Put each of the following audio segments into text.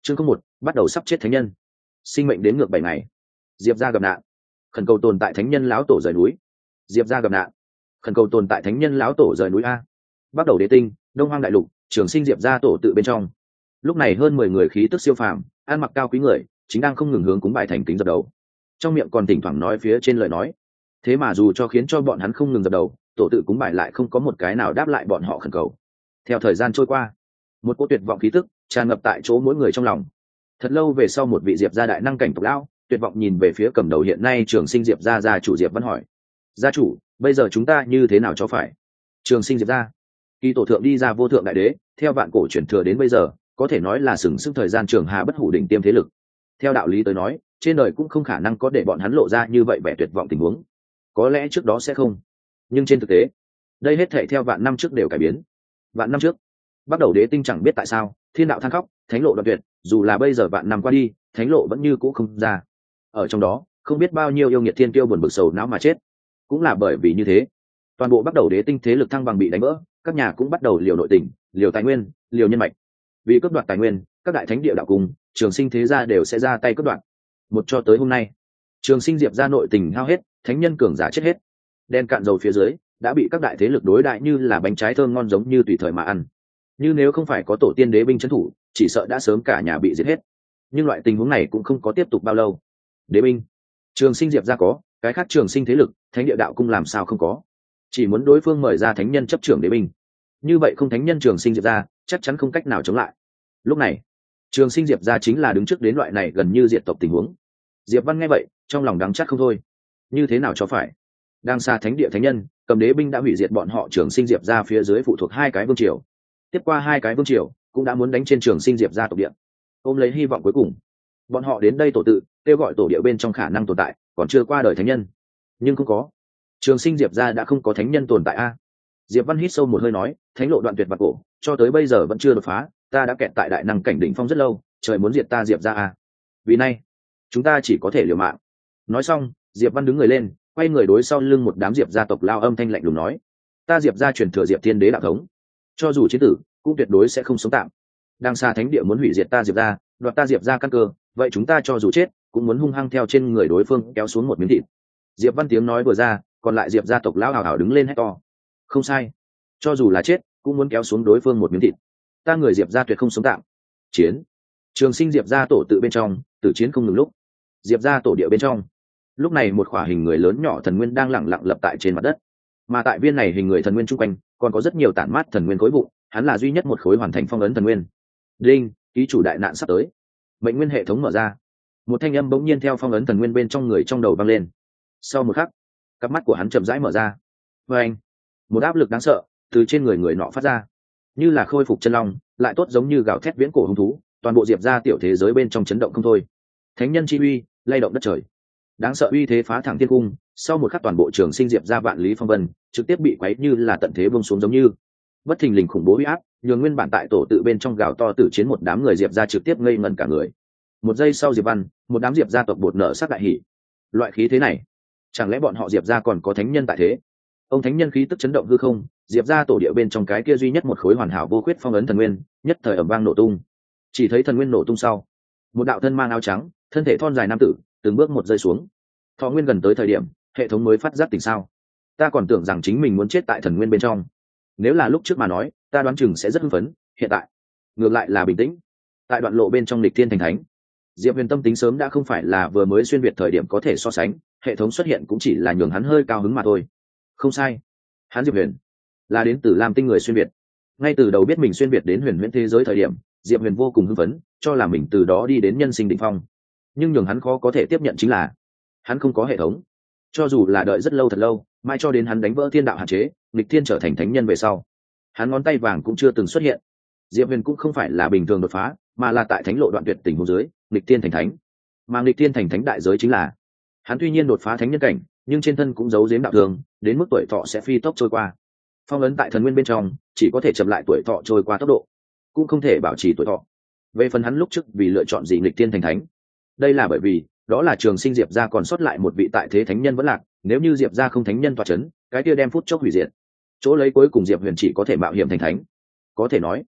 chương không một bắt đầu sắp chết thánh nhân. Sinh mệnh đến ngược 7 ngày. Diệp gia gặp nạn, khẩn cầu tồn tại thánh nhân lão tổ rời núi. Diệp gia gặp nạn, khẩn cầu tồn tại thánh nhân lão tổ rời núi a. Bắt đầu đế tinh, đông hoang đại lục, trường sinh Diệp gia tổ tự bên trong. Lúc này hơn 10 người khí tức siêu phàm, ăn mặc cao quý người, chính đang không ngừng hướng cúng bài thành kính dập đầu. Trong miệng còn thỉnh thoảng nói phía trên lời nói. Thế mà dù cho khiến cho bọn hắn không ngừng dập đầu, tổ tự cúng bài lại không có một cái nào đáp lại bọn họ khẩn cầu. Theo thời gian trôi qua, một cỗ tuyệt vọng khí tức tràn ngập tại chỗ mỗi người trong lòng. Thật lâu về sau, một vị Diệp gia đại năng cảnh tộc lão tuyệt vọng nhìn về phía cầm đầu hiện nay trường sinh Diệp gia gia chủ Diệp Văn hỏi: gia chủ, bây giờ chúng ta như thế nào cho phải? Trường sinh Diệp gia, kỳ tổ thượng đi ra vô thượng đại đế, theo vạn cổ truyền thừa đến bây giờ, có thể nói là sừng sững thời gian trường hà bất hủ đỉnh tiêm thế lực. Theo đạo lý tới nói, trên đời cũng không khả năng có để bọn hắn lộ ra như vậy vẻ tuyệt vọng tình huống. Có lẽ trước đó sẽ không, nhưng trên thực tế, đây hết thảy theo vạn năm trước đều cải biến. Vạn năm trước, bắt đầu đế tinh chẳng biết tại sao thiên đạo than khóc, thánh lộ đoạn tuyệt, dù là bây giờ vạn năm qua đi, thánh lộ vẫn như cũ không ra. Ở trong đó, không biết bao nhiêu yêu nghiệt thiên tiêu buồn bực sầu não mà chết. Cũng là bởi vì như thế, toàn bộ bắt đầu đế tinh thế lực thăng bằng bị đánh vỡ, các nhà cũng bắt đầu liều nội tình, liều tài nguyên, liều nhân mạch. Vì cướp đoạt tài nguyên, các đại thánh địa đạo cùng trường sinh thế gia đều sẽ ra tay cướp đoạt. Một cho tới hôm nay, trường sinh Diệp gia nội tình hao hết, thánh nhân cường giả chết hết, đen cạn dầu phía dưới đã bị các đại thế lực đối đại như là bánh trái thơm ngon giống như tùy thời mà ăn. Như nếu không phải có tổ tiên đế binh trấn thủ, chỉ sợ đã sớm cả nhà bị giết hết. Nhưng loại tình huống này cũng không có tiếp tục bao lâu. Đế binh, trường sinh Diệp gia có, cái khác trường sinh thế lực, thánh địa đạo cung làm sao không có? Chỉ muốn đối phương mời ra thánh nhân chấp trưởng đế binh, như vậy không thánh nhân trường sinh Diệp gia chắc chắn không cách nào chống lại. Lúc này, trường sinh Diệp gia chính là đứng trước đến loại này gần như diệt tộc tình huống. Diệp Văn nghe vậy, trong lòng đắng chát không thôi. Như thế nào cho phải? Đang xa thánh địa thánh nhân, cầm đế binh đã hủy diệt bọn họ trường sinh Diệp gia phía dưới phụ thuộc 2 cái vương triều. Tiếp qua 2 cái vương triều, cũng đã muốn đánh trên trường sinh Diệp gia tộc địa. Ôm lấy hy vọng cuối cùng, bọn họ đến đây tổ tự, kêu gọi tổ địa bên trong khả năng tồn tại, còn chưa qua đời thánh nhân. Nhưng không có. Trường sinh Diệp gia đã không có thánh nhân tồn tại a. Diệp Văn hít sâu một hơi nói, thánh lộ đoạn tuyệt vạn cổ, cho tới bây giờ vẫn chưa đột phá, ta đã kẹt tại đại năng cảnh đỉnh phong rất lâu, trời muốn diệt ta Diệp gia a. Vì nay, chúng ta chỉ có thể liều mạng. Nói xong, Diệp Văn đứng người lên, quay người đối sau lưng một đám Diệp gia tộc lao âm thanh lạnh lùng nói: ta Diệp gia truyền thừa Diệp Thiên Đế đạo thống, cho dù chiến tử, cũng tuyệt đối sẽ không sống tạm. Đang xa thánh địa muốn hủy diệt ta Diệp gia, đoạt ta Diệp gia căn cơ, vậy chúng ta cho dù chết, cũng muốn hung hăng theo trên người đối phương kéo xuống một miếng thịt. Diệp Văn tiếng nói vừa ra, còn lại Diệp gia tộc lao hào hào đứng lên hét to: không sai, cho dù là chết, cũng muốn kéo xuống đối phương một miếng thịt. Ta người Diệp gia tuyệt không sống tạm. Chiến. Trường sinh Diệp gia tổ tự bên trong, tử chiến không ngừng lúc. Diệp gia tổ địa bên trong, lúc này một khỏa hình người lớn nhỏ thần nguyên đang lẳng lặng lập tại trên mặt đất, mà tại viên này hình người thần nguyên chung quanh còn có rất nhiều tản mát thần nguyên khối vụn, hắn là duy nhất một khối hoàn thành phong ấn thần nguyên. Đinh, ký chủ đại nạn sắp tới. Mệnh nguyên hệ thống mở ra. Một thanh âm bỗng nhiên theo phong ấn thần nguyên bên trong người trong đầu vang lên. Sau một khắc, cặp mắt của hắn chậm rãi mở ra. Và anh, một áp lực đáng sợ từ trên người người nọ phát ra, như là khôi phục chân long, lại tốt giống như gào thét viễn cổ hung thú, toàn bộ Diệp gia tiểu thế giới bên trong chấn động không thôi. Thánh nhân chi uy, lay động đất trời. Đáng sợ uy thế phá thẳng thiên cung, sau một khắc toàn bộ trường sinh Diệp gia vạn lý phong vân trực tiếp bị quấy như là tận thế buông xuống giống như. Bất thình lình khủng bố uy áp, nhường nguyên bản tại tổ tự bên trong gào to tử chiến một đám người Diệp gia trực tiếp ngây ngẩn cả người. Một giây sau Diệp Văn, một đám Diệp gia tộc bột nở sắc đại hỉ. Loại khí thế này, chẳng lẽ bọn họ Diệp gia còn có thánh nhân tại thế? Ông thánh nhân khí tức chấn động hư không, Diệp gia tổ địa bên trong cái kia duy nhất một khối hoàn hảo vô khuyết phong ấn thần nguyên, nhất thời ầm vang nổ tung. Chỉ thấy thần nguyên nổ tung sau, một đạo thân mang áo trắng, thân thể thon dài nam tử, từng bước một rơi xuống. Thọ nguyên gần tới thời điểm, hệ thống mới phát giác tỉnh sao? Ta còn tưởng rằng chính mình muốn chết tại thần nguyên bên trong. Nếu là lúc trước mà nói, ta đoán chừng sẽ rất hưng phấn, hiện tại, ngược lại là bình tĩnh. Tại đoạn lộ bên trong Lịch Thiên thành thánh, Diệp Huyền tâm tính sớm đã không phải là vừa mới xuyên việt thời điểm có thể so sánh, hệ thống xuất hiện cũng chỉ là nhường hắn hơi cao hứng mà thôi. Không sai, hắn Diệp Huyền là đến từ Lam Tinh người xuyên việt. Ngay từ đầu biết mình xuyên việt đến huyền huyễn thế giới thời điểm, Diệp Huyền vô cùng hưng phấn, cho là mình từ đó đi đến nhân sinh đỉnh phong. Nhưng nhường hắn khó có thể tiếp nhận chính là hắn không có hệ thống. Cho dù là đợi rất lâu thật lâu, mãi cho đến hắn đánh vỡ thiên đạo hạn chế, Lịch Thiên trở thành thánh nhân về sau, hắn ngón tay vàng cũng chưa từng xuất hiện. Diệp Huyền cũng không phải là bình thường đột phá, mà là tại thánh lộ đoạn tuyệt tình huống dưới, Lịch Thiên thành thánh. Mà Lịch Thiên thành thánh đại giới chính là hắn tuy nhiên đột phá thánh nhân cảnh, nhưng trên thân cũng giấu giếm đạo thường, đến mức tuổi thọ sẽ phi tốc trôi qua. Phong ấn tại thần nguyên bên trong, chỉ có thể chậm lại tuổi thọ trôi qua tốc độ, cũng không thể bảo trì tuổi thọ. Về phần hắn lúc trước vì lựa chọn gì Lịch Thiên thành thánh, đây là bởi vì đó là trường sinh Diệp gia còn sót lại một vị tại thế thánh nhân vẫn lạc, nếu như Diệp gia không thánh nhân tọa chấn, cái kia đem phút chốc hủy diệt. Chỗ lấy cuối cùng Diệp Huyền chỉ có thể mạo hiểm thành thánh. Có thể nói,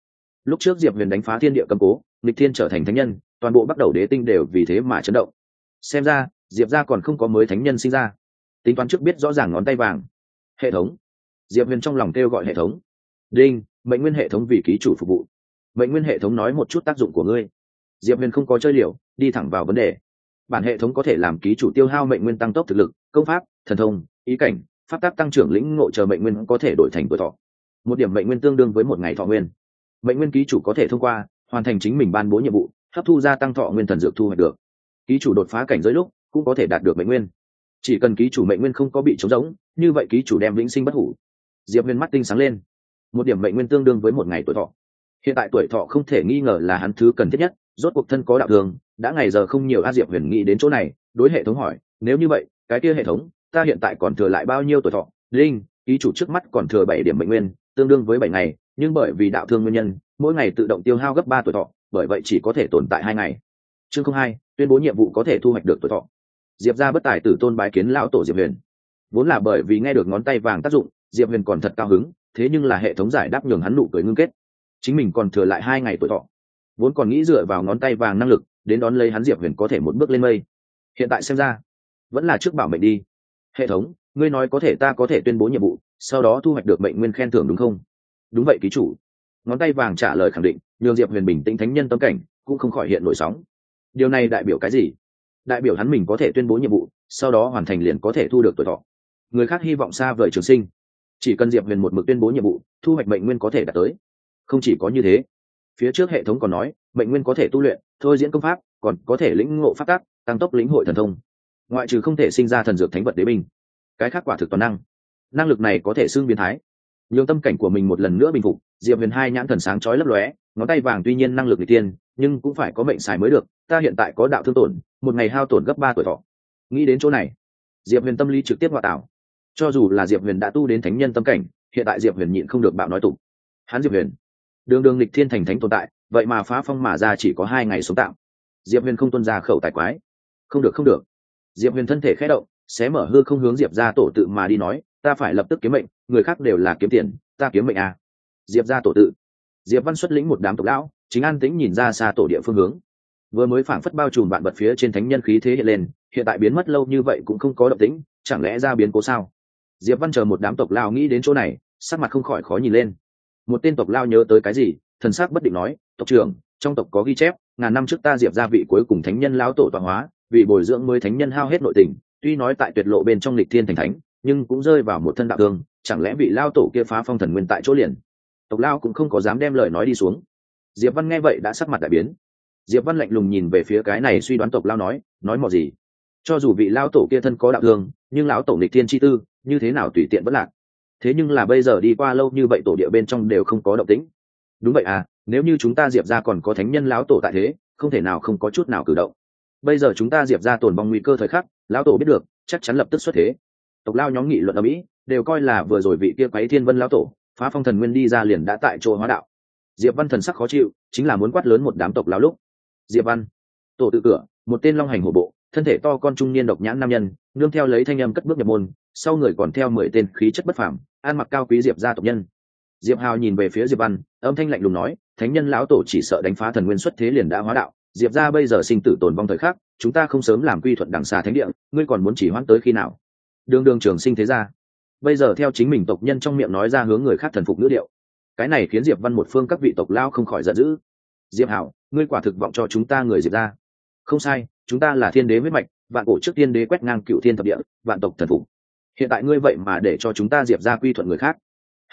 Lúc trước Diệp Huyền đánh phá thiên địa cầm cố, nghịch thiên trở thành thánh nhân, toàn bộ bắt đầu đế tinh đều vì thế mà chấn động. Xem ra Diệp gia còn không có mới thánh nhân sinh ra. Tính toán trước biết rõ ràng ngón tay vàng. Hệ thống. Diệp Huyền trong lòng kêu gọi hệ thống. Đinh, mệnh nguyên hệ thống vì ký chủ phục vụ. Mệnh nguyên hệ thống nói một chút tác dụng của ngươi. Diệp Huyền không có chơi liều, đi thẳng vào vấn đề. Bản hệ thống có thể làm ký chủ tiêu hao mệnh nguyên tăng tốc thực lực, công pháp, thần thông, ý cảnh, pháp tác tăng trưởng lĩnh ngộ chờ mệnh nguyên có thể đổi thành tuổi thọ. Một điểm mệnh nguyên tương đương với một ngày thọ nguyên. Mệnh nguyên ký chủ có thể thông qua hoàn thành chính mình ban bố nhiệm vụ, hấp thu gia tăng thọ nguyên thần dược thu hoạch được. Ký chủ đột phá cảnh giới lúc cũng có thể đạt được mệnh nguyên. Chỉ cần ký chủ mệnh nguyên không có bị trống rỗng, như vậy ký chủ đem vĩnh sinh bất hủ. Diệp Huyền mắt tinh sáng lên. Một điểm mệnh nguyên tương đương với một ngày tuổi thọ. Hiện tại tuổi thọ không thể nghi ngờ là hắn thứ cần thiết nhất, rốt cuộc thân có đạo thường, đã ngày giờ không nhiều. Diệp Huyền nghĩ đến chỗ này, đối hệ thống hỏi, nếu như vậy, cái kia hệ thống, ta hiện tại còn thừa lại bao nhiêu tuổi thọ? Linh, ký chủ trước mắt còn thừa 7 điểm mệnh nguyên, tương đương với 7 ngày, nhưng bởi vì đạo thương nguyên nhân, mỗi ngày tự động tiêu hao gấp 3 tuổi thọ, bởi vậy chỉ có thể tồn tại 2 ngày. Chương 02, tuyên bố nhiệm vụ có thể thu hoạch được tuổi thọ. Diệp gia bất tài tử tôn bái kiến lão tổ Diệp Huyền. Vốn là bởi vì nghe được ngón tay vàng tác dụng, Diệp Huyền còn thật cao hứng, thế nhưng là hệ thống giải đáp nhường hắn nụ cười ngưng kết. Chính mình còn thừa lại 2 ngày tuổi thọ, vốn còn nghĩ dựa vào ngón tay vàng năng lực đến đón lấy hắn, Diệp Huyền có thể một bước lên mây. Hiện tại xem ra vẫn là trước bảo mệnh đi. Hệ thống, ngươi nói có thể, ta có thể tuyên bố nhiệm vụ, sau đó thu hoạch được mệnh nguyên khen thưởng đúng không? Đúng vậy ký chủ. Ngón tay vàng trả lời khẳng định, nhường Diệp Huyền bình tĩnh thánh nhân tâm cảnh cũng không khỏi hiện nổi sóng. Điều này đại biểu cái gì? Đại biểu hắn mình có thể tuyên bố nhiệm vụ, sau đó hoàn thành liền có thể thu được tuổi thọ. Người khác hy vọng xa vời trường sinh, chỉ cần Diệp Huyền một mực tuyên bố nhiệm vụ, thu hoạch mệnh nguyên có thể đạt tới. Không chỉ có như thế, phía trước hệ thống còn nói mệnh nguyên có thể tu luyện, thôi diễn công pháp, còn có thể lĩnh ngộ pháp tắc, tăng tốc lĩnh hội thần thông, ngoại trừ không thể sinh ra thần dược thánh vật đế binh, cái khác quả thực toàn năng lực này có thể xưng biến thái. Nhường tâm cảnh của mình một lần nữa bình phục, Diệp Huyền hai nhãn thần sáng chói lấp lóe, ngón tay vàng tuy nhiên năng lực nghịch tiên, nhưng cũng phải có mệnh xài mới được. Ta hiện tại có đạo thương tổn, một ngày hao tổn gấp 3 tuổi thọ. Nghĩ đến chỗ này, Diệp Huyền tâm lý trực tiếp hòa tạo. Cho dù là Diệp Huyền đã tu đến thánh nhân tâm cảnh, hiện tại Diệp Huyền nhịn không được bạo nói tục. Hắn Diệp Huyền, đường đường nghịch thiên thành thánh tồn tại, vậy mà phá phong mà ra chỉ có 2 ngày sống tạm. Diệp Huyền không tuân ra khẩu tài quái. Không được không được. Diệp Huyền thân thể khẽ động, xé mở hư không hướng Diệp gia tổ tự mà đi nói, ta phải lập tức kiếm mệnh, người khác đều là kiếm tiền, ta kiếm mệnh à. Diệp gia tổ tự. Diệp Văn xuất lĩnh một đám tộc lão, chính an tĩnh nhìn ra xa tổ địa phương hướng. Vừa mới phảng phất bao trùm vạn vật phía trên thánh nhân khí thế hiện lên, hiện tại biến mất lâu như vậy cũng không có động tĩnh, chẳng lẽ ra biến cố sao? Diệp Văn chờ một đám tộc lão nghĩ đến chỗ này, sắc mặt không khỏi khó nhìn lên. Một tên tộc lão nhớ tới cái gì, thần sắc bất định nói, tộc trưởng, trong tộc có ghi chép, ngàn năm trước ta Diệp gia vị cuối cùng thánh nhân lão tổ tọa hóa, vì bồi dưỡng mới thánh nhân hao hết nội tình, tuy nói tại tuyệt lộ bên trong lịch thiên thành thánh, nhưng cũng rơi vào một thân đạo thương, chẳng lẽ vị lão tổ kia phá phong thần nguyên tại chỗ liền? Tộc lão cũng không có dám đem lời nói đi xuống. Diệp Văn nghe vậy đã sắc mặt đại biến. Diệp Văn lạnh lùng nhìn về phía cái này suy đoán tộc lão nói mò gì? Cho dù vị lão tổ kia thân có đạo thương, nhưng lão tổ lịch thiên chi tư, như thế nào tùy tiện bất lạc. Thế nhưng là bây giờ đi qua lâu như vậy tổ địa bên trong đều không có động tĩnh. Đúng vậy à, nếu như chúng ta Diệp gia còn có thánh nhân lão tổ tại thế, không thể nào không có chút nào cử động. Bây giờ chúng ta Diệp gia tồn vong nguy cơ thời khắc, lão tổ biết được, chắc chắn lập tức xuất thế. Tộc lão nhóm nghị luận ở mỹ, đều coi là vừa rồi vị kia quấy thiên vân lão tổ phá phong thần nguyên đi ra liền đã tại chỗ hóa đạo. Diệp Văn thần sắc khó chịu, chính là muốn quát lớn một đám tộc lão lúc. Diệp Văn, tổ tự cửa, một tên long hành hổ bộ, thân thể to con trung niên độc nhãn nam nhân, nương theo lấy thanh âm cất bước nhập môn, sau người còn theo 10 tên khí chất bất phàm, ăn mặc cao quý Diệp gia tộc nhân. Diệp Hào nhìn về phía Diệp Văn, âm thanh lạnh lùng nói, thánh nhân lão tổ chỉ sợ đánh phá thần nguyên xuất thế liền đã hóa đạo, Diệp gia bây giờ sinh tử tồn vong thời khắc, chúng ta không sớm làm quy thuận đằng xà thánh địa, ngươi còn muốn chỉ hoãn tới khi nào? Đường đường trường sinh thế gia, bây giờ theo chính mình tộc nhân trong miệng nói ra hướng người khác thần phục ngữ điệu, cái này khiến Diệp Văn một phương các vị tộc lao không khỏi giận dữ. Diệp Hảo, ngươi quả thực vọng cho chúng ta người Diệp gia. Không sai, chúng ta là thiên đế huyết mạch, vạn cổ trước tiên đế quét ngang cựu thiên thập địa, vạn tộc thần phục. Hiện tại ngươi vậy mà để cho chúng ta Diệp gia quy thuận người khác?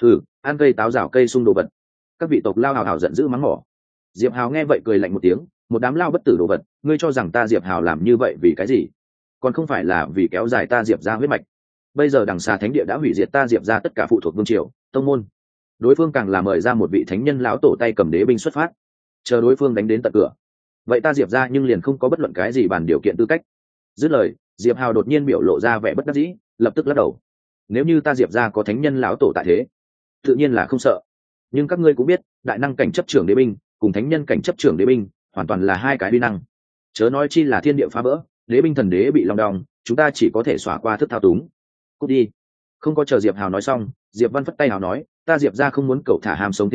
Ăn cây táo rào cây sung đồ vật. Các vị tộc lao hào hào giận dữ mắng mỏ. Diệp Hào nghe vậy cười lạnh một tiếng, một đám lao bất tử đồ vật, ngươi cho rằng ta Diệp Hào làm như vậy vì cái gì? Còn không phải là vì kéo dài ta Diệp gia huyết mạch. Bây giờ đằng xa thánh địa đã hủy diệt ta Diệp gia tất cả phụ thuộc vương triều, tông môn. Đối phương càng là mời ra một vị thánh nhân lão tổ tay cầm đế binh xuất phát, chờ đối phương đánh đến tận cửa. Vậy ta Diệp gia nhưng liền không có bất luận cái gì bàn điều kiện tư cách. Dứt lời, Diệp Hào đột nhiên biểu lộ ra vẻ bất đắc dĩ, lập tức lắc đầu. Nếu như ta Diệp gia có thánh nhân lão tổ tại thế, tự nhiên là không sợ. Nhưng các ngươi cũng biết, đại năng cảnh chấp trưởng đế binh cùng thánh nhân cảnh chấp trưởng đế binh hoàn toàn là hai cái uy năng. Chớ nói chi là thiên địa phá vỡ, đế binh thần đế bị long đong, chúng ta chỉ có thể xóa qua thức thao túng. Cút đi. Không có chờ Diệp Hào nói xong, Diệp Văn phất tay hào nói, ta Diệp gia không muốn cậu thả hàm sống thế hệ,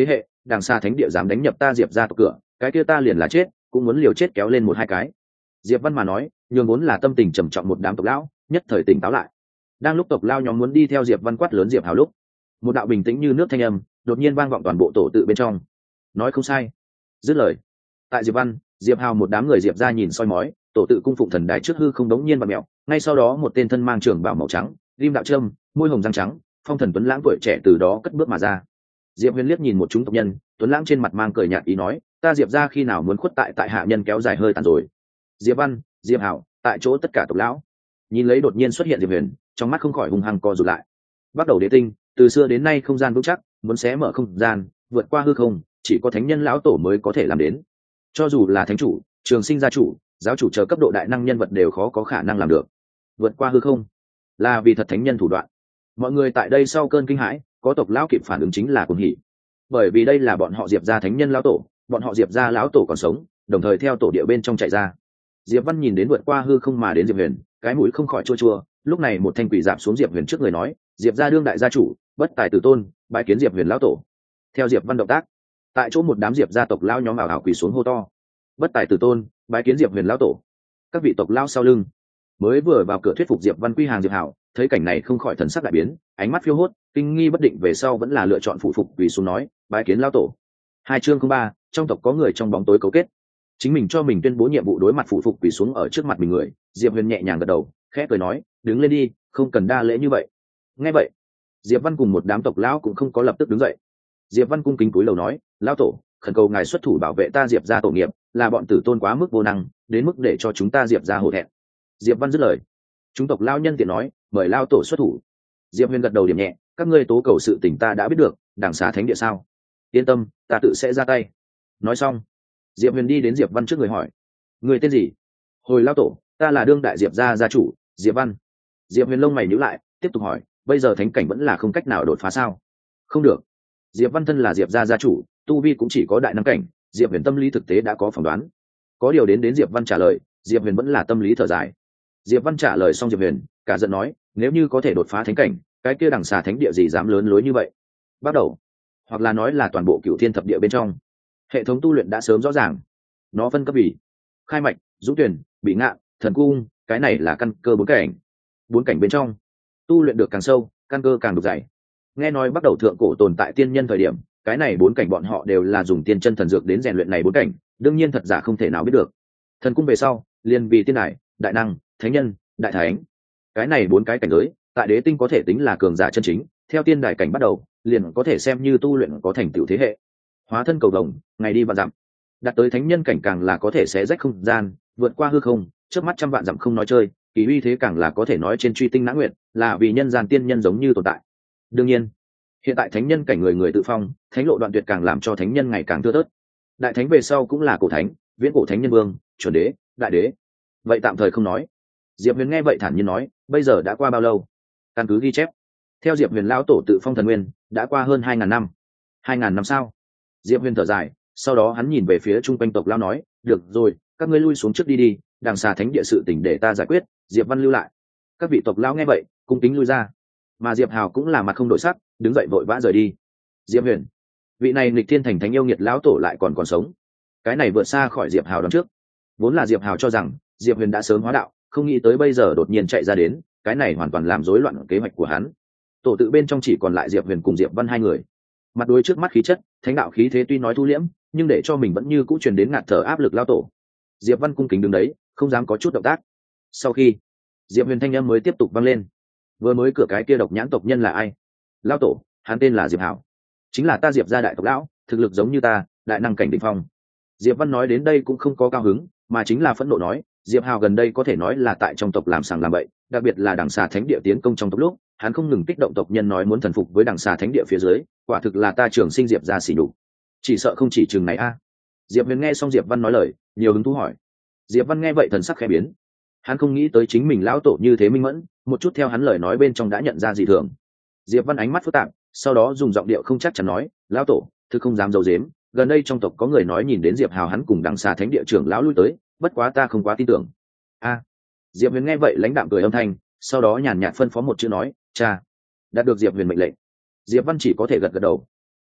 đằng xa thánh địa dám đánh nhập ta diệp ra tộc cửa, cái kia ta liền là chết cũng muốn liều chết kéo lên một hai cái. Diệp Văn mà nói nhường vốn là tâm tình trầm trọng một đám tộc lão nhất thời tỉnh táo lại. Đang lúc tộc lao nhóm muốn đi theo Diệp Văn quát lớn Diệp Hào lúc, một đạo bình tĩnh như nước thanh âm đột nhiên vang vọng toàn bộ tổ tự bên trong. Nói không sai. Dứt lời, tại Diệp Văn, Diệp Hào một đám người Diệp ra nhìn soi mói, tổ tự cung phụng thần đài trước hư không đống nhiên bật mẹo, ngay sau đó một tên thân mang trường bào màu trắng, rim đạo trâm, môi hồng răng trắng, phong thần tuấn lãng tuổi trẻ từ đó cất bước mà ra. Diệp Huyền liếc nhìn một chúng tộc nhân, tuấn lãng trên mặt mang cười nhạt ý nói, ta Diệp ra khi nào muốn khuất tại hạ nhân kéo dài hơi tàn rồi. Diệp Văn, Diệp Hào, tại chỗ tất cả tộc lão nhìn lấy đột nhiên xuất hiện Diệp Huyền, trong mắt không khỏi hung hăng co rụt lại. Bắt đầu đế tinh, từ xưa đến nay không gian vững chắc, muốn xé mở không gian, vượt qua hư không, chỉ có thánh nhân lão tổ mới có thể làm đến. Cho dù là thánh chủ, trường sinh gia chủ, giáo chủ chờ cấp độ đại năng nhân vật đều khó có khả năng làm được. Vượt qua hư không, là vì thật thánh nhân thủ đoạn. Mọi người tại đây sau cơn kinh hãi, có tộc lão kịp phản ứng chính là cuồng hỉ. Bởi vì đây là bọn họ Diệp gia thánh nhân lão tổ, bọn họ Diệp gia lão tổ còn sống, đồng thời theo tổ địa bên trong chạy ra. Diệp Văn nhìn đến vượt qua hư không mà đến Diệp Huyền, cái mũi không khỏi chua chua. Lúc này một thanh quỷ dạp xuống Diệp Huyền trước người nói, Diệp gia đương đại gia chủ, bất tài tử tôn, bái kiến Diệp Huyền lão tổ. Theo Diệp Văn động tác, tại chỗ một đám Diệp gia tộc lão nhóm ảo ảo quỳ xuống hô to, bất tài tử tôn, bái kiến Diệp Huyền lão tổ. Các vị tộc lão sau lưng mới vừa vào cửa thuyết phục Diệp Văn quy hàng Diệp Hảo, thấy cảnh này không khỏi thần sắc đại biến, ánh mắt phiêu hốt, kinh nghi bất định, về sau vẫn là lựa chọn phụ phục quỳ xuống nói, bái kiến lão tổ. 2 chương 03, trong tộc có người trong bóng tối cấu kết. Chính mình cho mình tuyên bố nhiệm vụ đối mặt phụ phục quỳ xuống ở trước mặt mình người, Diệp Huyền nhẹ nhàng gật đầu, khẽ cười nói, đứng lên đi, không cần đa lễ như vậy. Nghe vậy, Diệp Văn cùng một đám tộc lão cũng không có lập tức đứng dậy. Diệp Văn cung kính cúi đầu nói, lão tổ, khẩn cầu ngài xuất thủ bảo vệ ta Diệp gia tổ nghiệp, là bọn tử tôn quá mức vô năng, đến mức để cho chúng ta Diệp gia hổ thẹn. Diệp Văn dứt lời, chúng tộc lão nhân tiện nói, mời lão tổ xuất thủ. Diệp Huyền gật đầu điểm nhẹ, các ngươi tố cầu sự tình ta đã biết được, đằng xà thánh địa sao? Yên tâm, ta tự sẽ ra tay. Nói xong, Diệp Huyền đi đến Diệp Văn trước người hỏi, người tên gì? Hồi lão tổ, ta là đương đại Diệp gia gia chủ, Diệp Văn. Diệp Huyền lông mày nhíu lại, tiếp tục hỏi, bây giờ thánh cảnh vẫn là không cách nào đột phá sao? Không được. Diệp Văn thân là Diệp gia gia chủ, tu vi cũng chỉ có đại năng cảnh, Diệp Huyền tâm lý thực tế đã có phỏng đoán. Có điều đến Diệp Văn trả lời, Diệp Huyền vẫn là tâm lý thở dài. Diệp Văn trả lời xong Diệp Huyền cả giận nói, nếu như có thể đột phá thánh cảnh, cái kia đằng xà thánh địa gì dám lớn lối như vậy? Bắt đầu, hoặc là nói là toàn bộ Cửu Thiên thập địa bên trong, hệ thống tu luyện đã sớm rõ ràng. Nó phân cấp vì khai mạch, dũng tuyển, bị ngạn, thần cung, cái này là căn cơ 4 cảnh. 4 cảnh bên trong, tu luyện được càng sâu, căn cơ càng đục dày. Nghe nói bắt đầu thượng cổ tồn tại tiên nhân thời điểm, cái này 4 cảnh bọn họ đều là dùng tiên chân thần dược đến rèn luyện này 4 cảnh, đương nhiên thật giả không thể nào biết được. Thần cung về sau, liền vì tiên đại, đại năng, thánh nhân, đại thánh. Cái này 4 cái cảnh giới, tại đế tinh có thể tính là cường giả chân chính, theo tiên đại cảnh bắt đầu, liền có thể xem như tu luyện có thành tựu thế hệ. Hóa thân cầu vồng, ngày đi vạn dặm. Đạt tới thánh nhân cảnh càng là có thể xé rách không gian, vượt qua hư không, trước mắt trăm vạn dặm không nói chơi, kỳ uy thế càng là có thể nói trên truy tinh nã nguyện, là vì nhân gian tiên nhân giống như tồn tại. Đương nhiên, hiện tại thánh nhân cảnh người người tự phong, thánh lộ đoạn tuyệt càng làm cho thánh nhân ngày càng thưa thớt. Đại thánh về sau cũng là cổ thánh, viễn cổ thánh nhân vương, chuẩn đế, đại đế. Vậy tạm thời không nói. Diệp Huyền nghe vậy thản nhiên nói, bây giờ đã qua bao lâu? Căn cứ ghi chép, theo Diệp Huyền lão tổ tự phong thần nguyên, đã qua hơn 2000 năm. 2000 năm sao? Diệp Huyền thở dài, sau đó hắn nhìn về phía trung quanh tộc lão nói, được rồi, các ngươi lui xuống trước đi đi, đằng xà thánh địa sự tình để ta giải quyết. Diệp Văn lưu lại. Các vị tộc lão nghe vậy, cung kính lui ra. Mà Diệp Hào cũng là mặt không đổi sắc, đứng dậy vội vã rời đi. Diệp Huyền, vị này nghịch thiên thành thánh yêu nghiệt lão tổ lại còn sống, cái này vượt xa khỏi Diệp Hào đón trước. Vốn là Diệp Hào cho rằng Diệp Huyền đã sớm hóa đạo, không nghĩ tới bây giờ đột nhiên chạy ra đến, cái này hoàn toàn làm rối loạn kế hoạch của hắn. Tổ tự bên trong chỉ còn lại Diệp Huyền cùng Diệp Văn 2 người. Mặt đối trước mắt khí chất, thánh đạo khí thế tuy nói thu liễm, nhưng để cho mình vẫn như cũ truyền đến ngạt thở áp lực lao tổ. Diệp Văn cung kính đứng đấy, không dám có chút động tác. Sau khi Diệp Huyền thanh âm mới tiếp tục vang lên, vừa mới cửa cái kia độc nhãn tộc nhân là ai? Lao tổ, hắn tên là Diệp Hảo, chính là ta Diệp gia đại tộc lão, thực lực giống như ta, đại năng cảnh đỉnh phong. Diệp Văn nói đến đây cũng không có cao hứng, mà chính là phẫn nộ nói, Diệp Hào gần đây có thể nói là tại trong tộc làm sàng làm bậy, đặc biệt là đằng xà thánh địa tiến công trong tộc lúc, hắn không ngừng kích động tộc nhân nói muốn thần phục với đằng xà thánh địa phía dưới, quả thực là ta trường sinh Diệp gia sỉ nhục. Chỉ sợ không chỉ chừng này a. Diệp Huyền nghe xong Diệp Văn nói lời, nhiều hứng thú hỏi. Diệp Văn nghe vậy thần sắc khẽ biến, hắn không nghĩ tới chính mình lão tổ như thế minh mẫn, một chút theo hắn lời nói bên trong đã nhận ra dị thường. Diệp Văn ánh mắt phức tạp, sau đó dùng giọng điệu không chắc chắn nói, lão tổ, thực không dám giấu giếm, gần đây trong tộc có người nói nhìn đến Diệp Hào hắn cùng đằng xà thánh địa trưởng lão lui tới, bất quá ta không quá tin tưởng. A. Diệp Huyền nghe vậy lãnh đạm cười âm thanh, sau đó nhàn nhạt phân phó một chữ nói, cha. Đạt được Diệp Huyền mệnh lệnh, Diệp Văn chỉ có thể gật gật đầu.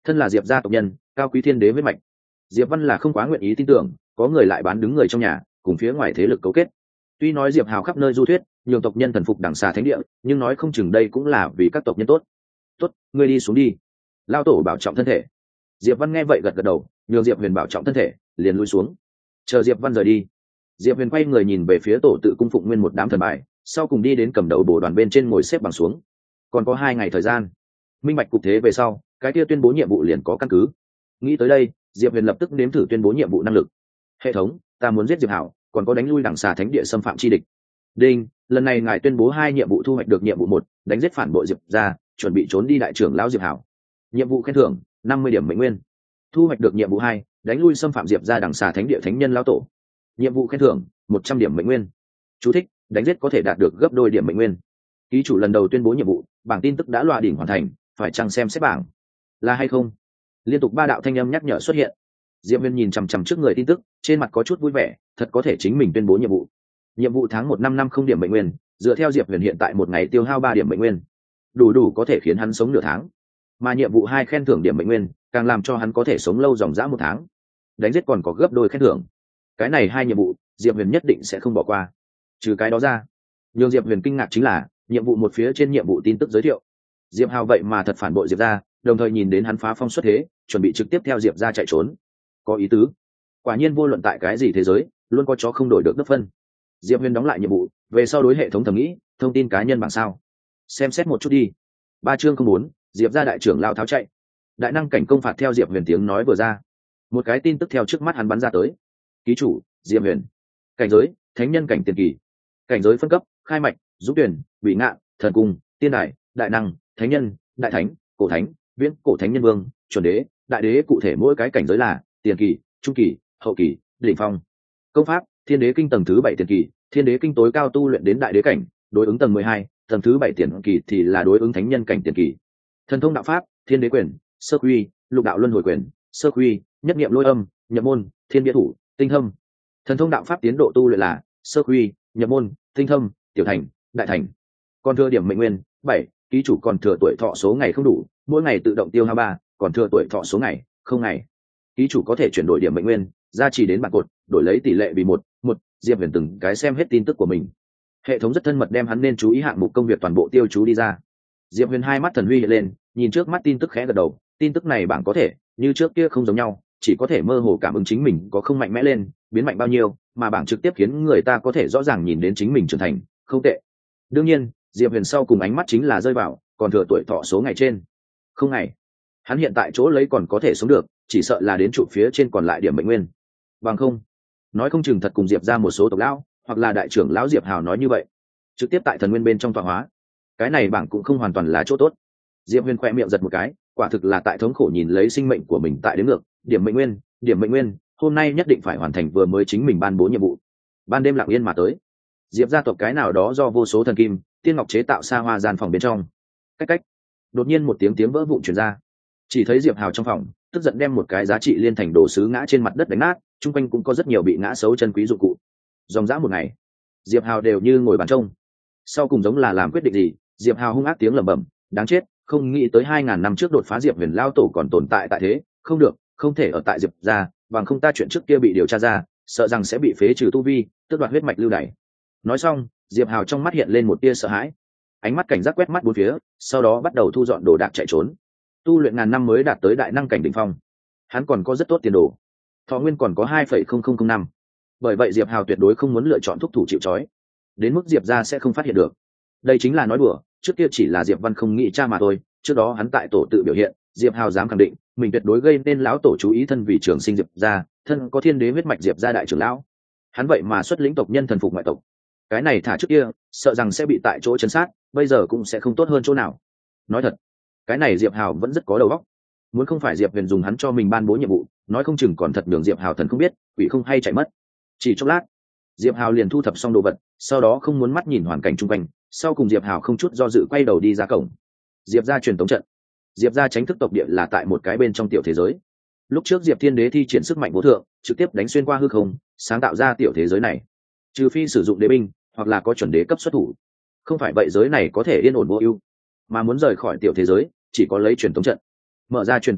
thân là diệp gia tộc nhân, cao quý thiên đế huyết mạch, diệp văn là không quá nguyện ý tin tưởng có người lại bán đứng người trong nhà, cùng phía ngoài thế lực cấu kết. Tuy nói diệp hào khắp nơi du thuyết, nhường tộc nhân thần phục đằng xà thánh địa, nhưng nói không chừng đây cũng là vì các tộc nhân tốt. Tốt, ngươi đi xuống đi. Lao tổ bảo trọng thân thể. Diệp văn nghe vậy gật gật đầu, nhường Diệp Huyền bảo trọng thân thể, liền lui xuống. Chờ Diệp văn rời đi, Diệp Huyền quay người nhìn về phía tổ tự cung phụng nguyên một đám thần bài, sau cùng đi đến cầm đầu bổ đoàn bên trên ngồi xếp bằng xuống. Còn có 2 ngày thời gian, minh bạch cục thế về sau, cái kia tuyên bố nhiệm vụ liền có căn cứ. Nghĩ tới đây, Diệp Huyền lập tức nếm thử tuyên bố nhiệm vụ năng lực. Hệ thống, ta muốn giết Diệp Hảo, còn có đánh lui đẳng xà thánh địa xâm phạm chi địch. Đinh, lần này ngài tuyên bố 2 nhiệm vụ thu hoạch được nhiệm vụ 1, đánh giết phản bội Diệp gia, chuẩn bị trốn đi đại trưởng lão Diệp Hảo. Nhiệm vụ khen thưởng 50 điểm mệnh nguyên. Thu hoạch được nhiệm vụ 2, đánh lui xâm phạm Diệp gia đẳng xà thánh địa thánh nhân lão tổ. Nhiệm vụ khen thưởng 100 điểm mệnh nguyên. Chú thích, đánh giết có thể đạt được gấp đôi điểm mệnh nguyên. Ký chủ lần đầu tuyên bố nhiệm vụ, bảng tin tức đã loa đỉnh hoàn thành, phải chăng xem xét bảng là hay không? Liên tục 3 đạo thanh âm nhắc nhở xuất hiện. Diệp Huyền nhìn chằm chằm trước người tin tức, trên mặt có chút vui vẻ, thật có thể chính mình tuyên bố nhiệm vụ. Nhiệm vụ tháng 1 năm 50 điểm mệnh nguyên, dựa theo Diệp Huyền hiện tại một ngày tiêu hao 3 điểm mệnh nguyên, đủ có thể khiến hắn sống nửa tháng. Mà nhiệm vụ 2 khen thưởng điểm mệnh nguyên, càng làm cho hắn có thể sống lâu dòng dã 1 tháng. Đánh giết còn có gấp đôi khen thưởng. Cái này 2 nhiệm vụ, Diệp Huyền nhất định sẽ không bỏ qua. Trừ cái đó ra, nhưng Diệp Huyền kinh ngạc chính là, nhiệm vụ một phía trên nhiệm vụ tin tức giới thiệu, Diệp Hào vậy mà thật phản bội Diệp gia, đồng thời nhìn đến hắn phá phong xuất thế, chuẩn bị trực tiếp theo Diệp gia chạy trốn. Có ý tứ. Quả nhiên vô luận tại cái gì thế giới, luôn có chó không đổi được đất phân. Diệp Huyền đóng lại nhiệm vụ, về sau đối hệ thống thẩm nghĩ, thông tin cá nhân bảng sao. Xem xét một chút đi. 3 chương không muốn, Diệp gia đại trưởng lao tháo chạy. Đại năng cảnh công phạt theo Diệp Huyền tiếng nói vừa ra. Một cái tin tức theo trước mắt hắn bắn ra tới. Ký chủ, Diệp Huyền. Cảnh giới, thánh nhân cảnh tiền kỳ. Cảnh giới phân cấp, khai mạch, giúp tuyển, bị ngạn, thần cung, tiên đại, đại năng, thánh nhân, đại thánh, cổ thánh, viễn cổ thánh nhân vương, chuẩn đế, đại đế, cụ thể mỗi cái cảnh giới là tiền kỳ, trung kỳ, hậu kỳ, đỉnh phong. Công pháp, thiên đế kinh tầng thứ 7 tiền kỳ, thiên đế kinh tối cao tu luyện đến đại đế cảnh, đối ứng tầng 12, tầng thứ 7 tiền kỳ thì là đối ứng thánh nhân cảnh tiền kỳ. Thần thông đạo pháp, thiên đế quyền, sơ quy, lục đạo luân hồi quyền, sơ quy, nhất niệm lôi âm, nhập môn, thiên địa thủ, tinh thâm. Thần thông đạo pháp tiến độ tu luyện là sơ quy, nhập môn, tinh thâm, tiểu thành, đại thành. Còn thừa điểm mệnh nguyên 7, ký chủ còn thừa tuổi thọ số ngày không đủ, mỗi ngày tự động tiêu hao 3, còn thừa tuổi thọ số ngày không ngày. Ký chủ có thể chuyển đổi điểm mệnh nguyên, gia trì đến bản cột, đổi lấy tỷ lệ vì 1, Diệp Huyền từng cái xem hết tin tức của mình. Hệ thống rất thân mật đem hắn nên chú ý hạng mục công việc toàn bộ tiêu chú đi ra. Diệp Huyền hai mắt thần huy hiện lên, nhìn trước mắt tin tức khẽ gật đầu, tin tức này bảng có thể, như trước kia không giống nhau, chỉ có thể mơ hồ cảm ứng chính mình có không mạnh mẽ lên, biến mạnh bao nhiêu, mà bảng trực tiếp khiến người ta có thể rõ ràng nhìn đến chính mình trưởng thành, không tệ. Đương nhiên, Diệp Huyền sau cùng ánh mắt chính là rơi vào, còn thừa tuổi thọ số ngày trên. Không ngày. Hắn hiện tại chỗ lấy còn có thể sống được, chỉ sợ là đến trụ phía trên còn lại điểm mệnh nguyên. Bằng không, nói không chừng thật cùng Diệp ra một số tộc lão, hoặc là đại trưởng lão Diệp Hào nói như vậy, trực tiếp tại thần nguyên bên trong tọa hóa. Cái này bảng cũng không hoàn toàn là chỗ tốt. Diệp Huyền khỏe miệng giật một cái, quả thực là tại thống khổ nhìn lấy sinh mệnh của mình tại đến ngược, điểm mệnh nguyên, hôm nay nhất định phải hoàn thành vừa mới chính mình ban bố nhiệm vụ. Ban đêm lặng yên mà tới. Diệp gia tộc cái nào đó do vô số thần kim, tiên ngọc chế tạo xa hoa gian phòng bên trong. Cách. Đột nhiên một tiếng vỡ vụn truyền ra. Chỉ thấy Diệp Hào trong phòng, tức giận đem một cái giá trị liên thành đồ sứ ngã trên mặt đất đánh nát, chung quanh cũng có rất nhiều bị ngã xấu chân quý dụng cụ. Dòng dã một ngày, Diệp Hào đều như ngồi bàn trông. Sau cùng giống là làm quyết định gì, Diệp Hào hung ác tiếng lẩm bẩm, đáng chết, không nghĩ tới 2000 năm trước đột phá Diệp Huyền lao tổ còn tồn tại tại thế, không được, không thể ở tại Diệp gia, bằng không ta chuyện trước kia bị điều tra ra, sợ rằng sẽ bị phế trừ tu vi, tước đoạt huyết mạch lưu đày. Nói xong, Diệp Hào trong mắt hiện lên một tia sợ hãi, ánh mắt cảnh giác quét mắt bốn phía, sau đó bắt đầu thu dọn đồ đạc chạy trốn. Tu luyện ngàn năm mới đạt tới đại năng cảnh đỉnh phong, hắn còn có rất tốt tiền đồ, thọ nguyên còn có 2,0005 năm. Bởi vậy Diệp Hào tuyệt đối không muốn lựa chọn thúc thủ chịu trói, đến mức Diệp gia sẽ không phát hiện được. Đây chính là nói đùa, trước kia chỉ là Diệp Văn không nghĩ cha mà thôi, trước đó hắn tại tổ tự biểu hiện, Diệp Hào dám khẳng định mình tuyệt đối gây nên lão tổ chú ý, thân vì trường sinh Diệp gia, thân có thiên đế huyết mạch Diệp gia đại trưởng lão, hắn vậy mà xuất lĩnh tộc nhân thần phục ngoại tộc. Cái này thả trước kia, sợ rằng sẽ bị tại chỗ chấn sát, bây giờ cũng sẽ không tốt hơn chỗ nào. Nói thật, cái này Diệp Hào vẫn rất có đầu óc. Muốn không phải Diệp Huyền dùng hắn cho mình ban bố nhiệm vụ, nói không chừng còn thật đường Diệp Hào thần không biết, quỷ không hay chạy mất. Chỉ chốc lát, Diệp Hào liền thu thập xong đồ vật, sau đó không muốn mắt nhìn hoàn cảnh chung quanh, sau cùng Diệp Hào không chút do dự quay đầu đi ra cổng. Diệp gia truyền tống trận. Diệp gia tránh thức tộc địa là tại một cái bên trong tiểu thế giới. Lúc trước Diệp Thiên Đế thi triển sức mạnh vô thượng, trực tiếp đánh xuyên qua hư không, sáng tạo ra tiểu thế giới này. Trừ phi sử dụng đế binh, hoặc là có chuẩn đế cấp xuất thủ, không phải vậy giới này có thể yên ổn vô ưu. Mà muốn rời khỏi tiểu thế giới, chỉ có lấy truyền tống trận. Mở ra truyền tống trận,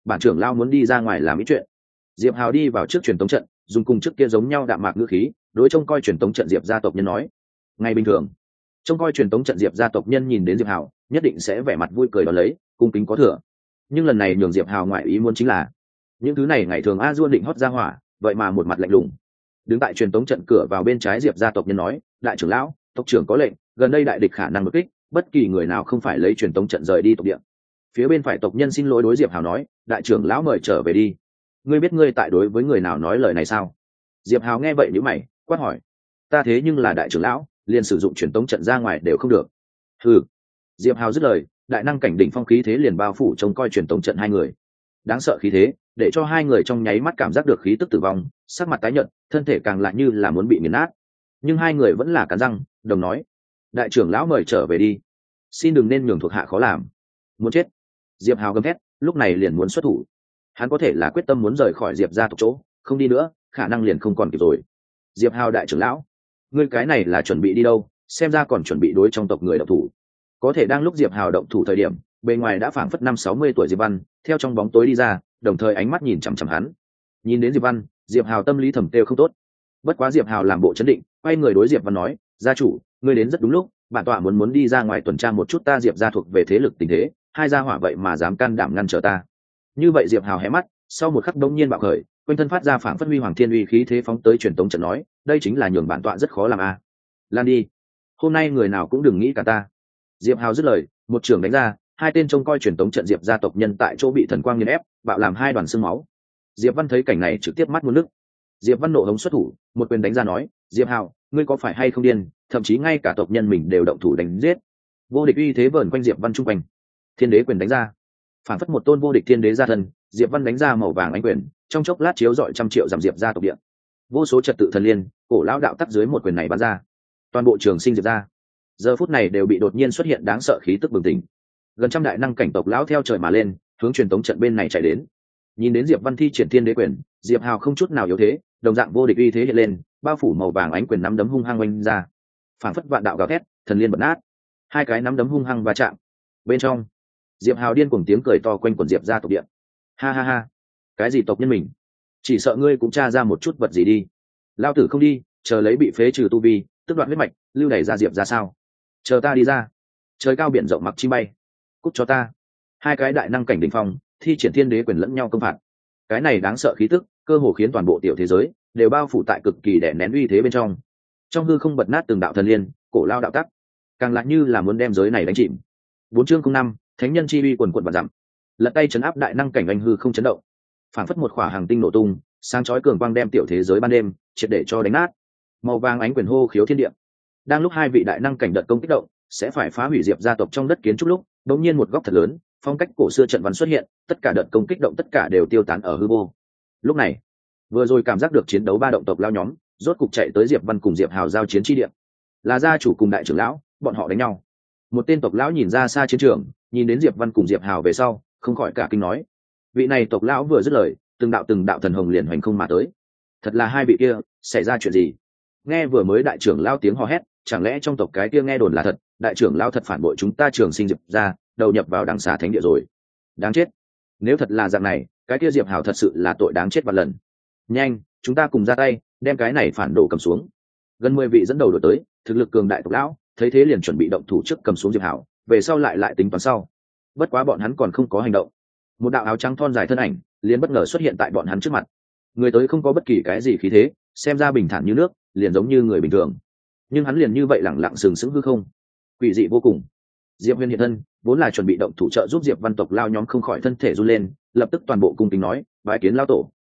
bản trưởng lao muốn đi ra ngoài làm ít chuyện. Diệp Hào đi vào trước truyền tống trận, dùng cùng trước kia giống nhau đạm mạc ngữ khí đối trông coi truyền tống trận Diệp gia tộc nhân nói. Ngay bình thường trông coi truyền tống trận Diệp gia tộc nhân nhìn đến Diệp Hào nhất định sẽ vẻ mặt vui cười đón lấy, cung kính có thừa. Nhưng lần này nhường Diệp Hào ngoại ý muốn chính là những thứ này ngày thường a duôn định hót ra hỏa, vậy mà một mặt lạnh lùng đứng tại truyền tống trận cửa vào bên trái. Diệp gia tộc nhân nói, đại trưởng lão, tộc trưởng có lệnh, gần đây đại địch khả năng đột kích, bất kỳ người nào không phải lấy truyền tống trận rời đi tộc địa. Phía bên phải tộc nhân xin lỗi đối Diệp Hào nói, đại trưởng lão mời trở về đi. Ngươi biết ngươi tại đối với người nào nói lời này sao? Diệp Hào nghe vậy nhíu mày quát hỏi, ta thế nhưng là đại trưởng lão, liền sử dụng truyền tống trận ra ngoài đều không được. Ừ. Diệp Hào dứt lời, đại năng cảnh đỉnh phong khí thế liền bao phủ trông coi truyền tống trận hai người. Đáng sợ khí thế để cho hai người trong nháy mắt cảm giác được khí tức tử vong, sắc mặt tái nhợt, thân thể càng lại như là muốn bị nghiền nát. Nhưng hai người vẫn là cắn răng đồng nói, đại trưởng lão mời trở về đi, xin đừng nên nhường thuộc hạ khó làm. Muốn chết. Diệp Hào gầm thét, lúc này liền muốn xuất thủ. Hắn có thể là quyết tâm muốn rời khỏi Diệp gia tộc chỗ, không đi nữa khả năng liền không còn kịp rồi. Diệp Hào đại trưởng lão, ngươi cái này là chuẩn bị đi đâu? Xem ra còn chuẩn bị đối trong tộc người động thủ. Có thể đang lúc Diệp Hào động thủ thời điểm, bề ngoài đã phảng phất 50-60 tuổi Diệp Văn theo trong bóng tối đi ra, đồng thời ánh mắt nhìn chằm chằm hắn. Nhìn đến Diệp Văn, Diệp Hào tâm lý thầm têu không tốt. Bất quá Diệp Hào làm bộ chấn định, quay người đối Diệp Văn nói, gia chủ, ngươi đến rất đúng lúc, bản tọa muốn đi ra ngoài tuần tra một chút ta Diệp gia thuộc về thế lực tình thế, hai gia hỏa vậy mà dám can đảm ngăn trở ta. Như vậy Diệp Hào hé mắt, sau một khắc đống nhiên bạo khởi, quanh thân phát ra phảng phất huy hoàng thiên uy khí thế phóng tới truyền tống trận nói, đây chính là nhường bản tọa rất khó làm a. Lan đi, hôm nay người nào cũng đừng nghĩ cả ta. Diệp Hào dứt lời, một trường đánh ra, hai tên trông coi truyền tống trận Diệp gia tộc nhân tại chỗ bị thần quang nghiền ép, bạo làm hai đoàn xương máu. Diệp Văn thấy cảnh này trực tiếp mắt muốn nước. Diệp Văn nộ hống xuất thủ, một quyền đánh ra nói, Diệp Hào, ngươi có phải hay không điên, thậm chí ngay cả tộc nhân mình đều động thủ đánh giết. Vô địch uy thế vờn quanh Diệp Văn trung quanh. Thiên đế quyền đánh ra, phản phất một tôn vô địch thiên đế gia thân. Diệp Văn đánh ra màu vàng ánh quyền, trong chốc lát chiếu rọi trăm triệu giảm Diệp gia tộc địa. Vô số trật tự thần liên, cổ lão đạo tắc dưới một quyền này bắn ra, toàn bộ trường sinh Diệp gia giờ phút này đều bị đột nhiên xuất hiện đáng sợ khí tức bừng tỉnh. Gần trăm đại năng cảnh tộc lão theo trời mà lên, hướng truyền tống trận bên này chạy đến. Nhìn đến Diệp Văn thi triển thiên đế quyền, Diệp Hào không chút nào yếu thế, đồng dạng vô địch uy thế hiện lên, bao phủ màu vàng ánh quyền nắm đấm hung hăng oanh ra, phảng phất vạn đạo gào thét, thần liên bật nát. Hai cái nắm đấm hung hăng va chạm. Bên trong, Diệp Hào điên cuồng tiếng cười to quanh quần Diệp gia tộc điện. Ha ha ha, cái gì tộc nhân mình, chỉ sợ ngươi cũng tra ra một chút vật gì đi. Lao tử không đi, chờ lấy bị phế trừ tu vi, tức đoạn huyết mạch, lưu đày ra Diệp ra sao? Chờ ta đi ra, trời cao biển rộng mặc chi bay, cút cho ta. Hai cái đại năng cảnh đỉnh phong thi triển thiên đế quyền lẫn nhau công phạt. Cái này đáng sợ khí tức, cơ hồ khiến toàn bộ tiểu thế giới đều bao phủ tại cực kỳ đè nén uy thế bên trong. Trong hư không bật nát từng đạo thần liên, cổ lao đạo tắc, càng lại như là muốn đem giới này đánh chìm. 4/05, thánh nhân chi uy quần quần vạn dặm, lật tay chấn áp đại năng cảnh anh hư không chấn động, phảng phất một khỏa hàng tinh nổ tung, sáng chói cường quang đem tiểu thế giới ban đêm triệt để cho đánh nát. Màu vàng ánh quyền hô khiếu thiên địa. Đang lúc hai vị đại năng cảnh đợt công kích động, sẽ phải phá hủy Diệp gia tộc trong đất kiến trúc lúc, đột nhiên một góc thật lớn, phong cách cổ xưa trận văn xuất hiện, tất cả đợt công kích động tất cả đều tiêu tán ở hư vô. Lúc này, vừa rồi cảm giác được chiến đấu ba động tộc lao nhóm, rốt cục chạy tới Diệp Văn cùng Diệp Hào giao chiến chi địa. Là gia chủ cùng đại trưởng lão, bọn họ đánh nhau. Một tên tộc lão nhìn ra xa chiến trường, nhìn đến Diệp Văn cùng Diệp Hào về sau, không khỏi cả kinh nói: vị này tộc lão vừa dứt lời, từng đạo thần hồng liền hoành không mà tới. Thật là hai vị kia, xảy ra chuyện gì? Nghe vừa mới đại trưởng lão tiếng hò hét, chẳng lẽ trong tộc cái kia nghe đồn là thật, đại trưởng lão thật phản bội chúng ta Trường Sinh Diệp ra, đầu nhập vào đằng xà thánh địa rồi. Đáng chết. Nếu thật là dạng này, cái kia Diệp Hào thật sự là tội đáng chết vạn lần. Nhanh, chúng ta cùng ra tay, đem cái này phản đồ cầm xuống. Gần 10 vị dẫn đầu đổi tới, thực lực cường đại tộc lão, thấy thế liền chuẩn bị động thủ trước cầm xuống Diệp Hào, về sau lại tính toán sau. Bất quá bọn hắn còn không có hành động, một đạo áo trắng thon dài thân ảnh liền bất ngờ xuất hiện tại bọn hắn trước mặt. Người tới không có bất kỳ cái gì khí thế, xem ra bình thản như nước, liền giống như người bình thường, nhưng hắn liền như vậy lẳng lặng sừng sững hư không, quỷ dị vô cùng. Diệp Huyền hiện thân, vốn là chuẩn bị động thủ trợ giúp Diệp Văn tộc lao nhóm không khỏi thân thể run lên, lập tức toàn bộ cung kính nói: bái kiến lao tổ.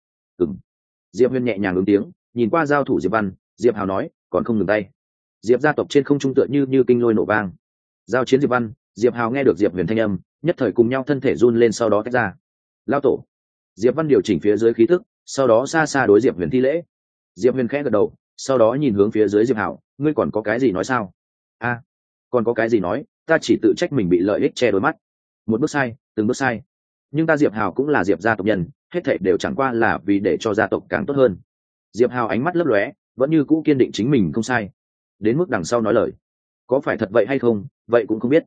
Diệp Huyền nhẹ nhàng ứng tiếng, nhìn qua giao thủ Diệp Văn, Diệp Hào nói: còn không ngừng tay. Diệp gia tộc trên không trung tựa như kinh lôi nổ vang. Giao chiến Diệp Văn, Diệp Hào nghe được Diệp Huyền thanh âm, nhất thời cùng nhau thân thể run lên, sau đó tách ra. Lao tổ. Diệp Văn điều chỉnh phía dưới khí tức, sau đó xa xa đối Diệp Huyền thi lễ. Diệp Huyền khẽ gật đầu, sau đó nhìn hướng phía dưới Diệp Hào: ngươi còn có cái gì nói sao? Còn có cái gì nói, ta chỉ tự trách mình bị lợi ích che đôi mắt, một bước sai, từng bước sai. Nhưng ta Diệp Hào cũng là Diệp gia tộc nhân, hết thảy đều chẳng qua là vì để cho gia tộc càng tốt hơn. Diệp Hào ánh mắt lấp lóe, vẫn như cũ kiên định chính mình không sai. Đến mức đằng sau nói lời, có phải thật vậy hay không, vậy cũng không biết.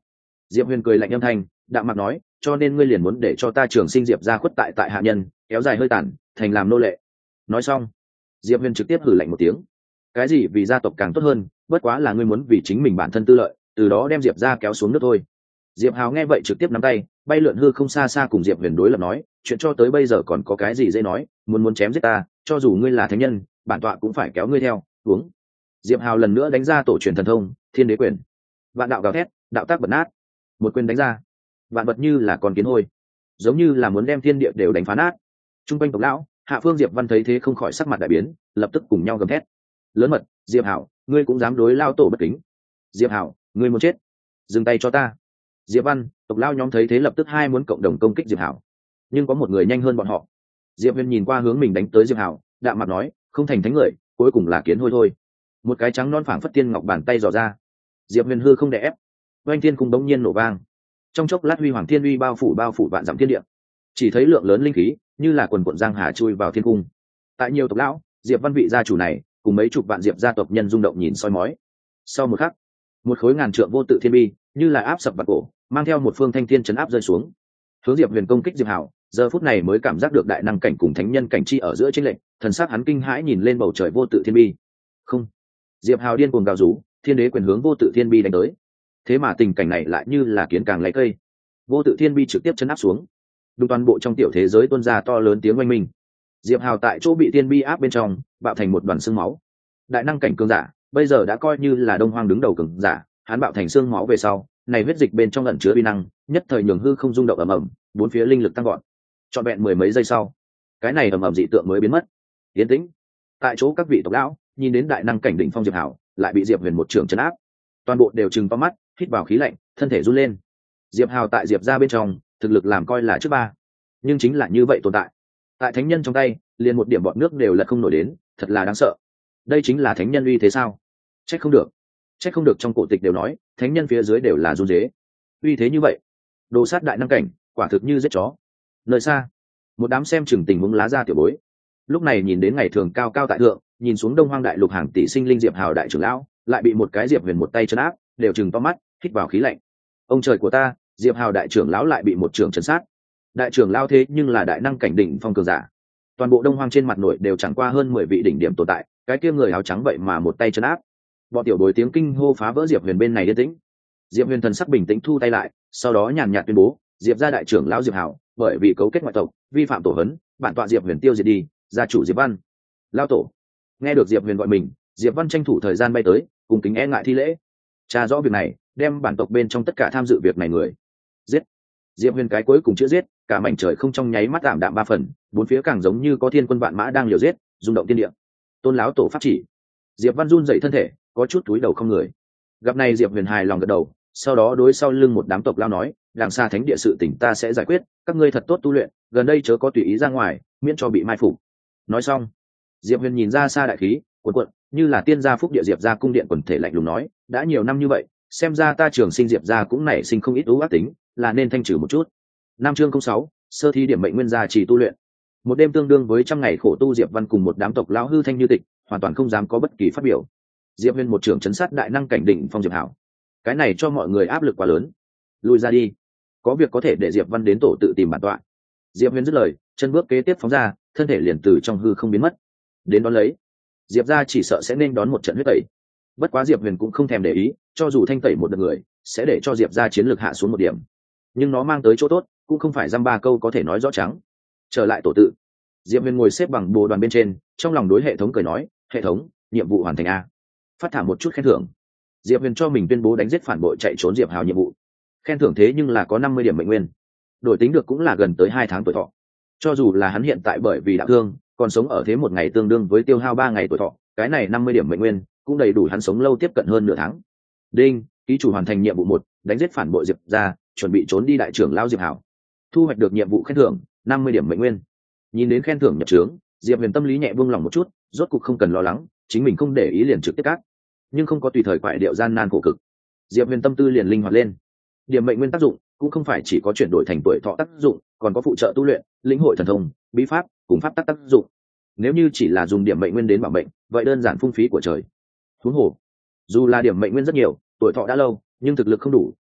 Diệp Huyền cười lạnh âm thanh, đạm mặt nói, cho nên ngươi liền muốn để cho ta trường sinh Diệp gia khuất tại hạ nhân, kéo dài hơi tàn, thành làm nô lệ. Nói xong, Diệp Huyền trực tiếp hừ lạnh một tiếng. Cái gì vì gia tộc càng tốt hơn, bất quá là ngươi muốn vì chính mình bản thân tư lợi, từ đó đem Diệp gia kéo xuống nước thôi. Diệp Hào nghe vậy trực tiếp nắm tay, bay lượn hư không xa xa cùng Diệp Huyền đối lập nói, chuyện cho tới bây giờ còn có cái gì dễ nói, muốn chém giết ta, cho dù ngươi là thánh nhân, bản tọa cũng phải kéo ngươi theo. Uống. Diệp Hào lần nữa đánh ra tổ truyền thần thông, Thiên Đế Quyền. Vạn đạo gào thét, đạo tác bật nát. Một quyền đánh ra, vạn vật như là con kiến hôi, giống như là muốn đem thiên địa đều đánh phá nát. Trung quanh tộc lão, hạ phương Diệp Văn thấy thế không khỏi sắc mặt đại biến, lập tức cùng nhau gầm thét. Lớn mật, Diệp Hảo, ngươi cũng dám đối lao tổ bất kính. Diệp Hảo, ngươi muốn chết, dừng tay cho ta. Diệp Văn, tộc lão nhóm thấy thế lập tức hai muốn cộng đồng công kích Diệp Hảo, nhưng có một người nhanh hơn bọn họ. Diệp Huyền nhìn qua hướng mình đánh tới Diệp Hảo, đạm mặt nói, không thành thánh người, cuối cùng là kiến hôi thôi. Một cái trắng non phảng phất tiên ngọc bàn tay dò ra. Diệp Huyền hư không đè ép, oanh thiên cung đống nhiên nổ vang. Trong chốc lát huy hoàng thiên uy bao phủ vạn dặm thiên địa, chỉ thấy lượng lớn linh khí như là quần quận giang hà chui vào thiên cung. Tại nhiều tộc lão, Diệp Văn vị gia chủ này cùng mấy chục vạn Diệp gia tộc nhân rung động nhìn soi mói. Sau một khắc, một khối ngàn trượng vô tự thiên bi như là áp sập bạc cổ, mang theo một phương thanh thiên chấn áp rơi xuống, hướng Diệp Huyền công kích Diệp Hảo. Giờ phút này mới cảm giác được đại năng cảnh cùng thánh nhân cảnh chi ở giữa chênh lệch, thần sắc hắn kinh hãi nhìn lên bầu trời vô tự thiên bi. Không, Diệp Hào điên cuồng gào rú, Thiên Đế Quyền hướng vô tự thiên bi đánh tới. Thế mà tình cảnh này lại như là kiến càng lấy cây, vô tự thiên bi trực tiếp chấn áp xuống, đúng toàn bộ trong tiểu thế giới tuôn ra to lớn tiếng oanh minh. Diệp Hào tại chỗ bị thiên bi áp bên trong, bạo thành một đoàn xương máu. Đại năng cảnh cường giả bây giờ đã coi như là đông hoang đứng đầu cường giả, hắn bạo thành xương máu về sau, này huyết dịch bên trong ẩn chứa uy năng, nhất thời nhường hư không rung động ầm ầm, bốn phía linh lực tăng gọn. Trọn vẹn mười mấy giây sau, cái này ầm ầm dị tượng mới biến mất. Yên tĩnh. Tại chỗ các vị tộc lão nhìn đến đại năng cảnh đỉnh phong Diệp Hảo lại bị Diệp Huyền một trường chấn áp, toàn bộ đều trừng to mắt, hít vào khí lạnh, thân thể run lên. Diệp Hào tại Diệp gia bên trong thực lực làm coi là trước ba, nhưng chính là như vậy tồn tại, tại thánh nhân trong tay liền một điểm bọt nước đều lật không nổi đến, thật là đáng sợ. Đây chính là thánh nhân uy thế sao? Trách không được, trách không được trong cổ tịch đều nói thánh nhân phía dưới đều là run dế. Uy thế như vậy, đồ sát đại năng cảnh, quả thực như giết chó. Nơi xa, một đám xem chừng tình huống lá ra tiểu bối, lúc này nhìn đến ngày thường cao cao tại thượng, nhìn xuống đông hoang đại lục hàng tỷ sinh linh Diệp Hào đại trưởng lão lại bị một cái Diệp Huyền một tay trấn áp, đều chừng to mắt, hít vào khí lạnh. Ông trời của ta, Diệp Hào đại trưởng lão lại bị một trưởng trấn sát. Đại trưởng lão thế nhưng là đại năng cảnh đỉnh phong cường giả, toàn bộ đông hoang trên mặt nội đều chẳng qua hơn 10 vị đỉnh điểm tồn tại, cái kia người áo trắng vậy mà một tay trấn áp. Bọn tiểu bối tiếng kinh hô phá vỡ Diệp Huyền bên này yên tĩnh. Diệp Huyền thần sắc bình tĩnh thu tay lại, sau đó nhàn nhạt tuyên bố, Diệp gia đại trưởng lão Diệp Hào bởi vì cấu kết ngoại tộc, vi phạm tổ huấn, bản tọa Diệp Huyền tiêu diệt đi, gia chủ Diệp Văn. Lão tổ. Nghe được Diệp Huyền gọi mình, Diệp Văn tranh thủ thời gian bay tới, cùng kính e ngại thi lễ. Tra rõ việc này, đem bản tộc bên trong tất cả tham dự việc này người giết. Diệp Huyền cái cuối cùng chữa giết, cả mảnh trời không trong nháy mắt tạm đạm 3 phần, bốn phía càng giống như có thiên quân vạn mã đang liều giết, rung động thiên địa. Tôn lão tổ pháp chỉ. Diệp Văn run dậy thân thể, có chút túi đầu không người. Gặp này Diệp Huyền hài lòng gật đầu, sau đó đối sau lưng một đám tộc lao nói, đằng xa thánh địa sự tình ta sẽ giải quyết, các ngươi thật tốt tu luyện, gần đây chớ có tùy ý ra ngoài, miễn cho bị mai phục. Nói xong, Diệp Huyền nhìn ra xa đại khí cuồn cuộn, như là tiên gia phúc địa Diệp gia cung điện quần thể lạnh lùng nói, đã nhiều năm như vậy, xem ra ta trường sinh Diệp gia cũng nảy sinh không ít ưu ác tính, là nên thanh trừ một chút. Nam chương 06, sơ thí điểm mệnh nguyên gia chỉ tu luyện. Một đêm tương đương với trăm ngày khổ tu, Diệp Văn cùng một đám tộc lão hư thanh như tịch, hoàn toàn không dám có bất kỳ phát biểu. Diệp Huyền một trưởng chấn sát đại năng cảnh đỉnh phong Diệp Hảo, cái này cho mọi người áp lực quá lớn. Lui ra đi, có việc có thể để Diệp Văn đến tổ tự tìm bản tọa. Diệp Huyền dứt lời, chân bước kế tiếp phóng ra, thân thể liền từ trong hư không biến mất. Đến đón lấy, Diệp gia chỉ sợ sẽ nên đón một trận huyết tẩy. Bất quá Diệp Huyền cũng không thèm để ý, cho dù thanh tẩy một đợt người, sẽ để cho Diệp gia chiến lược hạ xuống một điểm, nhưng nó mang tới chỗ tốt cũng không phải dăm ba câu có thể nói rõ trắng. Trở lại tổ tự, Diệp Huyền ngồi xếp bằng bồ đoàn bên trên, trong lòng đối hệ thống cười nói, hệ thống, nhiệm vụ hoàn thành a. Phát thả một chút khen thưởng. Diệp Huyền cho mình tuyên bố đánh giết phản bội chạy trốn Diệp Hào nhiệm vụ. Khen thưởng thế nhưng là có 50 điểm mệnh nguyên, đổi tính được cũng là gần tới 2 tháng tuổi thọ. Cho dù là hắn hiện tại bởi vì đạo thương còn sống ở thế một ngày tương đương với tiêu hao 3 ngày tuổi thọ, cái này 50 điểm mệnh nguyên cũng đầy đủ hắn sống lâu tiếp cận hơn nửa tháng. Đinh, ký chủ hoàn thành nhiệm vụ 1, đánh giết phản bội Diệp gia, chuẩn bị trốn đi đại trưởng lão Diệp Hảo. Thu hoạch được nhiệm vụ khen thưởng 50 điểm mệnh nguyên. Nhìn đến khen thưởng nhập trướng, Diệp Huyền tâm lý nhẹ buông lòng một chút, rốt cục không cần lo lắng, chính mình không để ý liền trực tiếp cắt, nhưng không có tùy thời quại điệu gian nan khổ cực. Diệp Huyền tâm tư liền linh hoạt lên. Điểm mệnh nguyên tác dụng cũng không phải chỉ có chuyển đổi thành tuổi thọ tác dụng, còn có phụ trợ tu luyện, lĩnh hội thần thông, bí pháp cùng pháp tác dụng. Nếu như chỉ là dùng điểm mệnh nguyên đến bảo mệnh, vậy đơn giản phung phí của trời. Huống hồ, dù là điểm mệnh nguyên rất nhiều, tuổi thọ đã lâu, nhưng thực lực không đủ,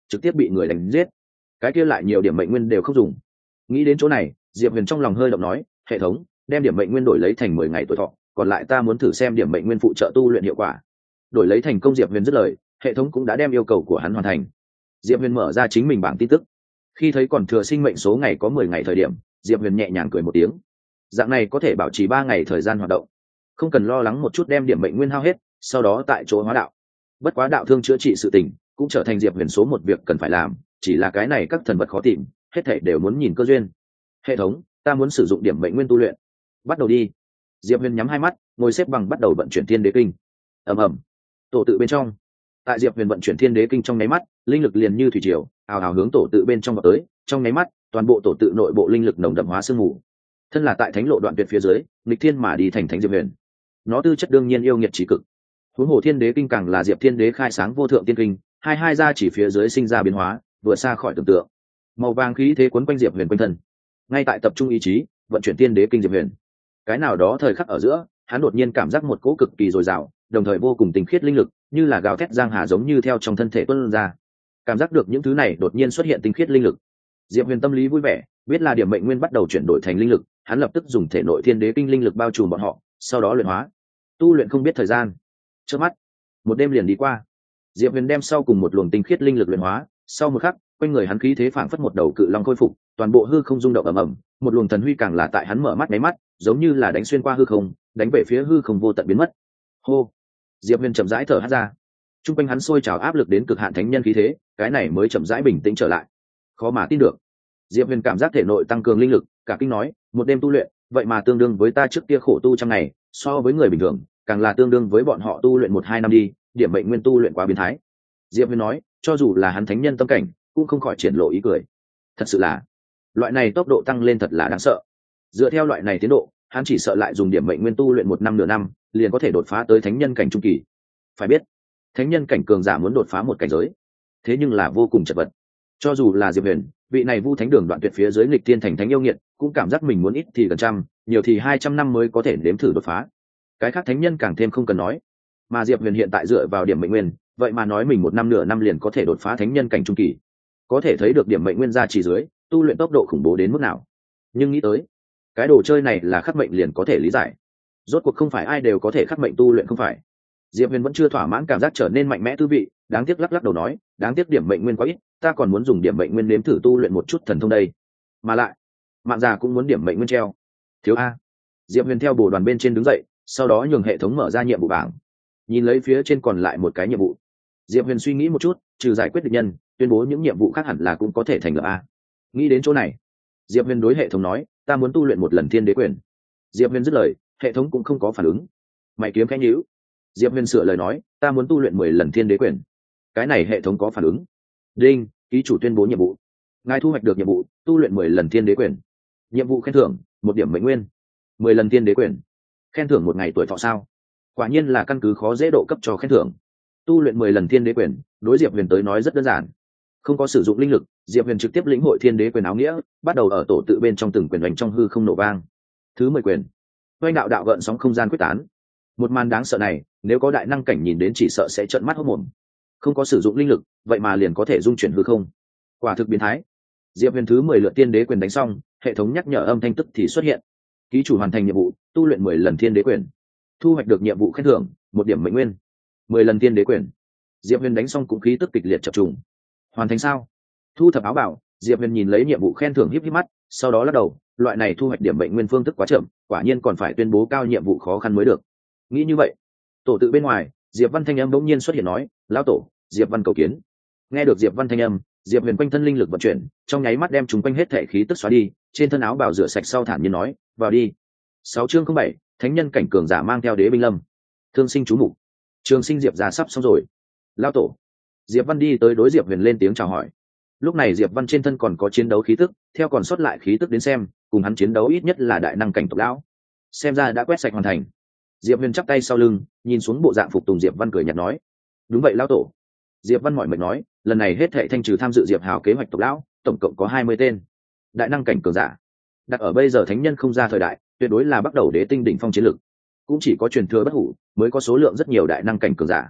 trực tiếp bị người đánh giết, cái kia lại nhiều điểm mệnh nguyên đều không dùng. Nghĩ đến chỗ này, Diệp Huyền trong lòng hơi động nói, hệ thống đem điểm mệnh nguyên đổi lấy thành 10 ngày tuổi thọ, còn lại ta muốn thử xem điểm mệnh nguyên phụ trợ tu luyện hiệu quả. Đổi lấy thành công. Diệp Huyền dứt lời, hệ thống cũng đã đem yêu cầu của hắn hoàn thành. Diệp Huyền mở ra chính mình bảng tin tức, khi thấy còn thừa sinh mệnh số ngày có 10 ngày thời điểm, Diệp Huyền nhẹ nhàng cười một tiếng. Dạng này có thể bảo trì 3 ngày thời gian hoạt động, không cần lo lắng một chút đem điểm mệnh nguyên hao hết, sau đó tại chỗ hóa đạo. Bất quá đạo thương chữa trị sự tình cũng trở thành Diệp Huyền số một việc cần phải làm, chỉ là cái này các thần vật khó tìm, hết thảy đều muốn nhìn cơ duyên. Hệ thống, ta muốn sử dụng điểm mệnh nguyên tu luyện. Bắt đầu đi. Diệp Huyền nhắm hai mắt, ngồi xếp bằng bắt đầu vận chuyển Thiên Đế Kinh. Ầm ầm. Tổ tự bên trong, tại Diệp Huyền vận chuyển Thiên Đế Kinh trong nháy mắt, linh lực liền như thủy triều ào ào hướng tổ tự bên trong vào tới, trong nháy mắt toàn bộ tổ tự nội bộ linh lực nồng đậm hóa sương mù. Thân là tại thánh lộ đoạn tuyệt phía dưới, nghịch thiên mà đi thành thánh Diệp Huyền, nó tư chất đương nhiên yêu nghiệt trí cực. Huống hồ Thiên Đế Kinh càng là Diệp Thiên Đế khai sáng vô thượng tiên kinh, hai ra chỉ phía dưới sinh ra biến hóa, vừa xa khỏi tưởng tượng. Màu vàng khí thế quấn quanh Diệp Huyền quanh thân. Ngay tại tập trung ý chí vận chuyển Thiên Đế Kinh, Diệp Huyền cái nào đó thời khắc ở giữa, hắn đột nhiên cảm giác một cỗ cực kỳ dồi dào, đồng thời vô cùng tinh khiết linh lực, như là gào thét giang hà giống như theo trong thân thể tuôn ra. Cảm giác được những thứ này đột nhiên xuất hiện tinh khiết linh lực, Diệp Huyền tâm lý vui vẻ, biết là điểm mệnh nguyên bắt đầu chuyển đổi thành linh lực, hắn lập tức dùng thể nội Thiên Đế Kinh linh lực bao trùm bọn họ, sau đó luyện hóa. Tu luyện không biết thời gian, chớp mắt một đêm liền đi qua. Diệp Huyền đem sau cùng một luồng tinh khiết linh lực luyện hóa, sau một khắc, quanh người hắn khí thế phảng phất một đầu cự long khôi phục, toàn bộ hư không rung động ầm ầm, một luồng thần huy càng là tại hắn mở mắt mấy mắt, giống như là đánh xuyên qua hư không, đánh về phía hư không vô tận biến mất. Hô. Diệp Huyền chậm rãi thở hắt ra. Trung quanh hắn sôi trào áp lực đến cực hạn thánh nhân khí thế, cái này mới chậm rãi bình tĩnh trở lại. Khó mà tin được. Diệp Huyền cảm giác thể nội tăng cường linh lực, cả kinh nói, một đêm tu luyện, vậy mà tương đương với ta trước kia khổ tu trăm ngày, so với người bình thường, càng là tương đương với bọn họ tu luyện 1-2 năm đi, điểm mệnh nguyên tu luyện quá biến thái. Diệp Huyền nói, cho dù là hắn thánh nhân tâm cảnh, cũng không khỏi triển lộ ý cười. Thật sự là, loại này tốc độ tăng lên thật là đáng sợ. Dựa theo loại này tiến độ, hắn chỉ sợ lại dùng điểm mệnh nguyên tu luyện 1 năm nửa năm, liền có thể đột phá tới thánh nhân cảnh trung kỳ. Phải biết, thánh nhân cảnh cường giả muốn đột phá một cảnh giới, thế nhưng là vô cùng chật vật. Cho dù là Diệp Huyền, vị này Vu Thánh Đường đoạn tuyệt phía dưới nghịch thiên thành thánh yêu nghiệt, cũng cảm giác mình muốn ít thì gần trăm, nhiều thì 200 năm mới có thể nếm thử đột phá. Cái khác thánh nhân càng thêm không cần nói. Mà Diệp Huyền hiện tại dựa vào điểm mệnh nguyên, vậy mà nói mình 1 năm nửa năm liền có thể đột phá thánh nhân cảnh trung kỳ. Có thể thấy được điểm mệnh nguyên gia chỉ dưới, tu luyện tốc độ khủng bố đến mức nào. Nhưng nghĩ tới, cái đồ chơi này là khắc mệnh liền có thể lý giải. Rốt cuộc không phải ai đều có thể khắc mệnh tu luyện, không phải. Diệp Huyền vẫn chưa thỏa mãn cảm giác trở nên mạnh mẽ tư vị, đáng tiếc lắc đầu nói, đáng tiếc điểm mệnh nguyên quá ít, ta còn muốn dùng điểm mệnh nguyên nếm thử tu luyện một chút thần thông đây. Mà lại, mạng già cũng muốn điểm mệnh nguyên treo. Thiếu a. Diệp Huyền theo bồ đoàn bên trên đứng dậy, sau đó nhường hệ thống mở ra nhiệm vụ bảng. Nhìn lấy phía trên còn lại một cái nhiệm vụ, Diệp Huyền suy nghĩ một chút, trừ giải quyết địch nhân, tuyên bố những nhiệm vụ khác hẳn là cũng có thể thành lập a. Nghĩ đến chỗ này, Diệp Huyền đối hệ thống nói, ta muốn tu luyện 1 lần Thiên Đế Quyền. Diệp Huyền dứt lời, hệ thống cũng không có phản ứng. Mày kiếm khẽ nhíu. Diệp Huyền sửa lời nói, ta muốn tu luyện 10 lần Thiên Đế Quyền. Cái này hệ thống có phản ứng. Đinh, ký chủ tuyên bố nhiệm vụ. Ngài thu hoạch được nhiệm vụ, tu luyện 10 lần Thiên Đế Quyền. Nhiệm vụ khen thưởng, 1 điểm mệnh nguyên. 10 lần Thiên Đế Quyền. Khen thưởng 1 ngày tuổi thọ sao? Quả nhiên là căn cứ khó dễ độ cấp cho khen thưởng. Tu luyện 10 lần Thiên Đế Quyền, đối Diệp Huyền tới nói rất đơn giản. Không có sử dụng linh lực, Diệp Huyền trực tiếp lĩnh hội Thiên Đế Quyền áo nghĩa, bắt đầu ở tổ tự bên trong từng quyền đánh trong hư không nổ vang. Thứ 10 quyền. Oanh đạo đạo gợn sóng không gian quyết tán. Một màn đáng sợ này, nếu có đại năng cảnh nhìn đến chỉ sợ sẽ trợn mắt hốt mồm. Không có sử dụng linh lực, vậy mà liền có thể dung chuyển hư không. Quả thực biến thái. Diệp Huyền thứ 10 lượt Thiên Đế Quyền đánh xong, hệ thống nhắc nhở âm thanh tức thì xuất hiện. Ký chủ hoàn thành nhiệm vụ, tu luyện 10 lần Thiên Đế Quyền. Thu hoạch được nhiệm vụ khen thưởng, 1 điểm mệnh nguyên. 10 lần Thiên Đế Quyền. Diệp Huyền đánh xong cũng khí tức kịch liệt chập trùng. Hoàn thành sao? Thu thập áo bảo, Diệp Huyền nhìn lấy nhiệm vụ khen thưởng híp híp mắt, sau đó lắc đầu, loại này thu hoạch điểm mệnh nguyên phương thức quá chậm, quả nhiên còn phải tuyên bố cao nhiệm vụ khó khăn mới được. Nghĩ như vậy, tổ tự bên ngoài, Diệp Văn thanh âm bỗng nhiên xuất hiện nói, lão tổ, Diệp Văn cầu kiến. Nghe được Diệp Văn thanh âm, Diệp Huyền quanh thân linh lực vận chuyển, trong nháy mắt đem chúng quanh hết thể khí tức xóa đi, trên thân áo bào rửa sạch sau thản nhiên nói, vào đi. 6 chương 07, thánh nhân cảnh cường giả mang theo đế binh lâm. Thương sinh chú mục. Trường sinh Diệp già sắp xong rồi. Lão tổ. Diệp Văn đi tới đối Diệp Huyền lên tiếng chào hỏi. Lúc này Diệp Văn trên thân còn có chiến đấu khí tức, theo còn sót lại khí tức đến xem, cùng hắn chiến đấu ít nhất là đại năng cảnh tộc lão. Xem ra đã quét sạch hoàn thành. Diệp Huyền chắp tay sau lưng, nhìn xuống bộ dạng phục tùng Diệp Văn cười nhạt nói, đúng vậy lão tổ. Diệp Văn mỏi mệt nói, lần này hết thảy thanh trừ tham dự Diệp Hào kế hoạch tộc lão, tổng cộng có 20 tên. Đại năng cảnh cường giả. Đặt ở bây giờ thánh nhân không ra thời đại, tuyệt đối là bắt đầu đế tinh đỉnh phong chiến lực. Cũng chỉ có truyền thừa bất hủ, mới có số lượng rất nhiều đại năng cảnh cường giả.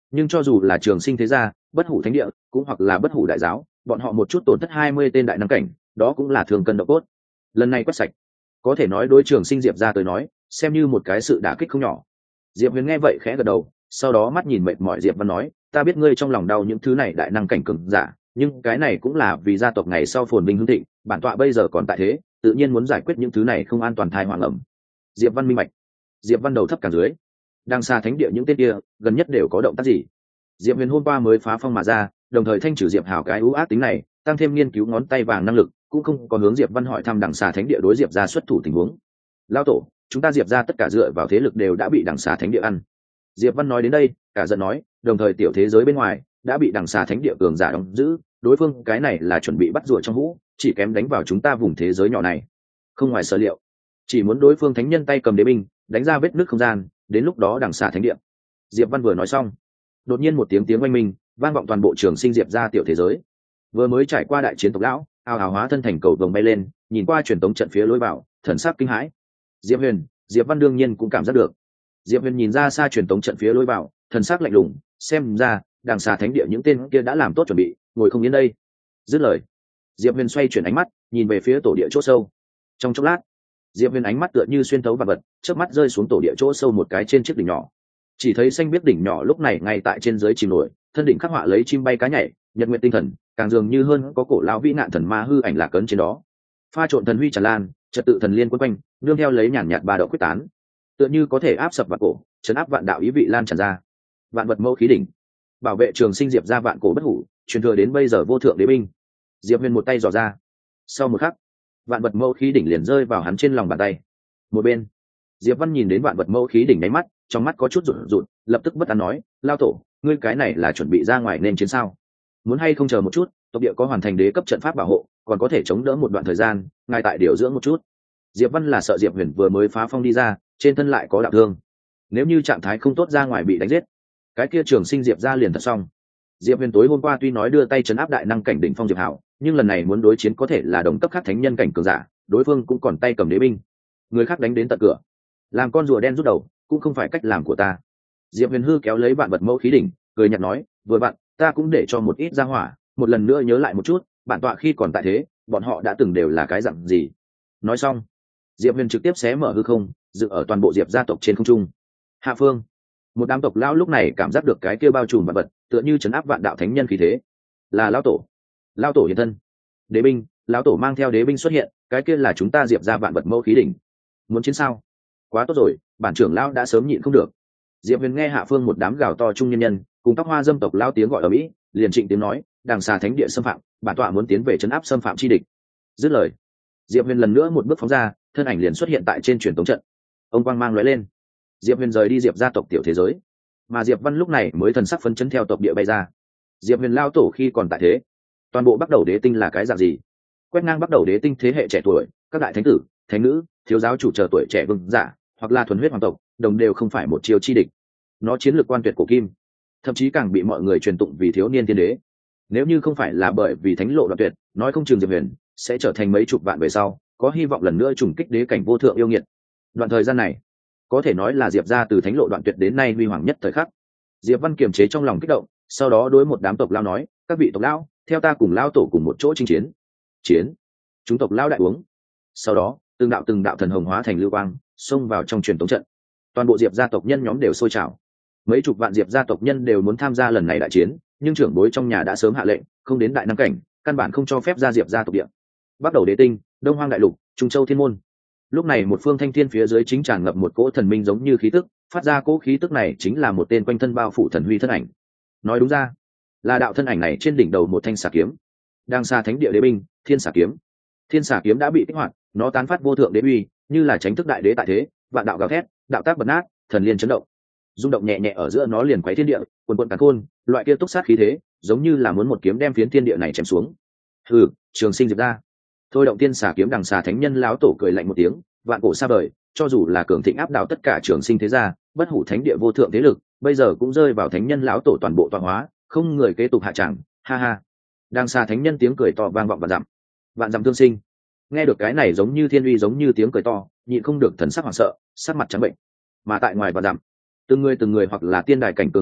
Nhưng cho dù là trường sinh thế gia, bất hủ thánh địa cũng hoặc là bất hủ đại giáo, bọn họ một chút tổn thất 20 tên đại năng cảnh, đó cũng là thường cân độ cốt. Lần này quét sạch, có thể nói đối trường sinh Diệp gia tới nói xem như một cái sự đả kích không nhỏ. Diệp Huyền nghe vậy khẽ gật đầu, sau đó mắt nhìn mệt mỏi Diệp Văn nói, ta biết ngươi trong lòng đau những thứ này đại năng cảnh cường giả, nhưng cái này cũng là vì gia tộc ngày sau phồn vinh hưng thịnh, bản tọa bây giờ còn tại thế, tự nhiên muốn giải quyết những thứ này không an toàn thai hoang ẩm. Diệp Văn minh bạch. Diệp Văn đầu thấp cả dưới, đang xa thánh địa những tên kia gần nhất đều có động tác gì? Diệp Huyền hôm qua mới phá phong mà ra, đồng thời thanh trừ Diệp Hảo cái ưu ác tính này, tăng thêm nghiên cứu ngón tay vàng năng lực, cũng không có hướng Diệp Văn hỏi thăm đằng xà thánh địa đối Diệp gia xuất thủ tình huống. Lão tổ, chúng ta Diệp gia tất cả dựa vào thế lực đều đã bị đằng xà thánh địa ăn. Diệp Văn nói đến đây, cả giận nói, đồng thời tiểu thế giới bên ngoài đã bị đằng xà thánh địa cường giả đóng giữ, đối phương cái này là chuẩn bị bắt rùa trong hũ, chỉ kém đánh vào chúng ta vùng thế giới nhỏ này. Không ngoài sở liệu, chỉ muốn đối phương thánh nhân tay cầm đế binh, đánh ra vết nứt không gian, đến lúc đó đằng xà thánh địa. Diệp Văn vừa nói xong, đột nhiên một tiếng oanh minh vang vọng toàn bộ trường sinh Diệp gia tiểu thế giới. Vừa mới trải qua đại chiến tộc lão, ào ào hóa thân thành cầu vồng bay lên, nhìn qua truyền tống trận phía lối vào, thần sắc kinh hãi. Diệp Huyền, Diệp Văn đương nhiên cũng cảm giác được. Diệp Huyền nhìn ra xa truyền tống trận phía lối vào, thần sắc lạnh lùng, xem ra đằng xà thánh địa những tên kia đã làm tốt chuẩn bị, ngồi không yên đây. Dứt lời, Diệp Huyền xoay chuyển ánh mắt, nhìn về phía tổ địa chỗ sâu. Trong chốc lát, Diệp Huyền ánh mắt tựa như xuyên thấu vạn vật, chớp mắt rơi xuống tổ địa chỗ sâu một cái trên chiếc đỉnh nhỏ. Chỉ thấy xanh biết đỉnh nhỏ lúc này ngay tại trên dưới chìm nổi, thân đỉnh khắc họa lấy chim bay cá nhảy, nhật nguyện tinh thần, càng dường như hơn có cổ lão vĩ nạn thần ma hư ảnh lạc ấn trên đó. Pha trộn thần huy tràn lan, trật tự thần liên quấn quanh, nương theo lấy nhàn nhạt ba độ quyết tán, tựa như có thể áp sập vạn cổ, chấn áp vạn đạo ý vị lan tràn ra. Vạn vật mẫu khí đỉnh, bảo vệ trường sinh Diệp gia vạn cổ bất hủ, truyền thừa đến bây giờ vô thượng đế binh. Diệp Huyền một tay dò ra, sau một khắc, vạn vật mẫu khí đỉnh liền rơi vào hắn trên lòng bàn tay. Một bên, Diệp Văn nhìn đến vạn vật mẫu khí đỉnh nháy mắt, trong mắt có chút rụt rụt, lập tức bất an nói, lao tổ, ngươi cái này là chuẩn bị ra ngoài nên chiến sao? Muốn hay không chờ một chút, tộc địa có hoàn thành đế cấp trận pháp bảo hộ, còn có thể chống đỡ một đoạn thời gian, ngài tại điều dưỡng một chút. Diệp Văn là sợ Diệp Huyền vừa mới phá phong đi ra, trên thân lại có đạo thương, nếu như trạng thái không tốt ra ngoài bị đánh giết, cái kia trường sinh Diệp gia liền thật xong. Diệp Huyền tối hôm qua tuy nói đưa tay chấn áp đại năng cảnh đỉnh phong Diệp Hảo, nhưng lần này muốn đối chiến có thể là đồng cấp khác thánh nhân cảnh cường giả, đối phương cũng còn tay cầm đế binh, người khác đánh đến tận cửa, làm con rùa đen rút đầu cũng không phải cách làm của ta. Diệp Huyền hư kéo lấy vạn vật mẫu khí đỉnh, cười nhạt nói, vừa bạn ta cũng để cho một ít ra hỏa, một lần nữa nhớ lại một chút, bản tọa khi còn tại thế, bọn họ đã từng đều là cái dạng gì. Nói xong, Diệp Huyền trực tiếp xé mở hư không, dựng ở toàn bộ Diệp gia tộc trên không trung. Hạ phương, một đám tộc lão lúc này cảm giác được cái kia bao trùm vạn vật, tựa như chấn áp vạn đạo thánh nhân khí thế. Là lão tổ, lão tổ hiện thân. Đế binh, lão tổ mang theo đế binh xuất hiện, cái kia là chúng ta Diệp gia vạn vật mẫu khí đỉnh. Muốn chiến sao? Quá tốt rồi, bản trưởng lão đã sớm nhịn không được. Diệp Huyền nghe hạ phương một đám gào to trung nhân nhân cùng tóc hoa dâm tộc lão tiếng gọi ở mỹ, liền trịnh tiếng nói, đằng xà thánh địa xâm phạm, bản tọa muốn tiến về trấn áp xâm phạm chi địch. Dứt lời, Diệp Huyền lần nữa một bước phóng ra, thân ảnh liền xuất hiện tại trên truyền tống trận. Ông quang mang lóe lên, Diệp Huyền rời đi Diệp gia tộc tiểu thế giới, mà Diệp Văn lúc này mới thần sắc phấn chấn theo tộc địa bay ra. Diệp Huyền lao tổ khi còn tại thế, toàn bộ bắt đầu đế tinh là cái dạng gì? Quét ngang bắt đầu đế tinh thế hệ trẻ tuổi, các đại thánh tử, thánh nữ, thiếu giáo chủ chờ tuổi trẻ vương giả, hoặc là thuần huyết hoàng tộc, đồng đều không phải một chiêu chi địch. Nó chiến lược quan tuyệt của kim, thậm chí càng bị mọi người truyền tụng vì thiếu niên thiên đế. Nếu như không phải là bởi vì thánh lộ đoạn tuyệt, nói không chừng Diệp Huyền sẽ trở thành mấy chục vạn về sau, có hy vọng lần nữa trùng kích đế cảnh vô thượng yêu nghiệt. Đoạn thời gian này, có thể nói là Diệp gia từ thánh lộ đoạn tuyệt đến nay huy hoàng nhất thời khắc. Diệp Văn kiềm chế trong lòng kích động, sau đó đối một đám tộc lao nói, các vị tộc lao, theo ta cùng lao tổ cùng một chỗ chinh chiến. Chiến. Chúng tộc lao đại uống. Sau đó, từng đạo thần hồng hóa thành lưu quang, xông vào trong truyền tống trận. Toàn bộ Diệp gia tộc nhân nhóm đều sôi trào. Mấy chục vạn Diệp gia tộc nhân đều muốn tham gia lần này đại chiến, nhưng trưởng bối trong nhà đã sớm hạ lệnh, không đến đại năng cảnh, căn bản không cho phép ra Diệp gia tộc địa. Bắt đầu đế tinh, Đông Hoang đại lục, Trung Châu thiên môn. Lúc này một phương thanh thiên phía dưới chính tràn ngập một cỗ thần minh giống như khí tức, phát ra cỗ khí tức này chính là một tên quanh thân bao phủ thần huy thân ảnh. Nói đúng ra, là đạo thân ảnh này trên đỉnh đầu một thanh xà kiếm, đang xa thánh địa đế binh, Thiên Xà kiếm. Thiên Xà kiếm đã bị kích hoạt, nó tán phát vô thượng đế uy, như là tránh thức đại đế tại thế, vạn đạo gào thét, đạo tác bật nát, thần liên chấn động. Rung động nhẹ nhẹ ở giữa nó liền quấy thiên địa, quần quần càn khôn, loại kia túc sát khí thế, giống như là muốn một kiếm đem phiến thiên địa này chém xuống. Hừ, trường sinh Diệp ra. Thôi động Thiên Xà kiếm đằng xà thánh nhân lão tổ cười lạnh một tiếng, vạn cổ xa vời, cho dù là cường thịnh áp đảo tất cả trường sinh thế gia, bất hủ thánh địa vô thượng thế lực, bây giờ cũng rơi vào thánh nhân lão tổ toàn bộ tọa hóa, không người kế tục hạ tràng, ha ha. Đằng xà thánh nhân tiếng cười to vang vọng vạn dặm tương sinh. Nghe được cái này giống như thiên uy giống như tiếng cười to, nhịn không được thần sắc hoảng sợ, sắc mặt trắng bệnh. Mà tại ngoài vạn dặm, từng người hoặc là tiên đài cảnh cường giả,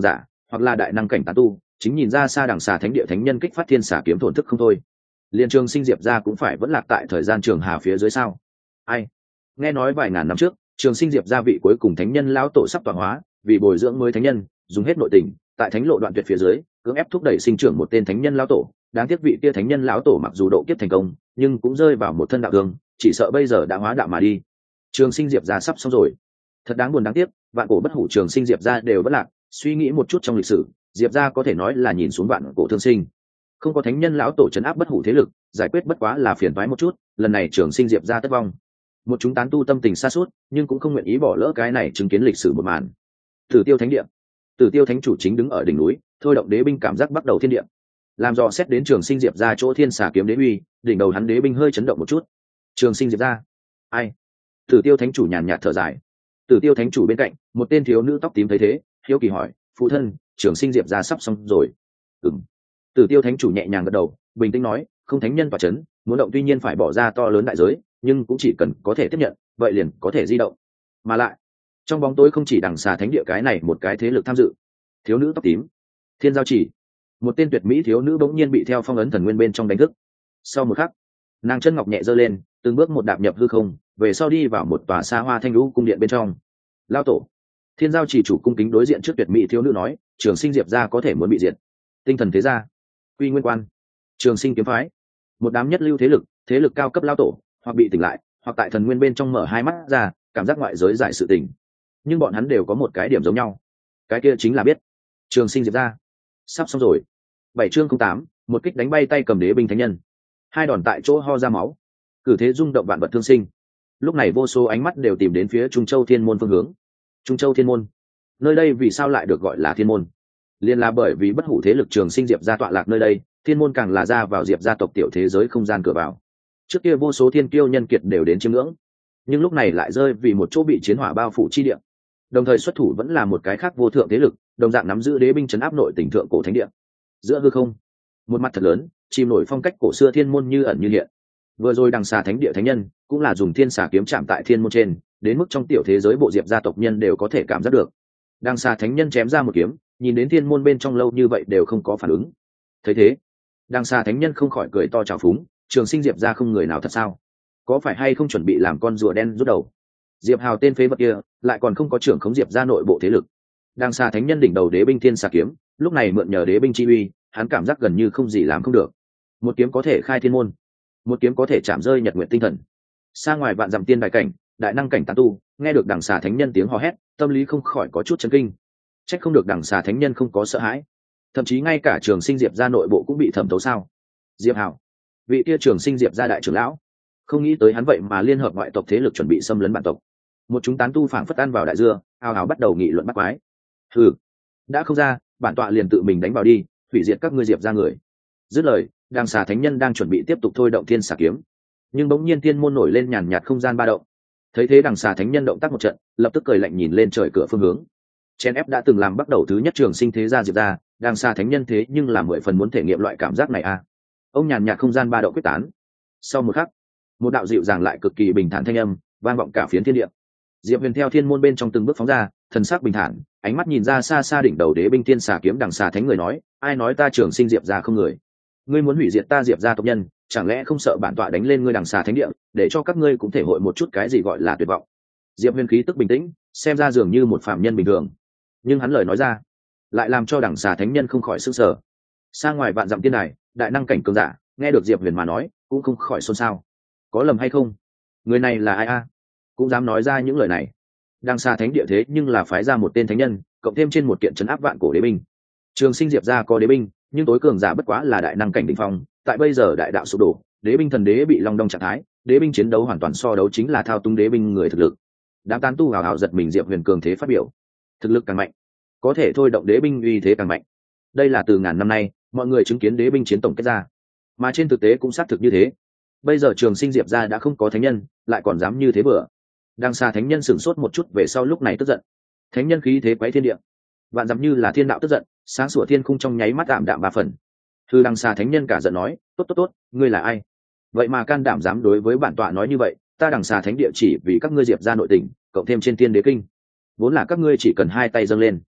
hoặc là đại năng cảnh tán tu chính nhìn ra xa đằng xà thánh địa thánh nhân kích phát thiên xà kiếm thổn thức không thôi. Liên Trường Sinh Diệp gia cũng phải vẫn lạc tại thời gian trường hà phía dưới sao? Ai? Nghe nói vài ngàn năm trước, Trường Sinh Diệp gia vị cuối cùng thánh nhân lão tổ sắp tọa hóa, vì bồi dưỡng mới thánh nhân, dùng hết nội tình, tại thánh lộ đoạn tuyệt phía dưới, cưỡng ép thúc đẩy sinh trưởng một tên thánh nhân lão tổ. Đáng tiếc vị kia thánh nhân lão tổ mặc dù độ kiếp thành công, nhưng cũng rơi vào một thân đạo thương, chỉ sợ bây giờ đã hóa đạo mà đi. Trường Sinh Diệp gia sắp xong rồi. Thật đáng buồn đáng tiếc, vạn cổ bất hủ Trường Sinh Diệp gia đều bất lạc. Suy nghĩ một chút trong lịch sử, Diệp gia có thể nói là nhìn xuống vạn cổ thương sinh. Không có thánh nhân lão tổ trấn áp bất hủ thế lực, giải quyết bất quá là phiền toái một chút, lần này Trường Sinh Diệp gia thất vong. Một chúng tán tu tâm tình xa suốt, nhưng cũng không nguyện ý bỏ lỡ cái này chứng kiến lịch sử một màn. Tử Tiêu Thánh Địa, Tử Tiêu Thánh chủ chính đứng ở đỉnh núi, thôi động đế binh cảm giác bắt đầu thiên địa. Làm dò xét đến Trường Sinh Diệp gia chỗ thiên xà kiếm đế uy, đỉnh đầu hắn đế binh hơi chấn động một chút. Trường Sinh Diệp gia, ai? Tử Tiêu Thánh chủ nhàn nhạt thở dài. Tử Tiêu Thánh chủ bên cạnh, một tên thiếu nữ tóc tím thấy thế, hiếu kỳ hỏi, phụ thân, Trường Sinh Diệp gia sắp xong rồi. Ừm. Tử Tiêu Thánh chủ nhẹ nhàng gật đầu, bình tĩnh nói, không thánh nhân tọa chấn, muốn động tuy nhiên phải bỏ ra to lớn đại giới, nhưng cũng chỉ cần có thể tiếp nhận, vậy liền có thể di động. Mà lại, trong bóng tối không chỉ đằng xà thánh địa cái này một cái thế lực tham dự. Thiếu nữ tóc tím, Thiên Giao Chỉ, một tên tuyệt mỹ thiếu nữ bỗng nhiên bị theo phong ấn thần nguyên bên trong đánh thức. Sau một khắc, nàng chân ngọc nhẹ giơ lên, từng bước một đạp nhập hư không, về sau đi vào một tòa xa hoa thanh lũ cung điện bên trong. Lao tổ, Thiên Giao Chỉ chủ cung kính đối diện trước tuyệt mỹ thiếu nữ nói, Trường Sinh Diệp gia có thể muốn bị diệt. Tinh thần thế gia, Quy Nguyên Quan, Trường Sinh kiếm phái, một đám nhất lưu thế lực cao cấp lao tổ, hoặc bị tỉnh lại, hoặc tại thần nguyên bên trong mở hai mắt ra, cảm giác ngoại giới giải sự tình. Nhưng bọn hắn đều có một cái điểm giống nhau, cái kia chính là biết Trường Sinh Diệp gia sắp xong rồi. 7 chương 08, một kích đánh bay tay cầm đế binh thánh nhân, hai đòn tại chỗ ho ra máu, cử thế rung động vạn vật thương sinh. Lúc này vô số ánh mắt đều tìm đến phía Trung Châu Thiên Môn phương hướng. Trung Châu Thiên Môn, nơi đây vì sao lại được gọi là Thiên Môn? Liên là bởi vì bất hủ thế lực Trường Sinh Diệp gia tọa lạc nơi đây, Thiên Môn càng là ra vào Diệp gia tộc tiểu thế giới không gian cửa vào. Trước kia vô số thiên kiêu nhân kiệt đều đến chiêm ngưỡng, nhưng lúc này lại rơi vì một chỗ bị chiến hỏa bao phủ chi địa. Đồng thời xuất thủ vẫn là một cái khác vô thượng thế lực, đồng dạng nắm giữ đế binh trấn áp nội tỉnh thượng cổ thánh địa. Giữa hư không, một mặt thật lớn, chìm nổi phong cách cổ xưa Thiên Môn như ẩn như hiện. Vừa rồi đằng xà thánh địa thánh nhân cũng là dùng thiên xà kiếm chạm tại Thiên Môn trên, đến mức trong tiểu thế giới bộ Diệp gia tộc nhân đều có thể cảm giác được. Đằng xà thánh nhân chém ra một kiếm, nhìn đến Thiên Môn bên trong lâu như vậy đều không có phản ứng. Thấy thế, đằng xà thánh nhân không khỏi cười to trào phúng, Trường Sinh Diệp gia không người nào thật sao? Có phải hay không chuẩn bị làm con rùa đen rút đầu? Diệp Hào tên phế vật kia lại còn không có trưởng khống Diệp gia nội bộ thế lực. Đằng xà thánh nhân đỉnh đầu đế binh thiên xà kiếm, lúc này mượn nhờ đế binh chi uy, hắn cảm giác gần như không gì làm không được. Một kiếm có thể khai thiên môn, một kiếm có thể chạm rơi nhật nguyện tinh thần. Xa ngoài vạn dặm tiên đại cảnh, đại năng cảnh tán tu, nghe được đằng xà thánh nhân tiếng hò hét, tâm lý không khỏi có chút chấn kinh. Trách không được đằng xà thánh nhân không có sợ hãi, thậm chí ngay cả Trường Sinh Diệp gia nội bộ cũng bị thẩm thấu sao? Diệp Hào, vị kia Trường Sinh Diệp gia đại trưởng lão, không nghĩ tới hắn vậy mà liên hợp ngoại tộc thế lực chuẩn bị xâm lấn bản tộc. Một chúng tán tu phảng phất ăn vào đại dưa, ào ào bắt đầu nghị luận bắt quái. Hừ, đã không ra, bản tọa liền tự mình đánh vào đi, hủy diệt các ngươi Diệp gia người. Dứt lời, đằng xà thánh nhân đang chuẩn bị tiếp tục thôi động thiên xà kiếm, nhưng bỗng nhiên thiên môn nổi lên nhàn nhạt không gian ba động. Thấy thế đằng xà thánh nhân động tác một trận, lập tức cười lạnh nhìn lên trời cửa phương hướng. Chen ép đã từng làm bắt đầu thứ nhất Trường Sinh thế gia Diệp gia, đằng xà thánh nhân thế nhưng là 10 phần muốn thể nghiệm loại cảm giác này a. Ông nhàn nhạt không gian ba động quyết tán. Sau một khắc, một đạo dịu dàng lại cực kỳ bình thản thanh âm vang vọng cả phiến thiên địa. Diệp Huyền theo thiên môn bên trong từng bước phóng ra, thần sắc bình thản, ánh mắt nhìn ra xa xa đỉnh đầu đế binh thiên xà kiếm đằng xà thánh người nói, ai nói ta Trường Sinh Diệp gia không người? Ngươi muốn hủy diệt ta Diệp gia tộc nhân, chẳng lẽ không sợ bản tọa đánh lên ngươi đằng xà thánh địa, để cho các ngươi cũng thể hội một chút cái gì gọi là tuyệt vọng? Diệp Huyền khí tức bình tĩnh, xem ra dường như một phàm nhân bình thường, nhưng hắn lời nói ra lại làm cho đằng xà thánh nhân không khỏi sức sở. Xa ngoài vạn dặm tiên này, đại năng cảnh cường giả nghe được Diệp Huyền mà nói cũng không khỏi xôn xao. Có lầm hay không? Người này là ai a? Cũng dám nói ra những lời này? Đằng xà thánh địa thế nhưng là phái ra một tên thánh nhân, cộng thêm trên một kiện trấn áp vạn cổ đế binh. Trường Sinh Diệp gia có đế binh, nhưng tối cường giả bất quá là đại năng cảnh đỉnh phong. Tại bây giờ đại đạo sụp đổ, đế binh thần đế bị long đong trạng thái, đế binh chiến đấu hoàn toàn so đấu chính là thao túng đế binh người thực lực. Đám tán tu hào hào giật mình, Diệp Huyền cường thế phát biểu, thực lực càng mạnh, có thể thôi động đế binh uy thế càng mạnh. Đây là từ ngàn năm nay mọi người chứng kiến đế binh chiến tổng kết ra, mà trên thực tế cũng xác thực như thế. Bây giờ Trường Sinh Diệp gia đã không có thánh nhân, lại còn dám như thế bừa. Đằng xà thánh nhân sửng sốt một chút, về sau lúc này tức giận. Thánh nhân khí thế quấy thiên địa, vạn dặm như là thiên đạo tức giận, sáng sủa thiên khung trong nháy mắt ảm đạm ba phần. Thư đằng xà thánh nhân cả giận nói, tốt tốt tốt, ngươi là ai? Vậy mà can đảm dám đối với bản tọa nói như vậy? Ta đằng xà thánh địa chỉ vì các ngươi Diệp gia nội tình, cộng thêm trên thiên đế kinh, vốn là các ngươi chỉ cần hai tay dâng lên,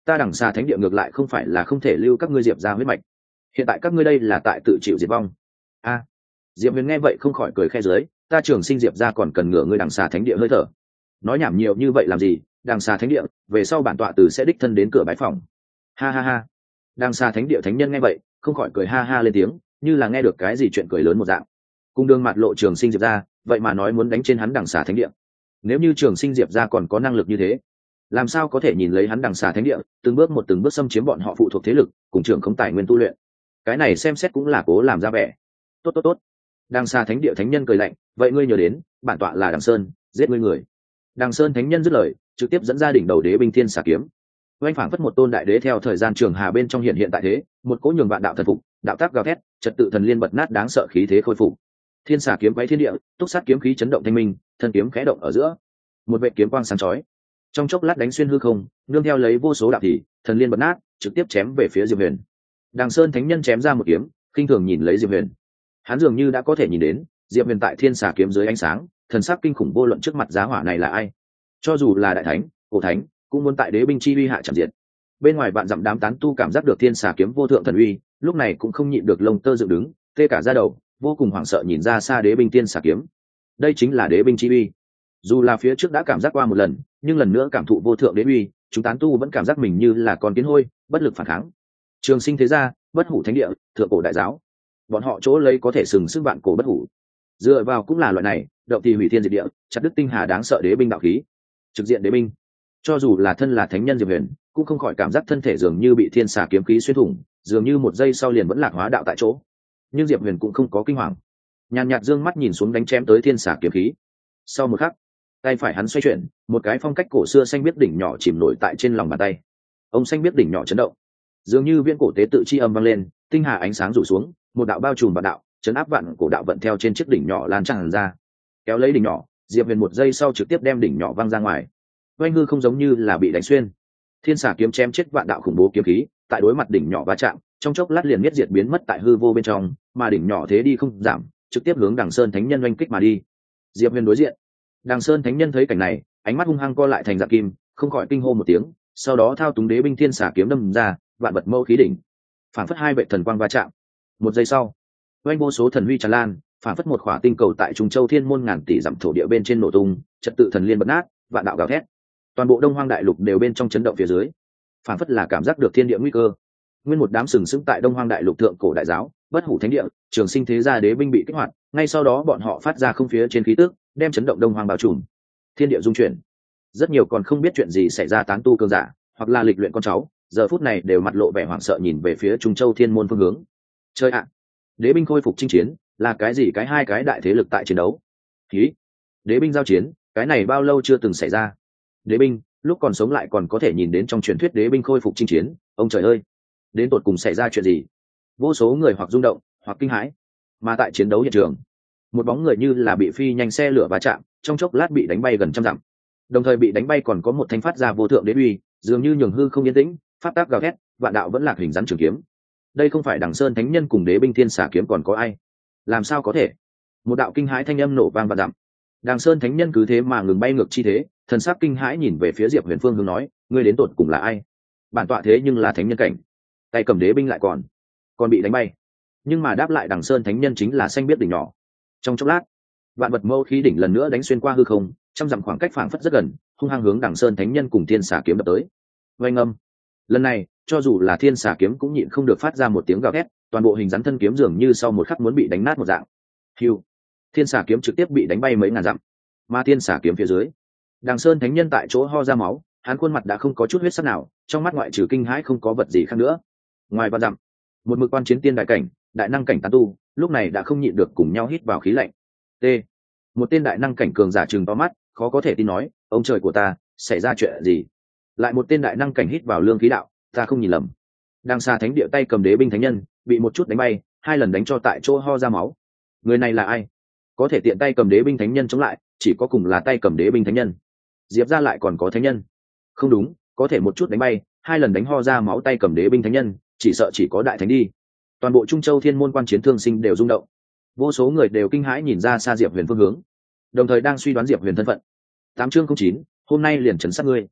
ta Đằng Xà Thánh Địa ngược lại không phải là không thể lưu các ngươi Diệp gia huyết mạch, hiện tại các ngươi đây là tại tự chịu diệt vong. A. Diệp Huyền nghe vậy không khỏi cười khe dưới, ta Trường Sinh Diệp gia còn cần ngửa ngươi Đằng Xà Thánh Địa hơi thở. Nói nhảm nhiều như vậy làm gì, Đằng Xà Thánh Địa về sau bản tọa từ sẽ đích thân đến cửa bái phòng. Ha ha ha. Đằng Xà Thánh Địa thánh nhân nghe vậy không khỏi cười ha ha lên tiếng, như là nghe được cái gì chuyện cười lớn một dạng. Cung đường mặt lộ Trường Sinh Diệp gia, vậy mà nói muốn đánh trên hắn Đằng Xà Thánh Địa. Nếu như Trường Sinh Diệp gia còn có năng lực như thế, làm sao có thể nhìn lấy hắn Đằng Xà Thánh Địa từng bước xâm chiếm bọn họ phụ thuộc thế lực, cùng trưởng không tài nguyên tu luyện. Cái này xem xét cũng là cố làm ra vẻ. Tốt tốt tốt. Đằng Xà Thánh Địa thánh nhân cười lạnh, vậy ngươi nhớ đến bản tọa là Đằng Sơn, giết ngươi người. Đằng Sơn thánh nhân dứt lời, trực tiếp dẫn ra đỉnh đầu đế binh thiên xà kiếm. Oanh phảng phất một tôn đại đế theo thời gian trường hà bên trong hiện tại thế, một cỗ nhường vạn đạo thần phục, đạo tác gào thét, trật tự thần liên bật nát đáng sợ khí thế khôi phục. Thiên xà kiếm quấy thiên địa, túc sát kiếm khí chấn động thanh minh, thân kiếm khẽ động ở giữa, một vệt kiếm quang sáng chói, trong chốc lát đánh xuyên hư không, nương theo lấy vô số đạo thị, thần liên bật nát, trực tiếp chém về phía Diệp Huyền. Đằng Sơn thánh nhân chém ra một kiếm, khinh thường nhìn lấy Diệp Huyền. Hắn dường như đã có thể nhìn đến, Diệp Huyền tại thiên xà kiếm dưới ánh sáng, thần sắc kinh khủng vô luận trước mặt giá hỏa này là ai. Cho dù là đại thánh, cổ thánh, cũng muốn tại đế binh chi uy hạ chạm diệt. Bên ngoài vạn dặm đám tán tu cảm giác được thiên xà kiếm vô thượng thần uy, lúc này cũng không nhịn được lông tơ dựng đứng, tê cả da đầu, vô cùng hoảng sợ nhìn ra xa đế binh thiên xà kiếm. Đây chính là đế binh chi uy. Dù là phía trước đã cảm giác qua một lần, nhưng lần nữa cảm thụ vô thượng đế uy, chúng tán tu vẫn cảm giác mình như là con kiến hôi, bất lực phản kháng. Trường Sinh thế gia, bất hủ thánh địa, thượng cổ đại giáo, bọn họ chỗ lấy có thể sừng sức vạn cổ bất hủ. Dựa vào cũng là loại này, động thì hủy thiên diệt địa, chặt đứt tinh hà đáng sợ đế binh đạo khí. Trực diện đế binh, cho dù là thân là thánh nhân Diệp Huyền, cũng không khỏi cảm giác thân thể dường như bị thiên xà kiếm khí xuyên thủng, dường như một giây sau liền vẫn lạc hóa đạo tại chỗ. Nhưng Diệp Huyền cũng không có kinh hoàng, nhàn nhạt dương mắt nhìn xuống đánh chém tới thiên xà kiếm khí. Sau một khắc, tay phải hắn xoay chuyển, một cái phong cách cổ xưa xanh biếc đỉnh nhỏ chìm nổi tại trên lòng bàn tay. Ông xanh biếc đỉnh nhỏ chấn động, dường như viễn cổ tế tự chi âm vang lên, tinh hà ánh sáng rủ xuống, một đạo bao trùm vạn đạo, chấn áp vạn cổ đạo vận theo trên chiếc đỉnh nhỏ lan tràn ra. Kéo lấy đỉnh nhỏ, Diệp Huyền một giây sau trực tiếp đem đỉnh nhỏ văng ra ngoài. Oanh hư không giống như là bị đánh xuyên. Thiên xà kiếm chém chết vạn đạo khủng bố kiếm khí, tại đối mặt đỉnh nhỏ va chạm, trong chốc lát liền miết diệt biến mất tại hư vô bên trong, mà đỉnh nhỏ thế đi không giảm, trực tiếp hướng Đằng Sơn thánh nhân oanh kích mà đi. Diệp Huyền đối diện. Đằng Sơn thánh nhân thấy cảnh này, ánh mắt hung hăng co lại thành dạng kim, không khỏi kinh hô một tiếng, sau đó thao túng đế binh thiên xà kiếm đâm ra, vạn vật mâu khí đỉnh, phản phất hai vệ thần quang va chạm. Một giây sau, oanh vô số thần huy tràn lan, phản phất một khỏa tinh cầu tại Trung Châu Thiên Môn ngàn tỷ dặm thổ địa bên trên nổ tung, trật tự thần liên bật nát, vạn đạo gào thét. Toàn bộ Đông Hoang đại lục đều bên trong chấn động phía dưới, phản phất là cảm giác được thiên địa nguy cơ. Nguyên một đám sừng sững tại Đông Hoang đại lục thượng cổ đại giáo, bất hủ thánh địa, Trường Sinh thế gia đế binh bị kích hoạt, ngay sau đó bọn họ phát ra không phía trên khí tức, đem chấn động Đông Hoang bao trùm. Thiên địa dung chuyển. Rất nhiều còn không biết chuyện gì xảy ra tán tu cường giả, hoặc là lịch luyện con cháu, giờ phút này đều mặt lộ vẻ hoảng sợ nhìn về phía Trung Châu Thiên Môn phương hướng. Chơi ạ, đế binh khôi phục chinh chiến, là cái gì cái hai cái đại thế lực tại chiến đấu? Khí, đế binh giao chiến, cái này bao lâu chưa từng xảy ra? Đế binh, lúc còn sống lại còn có thể nhìn đến trong truyền thuyết đế binh khôi phục chinh chiến, ông trời ơi, đến tột cùng xảy ra chuyện gì? Vô số người hoặc rung động, hoặc kinh hãi. Mà tại chiến đấu hiện trường, một bóng người như là bị phi nhanh xe lửa va chạm, trong chốc lát bị đánh bay gần trăm dặm. Đồng thời bị đánh bay còn có một thanh phát ra vô thượng đế uy, dường như nhường hư không yên tĩnh, pháp tác gào thét, vạn đạo vẫn lạc hình rắn trường kiếm. Đây không phải Đằng Sơn thánh nhân cùng đế binh thiên xà kiếm còn có ai? Làm sao có thể? Một đạo kinh hãi thanh âm nổ vang vạn dặm. Đằng Sơn thánh nhân cứ thế mà ngừng bay ngược chi thế, thần sắc kinh hãi nhìn về phía Diệp Huyền phương hướng nói, ngươi đến tột cùng là ai? Bản tọa thế nhưng là thánh nhân cảnh, tay cầm đế binh lại còn bị đánh bay. Nhưng mà đáp lại Đằng Sơn thánh nhân chính là xanh biết đỉnh nhỏ. Trong chốc lát, vạn vật mâu khí đỉnh lần nữa đánh xuyên qua hư không, trăm dặm khoảng cách phảng phất rất gần, hung hăng hướng Đằng Sơn thánh nhân cùng thiên xà kiếm đập tới. Oanh âm. Lần này, cho dù là thiên xà kiếm cũng nhịn không được phát ra một tiếng gào thét, toàn bộ hình rắn thân kiếm dường như sau một khắc muốn bị đánh nát một dạng. Hưu. Thiên xà kiếm trực tiếp bị đánh bay mấy ngàn dặm. Mà thiên xà kiếm phía dưới, Đằng Sơn thánh nhân tại chỗ ho ra máu, hắn khuôn mặt đã không có chút huyết sắc nào, trong mắt ngoại trừ kinh hãi không có vật gì khác nữa. Ngoài vạn dặm, một mực quan chiến tiên đại cảnh, đại năng cảnh tán tu, lúc này đã không nhịn được cùng nhau hít vào khí lạnh. T. Một tên đại năng cảnh cường giả trừng to mắt, khó có thể tin nói, ông trời của ta, xảy ra chuyện gì? Lại một tên đại năng cảnh hít vào lương khí đạo, ta không nhìn lầm. Đằng Xà thánh địa tay cầm đế binh thánh nhân, bị một chút đánh bay, hai lần đánh cho tại chỗ ho ra máu. Người này là ai? Có thể tiện tay cầm đế binh thánh nhân chống lại, chỉ có cùng là tay cầm đế binh thánh nhân. Diệp ra lại còn có thánh nhân? Không đúng, có thể một chút đánh bay, hai lần đánh ho ra máu tay cầm đế binh thánh nhân, chỉ sợ chỉ có đại thánh đi. Toàn bộ Trung Châu Thiên Môn quan chiến thương sinh đều rung động, vô số người đều kinh hãi nhìn ra xa Diệp Huyền phương hướng, đồng thời đang suy đoán Diệp Huyền thân phận. 8 chương 09, hôm nay liền trấn sát ngươi.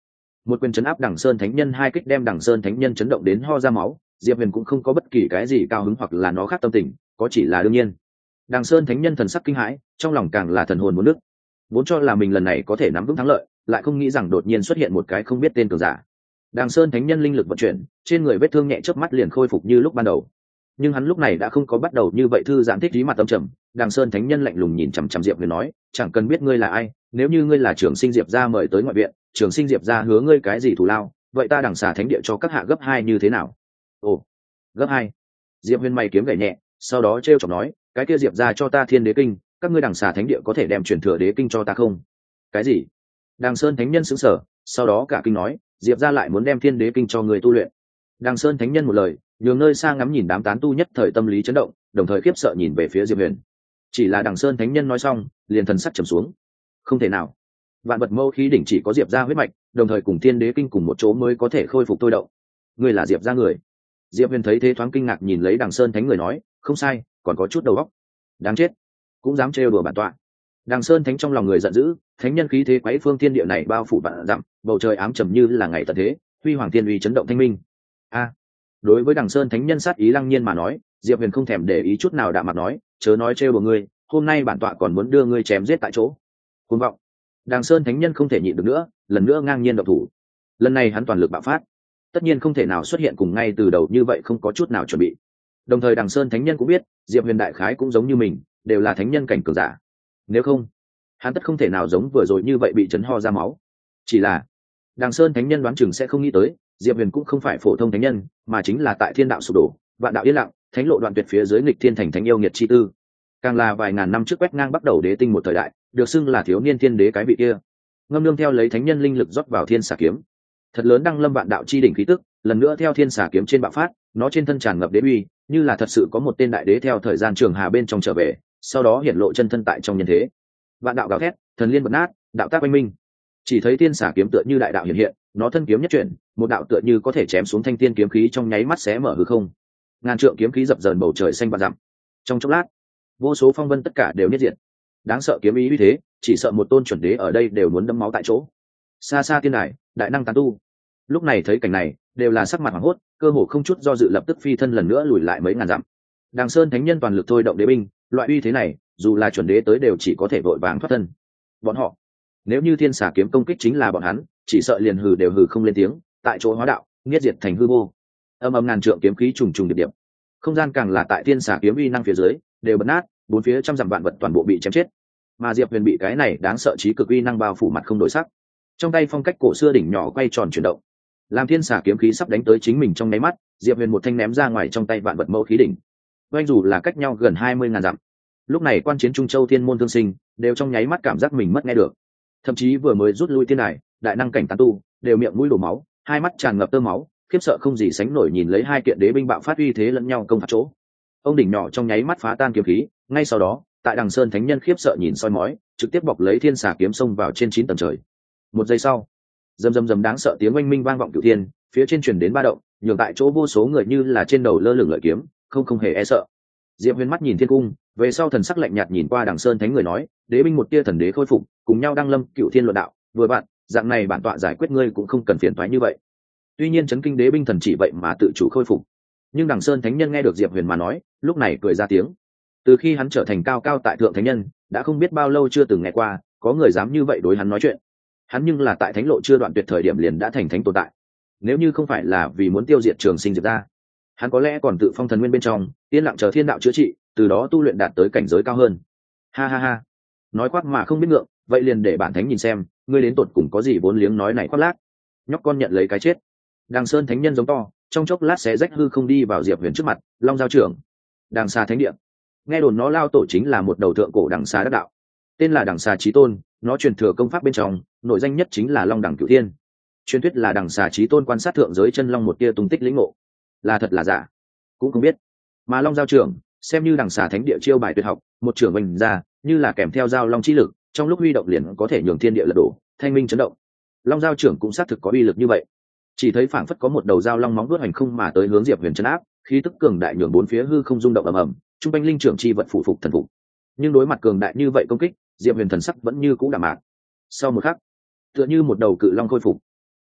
một quyền chấn áp Đằng Sơn Thánh Nhân, hai kích đem Đằng Sơn Thánh Nhân chấn động đến ho ra máu. Diệp Huyền cũng không có bất kỳ cái gì cao hứng hoặc là nó khác tâm tình, có chỉ là đương nhiên. Đằng Sơn Thánh Nhân thần sắc kinh hãi, trong lòng càng là thần hồn muốn nứt. Vốn cho là mình lần này có thể nắm vững thắng lợi, lại không nghĩ rằng đột nhiên xuất hiện một cái không biết tên cường giả. Đằng Sơn Thánh Nhân linh lực vận chuyển, trên người vết thương nhẹ chớp mắt liền khôi phục như lúc ban đầu. Nhưng hắn lúc này đã không có bắt đầu như vậy thư giãn thích trí mặt tâm trầm. Đằng Sơn Thánh Nhân lạnh lùng nhìn chằm chằm Diệp Huyền nói, chẳng cần biết ngươi là ai, nếu như ngươi là Trường Sinh Diệp gia mời tới ngoại viện, Trường Sinh Diệp gia hứa ngươi cái gì thù lao, vậy ta Đằng Xà Thánh Địa cho các hạ gấp 2 như thế nào? Ồ, gấp 2? Diệp Huyền mày kiếm gảy nhẹ, sau đó trêu chọc nói, cái kia Diệp gia cho ta Thiên Đế Kinh, các ngươi Đằng Xà Thánh Địa có thể đem truyền thừa Đế Kinh cho ta không? Cái gì? Đằng Sơn Thánh Nhân sững sờ, sau đó cả kinh nói, Diệp gia lại muốn đem Thiên Đế Kinh cho người tu luyện. Đằng Sơn Thánh Nhân một lời, nhường nơi xa ngắm nhìn đám tán tu nhất thời tâm lý chấn động, đồng thời khiếp sợ nhìn về phía Diệp Huyền. Chỉ là Đằng Sơn Thánh Nhân nói xong, liền thần sắc trầm xuống. Không thể nào, vạn vật mâu khí đỉnh chỉ có Diệp gia huyết mạch, đồng thời cùng Thiên Đế Kinh cùng một chỗ mới có thể khôi phục tôi động. Ngươi là Diệp gia người? Diệp Huyền thấy thế thoáng kinh ngạc nhìn lấy Đằng Sơn Thánh người nói, không sai, còn có chút đầu óc. Đáng chết, cũng dám trêu đùa bản tọa. Đằng Sơn Thánh trong lòng người giận dữ, thánh nhân khí thế quấy phương thiên địa này bao phủ vạn dặm, bầu trời ám trầm như là ngày tận thế, huy hoàng thiên uy chấn động thanh minh. A, đối với Đằng Sơn Thánh Nhân sát ý lăng nhiên mà nói, Diệp Huyền không thèm để ý chút nào đạm mặt nói, chớ nói trêu đùa ngươi, hôm nay bản tọa còn muốn đưa ngươi chém giết tại chỗ. Cuồng vọng. Đằng Sơn Thánh Nhân không thể nhịn được nữa, lần nữa ngang nhiên động thủ. Lần này hắn toàn lực bạo phát, tất nhiên không thể nào xuất hiện cùng ngay từ đầu như vậy không có chút nào chuẩn bị. Đồng thời Đằng Sơn Thánh Nhân cũng biết, Diệp Huyền đại khái cũng giống như mình, đều là thánh nhân cảnh cường giả. Nếu không, hắn tất không thể nào giống vừa rồi như vậy bị chấn ho ra máu. Chỉ là Đằng Sơn Thánh Nhân đoán chừng sẽ không nghĩ tới, Diệp Huyền cũng không phải phổ thông thánh nhân, mà chính là tại thiên đạo sụp đổ, vạn đạo yên lặng, thánh lộ đoạn tuyệt phía dưới nghịch thiên thành thánh yêu nghiệt chi tư. Càng là vài ngàn năm trước quét ngang bắt đầu đế tinh một thời đại, được xưng là thiếu niên thiên đế cái vị kia. Ngâm nương theo lấy thánh nhân linh lực rót vào thiên xà kiếm. Thật lớn đăng lâm vạn đạo chi đỉnh khí tức, lần nữa theo thiên xà kiếm trên bạo phát, nó trên thân tràn ngập đế uy, như là thật sự có một tên đại đế theo thời gian trường hà bên trong trở về, sau đó hiển lộ chân thân tại trong nhân thế. Vạn đạo gào thét, thần liên bật nát, đạo tác oanh minh. Chỉ thấy thiên xà kiếm tựa như đại đạo hiện hiện, nó thân kiếm nhất chuyển, một đạo tựa như có thể chém xuống thanh thiên kiếm khí trong nháy mắt xé mở hư không. Ngàn trượng kiếm khí dập dờn bầu trời xanh vạn dặm. Trong chốc lát, vô số phong vân tất cả đều niết diệt. Đáng sợ kiếm ý như thế, chỉ sợ một tôn chuẩn đế ở đây đều muốn đẫm máu tại chỗ. Xa xa tiên đài, đại năng tán tu. Lúc này thấy cảnh này, đều là sắc mặt hoảng hốt, cơ hồ không chút do dự lập tức phi thân lần nữa lùi lại mấy ngàn dặm. Đằng Sơn Thánh Nhân toàn lực thôi động đế binh, loại uy thế này, dù là chuẩn đế tới đều chỉ có thể vội vàng thoát thân. Bọn họ, nếu như thiên xà kiếm công kích chính là bọn hắn, chỉ sợ liền hừ đều hừ không lên tiếng, tại chỗ hóa đạo, nghiết diệt thành hư vô. Âm âm ngàn trượng kiếm khí trùng trùng điệp điệp, không gian càng là tại thiên xà kiếm uy năng phía dưới đều bật nát, bốn phía trăm dặm vạn vật toàn bộ bị chém chết. Mà Diệp Huyền bị cái này đáng sợ chí cực uy năng bao phủ mặt không đổi sắc, trong tay phong cách cổ xưa đỉnh nhỏ quay tròn chuyển động, làm thiên xà kiếm khí sắp đánh tới chính mình trong nháy mắt, Diệp Huyền một thanh ném ra ngoài trong tay vạn vật mẫu khí đỉnh. Oanh dù là cách nhau gần 20.000 dặm, lúc này quan chiến Trung Châu thiên môn thương sinh đều trong nháy mắt cảm giác mình mất nghe được, thậm chí vừa mới rút lui thiên đài, đại năng cảnh tán tu đều miệng mũi đổ máu, hai mắt tràn ngập tơ máu, khiếp sợ không gì sánh nổi nhìn lấy hai kiện đế binh bạo phát uy thế lẫn nhau công phạt chỗ. Ông đỉnh nhỏ trong nháy mắt phá tan kiếm khí, ngay sau đó, tại Đằng Sơn Thánh Nhân khiếp sợ nhìn soi mói, trực tiếp bọc lấy thiên xà kiếm xông vào trên 9 tầng trời. Một giây sau, rầm rầm rầm đáng sợ tiếng oanh minh vang vọng cửu thiên, phía trên truyền đến ba động, nhường tại chỗ vô số người như là trên đầu lơ lửng lợi kiếm, không hề e sợ. Diệp Huyền mắt nhìn thiên cung, về sau thần sắc lạnh nhạt nhìn qua Đằng Sơn Thánh người nói, đế binh một tia thần đế khôi phục, cùng nhau đăng lâm cửu thiên luận đạo, vừa bạn, dạng này bản tọa giải quyết ngươi cũng không cần phiền toái như vậy. Tuy nhiên chấn kinh đế binh thần chỉ vậy mà tự chủ khôi phục, nhưng Đằng Sơn Thánh nhân nghe được Diệp Huyền mà nói, lúc này cười ra tiếng. Từ khi hắn trở thành cao cao tại thượng thánh nhân, đã không biết bao lâu chưa từng nghe qua có người dám như vậy đối hắn nói chuyện. Hắn nhưng là tại thánh lộ chưa đoạn tuyệt thời điểm liền đã thành thánh tồn tại. Nếu như không phải là vì muốn tiêu diệt Trường Sinh Diệp ra, hắn có lẽ còn tự phong thần nguyên bên trong, yên lặng chờ thiên đạo chữa trị, từ đó tu luyện đạt tới cảnh giới cao hơn. Ha ha ha, nói khoác mà không biết ngượng, vậy liền để bản thánh nhìn xem, ngươi đến tột cùng có gì vốn liếng nói này khoác lác. Nhóc con nhận lấy cái chết. Đằng Sơn Thánh Nhân giống to, trong chốc lát xé rách hư không đi vào Diệp Huyền trước mặt, long giao trưởng. Đằng Xà Thánh Địa, nghe đồn nó lao tổ chính là một đầu thượng cổ đằng xà đắc đạo, tên là Đằng Xà Chí Tôn, nó truyền thừa công pháp bên trong, nội danh nhất chính là Long Đẳng Cửu Thiên. Truyền thuyết là Đằng Xà Chí Tôn quan sát thượng giới chân long một tia tung tích lĩnh ngộ, là thật là giả, cũng không biết. Mà long giao trưởng, xem như Đằng Xà Thánh Địa chiêu bài tuyệt học, một trưởng vành ra, như là kèm theo giao long chi lực, trong lúc huy động liền có thể nhường thiên địa lật đổ, thanh minh chấn động. Long giao trưởng cũng xác thực có uy lực như vậy. Chỉ thấy phảng phất có một đầu dao long móng vuốt hành không mà tới hướng Diệp Huyền chấn áp, khí tức cường đại nhường bốn phía hư không rung động ầm ầm, trung quanh linh trưởng chi vật phụ phục thần phục. Nhưng đối mặt cường đại như vậy công kích, Diệp Huyền thần sắc vẫn như cũ đạm mạc. Sau một khắc, tựa như một đầu cự long khôi phục,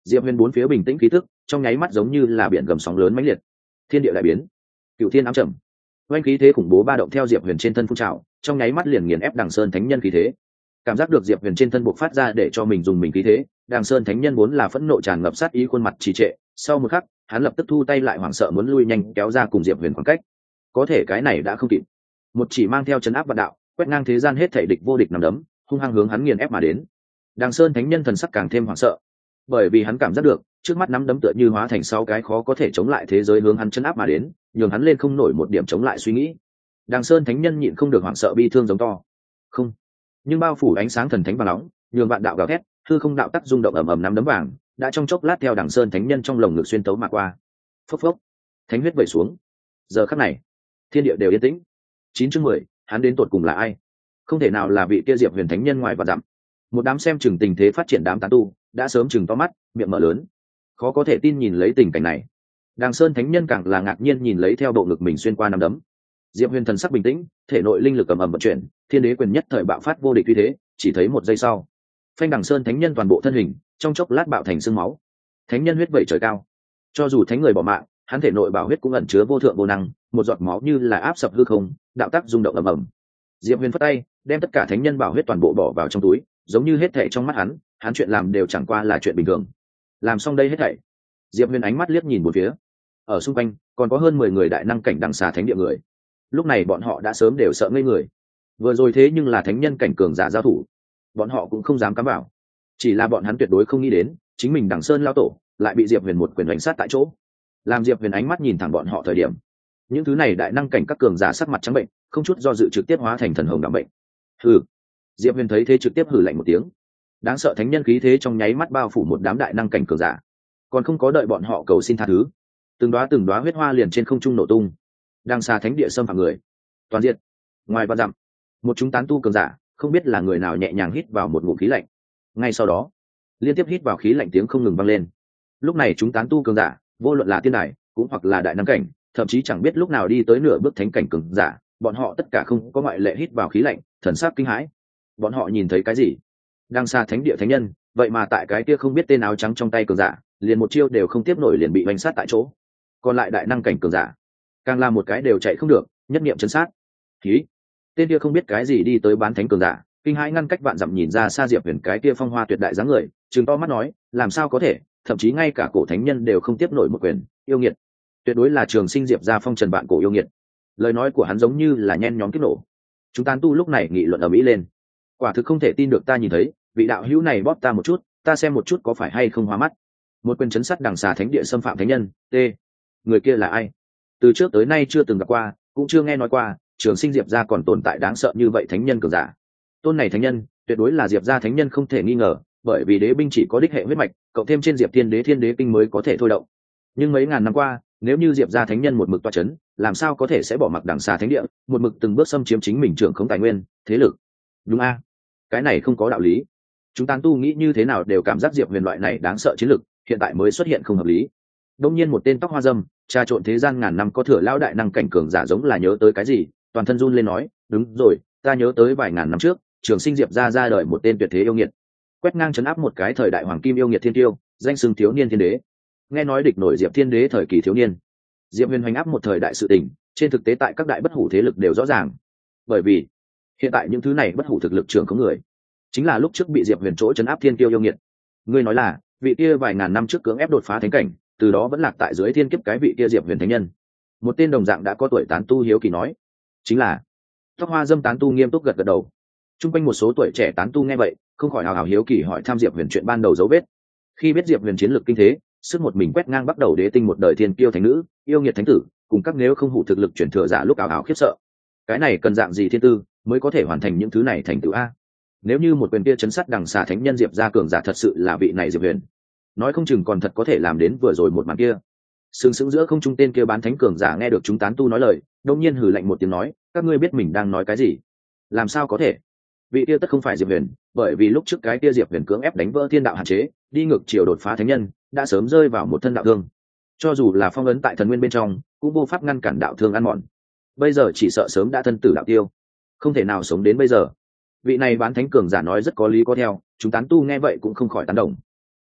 Diệp Huyền bốn phía bình tĩnh khí tức, trong nháy mắt giống như là biển gầm sóng lớn mãnh liệt, thiên địa đại biến, cựu thiên ám trầm, oanh khí thế khủng bố ba động theo Diệp Huyền trên thân phun trào, trong nháy mắt liền nghiền ép Đằng Sơn thánh nhân khí thế. Cảm giác được Diệp Huyền trên thân bộc phát ra để cho mình dùng mình khí thế, Đằng Sơn thánh nhân vốn là phẫn nộ tràn ngập sát ý, khuôn mặt trì trệ, sau một khắc hắn lập tức thu tay lại, hoảng sợ muốn lui nhanh kéo ra cùng Diệp Huyền khoảng cách. Có thể cái này đã không kịp, một chỉ mang theo chấn áp vạn đạo, quét ngang thế gian hết thảy địch vô địch nằm đấm, hung hăng hướng hắn nghiền ép mà đến. Đằng Sơn thánh nhân thần sắc càng thêm hoảng sợ, bởi vì hắn cảm giác được trước mắt nắm đấm tựa như hóa thành 6 cái khó có thể chống lại thế giới hướng hắn chấn áp mà đến, nhường hắn lên không nổi một điểm chống lại suy nghĩ. Đằng Sơn thánh nhân nhịn không được hoảng sợ bi thương giống to. Không, nhưng bao phủ ánh sáng thần thánh vàng nóng, nhường vạn đạo gào thét, hư không đạo tắc rung động ầm ầm, nắm đấm vàng đã trong chốc lát theo Đằng Sơn thánh nhân trong lồng ngực xuyên tấu mà qua. Phốc phốc, thánh huyết vẩy xuống. Giờ khắc này, thiên địa đều yên tĩnh. 9/10, hắn đến tột cùng là ai? Không thể nào là vị kia Diệp Huyền thánh nhân ngoài và dặm. Một đám xem chừng tình thế phát triển đám tán tu đã sớm chừng to mắt, miệng mở lớn, khó có thể tin nhìn lấy tình cảnh này. Đằng Sơn thánh nhân càng là ngạc nhiên nhìn lấy theo bộ ngực mình xuyên qua nắm đấm. Diệp Huyền thần sắc bình tĩnh, thể nội linh lực ầm ầm vận chuyển, thiên đế quyền nhất thời bạo phát vô địch uy thế, chỉ thấy một giây sau, phanh Đằng Sơn thánh nhân toàn bộ thân hình trong chốc lát bạo thành xương máu. Thánh nhân huyết vẩy trời cao, cho dù thánh người bỏ mạng, hắn thể nội bảo huyết cũng ẩn chứa vô thượng vô năng, một giọt máu như là áp sập hư không, đạo tắc rung động ầm ầm. Diệp Huyền phất tay, đem tất cả thánh nhân bảo huyết toàn bộ bỏ vào trong túi, giống như hết thảy trong mắt hắn chuyện làm đều chẳng qua là chuyện bình thường. Làm xong đây hết thảy, Diệp Huyền ánh mắt liếc nhìn một phía, ở xung quanh còn có hơn 10 người đại năng cảnh Đằng Xà thánh địa người. Lúc này bọn họ đã sớm đều sợ ngây người. Vừa rồi thế nhưng là thánh nhân cảnh cường giả giao thủ, bọn họ cũng không dám cắm vào. Chỉ là bọn hắn tuyệt đối không nghĩ đến, chính mình Đằng Sơn lao tổ lại bị Diệp Huyền một quyền đánh sát tại chỗ. Làm Diệp Huyền ánh mắt nhìn thẳng bọn họ thời điểm, những thứ này đại năng cảnh các cường giả sắc mặt trắng bệnh, không chút do dự trực tiếp hóa thành thần hồng đảm bệnh. Hừ. Diệp Huyền thấy thế trực tiếp hừ lạnh một tiếng. Đáng sợ thánh nhân khí thế trong nháy mắt bao phủ một đám đại năng cảnh cường giả, còn không có đợi bọn họ cầu xin tha thứ, từng đóa huyết hoa liền trên không trung nổ tung. Đằng Xà thánh địa xâm phạm người, toàn diện. Ngoài và dặm, một chúng tán tu cường giả không biết là người nào nhẹ nhàng hít vào một ngụm khí lạnh. Ngay sau đó, liên tiếp hít vào khí lạnh tiếng không ngừng vang lên. Lúc này chúng tán tu cường giả, vô luận là tiên đài cũng hoặc là đại năng cảnh, thậm chí chẳng biết lúc nào đi tới nửa bước thánh cảnh cường giả, bọn họ tất cả không có ngoại lệ hít vào khí lạnh, thần sắc kinh hãi. Bọn họ nhìn thấy cái gì? Đằng Xà thánh địa thánh nhân, vậy mà tại cái kia không biết tên áo trắng trong tay cường giả, liền một chiêu đều không tiếp nổi liền bị oanh sát tại chỗ. Còn lại đại năng cảnh cường giả, càng làm một cái đều chạy không được, nhất niệm chấn sát. Khí, tên kia không biết cái gì đi tới bán thánh cường giả, kinh hãi ngăn cách vạn dặm nhìn ra xa Diệp Huyền cái kia phong hoa tuyệt đại dáng người, trừng to mắt nói, làm sao có thể, thậm chí ngay cả cổ thánh nhân đều không tiếp nổi một quyền, yêu nghiệt. Tuyệt đối là trường sinh Diệp gia phong trần vạn cổ yêu nghiệt. Lời nói của hắn giống như là nhen nhóm kích nổ. Chúng tán tu lúc này nghị luận ầm ĩ lên. Quả thực không thể tin được ta nhìn thấy, vị đạo hữu này bóp ta một chút, ta xem một chút có phải hay không hóa mắt. Một quyền chấn sát Đằng Xà thánh địa xâm phạm thánh nhân, người kia là ai? Từ trước tới nay chưa từng gặp qua, cũng chưa nghe nói qua, trường sinh Diệp gia còn tồn tại đáng sợ như vậy thánh nhân cường giả. Tôn này thánh nhân, tuyệt đối là Diệp gia thánh nhân không thể nghi ngờ, bởi vì đế binh chỉ có đích hệ huyết mạch, cộng thêm trên Diệp Thiên Đế kinh mới có thể thôi động. Nhưng mấy ngàn năm qua, nếu như Diệp gia thánh nhân một mực toa chấn, làm sao có thể sẽ bỏ mặc Đằng Xà thánh địa, một mực từng bước xâm chiếm chính mình trưởng khống tài nguyên, thế lực. Đúng a? Cái này không có đạo lý. Chúng tán tu nghĩ như thế nào đều cảm giác Diệp Huyền loại này đáng sợ chiến lực, hiện tại mới xuất hiện không hợp lý. Đông nhiên một tên tóc hoa dâm, trà trộn thế gian ngàn năm có thừa lão đại năng cảnh cường giả giống là nhớ tới cái gì, toàn thân run lên nói, đúng rồi, ta nhớ tới vài ngàn năm trước, trường sinh Diệp gia ra đời một tên tuyệt thế yêu nghiệt, quét ngang chấn áp một cái thời đại hoàng kim yêu nghiệt thiên tiêu, danh xưng thiếu niên thiên đế. Nghe nói địch nổi Diệp Thiên Đế thời kỳ thiếu niên. Diệp Huyền hoành áp một thời đại sự tình, trên thực tế tại các đại bất hủ thế lực đều rõ ràng. Bởi vì hiện tại những thứ này bất hủ thực lực trưởng có người, chính là lúc trước bị Diệp Huyền chỗ chấn áp thiên tiêu yêu nghiệt. Ngươi nói là vị kia vài ngàn năm trước cưỡng ép đột phá thánh cảnh, từ đó vẫn lạc tại dưới thiên kiếp cái vị kia Diệp Huyền thánh nhân. Một tên đồng dạng đã có tuổi tán tu hiếu kỳ nói, chính là. Tóc hoa dâm tán tu nghiêm túc gật gật đầu. Trung quanh một số tuổi trẻ tán tu nghe vậy, không khỏi hào hào hiếu kỳ hỏi thăm Diệp Huyền chuyện ban đầu dấu vết. Khi biết Diệp Huyền chiến lược kinh thế, sức một mình quét ngang bắt đầu đế tinh một đời thiên kiêu thánh nữ, yêu nghiệt thánh tử, cùng các nếu không hủ thực lực chuyển thừa giả lúc ảo ảo khiếp sợ. Cái này cần dạng gì thiên tư mới có thể hoàn thành những thứ này thành tựu a? Nếu như một quyền kia chấn sát Đằng Xà thánh nhân Diệp gia cường giả thật sự là vị này Diệp Huyền, nói không chừng còn thật có thể làm đến vừa rồi một màn kia. Sừng sững giữa không trung tên kia bán thánh cường giả nghe được chúng tán tu nói lời, đột nhiên hừ lạnh một tiếng nói, các ngươi biết mình đang nói cái gì? Làm sao có thể? Vị kia tất không phải Diệp Huyền, bởi vì lúc trước cái kia Diệp Huyền cưỡng ép đánh vỡ thiên đạo hạn chế, đi ngược chiều đột phá thánh nhân, đã sớm rơi vào một thân đạo thương. Cho dù là phong ấn tại thần nguyên bên trong, cũng vô pháp ngăn cản đạo thương ăn mòn. Bây giờ chỉ sợ sớm đã thân tử đạo tiêu, không thể nào sống đến bây giờ. Vị này bán thánh cường giả nói rất có lý có theo, chúng tán tu nghe vậy cũng không khỏi tán đồng.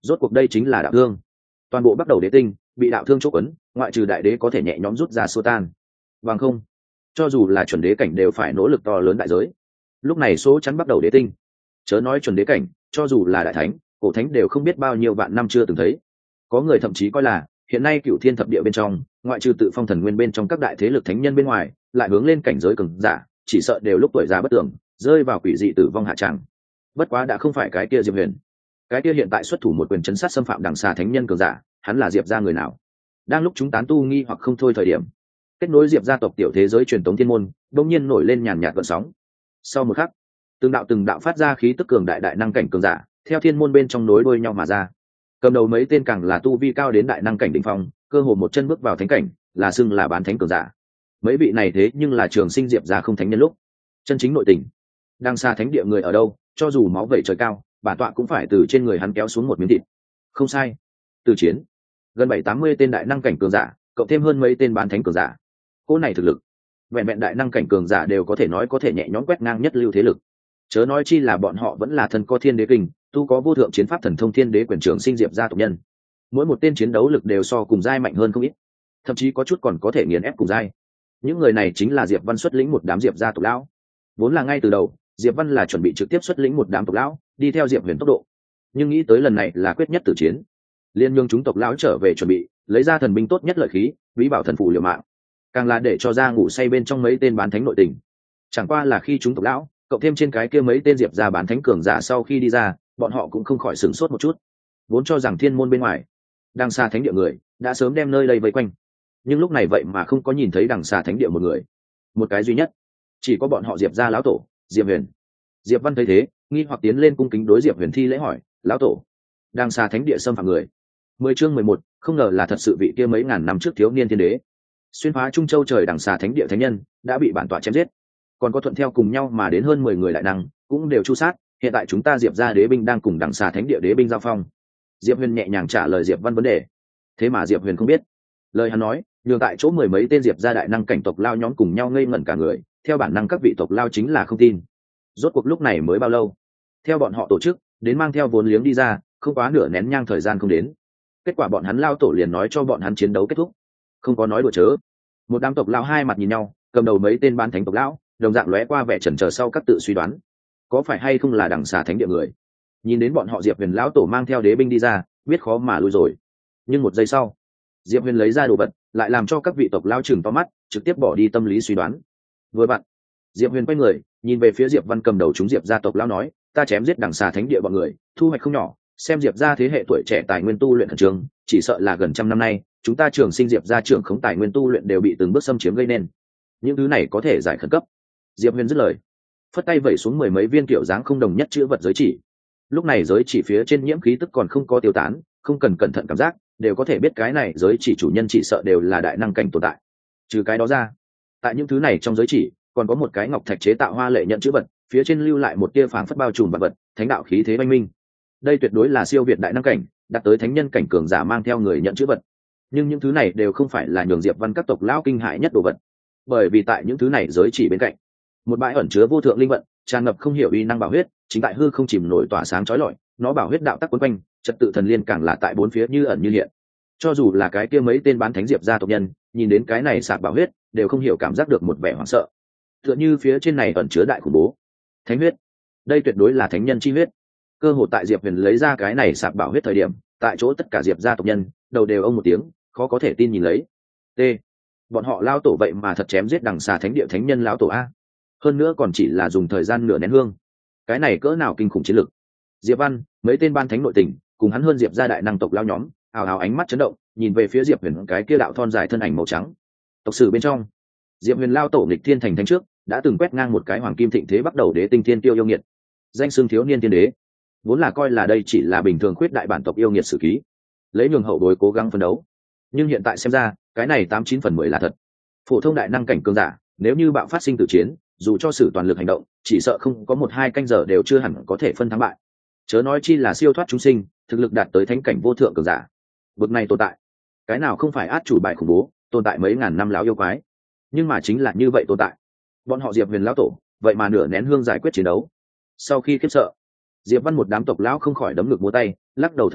Rốt cuộc đây chính là đạo thương. Toàn bộ bắt đầu đế tinh bị đạo thương chốt ấn, ngoại trừ đại đế có thể nhẹ nhõm rút ra xua tan, bằng không cho dù là chuẩn đế cảnh đều phải nỗ lực to lớn đại giới. Lúc này số chắn bắt đầu đế tinh, chớ nói chuẩn đế cảnh, cho dù là đại thánh, cổ thánh đều không biết bao nhiêu vạn năm chưa từng thấy. Có người thậm chí coi là hiện nay cựu thiên thập địa bên trong, ngoại trừ tự phong thần nguyên bên trong các đại thế lực thánh nhân bên ngoài, lại hướng lên cảnh giới cường giả, chỉ sợ đều lúc tuổi già bất tưởng, rơi vào quỷ dị tử vong hạ tràng. Bất quá đã không phải cái kia Diệp Huyền, cái kia hiện tại xuất thủ một quyền chấn sát xâm phạm đằng xà thánh nhân cường giả, hắn là Diệp gia người nào? Đang lúc chúng tán tu nghi hoặc không thôi thời điểm, kết nối Diệp gia tộc tiểu thế giới truyền tống thiên môn đột nhiên nổi lên nhàn nhạt gợn sóng. Sau một khắc, từng đạo phát ra khí tức cường đại đại năng cảnh cường giả, theo thiên môn bên trong nối đuôi nhau mà ra. Cầm đầu mấy tên càng là tu vi cao đến đại năng cảnh đỉnh phong, cơ hồ một chân bước vào thánh cảnh, là xưng là bán thánh cường giả. Mấy vị này thế nhưng là trường sinh Diệp gia không thánh nhân lúc. Chân chính nội tình, đang xa thánh địa người ở đâu, cho dù máu vẩy trời cao, bản tọa cũng phải từ trên người hắn kéo xuống một miếng thịt. Không sai, từ chiến gần 780 tên đại năng cảnh cường giả, cộng thêm hơn mấy tên bán thánh cường giả. Cỗ này thực lực, vẹn vẹn đại năng cảnh cường giả đều có thể nói có thể nhẹ nhõm quét ngang nhất lưu thế lực. Chớ nói chi là bọn họ vẫn là thân có thiên đế kinh, tu có vô thượng chiến pháp thần thông thiên đế quyền trưởng sinh Diệp gia tộc nhân. Mỗi một tên chiến đấu lực đều so cùng giai mạnh hơn không ít, thậm chí có chút còn có thể nghiền ép cùng giai. Những người này chính là Diệp Văn xuất lĩnh một đám Diệp gia tộc lão. Vốn là ngay từ đầu, Diệp Văn là chuẩn bị trực tiếp xuất lĩnh một đám tộc lão, đi theo Diệp Huyền tốc độ. Nhưng nghĩ tới lần này là quyết nhất tử chiến, liên nhường chúng tộc lão trở về chuẩn bị, lấy ra thần binh tốt nhất lợi khí, bí bảo thần phù liều mạng. Càng là để cho ra ngủ say bên trong mấy tên bán thánh nội tình. Chẳng qua là khi chúng tộc lão, cộng thêm trên cái kia mấy tên Diệp gia bán thánh cường giả sau khi đi ra, bọn họ cũng không khỏi sửng sốt một chút. Vốn cho rằng thiên môn bên ngoài, đằng xa thánh địa người đã sớm đem nơi đây vây quanh, nhưng lúc này vậy mà không có nhìn thấy đằng xa thánh địa một người, một cái duy nhất, chỉ có bọn họ Diệp gia lão tổ Diệp Huyền. Diệp Văn thấy thế, nghi hoặc tiến lên cung kính đối Diệp Huyền thi lễ hỏi: lão tổ, đằng xa thánh địa xâm phạm người. 10 chương 11, không ngờ là thật sự vị kia mấy ngàn năm trước thiếu niên thiên đế, xuyên phá trung châu trời đằng xa thánh địa thánh nhân, đã bị bản tọa chém giết. Còn có thuận theo cùng nhau mà đến hơn 10 người đại năng, cũng đều chu sát. Hiện tại chúng ta Diệp gia đế binh đang cùng đằng xa thánh địa đế binh giao phong. Diệp Huyền nhẹ nhàng trả lời Diệp Văn vấn đề. Thế mà Diệp Huyền không biết, lời hắn nói nhường tại chỗ mười mấy tên Diệp gia đại năng cảnh tộc lao nhóm cùng nhau ngây ngẩn cả người. Theo bản năng các vị tộc lao chính là không tin. Rốt cuộc lúc này mới bao lâu, theo bọn họ tổ chức đến mang theo vốn liếng đi ra, không quá nửa nén nhang thời gian không đến, kết quả bọn hắn lao tổ liền nói cho bọn hắn chiến đấu kết thúc. Không có nói đùa chớ. Một đám tộc lao hai mặt nhìn nhau, cầm đầu mấy tên bán thánh tộc lão đồng dạng lóe qua vẻ chần chờ sau các tự suy đoán, có phải hay không là đằng xà thánh địa người. Nhìn đến bọn họ Diệp Huyền lão tổ mang theo đế binh đi ra, biết khó mà lui rồi. Nhưng một giây sau, Diệp Huyền lấy ra đồ vật, lại làm cho các vị tộc lao chừng to mắt, trực tiếp bỏ đi tâm lý suy đoán. Vừa vặn, Diệp Huyền quay người nhìn về phía Diệp Văn cầm đầu chúng Diệp gia tộc lao nói: ta chém giết đằng xà thánh địa bọn người, thu hoạch không nhỏ, xem Diệp gia thế hệ tuổi trẻ tài nguyên tu luyện khẩn trương, chỉ sợ là gần trăm năm nay chúng ta trường sinh Diệp gia trưởng khống tài nguyên tu luyện đều bị từng bước xâm chiếm gây nên. Những thứ này có thể giải khẩn cấp. Diệp Huyền dứt lời, phất tay vẩy xuống mười mấy viên kiểu dáng không đồng nhất chữ vật giới chỉ. Lúc này giới chỉ phía trên nhiễm khí tức còn không có tiêu tán, không cần cẩn thận cảm giác đều có thể biết cái này giới chỉ chủ nhân chỉ sợ đều là đại năng cảnh tồn tại. Trừ cái đó ra, tại những thứ này trong giới chỉ còn có một cái ngọc thạch chế tạo hoa lệ nhận chữ vật, phía trên lưu lại một tia phảng phất bao trùm vật vật, thánh đạo khí thế oanh minh. Đây tuyệt đối là siêu việt đại năng cảnh, đạt tới thánh nhân cảnh cường giả mang theo người nhận chữ vật. Nhưng những thứ này đều không phải là nhường Diệp Văn các tộc lão kinh hại nhất đồ vật, bởi vì tại những thứ này giới chỉ bên cạnh, một bãi ẩn chứa vô thượng linh vận, tràn ngập không hiểu uy năng bảo huyết, chính tại hư không chìm nổi tỏa sáng chói lọi, nó bảo huyết đạo tắc quấn quanh, trật tự thần liên càng là tại bốn phía như ẩn như hiện. Cho dù là cái kia mấy tên bán thánh Diệp gia tộc nhân, nhìn đến cái này sạc bảo huyết, đều không hiểu cảm giác được một vẻ hoảng sợ. Tựa như phía trên này ẩn chứa đại khủng bố, thánh huyết. Đây tuyệt đối là thánh nhân chi huyết. Cơ hội tại Diệp Huyền lấy ra cái này sạc bảo huyết thời điểm, tại chỗ tất cả Diệp gia tộc nhân, đầu đều ông một tiếng, khó có thể tin nhìn lấy. T. Bọn họ lao tổ vậy mà thật chém giết đằng xà thánh địa thánh nhân lão tổ a. Hơn nữa còn chỉ là dùng thời gian nửa nén hương. Cái này cỡ nào kinh khủng chiến lực. Diệp Văn, mấy tên ban thánh nội tình, cùng hắn hơn Diệp gia đại năng tộc lao nhóm, ào ào ánh mắt chấn động, nhìn về phía Diệp Huyền cái kia đạo thon dài thân ảnh màu trắng. Tộc sử bên trong, Diệp Huyền lao tổ nghịch thiên thành thánh trước, đã từng quét ngang một cái hoàng kim thịnh thế bắt đầu đế tinh thiên tiêu yêu nghiệt. Danh xưng thiếu niên thiên đế, vốn là coi là đây chỉ là bình thường khuyết đại bản tộc yêu nghiệt sử ký, lấy nhường hậu bối cố gắng phấn đấu. Nhưng hiện tại xem ra, cái này 89/10 là thật. Phổ thông đại năng cảnh cường giả, nếu như bạo phát sinh tử chiến, dù cho sử toàn lực hành động, chỉ sợ không có 1-2 canh giờ đều chưa hẳn có thể phân thắng bại. Chớ nói chi là siêu thoát chúng sinh, thực lực đạt tới thánh cảnh vô thượng cường giả. Bực này tồn tại, cái nào không phải át chủ bài khủng bố, tồn tại mấy ngàn năm lão yêu quái. Nhưng mà chính là như vậy tồn tại, bọn họ Diệp Huyền lão tổ, vậy mà nửa nén hương giải quyết chiến đấu. Sau khi khiếp sợ, Diệp Văn một đám tộc lão không khỏi đấm ngực múa tay, lắc đầu thở dài,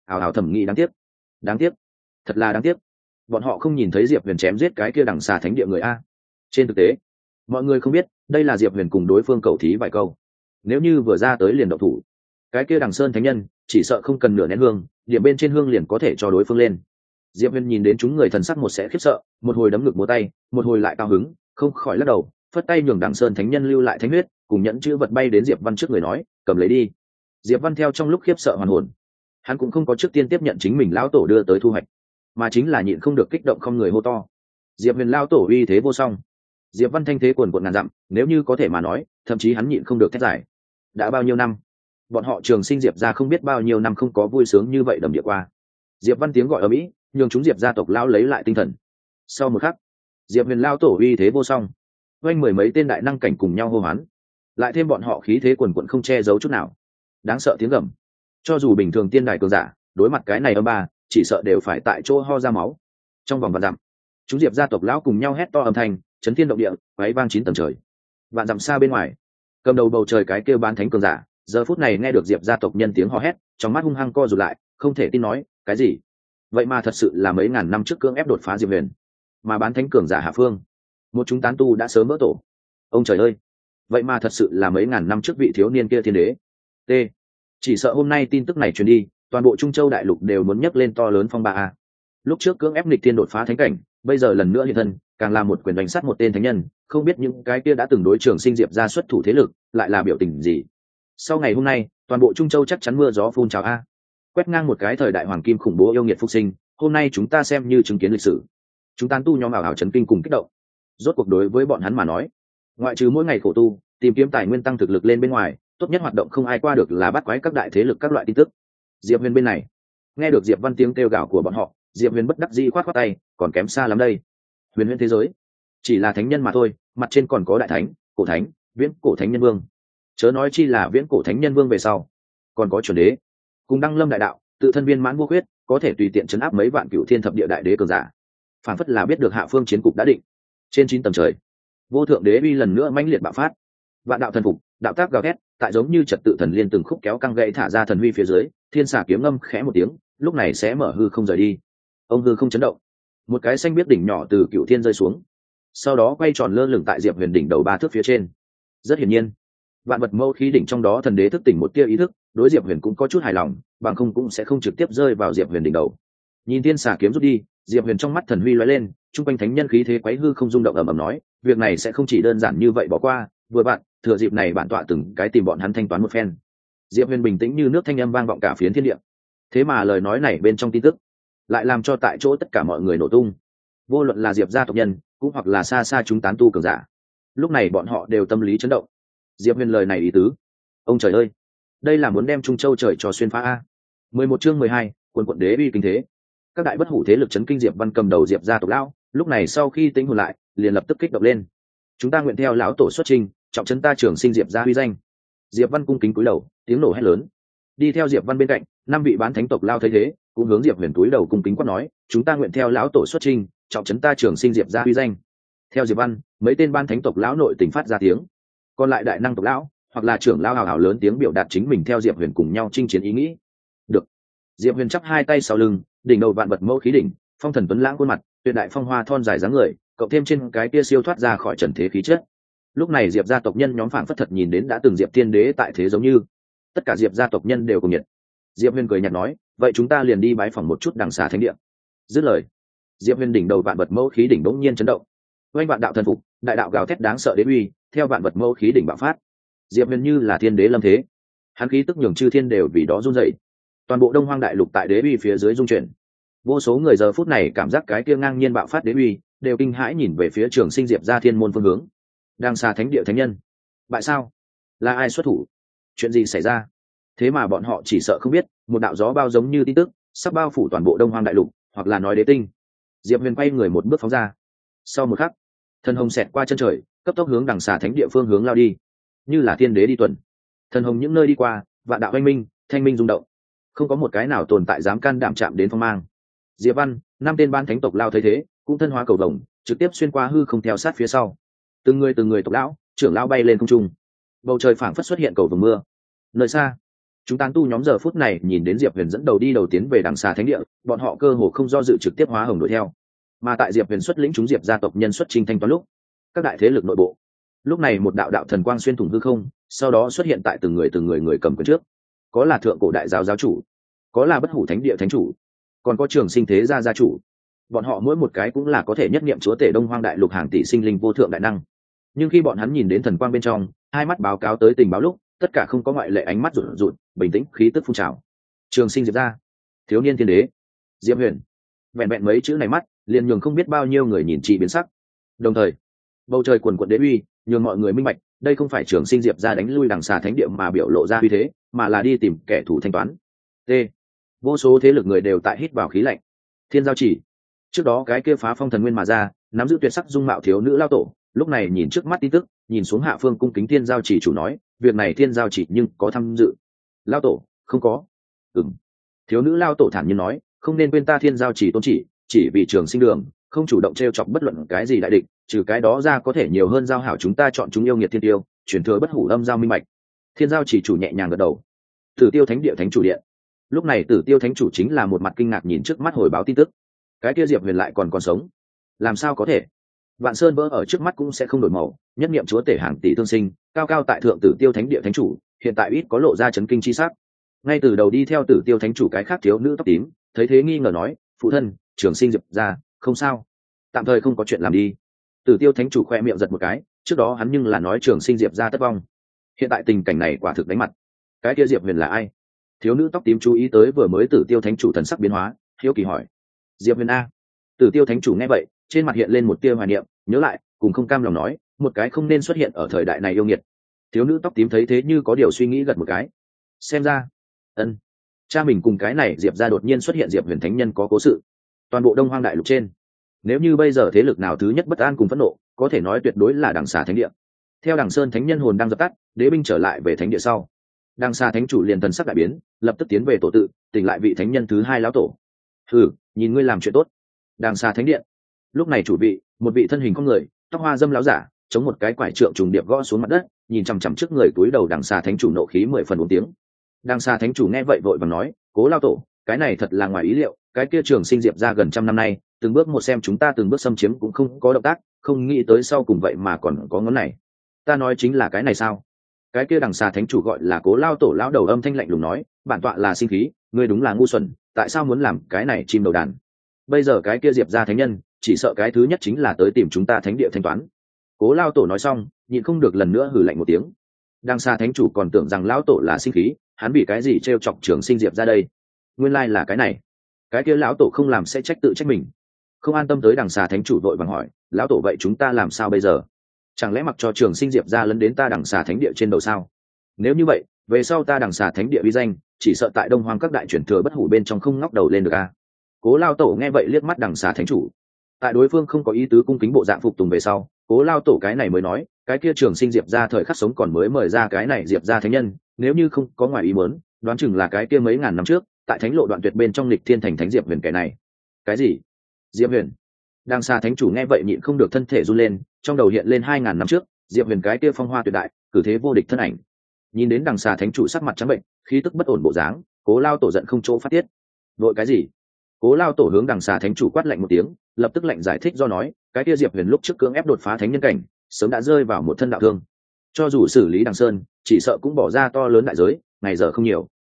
hào hào thẩm nghĩ đáng tiếc, thật là đáng tiếc, bọn họ không nhìn thấy diệp huyền chém giết cái kia đằng xà thánh địa người a. Trên thực tế mọi người không biết đây là diệp huyền cùng đối phương cầu thí vài câu, nếu như vừa ra tới liền động thủ, cái kia đằng sơn thánh nhân chỉ sợ không cần nửa nén hương, điểm bên trên hương liền có thể cho đối phương lên. Diệp huyền nhìn đến chúng người thần sắc một sẽ khiếp sợ, một hồi đấm ngực múa tay, một hồi lại cao hứng, không khỏi lắc đầu, phất tay nhường đằng sơn thánh nhân lưu lại thánh huyết cùng nhẫn chữ vật bay đến Diệp Văn trước người nói, cầm lấy đi. Diệp Văn theo trong lúc khiếp sợ hoàn hồn, hắn cũng không có trước tiên tiếp nhận chính mình lão tổ đưa tới thu hoạch, mà chính là nhịn không được kích động không người hô to, Diệp huyền lão tổ uy thế vô song. Diệp Văn thanh thế cuồn cuộn ngàn dặm, nếu như có thể mà nói thậm chí hắn nhịn không được thét giải. Đã bao nhiêu năm bọn họ Trường Sinh Diệp gia không biết bao nhiêu năm không có vui sướng như vậy đầm địa qua. Diệp Văn tiếng gọi ở mỹ nhường chúng Diệp gia tộc lão lấy lại tinh thần. Sau một khắc, Diệp huyền lão tổ uy thế vô song, oanh mười mấy tên đại năng cảnh cùng nhau hô hoán, lại thêm bọn họ khí thế cuồn cuộn không che giấu chút nào, đáng sợ tiếng gầm, cho dù bình thường tiên đài cường giả đối mặt cái này âm ba chỉ sợ đều phải tại chỗ ho ra máu. Trong vòng vạn dặm, chúng Diệp gia tộc lão cùng nhau hét to âm thanh chấn thiên động địa, váy vang 9 tầng trời. Vạn dặm xa bên ngoài, cầm đầu bầu trời cái kêu bán thánh cường giả giờ phút này nghe được Diệp gia tộc nhân tiếng hò hét, trong mắt hung hăng co rụt lại, không thể tin nói, cái gì? Vậy mà thật sự là mấy ngàn năm trước cưỡng ép đột phá Diệp huyền, mà bán thánh cường giả hạ phương, một chúng tán tu đã sớm vỡ tổ. Ông trời ơi, vậy mà thật sự là mấy ngàn năm trước vị thiếu niên kia thiên đế. T. Chỉ sợ hôm nay tin tức này truyền đi, toàn bộ Trung Châu đại lục đều muốn nhấc lên to lớn phong ba a. Lúc trước cưỡng ép nghịch thiên đột phá thánh cảnh, bây giờ lần nữa hiện thân, càng là một quyền đánh sát một tên thánh nhân, không biết những cái kia đã từng đối Trường Sinh Diệp ra xuất thủ thế lực, lại là biểu tình gì. Sau ngày hôm nay, toàn bộ Trung Châu chắc chắn mưa gió phun trào a. Quét ngang một cái thời đại hoàng kim khủng bố yêu nghiệt phục sinh, hôm nay chúng ta xem như chứng kiến lịch sử. Chúng tán tu nhóm ảo ảo chấn kinh cùng kích động. Rốt cuộc đối với bọn hắn mà nói, ngoại trừ mỗi ngày khổ tu, tìm kiếm tài nguyên tăng thực lực lên bên ngoài, tốt nhất hoạt động không ai qua được là bắt quái các đại thế lực các loại tin tức. Diệp huyền bên này, nghe được Diệp Văn tiếng kêu gào của bọn họ, Diệp huyền bất đắc dĩ khoát khoát tay, còn kém xa lắm đây. Huyền huyền thế giới chỉ là thánh nhân mà thôi, mặt trên còn có đại thánh, cổ thánh, viễn cổ thánh nhân vương, chớ nói chi là viễn cổ thánh nhân vương về sau còn có chuẩn đế cùng đăng lâm đại đạo, tự thân viên mãn vô khuyết, có thể tùy tiện chấn áp mấy vạn cửu thiên thập địa đại đế cường giả, phản phất là biết được hạ phương chiến cục đã định. Trên 9 tầng trời, vô thượng đế uy lần nữa mãnh liệt bạo phát, vạn đạo thần phục, đạo tác gào thét, tại giống như trật tự thần liên từng khúc kéo căng gãy thả ra thần huy phía dưới, thiên xà kiếm ngâm khẽ một tiếng, lúc này sẽ mở hư không rời đi. Ông hư không chấn động, một cái xanh biết đỉnh nhỏ từ cửu thiên rơi xuống, sau đó quay tròn lơ lửng tại Diệp huyền đỉnh đầu 3 thước phía trên. Rất hiển nhiên, vạn vật mâu khí đỉnh trong đó thần đế thức tỉnh một tia ý thức, đối Diệp huyền cũng có chút hài lòng, bằng không cũng sẽ không trực tiếp rơi vào Diệp huyền đỉnh đầu. Nhìn thiên xà kiếm rút đi, Diệp huyền trong mắt thần huy lóe lên, trung quanh thánh nhân khí thế quấy hư không rung động ầm ầm nói, việc này sẽ không chỉ đơn giản như vậy bỏ qua, vừa bạn thừa dịp này bản tọa từng cái tìm bọn hắn thanh toán một phen. Diệp huyền bình tĩnh như nước, thanh âm vang vọng cả phiến thiên địa. Thế mà lời nói này bên trong tin tức lại làm cho tại chỗ tất cả mọi người nổ tung, vô luận là Diệp gia tộc nhân cũng hoặc là xa xa chúng tán tu cường giả, lúc này bọn họ đều tâm lý chấn động. Diệp huyền lời này ý tứ, ông trời ơi, đây là muốn đem Trung Châu trời cho xuyên phá a. 11 chương 12, quần quận đế uy kinh thế. Các đại bất hủ thế lực chấn kinh Diệp Văn cầm đầu Diệp gia tộc lão, lúc này sau khi tính hồn lại, liền lập tức kích động lên. Chúng ta nguyện theo lão tổ xuất trình, trọng trấn ta Trường Sinh Diệp gia uy danh. Diệp Văn cung kính cúi đầu, tiếng nổ hét lớn. Đi theo Diệp Văn bên cạnh, 5 vị bán thánh tộc lao thấy thế, cũng hướng Diệp huyền cúi đầu cung kính quát nói, chúng ta nguyện theo lão tổ xuất trình, trọng trấn ta Trường Sinh Diệp gia uy danh. Theo Diệp Văn, mấy tên ban thánh tộc lão nội tình phát ra tiếng, còn lại đại năng tộc lão hoặc là trưởng lão hào hào lớn tiếng biểu đạt chính mình theo Diệp huyền cùng nhau chinh chiến ý nghĩ. Được. Diệp huyền chắp hai tay sau lưng, đỉnh đầu vạn vật mẫu khí đỉnh, phong thần tuấn lãng khuôn mặt, tuyệt đại phong hoa thon dài dáng người, cộng thêm trên cái kia siêu thoát ra khỏi trần thế khí chất. Lúc này Diệp gia tộc nhân nhóm phảng phất thật nhìn đến đã từng Diệp Thiên Đế tại thế giống như, tất cả Diệp gia tộc nhân đều cùng nhiệt. Diệp huyền cười nhạt nói, vậy chúng ta liền đi bái phỏng một chút đằng xà thánh địa. Dứt lời, Diệp huyền đỉnh đầu vạn vật mẫu khí đỉnh bỗng nhiên chấn động, oanh vạn đạo thần phục, đại đạo gào thét đáng sợ đến uy, theo vạn vật mẫu khí đỉnh bạo phát. Diệp huyền như là thiên đế lâm thế, hắn khí tức nhường chư thiên đều vì đó run rẩy. Toàn bộ Đông Hoang đại lục tại đế uy phía dưới rung chuyển, vô số người giờ phút này cảm giác cái kia ngang nhiên bạo phát đế uy, đều kinh hãi nhìn về phía Trường Sinh Diệp gia thiên môn phương hướng. Đang xa thánh địa thánh nhân, bại sao? Là ai xuất thủ? Chuyện gì xảy ra? Thế mà bọn họ chỉ sợ không biết, một đạo gió bao giống như tin tức sắp bao phủ toàn bộ Đông Hoang đại lục, hoặc là nói đế tinh. Diệp huyền quay người một bước phóng ra, sau một khắc, thần hồng xẹt qua chân trời, cấp tốc hướng đằng xà thánh địa phương hướng lao đi, như là thiên đế đi tuần. Thần hồng những nơi đi qua, vạn đạo oanh minh, thanh minh rung động, không có một cái nào tồn tại dám can đảm chạm đến phong mang. Diệp Văn, 5 tên ban thánh tộc lao thấy thế, cũng thân hóa cầu vồng, trực tiếp xuyên qua hư không theo sát phía sau. Từng người tộc lão, trưởng lão bay lên không trung, bầu trời phảng phất xuất hiện cầu vồng mưa. Nơi xa, chúng tán tu nhóm giờ phút này nhìn đến Diệp Huyền dẫn đầu đi đầu tiến về đằng xà thánh địa, bọn họ cơ hồ không do dự trực tiếp hóa hồng đuổi theo. Mà tại Diệp Huyền xuất lĩnh chúng Diệp gia tộc nhân xuất chinh thanh toán lúc, các đại thế lực nội bộ, lúc này một đạo đạo thần quang xuyên thủng hư không, sau đó xuất hiện tại từng người cầm quyền trước. Có là thượng cổ đại giáo giáo chủ, có là bất hủ thánh địa thánh chủ, còn có trường sinh thế gia gia chủ. Bọn họ mỗi một cái cũng là có thể nhất niệm chúa tể Đông Hoang đại lục hàng tỷ sinh linh vô thượng đại năng. Nhưng khi bọn hắn nhìn đến thần quang bên trong, hai mắt báo cáo tới tình báo lúc, tất cả không có ngoại lệ ánh mắt rụt rụt, bình tĩnh khí tức phun trào. Trường sinh Diệp gia, thiếu niên thiên đế, Diệp Huyền. Vẹn vẹn mấy chữ này mắt, liền nhường không biết bao nhiêu người nhìn chị biến sắc. Đồng thời, bầu trời quần quận đế uy, nhường mọi người minh bạch, đây không phải trường sinh Diệp gia đánh lui đằng xà thánh địa mà biểu lộ ra uy thế, mà là đi tìm kẻ thù thanh toán. T. Vô số thế lực người đều tại hít vào khí lạnh. Thiên giao chỉ, trước đó cái kia phá phong thần nguyên mà ra, nắm giữ tuyệt sắc dung mạo thiếu nữ lao tổ, lúc này nhìn trước mắt tin tức, nhìn xuống hạ phương cung kính thiên giao chỉ chủ nói, việc này thiên giao chỉ nhưng có tham dự. Lao tổ, không có. Thiếu nữ lao tổ thản nhiên nói, không nên quên ta thiên giao chỉ tôn chỉ vì trường sinh đường, không chủ động t chọc bất luận cái gì đại địch, trừ cái đó ra có thể nhiều hơn giao hảo chúng ta chọn chúng yêu nghiệt thiên tiêu, chuyển thừa bất hủ âm giao minh mạch. Thiên giao chỉ chủ nhẹ nhàng gật đầu. Tử Tiêu Thánh địa thánh chủ điện, lúc này Tử Tiêu thánh chủ chính là một mặt kinh ngạc nhìn trước mắt hồi báo tin tức. Cái kia Diệp Huyền lại còn sống, làm sao có thể? Vạn Sơn vỡ ở trước mắt cũng sẽ không đổi màu, nhất niệm chúa tể hàng tỷ tương sinh, cao cao tại thượng Tử Tiêu Thánh địa thánh chủ, hiện tại ít có lộ ra chấn kinh chi sắc. Ngay từ đầu đi theo Tử Tiêu thánh chủ cái khác thiếu nữ tóc tím, thấy thế nghi ngờ nói, phụ thân, trường sinh Diệp gia, không sao, tạm thời không có chuyện làm đi. Tử Tiêu thánh chủ khoe miệng giật một cái, trước đó hắn nhưng là nói trường sinh Diệp gia tất vong, hiện tại tình cảnh này quả thực đánh mặt. Cái kia Diệp Huyền là ai? Thiếu nữ tóc tím chú ý tới vừa mới Tử Tiêu thánh chủ thần sắc biến hóa, hiếu kỳ hỏi, Diệp Huyền a? Tử Tiêu thánh chủ nghe vậy, trên mặt hiện lên một tia hoài niệm, nhớ lại, cùng không cam lòng nói, một cái không nên xuất hiện ở thời đại này yêu nghiệt. Thiếu nữ tóc tím thấy thế như có điều suy nghĩ gật một cái. Xem ra, cha mình cùng cái này Diệp gia đột nhiên xuất hiện Diệp Huyền thánh nhân có cố sự. Toàn bộ Đông Hoang đại lục trên, nếu như bây giờ thế lực nào thứ nhất bất an cùng phẫn nộ, có thể nói tuyệt đối là Đằng Xà thánh địa. Theo Đằng Sơn thánh nhân hồn đang dập tắt, đế binh trở lại về thánh địa sau, Đằng Xà thánh chủ liền thần sắc đại biến, lập tức tiến về tổ tự, tỉnh lại vị thánh nhân thứ hai lão tổ. Nhìn ngươi làm chuyện tốt. Đằng Xà thánh điện, lúc này chủ vị, một vị thân hình con người, tóc hoa dâm lão giả, chống một cái quải trượng trùng điệp gõ xuống mặt đất, nhìn chằm chằm trước người túi đầu Đằng Xà thánh chủ nộ khí 10 phần uống tiếng. Đằng Xà thánh chủ nghe vậy vội vàng nói, cố lao tổ, cái này thật là ngoài ý liệu, cái kia trường sinh Diệp ra gần 100 năm nay, từng bước một xem chúng ta từng bước xâm chiếm cũng không có động tác, không nghĩ tới sau cùng vậy mà còn có ngón này. Ta nói chính là cái này sao? Cái kia Đằng Xà thánh chủ gọi là cố lao tổ lão đầu âm thanh lạnh lùng nói, bản tọa là sinh khí, ngươi đúng là ngu xuẩn, tại sao muốn làm cái này chim đầu đàn? Bây giờ cái kia Diệp ra thánh nhân, chỉ sợ cái thứ nhất chính là tới tìm chúng ta thánh địa thanh toán. Cố lao tổ nói xong, nhịn không được lần nữa hử lạnh một tiếng. Đằng Xà thánh chủ còn tưởng rằng lão tổ là sinh khí, hắn bị cái gì trêu chọc trường sinh Diệp ra đây? Nguyên lai là cái này. Cái kia lão tổ không làm sẽ trách tự trách mình. Không an tâm tới Đằng Xà thánh chủ vội vàng hỏi, lão tổ vậy chúng ta làm sao bây giờ? Chẳng lẽ mặc cho trường sinh Diệp ra lấn đến ta Đằng Xà thánh địa trên đầu sao? Nếu như vậy, về sau ta Đằng Xà thánh địa uy danh, chỉ sợ tại Đông Hoang các đại truyền thừa bất hủ bên trong không ngóc đầu lên được a. Cố lao tổ nghe vậy liếc mắt Đằng Xà thánh chủ. Tại đối phương không có ý tứ cung kính bộ dạng phục tùng về sau, cố lao tổ cái này mới nói, cái kia trường sinh Diệp ra thời khắc sống còn mới mời ra cái này Diệp ra thánh nhân, nếu như không có ngoài ý muốn, đoán chừng là cái kia mấy ngàn năm trước, tại thánh lộ đoạn tuyệt bên trong lịch thiên thành thánh Diệp Huyền cái này. Cái gì? Diệp Huyền? Đằng Xà thánh chủ nghe vậy nhịn không được thân thể run lên, trong đầu hiện lên 2000 năm trước, Diệp Huyền cái kia phong hoa tuyệt đại, cử thế vô địch thân ảnh. Nhìn đến Đằng Xà thánh chủ sắc mặt trắng bệnh, khí tức bất ổn bộ dáng, cố lao tổ giận không chỗ phát tiết. Vội cái gì? Cố lao tổ hướng Đằng Xà thánh chủ quát lạnh một tiếng, lập tức lạnh giải thích do nói, cái kia Diệp Huyền lúc trước cưỡng ép đột phá thánh nhân cảnh, sớm đã rơi vào một thân đạo thương. Cho dù xử lý Đằng Sơn, chỉ sợ cũng bỏ ra to lớn đại giới, ngày giờ không nhiều.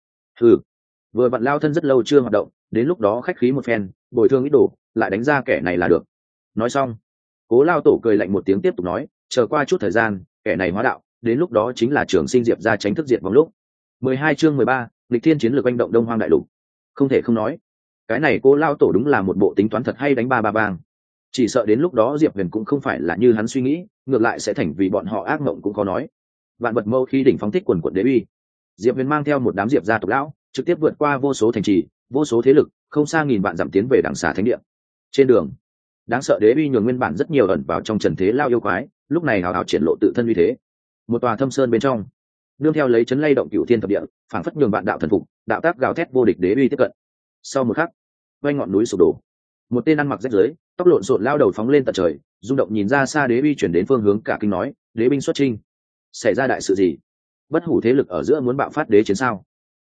Vừa vặn lao thân rất lâu chưa hoạt động, đến lúc đó khách khí một phen, bồi thường ít đồ, lại đánh ra kẻ này là được. Nói xong, cố lao tổ cười lạnh một tiếng tiếp tục nói, chờ qua chút thời gian, kẻ này hóa đạo, đến lúc đó chính là trường sinh Diệp ra tránh thức diệt vòng lúc. 12 chương 13, lịch thiên chiến lược oanh động Đông Hoang đại lục. Không thể không nói, cái này cố lao tổ đúng là một bộ tính toán thật hay đánh ba ba bang. Chỉ sợ đến lúc đó Diệp Huyền cũng không phải là như hắn suy nghĩ, ngược lại sẽ thành vì bọn họ ác mộng cũng khó nói. Vạn vật mâu khi đỉnh phóng thích quần quận đế uy, Diệp Huyền mang theo một đám Diệp gia tộc lão, trực tiếp vượt qua vô số thành trì, vô số thế lực, không xa nghìn vạn dặm tiến về Đằng Xà thánh địa. Trên đường, đáng sợ đế uy nhường nguyên bản rất nhiều ẩn vào trong trần thế lao yêu quái, lúc này hào hào triển lộ tự thân uy thế. Một tòa thâm sơn bên trong, nương theo lấy chấn lay động cửu thiên thập địa, phảng phất nhường vạn đạo thần phục, đạo tác gào thét vô địch đế uy tiếp cận. Sau một khắc, quanh ngọn núi sụp đổ, một tên ăn mặc rách rưới, tóc lộn xộn lao đầu phóng lên tận trời, rung động nhìn ra xa đế uy chuyển đến phương hướng cả kinh nói, đế binh xuất chinh. Xảy ra đại sự gì? Bất hủ thế lực ở giữa muốn bạo phát đế chiến sao?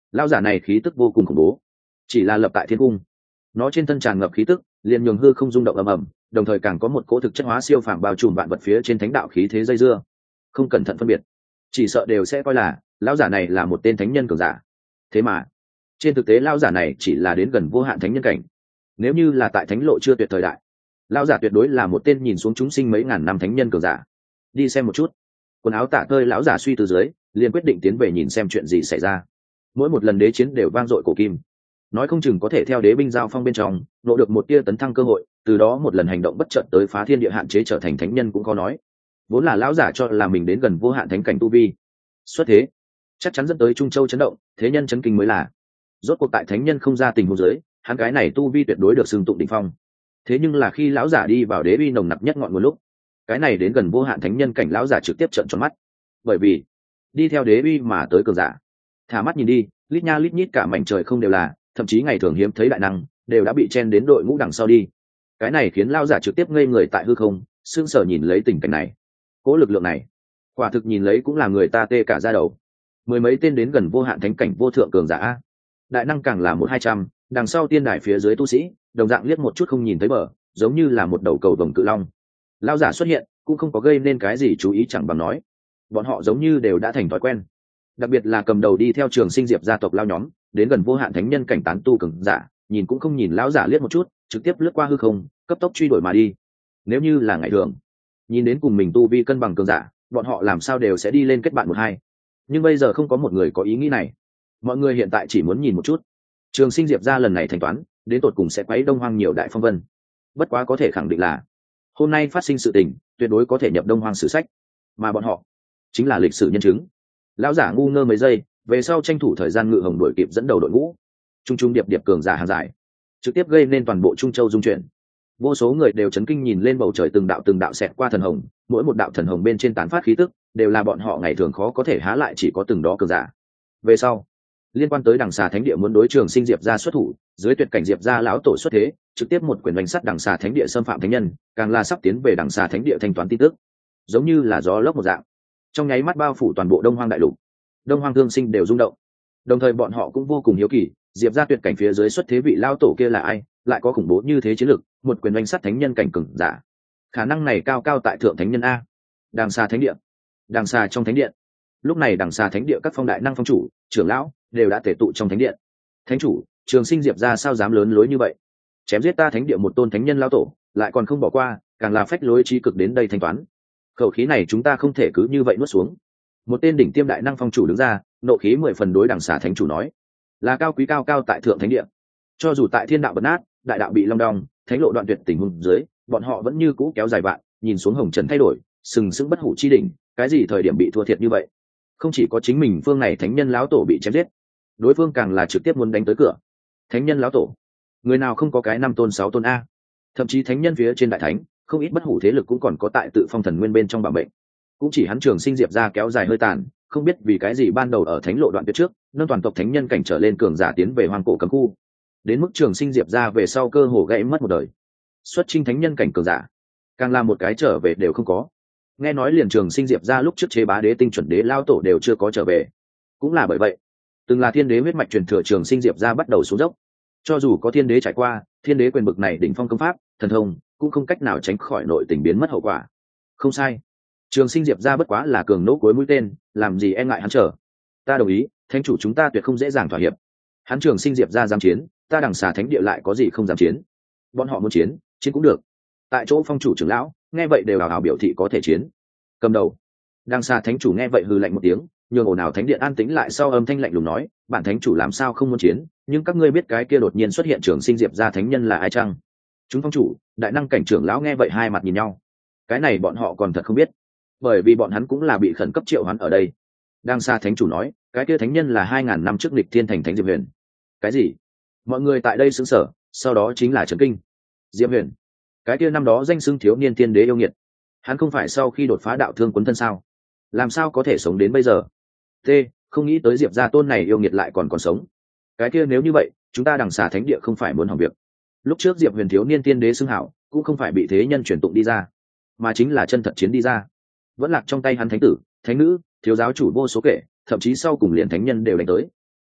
Lão giả này khí tức vô cùng khủng bố, chỉ là lập tại thiên cung, nó trên thân tràn ngập khí tức liền nhường hư không rung động ầm ầm, đồng thời càng có một cỗ thực chất hóa siêu phàm bao trùm vạn vật phía trên thánh đạo khí thế dây dưa, không cẩn thận phân biệt chỉ sợ đều sẽ coi là lão giả này là một tên thánh nhân cường giả. Thế mà trên thực tế lão giả này chỉ là đến gần vô hạn thánh nhân cảnh. Nếu như là tại thánh lộ chưa tuyệt thời đại, lão giả tuyệt đối là một tên nhìn xuống chúng sinh mấy ngàn năm thánh nhân cường giả. Đi xem một chút. Quần áo tả tơi lão giả suy tư dưới liền quyết định tiến về nhìn xem chuyện gì xảy ra. Mỗi một lần đế chiến đều vang dội cổ kim, nói không chừng có thể theo đế binh giao phong bên trong nộ được một tia tấn thăng cơ hội, từ đó một lần hành động bất chợt tới phá thiên địa hạn chế trở thành thánh nhân cũng có nói. Vốn là lão giả cho là mình đến gần vô hạn thánh cảnh tu vi xuất thế chắc chắn dẫn tới Trung Châu chấn động, thế nhân chấn kinh mới là. Rốt cuộc tại thánh nhân không ra tình huống dưới, hắn cái này tu vi tuyệt đối được xưng tụng đỉnh phong. Thế nhưng là khi lão giả đi vào đế uy nồng nặc nhất ngọn nguồn lúc, cái này đến gần vô hạn thánh nhân cảnh lão giả trực tiếp trợn tròn mắt. Bởi vì đi theo đế uy mà tới cường giả, thả mắt nhìn đi, lít nha lít nhít cả mảnh trời không đều là, thậm chí ngày thường hiếm thấy đại năng đều đã bị chen đến đội ngũ đằng sau đi. Cái này khiến lão giả trực tiếp ngây người tại hư không, sững sờ nhìn lấy tình cảnh này. Cố lực lượng này, quả thực nhìn lấy cũng là người ta tê cả da đầu. Mười mấy tên đến gần vô hạn thánh cảnh vô thượng cường giả, đại năng càng là 100-200, đằng sau tiên đài phía dưới tu sĩ đồng dạng liếc một chút không nhìn thấy bờ, giống như là một đầu cầu vồng cự long. Lão giả xuất hiện cũng không có gây nên cái gì chú ý, chẳng bằng nói bọn họ giống như đều đã thành thói quen. Đặc biệt là cầm đầu đi theo Trường Sinh Diệp gia tộc lao nhóm, đến gần vô hạn thánh nhân cảnh tán tu cường giả, nhìn cũng không nhìn lão giả liếc một chút, trực tiếp lướt qua hư không, cấp tốc truy đuổi mà đi. Nếu như là ngày thường, nhìn đến cùng mình tu vi cân bằng cường giả, bọn họ làm sao đều sẽ đi lên kết bạn một hai. Nhưng bây giờ không có một người có ý nghĩ này. Mọi người hiện tại chỉ muốn nhìn một chút Trường Sinh Diệp gia lần này thanh toán đến tột cùng sẽ quấy Đông Hoang nhiều đại phong vân. Bất quá có thể khẳng định là hôm nay phát sinh sự tình tuyệt đối có thể nhập Đông Hoang sử sách, mà bọn họ chính là lịch sử nhân chứng. Lão giả ngu ngơ mấy giây về sau tranh thủ thời gian ngự hồng đuổi kịp dẫn đầu đội ngũ, trung trung điệp điệp cường giả hàng dài trực tiếp gây nên toàn bộ Trung Châu dung chuyển. Vô số người đều chấn kinh nhìn lên bầu trời, từng đạo xẹt qua thần hồng, mỗi một đạo thần hồng bên trên tán phát khí tức đều là bọn họ ngày thường khó có thể há lại chỉ có từng đó cường giả. Về sau liên quan tới Đằng Xà Thánh Địa muốn đối Trường Sinh Diệp gia xuất thủ, dưới tuyệt cảnh Diệp gia lão tổ xuất thế, trực tiếp một quyền đánh sắt Đằng Xà Thánh Địa xâm phạm thánh nhân, càng là sắp tiến về Đằng Xà Thánh Địa thanh toán tin tức, giống như là gió lốc một dạng, trong nháy mắt bao phủ toàn bộ Đông Hoang đại lục. Đông Hoang thương sinh đều rung động, đồng thời bọn họ cũng vô cùng hiếu kỳ, Diệp gia tuyệt cảnh phía dưới xuất thế vị lão tổ kia là ai, lại có khủng bố như thế chiến lực, một quyền đánh sắt thánh nhân cảnh cường giả. Khả năng này cao cao tại thượng thánh nhân a. Đằng Xà Thánh Địa, Đằng Xà trong thánh điện. Lúc này Đằng Xà Thánh Địa các phong đại năng phong chủ, trưởng lão đều đã tề tụ trong thánh điện. Thánh chủ, Trường Sinh Diệp gia sao dám lớn lối như vậy, chém giết ta thánh địa một tôn thánh nhân lão tổ, lại còn không bỏ qua, càng là phách lối trí cực đến đây thanh toán. Khẩu khí này chúng ta không thể cứ như vậy nuốt xuống. Một tên đỉnh tiêm đại năng phong chủ đứng ra, nộ khí 10 phần đối Đằng Xà Thánh chủ nói, là cao quý cao cao tại thượng thánh địa, cho dù tại thiên đạo bật nát, đại đạo bị long đong, thánh lộ đoạn tuyệt tình huống dưới, bọn họ vẫn như cũ kéo dài vạn, nhìn xuống hồng trần thay đổi, sừng sững bất hủ chi đỉnh, cái gì thời điểm bị thua thiệt như vậy. Không chỉ có chính mình phương này thánh nhân lão tổ bị chém giết, đối phương càng là trực tiếp muốn đánh tới cửa. Thánh nhân lão tổ, người nào không có cái 5 tôn 6 tôn a. Thậm chí thánh nhân phía trên đại thánh, không ít bất hủ thế lực cũng còn có tại Tự Phong Thần Nguyên bên trong bảo mệnh. Cũng chỉ hắn Trường Sinh Diệp gia kéo dài hơi tàn, không biết vì cái gì ban đầu ở thánh lộ đoạn tuyệt trước, nâng toàn tộc thánh nhân cảnh trở lên cường giả tiến về hoang cổ cấm khu, đến mức Trường Sinh Diệp gia về sau cơ hồ gãy mất một đời. Xuất chinh thánh nhân cảnh cường giả, càng là một cái trở về đều không có. Nghe nói liền Trường Sinh Diệp gia lúc trước chế bá đế tinh chuẩn đế lao tổ đều chưa có trở về. Cũng là bởi vậy, từng là thiên đế huyết mạch truyền thừa Trường Sinh Diệp gia bắt đầu xuống dốc. Cho dù có thiên đế trải qua, thiên đế quyền bực này đỉnh phong công pháp, thần thông, cũng không cách nào tránh khỏi nội tình biến mất hậu quả. Không sai, Trường Sinh Diệp gia bất quá là cường nỗ cuối mũi tên, làm gì e ngại hắn trở. Ta đồng ý, thánh chủ chúng ta tuyệt không dễ dàng thỏa hiệp. Hắn Trường Sinh Diệp gia dám chiến, ta Đằng Xà Thánh Địa lại có gì không dám chiến. Bọn họ muốn chiến, chiến cũng được. Tại chỗ phong chủ trưởng lão nghe vậy đều hào hào biểu thị có thể chiến. Cầm đầu Đằng Xà Thánh chủ nghe vậy hừ lạnh một tiếng, nhường ồn ào thánh điện an tĩnh lại, sau âm thanh lạnh lùng nói, bản thánh chủ làm sao không muốn chiến, nhưng các ngươi biết cái kia đột nhiên xuất hiện Trường Sinh Diệp gia thánh nhân là ai chăng? Chúng phong chủ đại năng cảnh trưởng lão nghe vậy hai mặt nhìn nhau. Cái này bọn họ còn thật không biết, bởi vì bọn hắn cũng là bị khẩn cấp triệu hoán ở đây. Đằng Xà Thánh chủ nói, cái kia thánh nhân là 2000 năm trước lịch thiên thành thánh Diệp Huyền. Cái gì? Mọi người tại đây sững sờ, sau đó chính là chấn kinh. Diệp Huyền, cái kia năm đó danh xưng thiếu niên tiên đế yêu nghiệt, hắn không phải sau khi đột phá đạo thương quấn thân sao? Làm sao có thể sống đến bây giờ? T, không nghĩ tới Diệp gia tôn này yêu nghiệt lại còn sống. Cái kia nếu như vậy, chúng ta Đằng Xà Thánh Địa không phải muốn hỏng việc. Lúc trước Diệp Huyền thiếu niên tiên đế xưng hảo, cũng không phải bị thế nhân truyền tụng đi ra, mà chính là chân thật chiến đi ra. Vẫn lạc trong tay hắn thánh tử, thánh nữ, thiếu giáo chủ vô số kể, thậm chí sau cùng liền thánh nhân đều đánh tới.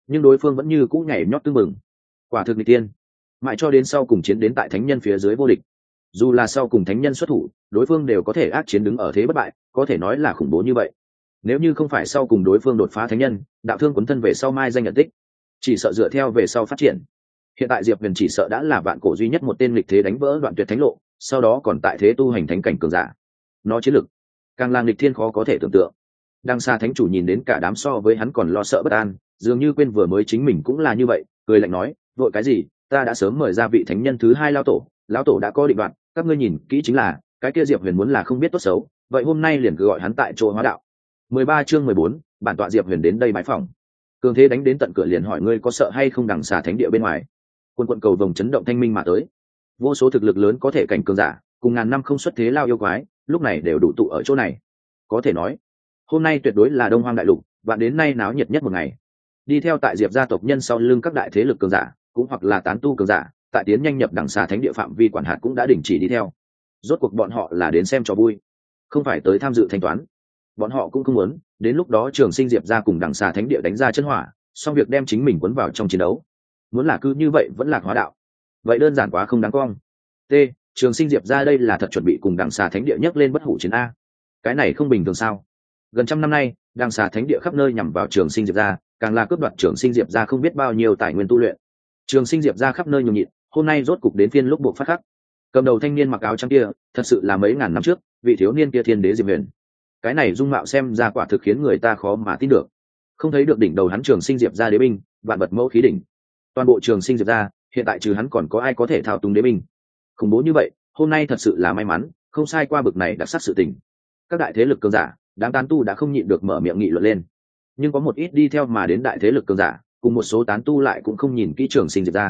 nhưng đối phương vẫn như cũ nhảy nhót tưng mừng. Quả thực nghịch tiên, mãi cho đến sau cùng chiến đến tại thánh nhân phía dưới vô địch. Dù là sau cùng thánh nhân xuất thủ, đối phương đều có thể ác chiến đứng ở thế bất bại, có thể nói là khủng bố như vậy. Nếu như không phải sau cùng đối phương đột phá thánh nhân, đạo thương quấn thân về sau mai danh nhận tích, chỉ sợ dựa theo về sau phát triển, hiện tại Diệp Huyền chỉ sợ đã là vạn cổ duy nhất một tên lịch thế đánh vỡ đoạn tuyệt thánh lộ, sau đó còn tại thế tu hành thánh cảnh cường giả. Nó chiến lực càng là nghịch thiên khó có thể tưởng tượng. Đằng xa thánh chủ nhìn đến cả đám so với hắn còn lo sợ bất an, dường như quên vừa mới chính mình cũng là như vậy, cười lạnh nói, vội cái gì, ta đã sớm mời ra vị thánh nhân thứ hai lão tổ đã có định đoạn, các ngươi nhìn kỹ chính là, cái kia Diệp Huyền muốn là không biết tốt xấu, vậy hôm nay liền cứ gọi hắn tại chỗ hóa đạo. 13 chương 14, bản tọa Diệp Huyền đến đây bái phỏng. Cường thế đánh đến tận cửa liền hỏi ngươi có sợ hay không đằng xà thánh địa bên ngoài. Quân quận cầu vồng chấn động thanh minh mà tới. Vô số thực lực lớn có thể cảnh cường giả, cùng ngàn năm không xuất thế lao yêu quái, lúc này đều đủ tụ ở chỗ này. Có thể nói, hôm nay tuyệt đối là Đông Hoang đại lục, và đến nay náo nhiệt nhất một ngày. Đi theo tại Diệp gia tộc nhân sau lưng các đại thế lực cường giả, cũng hoặc là tán tu cường giả, tại tiến nhanh nhập đằng xà thánh địa phạm vi quản hạt cũng đã đình chỉ đi theo. Rốt cuộc bọn họ là đến xem trò vui, không phải tới tham dự thanh toán. Bọn họ cũng không muốn đến lúc đó Trường Sinh Diệp gia cùng đằng xà thánh địa đánh ra chân hỏa, xong việc đem chính mình cuốn vào trong chiến đấu. Muốn là cứ như vậy vẫn lạc hóa đạo, vậy đơn giản quá không đáng cong. T, Trường Sinh Diệp gia đây là thật chuẩn bị cùng đằng xà thánh địa nhấc lên bất hủ chiến a. Cái này không bình thường sao? Gần trăm năm nay, đằng xà thánh địa khắp nơi nhằm vào Trường Sinh Diệp gia, càng là cướp đoạt Trường Sinh Diệp gia không biết bao nhiêu tài nguyên tu luyện. Trường Sinh Diệp gia khắp nơi nhường nhịn, hôm nay rốt cục đến phiên lúc buộc phát khắc. Cầm đầu thanh niên mặc áo trắng kia, thật sự là mấy ngàn năm trước, vị thiếu niên kia thiên đế Diệp Huyền. Cái này dung mạo xem ra quả thực khiến người ta khó mà tin được. Không thấy được đỉnh đầu hắn Trường Sinh Diệp gia đế binh, vạn vật mẫu khí đỉnh. Toàn bộ Trường Sinh Diệp gia, hiện tại trừ hắn còn có ai có thể thao túng đế binh? Khủng bố như vậy, hôm nay thật sự là may mắn, không sai qua bực này đặc sắc sự tình. Các đại thế lực cường giả, đám tán tu đã không nhịn được mở miệng nghị luận lên. Nhưng có một ít đi theo mà đến đại thế lực cường giả, cùng một số tán tu lại cũng không nhìn kỹ Trường Sinh Diệp gia.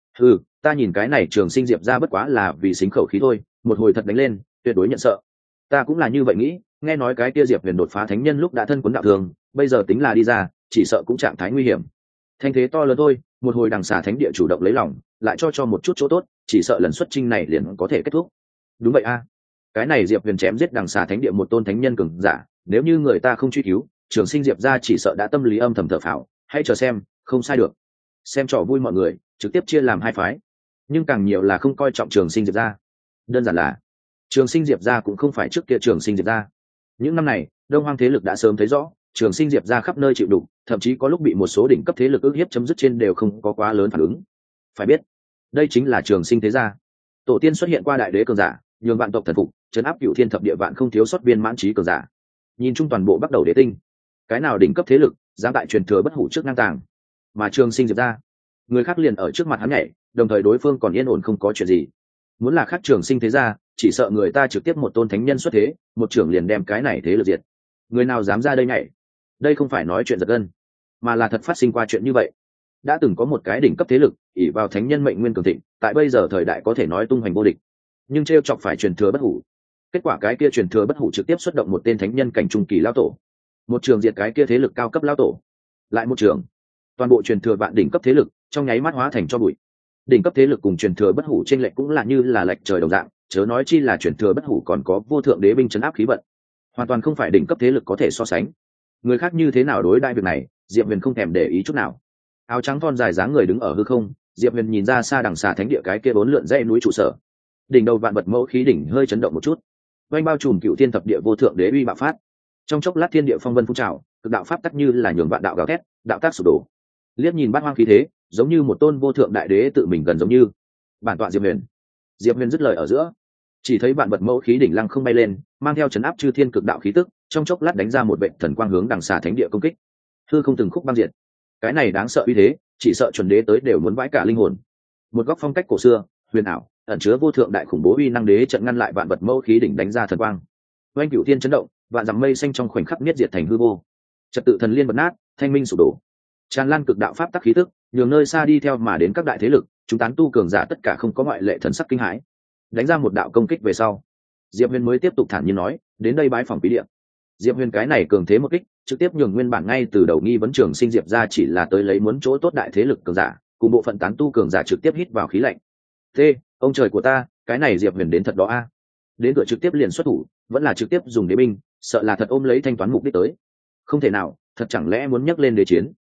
Ta nhìn cái này Trường Sinh Diệp gia bất quá là vì xính khẩu khí thôi, một hồi thật đánh lên, tuyệt đối nhận sợ. Ta cũng là như vậy nghĩ, nghe nói cái kia Diệp Huyền đột phá thánh nhân lúc đã thân quấn đạo thường, bây giờ tính là đi ra, chỉ sợ cũng trạng thái nguy hiểm. Thanh thế to lớn thôi, một hồi đằng xà thánh địa chủ động lấy lòng, lại cho một chút chỗ tốt, chỉ sợ lần xuất chinh này liền có thể kết thúc. Đúng vậy a, cái này Diệp Huyền chém giết đằng xà thánh địa một tôn thánh nhân cường giả, nếu như người ta không truy cứu, Trường Sinh Diệp gia chỉ sợ đã tâm lý âm thầm thở phào, hãy chờ xem, không sai được. Xem trò vui mọi người, trực tiếp chia làm hai phái, nhưng càng nhiều là không coi trọng Trường Sinh Diệp gia. Đơn giản là Trường Sinh Diệp gia cũng không phải trước kia Trường Sinh Diệp gia. Những năm này, Đông Hoang thế lực đã sớm thấy rõ, Trường Sinh Diệp gia khắp nơi chịu đục, thậm chí có lúc bị một số đỉnh cấp thế lực ức hiếp chấm dứt trên đều không có quá lớn phản ứng. Phải biết, đây chính là Trường Sinh thế gia. Tổ tiên xuất hiện qua đại đế cường giả, nhường vạn tộc thần phục, trấn áp cửu thiên thập địa vạn không thiếu sót viên mãn trí cường giả. Nhìn chung toàn bộ bắt đầu đế tinh, cái nào đỉnh cấp thế lực dám tại truyền thừa bất hủ trước ngang tàng, mà Trường Sinh Diệp gia, người khác liền ở trước mặt hắn nhảy, đồng thời đối phương còn yên ổn không có chuyện gì. Muốn là khác Trường Sinh thế gia, chỉ sợ người ta trực tiếp một tôn thánh nhân xuất thế, một trưởng liền đem cái này thế lực diệt. Người nào dám ra đây nhảy? Đây không phải nói chuyện giật gân, mà là thật phát sinh qua chuyện như vậy. Đã từng có một cái đỉnh cấp thế lực ỷ vào thánh nhân mệnh nguyên cường thịnh, tại bây giờ thời đại có thể nói tung hoành vô địch, nhưng trêu chọc phải truyền thừa bất hủ. Kết quả cái kia truyền thừa bất hủ trực tiếp xuất động một tên thánh nhân cảnh trung kỳ lão tổ, một trường diệt cái kia thế lực cao cấp lão tổ, lại một trường, toàn bộ truyền thừa vạn đỉnh cấp thế lực trong nháy mắt hóa thành cho bụi. Đỉnh cấp thế lực cùng truyền thừa bất hủ trên lệch cũng là như là lệch trời đồng dạng, chớ nói chi là truyền thừa bất hủ còn có vô thượng đế binh trấn áp khí vận, hoàn toàn không phải đỉnh cấp thế lực có thể so sánh. Người khác như thế nào đối đãi việc này, Diệp Huyền không thèm để ý chút nào. Áo trắng thon dài dáng người đứng ở hư không, Diệp Huyền nhìn ra xa đằng xà thánh địa cái kia bốn lượn dãy núi trụ sở, đỉnh đầu vạn vật mẫu khí đỉnh hơi chấn động một chút, oanh bao trùm cựu thiên thập địa vô thượng đế uy bạo phát. Trong chốc lát thiên địa phong vân phun trào, cực đạo pháp tắc như là nhường vạn đạo gào thét, đạo tác sụp đổ. Liếc nhìn bát hoang khí thế, giống như một tôn vô thượng đại đế tự mình gần giống như. Bản tọa Diệp Huyền. Diệp Huyền dứt lời ở giữa, chỉ thấy vạn vật mẫu khí đỉnh lăng không bay lên, mang theo chấn áp chư thiên cực đạo khí tức, trong chốc lát đánh ra một vệ thần quang hướng đằng xà thánh địa công kích. Hư không từng khúc băng diệt. Cái này đáng sợ uy thế, chỉ sợ chuẩn đế tới đều muốn vãi cả linh hồn. Một góc phong cách cổ xưa, huyền ảo, ẩn chứa vô thượng đại khủng bố uy năng đế trận ngăn lại vạn vật mẫu khí đỉnh đánh ra thần quang. Oanh cửu thiên chấn động, vạn dặm mây xanh trong khoảnh khắc miết diệt thành hư vô. Trật tự thần liên bật nát, thanh minh sụp đổ. Tràn lan cực đạo pháp tắc khí tức, nhường nơi xa đi theo mà đến các đại thế lực, chúng tán tu cường giả tất cả không có ngoại lệ thần sắc kinh hãi. Đánh ra một đạo công kích về sau, Diệp Huyền mới tiếp tục thản nhiên nói, đến đây bái phỏng bí địa. Diệp Huyền cái này cường thế một kích, trực tiếp nhường nguyên bản ngay từ đầu nghi vấn Trường Sinh Diệp ra chỉ là tới lấy muốn chỗ tốt đại thế lực cường giả, cùng bộ phận tán tu cường giả trực tiếp hít vào khí lạnh. Ông trời của ta, cái này Diệp Huyền đến thật đó a. Đến cửa trực tiếp liền xuất thủ, vẫn là trực tiếp dùng đế binh, sợ là thật ôm lấy thanh toán mục đích tới. Không thể nào, thật chẳng lẽ muốn nhắc lên đế chiến?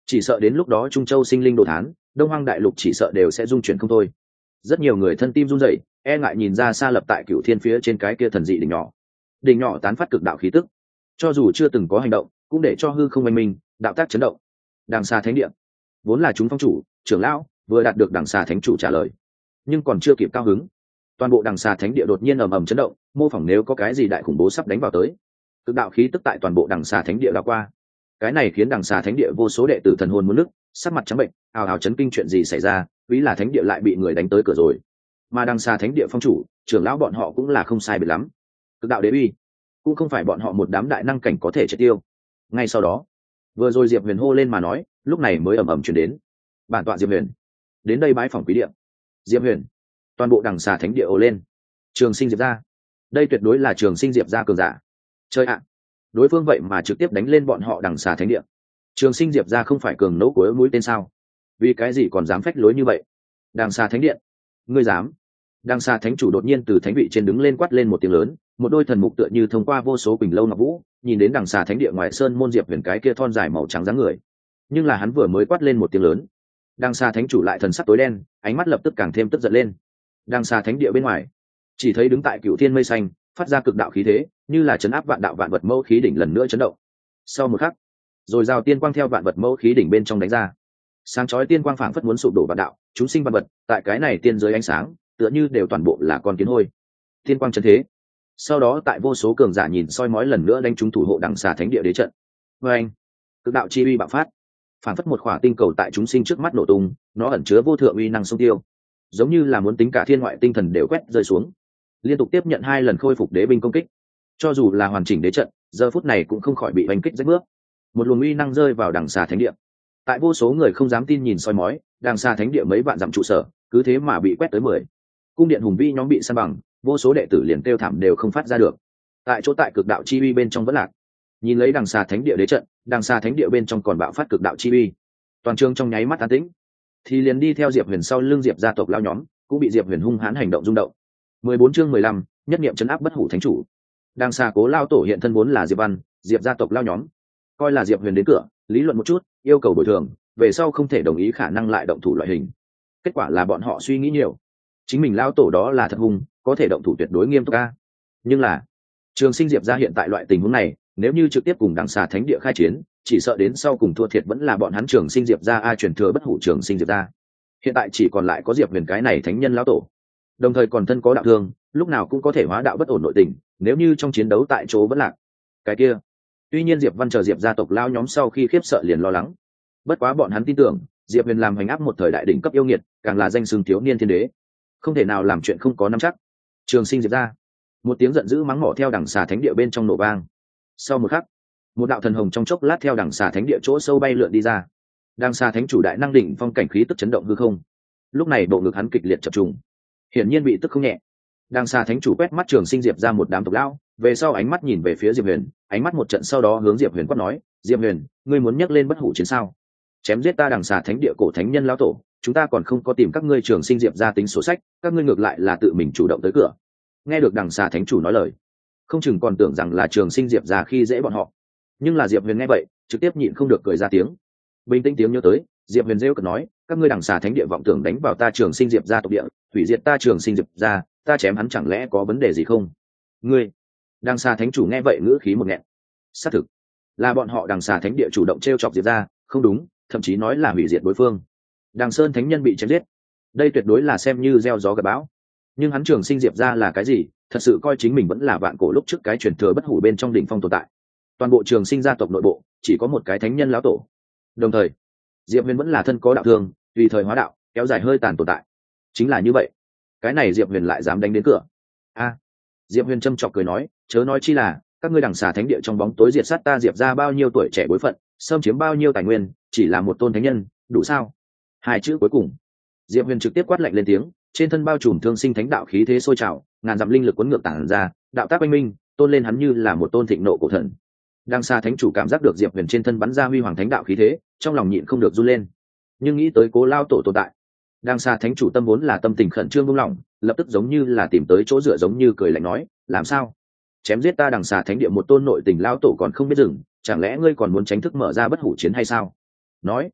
chỉ sợ đến lúc đó Trung Châu sinh linh đồ thán, Đông Hoang đại lục chỉ sợ đều sẽ dung chuyển không thôi. Rất nhiều người thân tim run rẩy, e ngại nhìn ra xa lập tại Cửu Thiên phía trên cái kia thần dị đỉnh nhỏ tán phát cực đạo khí tức, cho dù chưa từng có hành động cũng để cho hư không oanh minh, đạo tác chấn động. Đằng xa thánh địa vốn là chúng phong chủ trưởng lão vừa đạt được đằng xa thánh chủ trả lời, nhưng còn chưa kịp cao hứng, toàn bộ đằng xa thánh địa đột nhiên ầm ầm chấn động, mô phỏng nếu có cái gì đại khủng bố sắp đánh vào tới. Cực đạo khí tức tại toàn bộ đằng xa thánh địa đã qua, cái này khiến đằng xa thánh địa vô số đệ tử thần hồn muốn nứt, sắc mặt trắng bệnh, ào ào chấn kinh, chuyện gì xảy ra, ví là thánh địa lại bị người đánh tới cửa rồi. Mà đằng xa thánh địa phong chủ trưởng lão bọn họ cũng là không sai biệt lắm, cực đạo đế uy cũng không phải bọn họ một đám đại năng cảnh có thể triệt tiêu. Ngay sau đó, vừa rồi Diệp Huyền hô lên mà nói, lúc này mới ầm ầm truyền đến. Bản tọa Diệp Huyền đến đây bái phỏng quý địa. Diệp Huyền, toàn bộ đằng xà thánh địa ồ lên. Trường Sinh Diệp gia, đây tuyệt đối là Trường Sinh Diệp gia cường giả. Chơi ạ, đối phương vậy mà trực tiếp đánh lên bọn họ đằng xà thánh địa. Trường Sinh Diệp gia không phải cường nỗ của mũi tên sao? Vì cái gì còn dám phách lối như vậy? Đằng xà thánh điện, ngươi dám? Đằng xà thánh chủ đột nhiên từ thánh vị trên đứng lên, quát lên một tiếng lớn, một đôi thần mục tựa như thông qua vô số quỳnh lâu ngọc vũ, nhìn đến đằng xà thánh địa ngoài sơn môn Diệp Huyền cái kia thon dài màu trắng dáng người. Nhưng là hắn vừa mới quát lên một tiếng lớn, đằng xà thánh chủ lại thần sắc tối đen, ánh mắt lập tức càng thêm tức giận lên. Đằng xà thánh địa bên ngoài, chỉ thấy đứng tại Cửu Thiên mây xanh, phát ra cực đạo khí thế, như là chấn áp vạn đạo vạn vật mẫu khí đỉnh lần nữa chấn động. Sau một khắc, rồi rào tiên quang theo vạn vật mẫu khí đỉnh bên trong đánh ra, sáng chói tiên quang phảng phất muốn sụp đổ vạn đạo, chúng sinh vạn vật tại cái này tiên giới ánh sáng tựa như đều toàn bộ là con kiến hôi. Tiên quang chấn thế, sau đó tại vô số cường giả nhìn soi mói lần nữa đánh trúng thủ hộ đằng xà thánh địa đế trận. Và anh, cực đạo chi uy bạo phát, phảng phất một khỏa tinh cầu tại chúng sinh trước mắt nổ tung, nó ẩn chứa vô thượng uy năng sông tiêu, giống như là muốn tính cả thiên ngoại tinh thần đều quét rơi xuống. Liên tục tiếp nhận 2 lần khôi phục đế binh công kích, cho dù là hoàn chỉnh đế trận giờ phút này cũng không khỏi bị oanh kích rách bước. Một luồng uy năng rơi vào đằng xà thánh địa, tại vô số người không dám tin nhìn soi mói, đằng xà thánh địa mấy vạn dặm trụ sở cứ thế mà bị quét tới 10. Cung điện hùng vĩ nhóm bị san bằng, vô số đệ tử liền kêu thảm đều không phát ra được. Tại chỗ tại cực đạo chi uy bên trong vẫn lạc, nhìn lấy đằng xà thánh địa đế trận, đằng xà thánh địa bên trong còn bạo phát cực đạo chi uy, toàn trường trong nháy mắt an tĩnh. Thì liền đi theo Diệp Huyền sau lưng Diệp gia tộc lao nhóm cũng bị Diệp Huyền hung hãn hành động rung động. 14 chương 15, nhất niệm trấn áp bất hủ thánh chủ. Đằng xà cố lao tổ hiện thân vốn là Diệp Văn, Diệp gia tộc lao nhóm coi là Diệp Huyền đến cửa lý luận một chút, yêu cầu bồi thường, về sau không thể đồng ý khả năng lại động thủ loại hình. Kết quả là bọn họ suy nghĩ nhiều, chính mình lao tổ đó là thật hung, có thể động thủ tuyệt đối nghiêm túc a. Nhưng là Trường Sinh Diệp gia hiện tại loại tình huống này, nếu như trực tiếp cùng đằng xà thánh địa khai chiến, chỉ sợ đến sau cùng thua thiệt vẫn là bọn hắn Trường Sinh Diệp gia a, truyền thừa bất hủ Trường Sinh Diệp gia. Hiện tại chỉ còn lại có Diệp Huyền cái này thánh nhân lão tổ, đồng thời còn thân có đạo thương, lúc nào cũng có thể hóa đạo bất ổn nội tình, nếu như trong chiến đấu tại chỗ vẫn lạc cái kia. Tuy nhiên Diệp Văn chờ Diệp gia tộc lao nhóm sau khi khiếp sợ liền lo lắng, bất quá bọn hắn tin tưởng Diệp Huyền làm hành áp một thời đại đỉnh cấp yêu nghiệt, càng là danh xưng thiếu niên thiên đế, không thể nào làm chuyện không có nắm chắc. Trường Sinh Diệp gia, một tiếng giận dữ mắng mỏ theo đằng xà thánh địa bên trong nổ vang. Sau một khắc, một đạo thần hồng trong chốc lát theo đằng xà thánh địa chỗ sâu bay lượn đi ra. Đằng xà thánh chủ đại năng đỉnh phong cảnh khí tức chấn động hư không, lúc này bộ ngực hắn kịch liệt chập trùng, hiển nhiên bị tức không nhẹ. Đằng xà thánh chủ quét mắt Trường Sinh Diệp ra một đám tộc lão, về sau ánh mắt nhìn về phía Diệp Huyền, ánh mắt một trận sau đó hướng Diệp Huyền quát nói: Diệp Huyền, ngươi muốn nhắc lên bất hủ chiến sao? Chém giết ta đằng xà thánh địa cổ thánh nhân lão tổ, chúng ta còn không có tìm các ngươi Trường Sinh Diệp ra tính sổ sách, các ngươi ngược lại là tự mình chủ động tới cửa. Nghe được đằng xà thánh chủ nói lời, không chừng còn tưởng rằng là Trường Sinh Diệp ra khi dễ bọn họ, nhưng là Diệp Huyền nghe vậy trực tiếp nhịn không được cười ra tiếng. Bình tĩnh tiếng nhớ tới, Diệp Huyền rêu cợt nói: các ngươi đằng xà thánh địa vọng tưởng đánh vào ta Trường Sinh Diệp ra tộc địa, hủy diệt ta Trường Sinh Diệp ra, ta chém hắn chẳng lẽ có vấn đề gì không? Ngươi, đằng xà thánh chủ nghe vậy ngữ khí một nghẹn. Xác thực là bọn họ đằng xà thánh địa chủ động trêu chọc Diệp ra, không đúng, thậm chí nói là hủy diệt đối phương. Đằng Sơn thánh nhân bị chém giết, đây tuyệt đối là xem như gieo gió gặp bão. Nhưng hắn Trường Sinh Diệp ra là cái gì, thật sự coi chính mình vẫn là vạn cổ lúc trước cái truyền thừa bất hủ bên trong đỉnh phong tồn tại. Toàn bộ Trường Sinh gia tộc nội bộ chỉ có một cái thánh nhân lão tổ, đồng thời Diệp Huyền vẫn là thân có đạo thương, tùy thời hóa đạo, kéo dài hơi tàn tồn tại. Chính là như vậy, cái này Diệp Huyền lại dám đánh đến cửa. A, Diệp Huyền châm chọc cười nói: chớ nói chi là các ngươi đằng xà thánh địa trong bóng tối diệt sát ta Diệp ra bao nhiêu tuổi trẻ bối phận, xâm chiếm bao nhiêu tài nguyên, chỉ là một tôn thánh nhân đủ sao? Hai chữ cuối cùng, Diệp Huyền trực tiếp quát lạnh lên tiếng, trên thân bao trùm thương sinh thánh đạo khí thế sôi trào, ngàn dặm linh lực cuốn ngược tản ra, đạo tác oanh minh, tôn lên hắn như là một tôn thịnh nộ cổ thần. Đằng xa thánh chủ cảm giác được Diệp Huyền trên thân bắn ra huy hoàng thánh đạo khí thế, trong lòng nhịn không được run lên. Nhưng nghĩ tới Cố lao tổ tồn tại, đằng xa thánh chủ tâm vốn là tâm tình khẩn trương buông lỏng, lập tức giống như là tìm tới chỗ dựa, giống như cười lạnh nói: làm sao? Chém giết ta đằng xa thánh địa một tôn nội tình lao tổ còn không biết dừng, chẳng lẽ ngươi còn muốn tránh thức mở ra bất hủ chiến hay sao? Nói,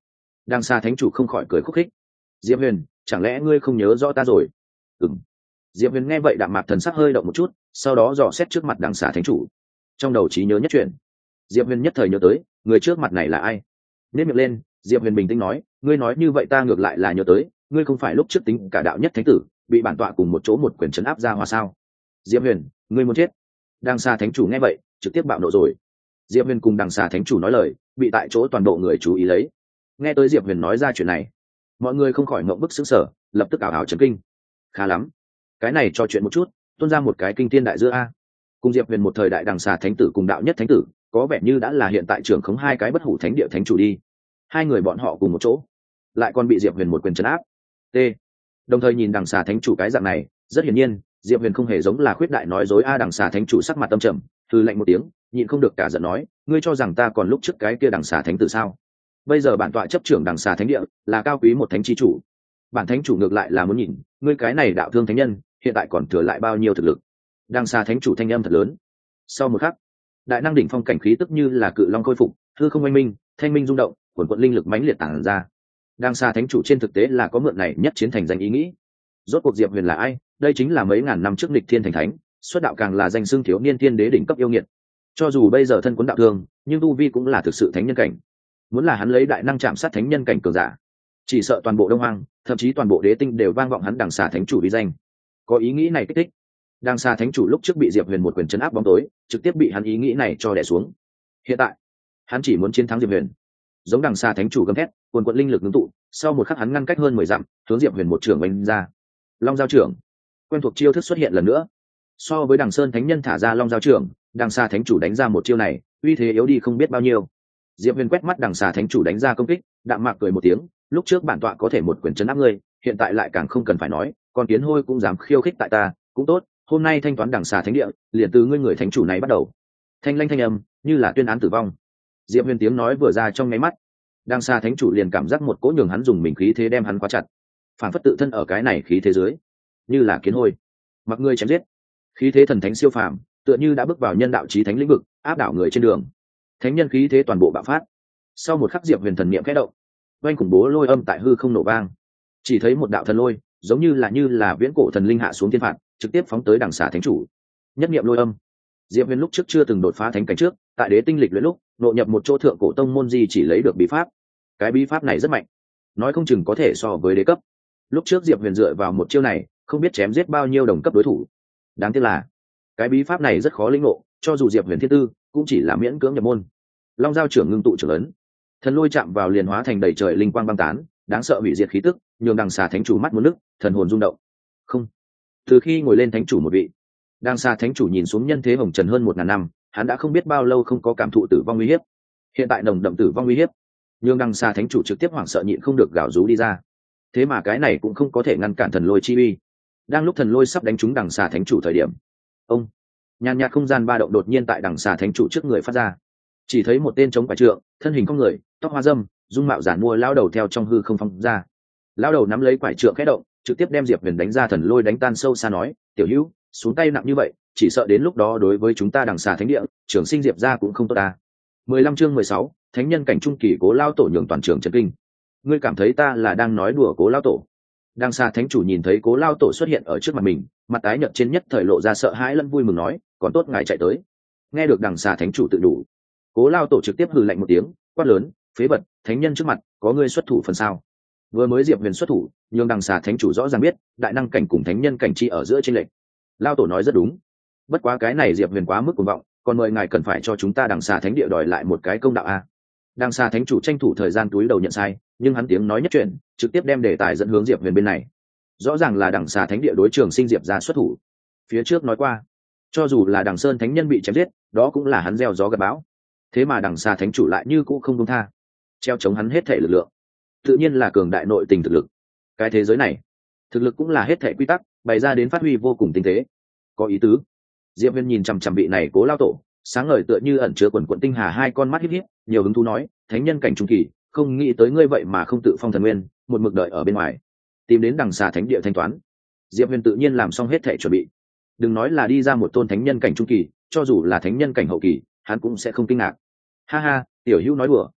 Đằng xa thánh chủ không khỏi cười khúc khích. Diệp Huyền, chẳng lẽ ngươi không nhớ rõ ta rồi? Ừm. Diệp Huyền nghe vậy đạm mạc thần sắc hơi động một chút, sau đó dò xét trước mặt đằng xà thánh chủ. Trong đầu trí nhớ nhất chuyện, Diệp Huyền nhất thời nhớ tới, người trước mặt này là ai. Nhếch miệng lên, Diệp Huyền bình tĩnh nói, ngươi nói như vậy ta ngược lại là nhớ tới, ngươi không phải lúc trước tính cả đạo nhất thánh tử bị bản tọa cùng một chỗ một quyền trấn áp ra hòa sao? Diệp Huyền, ngươi muốn chết? Đằng xà thánh chủ nghe vậy trực tiếp bạo nộ rồi. Diệp Huyền cùng đằng xà thánh chủ nói lời, bị tại chỗ toàn bộ người chú ý lấy. Nghe tới Diệp Huyền nói ra chuyện này, mọi người không khỏi ngậm bức sững sờ, lập tức ảo ảo chấn kinh. Khá lắm, cái này trò chuyện một chút, tuôn ra một cái kinh thiên đại giữa a. Cùng Diệp Huyền một thời đại đằng xà thánh tử cùng đạo nhất thánh tử, có vẻ như đã là hiện tại trưởng khống hai cái bất hủ thánh địa thánh chủ đi. Hai người bọn họ cùng một chỗ, lại còn bị Diệp Huyền một quyền trấn áp. T. Đồng thời nhìn đằng xà thánh chủ cái dạng này, rất hiển nhiên, Diệp Huyền không hề giống là khuyết đại nói dối a. Đằng xà thánh chủ sắc mặt tâm trầm, hừ lạnh một tiếng, nhịn không được cả giận nói, ngươi cho rằng ta còn lúc trước cái kia đằng xà thánh tử sao? Bây giờ bản tọa chấp trưởng đằng xà thánh địa, là cao quý một thánh chi chủ. Bản thánh chủ ngược lại là muốn nhìn, ngươi cái này đạo thương thánh nhân, hiện tại còn thừa lại bao nhiêu thực lực. Đằng xà thánh chủ thanh âm thật lớn. Sau một khắc, đại năng đỉnh phong cảnh khí tức như là cự long khôi phục, hư không oanh minh, thanh minh rung động, quần quận linh lực mãnh liệt tản ra. Đằng xà thánh chủ trên thực tế là có mượn này nhất chiến thành danh ý nghĩ. Rốt cuộc Diệp Huyền là ai? Đây chính là mấy ngàn năm trước nghịch thiên thành thánh, xuất đạo càng là danh xưng thiếu niên tiên đế đỉnh cấp yêu nghiệt. Cho dù bây giờ thân quấn đạo thương, nhưng tu vi cũng là thực sự thánh nhân cảnh. Muốn là hắn lấy đại năng chạm sát thánh nhân cảnh cường giả, chỉ sợ toàn bộ Đông Hoang, thậm chí toàn bộ đế tinh đều vang vọng hắn đằng xà thánh chủ uy danh. Có ý nghĩ này kích thích, đằng xà thánh chủ lúc trước bị Diệp Huyền một quyền chấn áp bóng tối, trực tiếp bị hắn ý nghĩ này cho đè xuống. Hiện tại, hắn chỉ muốn chiến thắng Diệp Huyền. Giống đằng xà thánh chủ gầm thét, cuồn cuộn linh lực ngưng tụ, sau một khắc hắn ngăn cách hơn 10 dặm, hướng Diệp Huyền một trường oanh ra. Long giao trưởng, quen thuộc chiêu thức xuất hiện lần nữa. So với đằng sơn thánh nhân thả ra long giao trưởng, đằng xà thánh chủ đánh ra một chiêu này, uy thế yếu đi không biết bao nhiêu. Diệp Huyền quét mắt đằng xà thánh chủ đánh ra công kích, đạm mạc cười một tiếng, lúc trước bản tọa có thể một quyền chấn áp ngươi, hiện tại lại càng không cần phải nói, còn kiến hôi cũng dám khiêu khích tại ta, cũng tốt, hôm nay thanh toán đằng xà thánh địa, liền từ ngươi người thánh chủ này bắt đầu. Thanh lanh thanh âm, như là tuyên án tử vong. Diệp Huyền tiếng nói vừa ra trong nháy mắt, đằng xà thánh chủ liền cảm giác một cỗ nhường hắn dùng mình khí thế đem hắn khóa chặt, phản phất tự thân ở cái này khí thế dưới, như là kiến hôi, mặc ngươi chém giết. Khí thế thần thánh siêu phàm, tựa như đã bước vào nhân đạo chí thánh lĩnh vực, áp đảo người trên đường. Thánh nhân khí thế toàn bộ bạo phát. Sau một khắc Diệp Huyền thần niệm khẽ động, oanh khủng bố lôi âm tại hư không nổ vang. Chỉ thấy một đạo thần lôi, giống như là viễn cổ thần linh hạ xuống thiên phạt, trực tiếp phóng tới đằng xà thánh chủ. Nhất niệm lôi âm. Diệp Huyền lúc trước chưa từng đột phá thánh cảnh trước, tại đế tinh lịch luyện lúc, nội nhập một chỗ thượng cổ tông môn gì chỉ lấy được bí pháp. Cái bí pháp này rất mạnh, nói không chừng có thể so với đế cấp. Lúc trước Diệp Huyền dựa vào một chiêu này, không biết chém giết bao nhiêu đồng cấp đối thủ. Đáng tiếc là, cái bí pháp này rất khó lĩnh ngộ, cho dù Diệp Huyền thiên tư, cũng chỉ là miễn cưỡng nhập môn. Long giao trưởng ngưng tụ trưởng ấn, thần lôi chạm vào liền hóa thành đầy trời linh quang băng tán, đáng sợ hủy diệt khí tức, nhường đằng xà thánh chủ mắt muốn nước, thần hồn rung động. Không, từ khi ngồi lên thánh chủ một vị, đằng xà thánh chủ nhìn xuống nhân thế hồng trần hơn 1000 năm, hắn đã không biết bao lâu không có cảm thụ tử vong uy hiếp. Hiện tại nồng đậm tử vong uy hiếp, nhường đằng xà thánh chủ trực tiếp hoảng sợ nhịn không được gào rú đi ra. Thế mà cái này cũng không có thể ngăn cản thần lôi chi uy. Đang lúc thần lôi sắp đánh trúng đằng xà thánh chủ thời điểm, ông nhàn nhạt không gian ba động đột nhiên tại đằng xà thánh chủ trước người phát ra. Chỉ thấy một tên chống quả trượng, thân hình con người, tóc hoa dâm, dung mạo giản mua lao đầu theo trong hư không phóng ra. Lao đầu nắm lấy quải trượng khẽ động, trực tiếp đem Diệp Huyền đánh ra thần lôi đánh tan sâu xa nói, tiểu hữu, xuống tay nặng như vậy, chỉ sợ đến lúc đó đối với chúng ta đằng xà thánh địa, trường sinh Diệp gia cũng không tốt ta. 15 chương 16, thánh nhân cảnh trung kỳ Cố lao tổ nhường toàn trường chấn kinh. Ngươi cảm thấy ta là đang nói đùa Cố lao tổ? Đằng xà thánh chủ nhìn thấy Cố lao tổ xuất hiện ở trước mặt mình, mặt tái nhợt trên nhất thời lộ ra sợ hãi lẫn vui mừng nói, còn tốt ngài chạy tới. Nghe được đằng xà thánh chủ tự đủ, Cố lao tổ trực tiếp hừ lạnh một tiếng, quát lớn, phế vật, thánh nhân trước mặt, có ngươi xuất thủ phần sao? Vừa mới Diệp Huyền xuất thủ, nhưng đằng xà thánh chủ rõ ràng biết, đại năng cảnh cùng thánh nhân cảnh chi ở giữa chênh lệch. Lao tổ nói rất đúng. Bất quá cái này Diệp Huyền quá mức cuồng vọng, còn mời ngài cần phải cho chúng ta đằng xà thánh địa đòi lại một cái công đạo a. Đằng xà thánh chủ tranh thủ thời gian túi đầu nhận sai, nhưng hắn tiếng nói nhất chuyện, trực tiếp đem đề tài dẫn hướng Diệp Huyền bên này. Rõ ràng là đằng xà thánh địa đối trường sinh Diệp ra xuất thủ. Phía trước nói qua, cho dù là đằng sơn thánh nhân bị chém giết, đó cũng là hắn gieo gió gặt bão. Thế mà đằng xà thánh chủ lại như cũ không buông tha, treo chống hắn hết thể lực lượng. Tự nhiên là cường đại nội tình thực lực. Cái thế giới này, thực lực cũng là hết thể quy tắc, bày ra đến phát huy vô cùng tinh tế. Có ý tứ. Diệp Huyền nhìn chằm chằm vị này Cố lao tổ, sáng ngời tựa như ẩn chứa quần quận tinh hà hai con mắt híp híp, nhiều hứng thú nói, thánh nhân cảnh trung kỳ, không nghĩ tới ngươi vậy mà không tự phong thần nguyên, một mực đợi ở bên ngoài, tìm đến đằng xà thánh địa thanh toán. Diệp Huyền tự nhiên làm xong hết thể chuẩn bị. Đừng nói là đi ra một tôn thánh nhân cảnh trung kỳ, cho dù là thánh nhân cảnh hậu kỳ, hắn cũng sẽ không kinh ngạc. Ha ha, tiểu hữu nói đùa,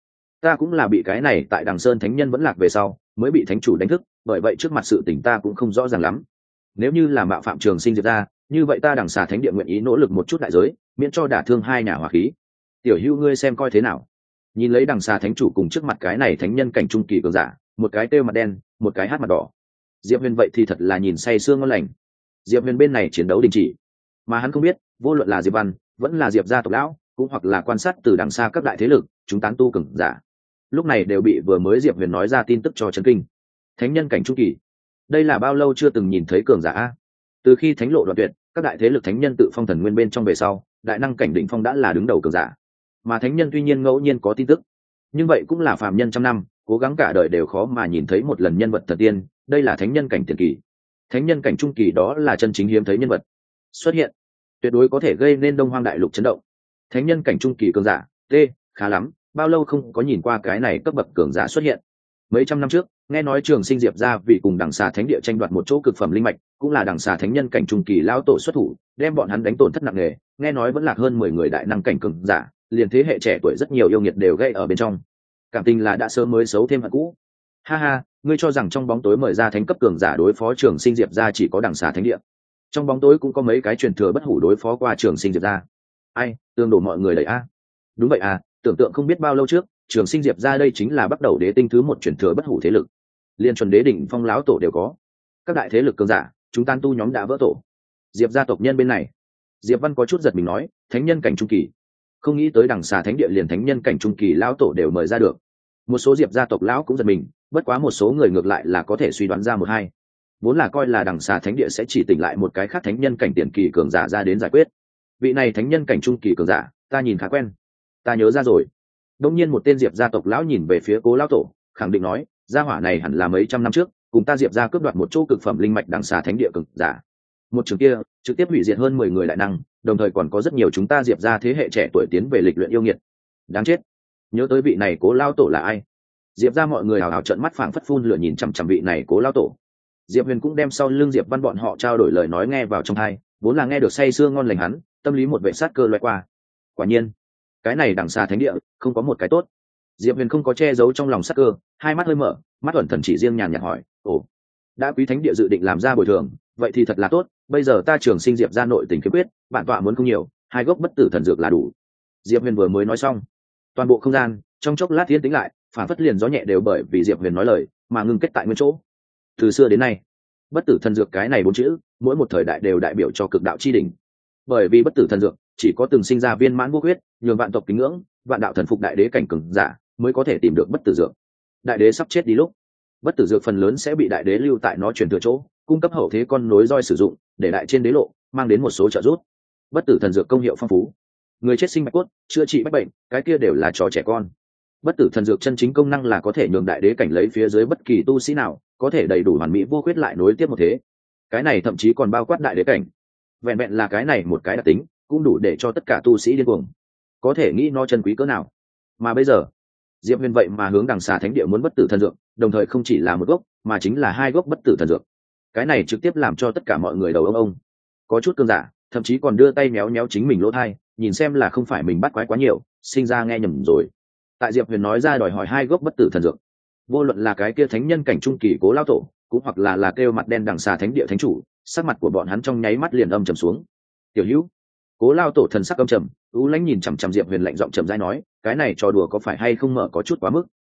ta cũng là bị cái này tại Đằng Sơn thánh nhân vẫn lạc về sau mới bị thánh chủ đánh thức, bởi vậy trước mặt sự tình ta cũng không rõ ràng lắm. Nếu như là mạo phạm Trường Sinh Diệp ra, như vậy ta Đằng Xà thánh địa nguyện ý nỗ lực một chút đại giới, miễn cho đả thương hai nhà hòa khí. Tiểu Hữu ngươi xem coi thế nào. Nhìn lấy Đằng Xà thánh chủ cùng trước mặt cái này thánh nhân cảnh trung kỳ cường giả, một cái têu mặt đen, một cái hát mặt đỏ. Diệp Huyền vậy thì thật là nhìn say sương ngon lành. Diệp Huyền bên này chiến đấu đình chỉ, mà hắn không biết, vô luận là Diệp Văn, vẫn là Diệp gia tộc lão, cũng hoặc là quan sát từ đằng xa các đại thế lực, chúng tán tu cường giả, lúc này đều bị vừa mới Diệp Huyền nói ra tin tức cho chấn kinh. Thánh nhân cảnh trung kỳ, đây là bao lâu chưa từng nhìn thấy cường giả a? Từ khi thánh lộ đoạn tuyệt, các đại thế lực thánh nhân tự phong thần nguyên bên trong về sau, đại năng cảnh đỉnh phong đã là đứng đầu cường giả. Mà thánh nhân tuy nhiên ngẫu nhiên có tin tức, nhưng vậy cũng là phàm nhân trăm năm, cố gắng cả đời đều khó mà nhìn thấy một lần nhân vật thần tiên, đây là thánh nhân cảnh tiền kỳ. Thánh nhân cảnh trung kỳ đó là chân chính hiếm thấy nhân vật xuất hiện, tuyệt đối có thể gây nên Đông Hoang đại lục chấn động. Thánh nhân cảnh trung kỳ cường giả, khá lắm, bao lâu không có nhìn qua cái này cấp bậc cường giả xuất hiện. Mấy trăm năm trước, nghe nói Trường Sinh Diệp ra vì cùng Đằng Xà thánh địa tranh đoạt một chỗ cực phẩm linh mạch, cũng là Đằng Xà thánh nhân cảnh trung kỳ lão tổ xuất thủ, đem bọn hắn đánh tổn thất nặng nề, nghe nói vẫn lạc hơn 10 người đại năng cảnh cường giả, liền thế hệ trẻ tuổi rất nhiều yêu nghiệt đều gây ở bên trong. Cảm tình là đã sớm mới xấu thêm hận cũ. Ha ha, ngươi cho rằng trong bóng tối mời ra thánh cấp cường giả đối phó Trường Sinh Diệp ra chỉ có Đằng Xà thánh địa? Trong bóng tối cũng có mấy cái truyền thừa bất hủ đối phó qua Trường Sinh Diệp ra. Ai, tương đổ mọi người đầy a. Đúng vậy à, tưởng tượng không biết bao lâu trước, Trường Sinh Diệp ra đây chính là bắt đầu đế tinh thứ một truyền thừa bất hủ thế lực, liên chuẩn đế đỉnh phong láo tổ đều có. Các đại thế lực cường giả, chúng tan tu nhóm đã vỡ tổ. Diệp gia tộc nhân bên này, Diệp Văn có chút giật mình nói, thánh nhân cảnh trung kỳ, không nghĩ tới Đằng Xà thánh địa liền thánh nhân cảnh trung kỳ lão tổ đều mời ra được. Một số Diệp gia tộc lão cũng giật mình, bất quá một số người ngược lại là có thể suy đoán ra một hai. Vốn là coi là Đằng Xà thánh địa sẽ chỉ tỉnh lại một cái khác thánh nhân cảnh tiền kỳ cường giả ra đến giải quyết. Vị này thánh nhân cảnh trung kỳ cường giả, ta nhìn khá quen, ta nhớ ra rồi. Đông nhiên một tên Diệp gia tộc lão nhìn về phía Cố lão tổ, khẳng định nói, gia hỏa này hẳn là mấy trăm năm trước cùng ta Diệp gia cướp đoạt một chỗ cực phẩm linh mạch Đằng Xà thánh địa cường giả. Một trường kia trực tiếp hủy diệt hơn 10 người đại năng, đồng thời còn có rất nhiều chúng ta Diệp gia thế hệ trẻ tuổi tiến về lịch luyện yêu nghiệt. Đáng chết. Nhớ tới vị này Cố lão tổ là ai? Diệp gia mọi người hào hào trợn mắt phảng phất phun lửa nhìn chằm chằm vị này Cố lão tổ. Diệp Huyền cũng đem sau lưng Diệp Văn bọn họ trao đổi lời nói nghe vào trong tai, vốn là nghe được say sưa ngon lành hắn, tâm lý một vệ sát cơ lóe qua. Quả nhiên, cái này Đằng Xà thánh địa không có một cái tốt. Diệp Huyền không có che giấu trong lòng sát cơ, hai mắt hơi mở, mắt ẩn thần chỉ riêng nhàn nhạt hỏi, ồ, đã quý thánh địa dự định làm ra bồi thường, vậy thì thật là tốt, bây giờ ta Trường Sinh Diệp ra nội tình khiếm quyết, bản tọa muốn không nhiều, 2 gốc bất tử thần dược là đủ. Diệp Huyền vừa mới nói xong, toàn bộ không gian trong chốc lát yên tĩnh lại, phản phất liền gió nhẹ đều bởi vì Diệp Huyền nói lời mà ngưng kết tại nguyên chỗ. Từ xưa đến nay, bất tử thần dược cái này 4 chữ, mỗi một thời đại đều đại biểu cho cực đạo chi đỉnh. Bởi vì bất tử thần dược chỉ có từng sinh ra viên mãn vô huyết, nhường vạn tộc kính ngưỡng, vạn đạo thần phục đại đế cảnh cường giả mới có thể tìm được bất tử dược. Đại đế sắp chết đi lúc, bất tử dược phần lớn sẽ bị đại đế lưu tại nó truyền thừa chỗ, cung cấp hậu thế con nối roi sử dụng, để đại trên đế lộ mang đến một số trợ giúp. Bất tử thần dược công hiệu phong phú, người chết sinh bạch cốt, chữa trị bách bệnh, cái kia đều là trò trẻ con. Bất tử thần dược chân chính công năng là có thể nhường đại đế cảnh lấy phía dưới bất kỳ tu sĩ nào có thể đầy đủ hoàn mỹ vô khuyết lại nối tiếp một thế. Cái này thậm chí còn bao quát đại đế cảnh. Vẹn vẹn là cái này một cái đặc tính cũng đủ để cho tất cả tu sĩ điên cuồng, có thể nghĩ nó chân quý cỡ nào. Mà bây giờ Diệp Huyền vậy mà hướng Đằng Xà thánh địa muốn bất tử thần dược, đồng thời không chỉ là một gốc mà chính là 2 gốc bất tử thần dược. Cái này trực tiếp làm cho tất cả mọi người đầu ông. Có chút cương giả thậm chí còn đưa tay méo méo chính mình lỗ tai, nhìn xem là không phải mình bắt quái quá nhiều, sinh ra nghe nhầm rồi. Tại Diệp Huyền nói ra đòi hỏi 2 gốc bất tử thần dược, vô luận là cái kia thánh nhân cảnh trung kỳ Cố lão tổ, cũng hoặc là kêu mặt đen Đằng Xà thánh địa thánh chủ, sắc mặt của bọn hắn trong nháy mắt liền âm trầm xuống. Tiểu Hữu, Cố lão tổ thần sắc âm trầm, u lãnh nhìn chằm chằm Diệp Huyền lạnh giọng trầm rãi nói, cái này trò đùa có phải hay không mở có chút quá mức.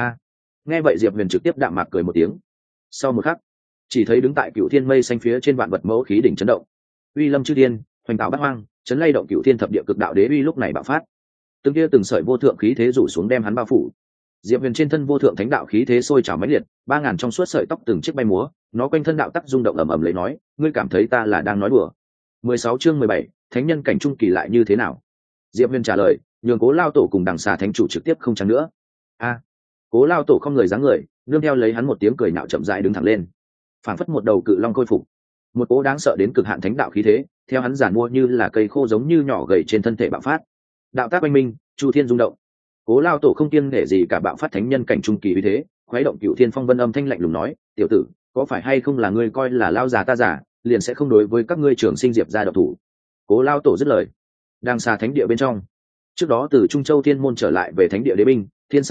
Nghe vậy Diệp Huyền trực tiếp đạm mạc cười một tiếng. Sau một khắc, chỉ thấy đứng tại Cửu Thiên mây xanh phía trên vạn vật mẫu khí đỉnh chấn động, uy lâm chư thiên, hoành tạo bát hoang, chấn lay động Cửu Thiên thập địa cực đạo đế uy lúc này bạo phát. Từng kia từng sợi vô thượng khí thế rủ xuống đem hắn bao phủ. Diệp Huyền trên thân vô thượng thánh đạo khí thế sôi trào mãnh liệt, 3000 trong suốt sợi tóc từng chiếc bay múa, nó quanh thân đạo tắc rung động ầm ầm lấy nói, ngươi cảm thấy ta là đang nói đùa? 16 chương 17, thánh nhân cảnh trung kỳ lại như thế nào? Diệp Huyền trả lời, nhường Cố lão tổ cùng Đằng Xà thánh chủ trực tiếp không chẳng nữa. Cố lão tổ không người dáng người, nương theo lấy hắn một tiếng cười nhạo chậm rãi đứng thẳng lên, phảng phất một đầu cự long khôi phục, một cỗ đáng sợ đến cực hạn thánh đạo khí thế, theo hắn giản mua như là cây khô giống như nhỏ gầy trên thân thể bạo phát. Đạo tác oanh minh, chu thiên rung động. Cố lão tổ không kiêng nể gì cả bạo phát thánh nhân cảnh trung kỳ uy thế, khuấy động Cửu Thiên phong vân âm thanh lạnh lùng nói, tiểu tử, có phải hay không là ngươi coi là lao già ta giả, liền sẽ không đối với các ngươi Trường Sinh Diệp gia độc thủ? Cố lão tổ dứt lời, Đằng Xà thánh địa bên trong, trước đó từ Trung Châu Thiên môn trở lại về thánh địa đế binh, Thiên Xà kiếm,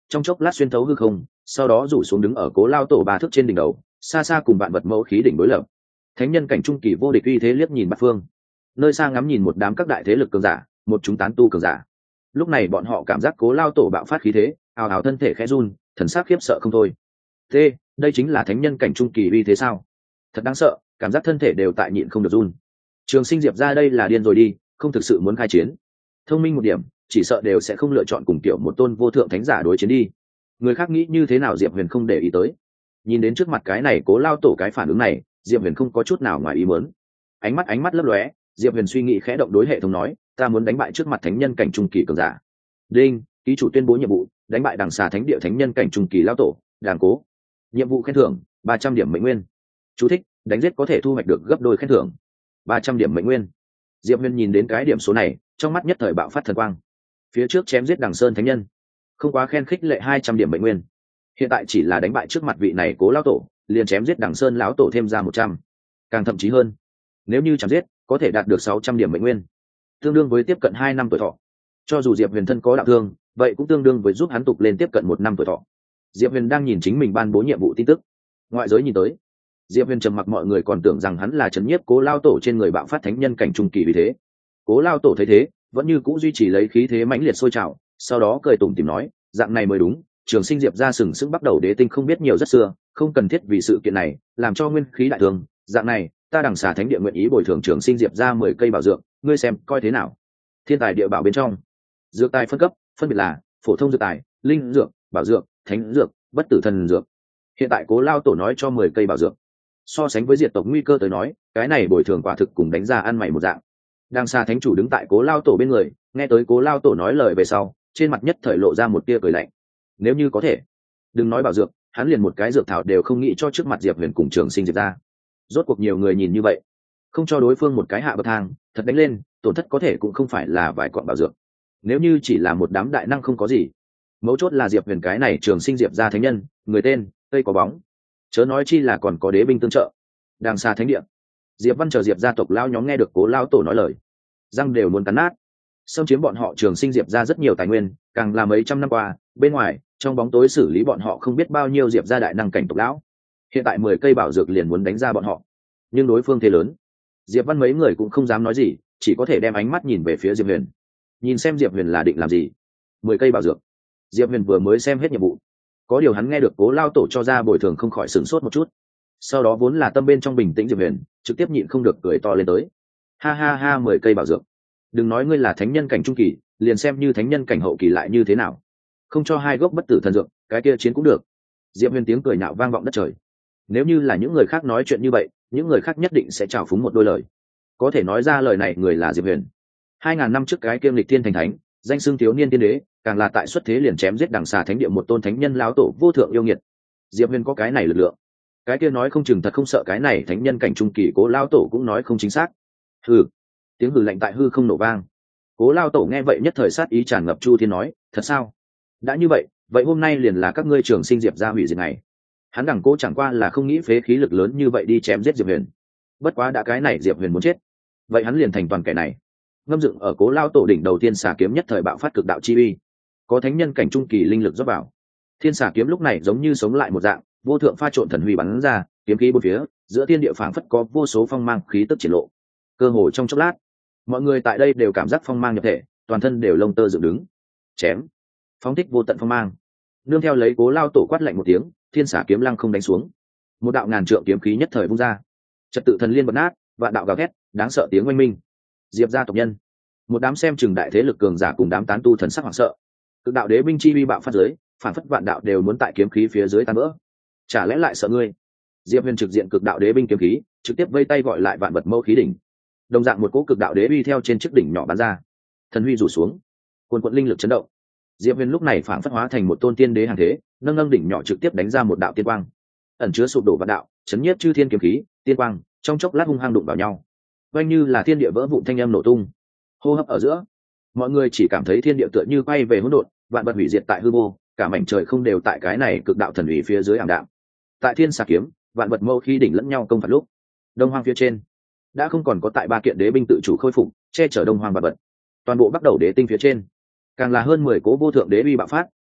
trong chốc lát xuyên thấu hư không, sau đó rủ xuống đứng ở Cố Lao Tổ ba thước trên đỉnh đầu, xa xa cùng vạn vật mẫu khí đỉnh đối lập. Thánh nhân cảnh trung kỳ vô địch uy thế liếc nhìn bát phương. Nơi xa ngắm nhìn một đám các đại thế lực cường giả, một chúng tán tu cường giả. Lúc này bọn họ cảm giác Cố Lao Tổ bạo phát khí thế, ào ào thân thể khẽ run, thần sắc khiếp sợ không thôi. Thế, đây chính là thánh nhân cảnh trung kỳ uy thế sao? Thật đáng sợ, cảm giác thân thể đều tại nhịn không được run. Trường Sinh Diệp ra đây là điên rồi đi, không thực sự muốn khai chiến. Thông minh một điểm, chỉ sợ đều sẽ không lựa chọn cùng tiểu một tôn vô thượng thánh giả đối chiến đi. Người khác nghĩ như thế nào Diệp Huyền không để ý tới. Nhìn đến trước mặt cái này Cố Lao Tổ cái phản ứng này, Diệp Huyền không có chút nào ngoài ý muốn. Ánh mắt lấp lóe, Diệp Huyền suy nghĩ khẽ động đối hệ thống nói, ta muốn đánh bại trước mặt thánh nhân cảnh trung kỳ cường giả. Đinh, ký chủ tuyên bố nhiệm vụ, đánh bại Đằng Xà Thánh Địa thánh nhân cảnh trung kỳ lão tổ, Đàng Cố. Nhiệm vụ khen thưởng, 300 điểm mệnh nguyên. Chú thích, đánh giết có thể thu hoạch được gấp đôi khen thưởng. 300 điểm mệnh nguyên. Diệp Huyền nhìn đến cái điểm số này, trong mắt nhất thời bạo phát thần quang. Phía trước chém giết Đằng Sơn thánh nhân, không quá khen khích lệ 200 điểm mệnh nguyên. Hiện tại chỉ là đánh bại trước mặt vị này Cố lão tổ, liền chém giết Đằng Sơn lão tổ thêm ra 100. Càng thậm chí hơn, nếu như chém giết, có thể đạt được 600 điểm mệnh nguyên, tương đương với tiếp cận 2 năm tuổi thọ. Cho dù Diệp Huyền thân có đạo thương, vậy cũng tương đương với giúp hắn tục lên tiếp cận 1 năm tuổi thọ. Diệp Huyền đang nhìn chính mình ban bố nhiệm vụ tin tức. Ngoại giới nhìn tới, Diệp Huyền trầm mặc, mọi người còn tưởng rằng hắn là trấn nhiếp Cố Lao Tổ trên người bạo phát thánh nhân cảnh trung kỳ vì thế. Cố Lao Tổ thấy thế, vẫn như cũ duy trì lấy khí thế mãnh liệt sôi trào, sau đó cười tủm tỉm nói, dạng này mới đúng, Trường Sinh Diệp ra sừng sững bắt đầu đế tinh không biết nhiều rất xưa, không cần thiết vì sự kiện này làm cho nguyên khí đại thương, dạng này, ta Đằng Xà Thánh Địa nguyện ý bồi thường Trường Sinh Diệp ra 10 cây bảo dược, ngươi xem coi thế nào. Thiên tài địa bảo bên trong, dược tài phân cấp, phân biệt là phổ thông dược tài, linh dược, bảo dược, thánh dược, bất tử thần dược. Hiện tại Cố Lao Tổ nói cho 10 cây bảo dược. So sánh với diệt tộc nguy cơ tới nói, cái này bồi thường quả thực cùng đánh ra ăn mày một dạng. Đằng Xà Thánh chủ đứng tại Cố Lao Tổ bên người, nghe tới Cố Lao Tổ nói lời về sau, trên mặt nhất thời lộ ra một tia cười lạnh. Nếu như có thể, đừng nói bảo dược, hắn liền một cái dược thảo đều không nghĩ cho trước mặt Diệp Huyền cùng Trường Sinh Diệp ra. Rốt cuộc nhiều người nhìn như vậy, không cho đối phương một cái hạ bậc thang, thật đánh lên, tổn thất có thể cũng không phải là vài quặng bảo dược. Nếu như chỉ là một đám đại năng không có gì, mấu chốt là Diệp Huyền cái này Trường Sinh Diệp ra thánh nhân, người tên cây có bóng, chớ nói chi là còn có đế binh tương trợ. Đằng Xa Thánh Địa, Diệp Văn chờ Diệp gia tộc lao nhóm nghe được Cố Lao Tổ nói lời, răng đều muốn cắn nát. Xâm chiếm bọn họ Trường Sinh Diệp ra rất nhiều tài nguyên, càng là mấy trăm năm qua, bên ngoài trong bóng tối xử lý bọn họ không biết bao nhiêu Diệp gia đại năng cảnh tộc lão. Hiện tại 10 cây bảo dược liền muốn đánh ra bọn họ, nhưng đối phương thế lớn, Diệp Văn mấy người cũng không dám nói gì, chỉ có thể đem ánh mắt nhìn về phía Diệp Huyền, nhìn xem Diệp Huyền là định làm gì. 10 cây bảo dược, Diệp Huyền vừa mới xem hết nhiệm vụ, có điều hắn nghe được Cố Lao Tổ cho ra bồi thường không khỏi sửng sốt một chút. Sau đó vốn là tâm bên trong bình tĩnh Diệp Huyền trực tiếp nhịn không được cười to lên tới. Ha ha ha, 10 cây bảo dược, đừng nói ngươi là thánh nhân cảnh trung kỳ, liền xem như thánh nhân cảnh hậu kỳ lại như thế nào, không cho 2 gốc bất tử thần dược, cái kia chiến cũng được. Diệp Huyền tiếng cười nhạo vang vọng đất trời. Nếu như là những người khác nói chuyện như vậy, những người khác nhất định sẽ trào phúng một đôi lời. Có thể nói ra lời này người là Diệp Huyền. 2000 năm trước cái kiêm lịch thiên thành thánh, danh xưng thiếu niên tiên đế, càng là tại xuất thế liền chém giết Đằng Xà Thánh Địa một tôn thánh nhân lão tổ vô thượng yêu nghiệt. Diệp Huyền có cái này lực lượng, cái kia nói không chừng thật không sợ cái này thánh nhân cảnh trung kỳ Cố Lao Tổ cũng nói không chính xác. Hừ, tiếng hừ lạnh tại hư không nổ vang. Cố Lao Tổ nghe vậy nhất thời sát ý tràn ngập, Chu Thiên nói, thật sao? Đã như vậy, vậy hôm nay liền là các ngươi Trường Sinh Diệp ra hủy diệt này. Hắn Đằng Cố chẳng qua là không nghĩ phế khí lực lớn như vậy đi chém giết Diệp Huyền. Bất quá đã cái này Diệp Huyền muốn chết, vậy hắn liền thành toàn kẻ này. Ngâm dựng ở Cố Lao Tổ đỉnh đầu tiên xà kiếm nhất thời bạo phát cực đạo chi uy, có thánh nhân cảnh trung kỳ linh lực rót vào. Thiên xà kiếm lúc này giống như sống lại một dạng, vô thượng pha trộn thần huy bắn ra, kiếm khí bốn phía, giữa thiên địa phảng phất có vô số phong mang khí tức triển lộ. Cơ hồ trong chốc lát, mọi người tại đây đều cảm giác phong mang nhập thể, toàn thân đều lông tơ dựng đứng. Chém, phóng thích vô tận phong mang. Nương theo lấy Cố Lao Tổ quát lạnh một tiếng, thiên xà kiếm lăng không đánh xuống. Một đạo ngàn trượng kiếm khí nhất thời vung ra, trật tự thần liên bật nát, vạn đạo gào thét, đáng sợ tiếng oanh minh. Diệp gia tộc nhân, một đám xem chừng đại thế lực cường giả cùng đám tán tu thần sắc hoảng sợ. Cực đạo đế binh chi uy bạo phát dưới, phản phất vạn đạo đều muốn tại kiếm khí phía dưới tan vỡ. Chả lẽ lại sợ ngươi? Diệp Huyền trực diện cực đạo đế binh kiếm khí, trực tiếp vây tay gọi lại vạn vật mâu khí đỉnh. Đồng dạng một cỗ cực đạo đế uy theo trên chiếc đỉnh nhỏ bắn ra, thần huy rủ xuống, cuồn cuộn linh lực chấn động. Diệp Huyền lúc này phản phất hóa thành một tôn tiên đế hàng thế, nâng nâng đỉnh nhỏ trực tiếp đánh ra một đạo tiên quang, ẩn chứa sụp đổ vạn đạo, chấn nhiếp chư thiên kiếm khí, tiên quang trong chốc lát hung hăng đụng vào nhau, oanh như là thiên địa vỡ vụn, thanh âm nổ tung. Hô hấp ở giữa, mọi người chỉ cảm thấy thiên địa tựa như quay về hỗn độn, vạn vật hủy diệt tại hư vô, cả mảnh trời không đều tại cái này cực đạo thần uy phía dưới ảm đạm. Tại thiên xà kiếm, vạn vật mâu khi đỉnh lẫn nhau công phạt lúc, đông hoang phía trên đã không còn có tại 3 kiện đế binh tự chủ khôi phục che chở đông hoang vạn vật. Toàn bộ bắt đầu đế tinh phía trên, càng là hơn 10 cố vô thượng đế uy bạo phát,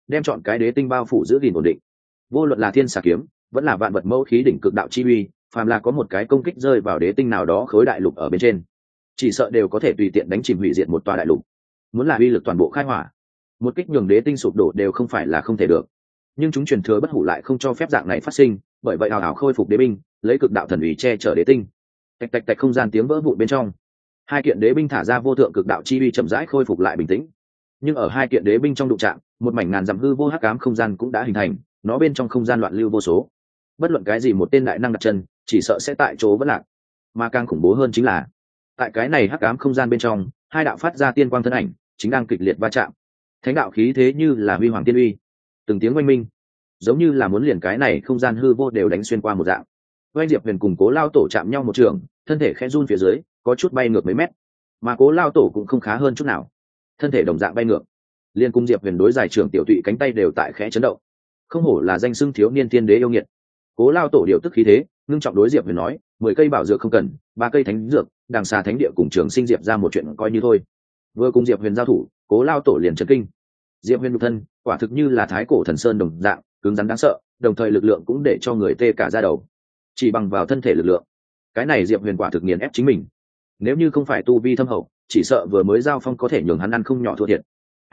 đem chọn cái đế tinh bao phủ giữ gìn ổn định. Vô luận là thiên xà kiếm vẫn là vạn vật mẫu khí đỉnh cực đạo chi uy, phàm là có một cái công kích rơi vào đế tinh nào đó khối đại lục ở bên trên, chỉ sợ đều có thể tùy tiện đánh chìm hủy diệt một tòa đại lục. Muốn là uy lực toàn bộ khai hỏa, một kích nhường đế tinh sụp đổ đều không phải là không thể được. Nhưng chúng truyền thừa bất hủ lại không cho phép dạng này phát sinh, bởi vậy hào hào khôi phục đế binh, lấy cực đạo thần uy che chở đế tinh. Tạch tạch tạch, không gian tiếng vỡ vụn bên trong, hai kiện đế binh thả ra vô thượng cực đạo chi uy chậm rãi khôi phục lại bình tĩnh. Nhưng ở hai kiện đế binh trong đụng chạm, một mảnh ngàn dặm hư vô hắc ám không gian cũng đã hình thành, nó bên trong không gian loạn lưu vô số. Bất luận cái gì một tên đại năng đặt chân, chỉ sợ sẽ tại chỗ vẫn lạc. Mà càng khủng bố hơn chính là, tại cái này hắc ám không gian bên trong, hai đạo phát ra tiên quang thân ảnh chính đang kịch liệt va chạm. Thánh đạo khí thế như là huy hoàng tiên uy, từng tiếng oanh minh, giống như là muốn liền cái này không gian hư vô đều đánh xuyên qua một dạng. Oanh Diệp Huyền cùng Cố Lao Tổ chạm nhau một trường, thân thể khẽ run phía dưới, có chút bay ngược mấy mét. Mà Cố Lao Tổ cũng không khá hơn chút nào, thân thể đồng dạng bay ngược. Liên cung Diệp Huyền đối giải trưởng tiểu tụy cánh tay đều tại khẽ chấn động. Không hổ là danh xưng thiếu niên tiên đế yêu nghiệt. Cố Lao Tổ điều tức khí thế, ngưng trọng đối Diệp Huyền nói, 10 cây bảo dược không cần, 3 cây thánh dược, đằng xa thánh địa cùng Trường Sinh Diệp ra một chuyện coi như thôi. Vừa cùng Diệp Huyền giao thủ, Cố Lao Tổ liền chấn kinh. Diệp Huyền nhục thân, quả thực như là thái cổ thần sơn đồng dạng, cứng rắn đáng sợ, đồng thời lực lượng cũng để cho người tê cả da đầu. Chỉ bằng vào thân thể lực lượng, cái này Diệp Huyền quả thực nghiền ép chính mình. Nếu như không phải tu vi thâm hậu, chỉ sợ vừa mới giao phong có thể nhường hắn ăn không nhỏ thua thiệt.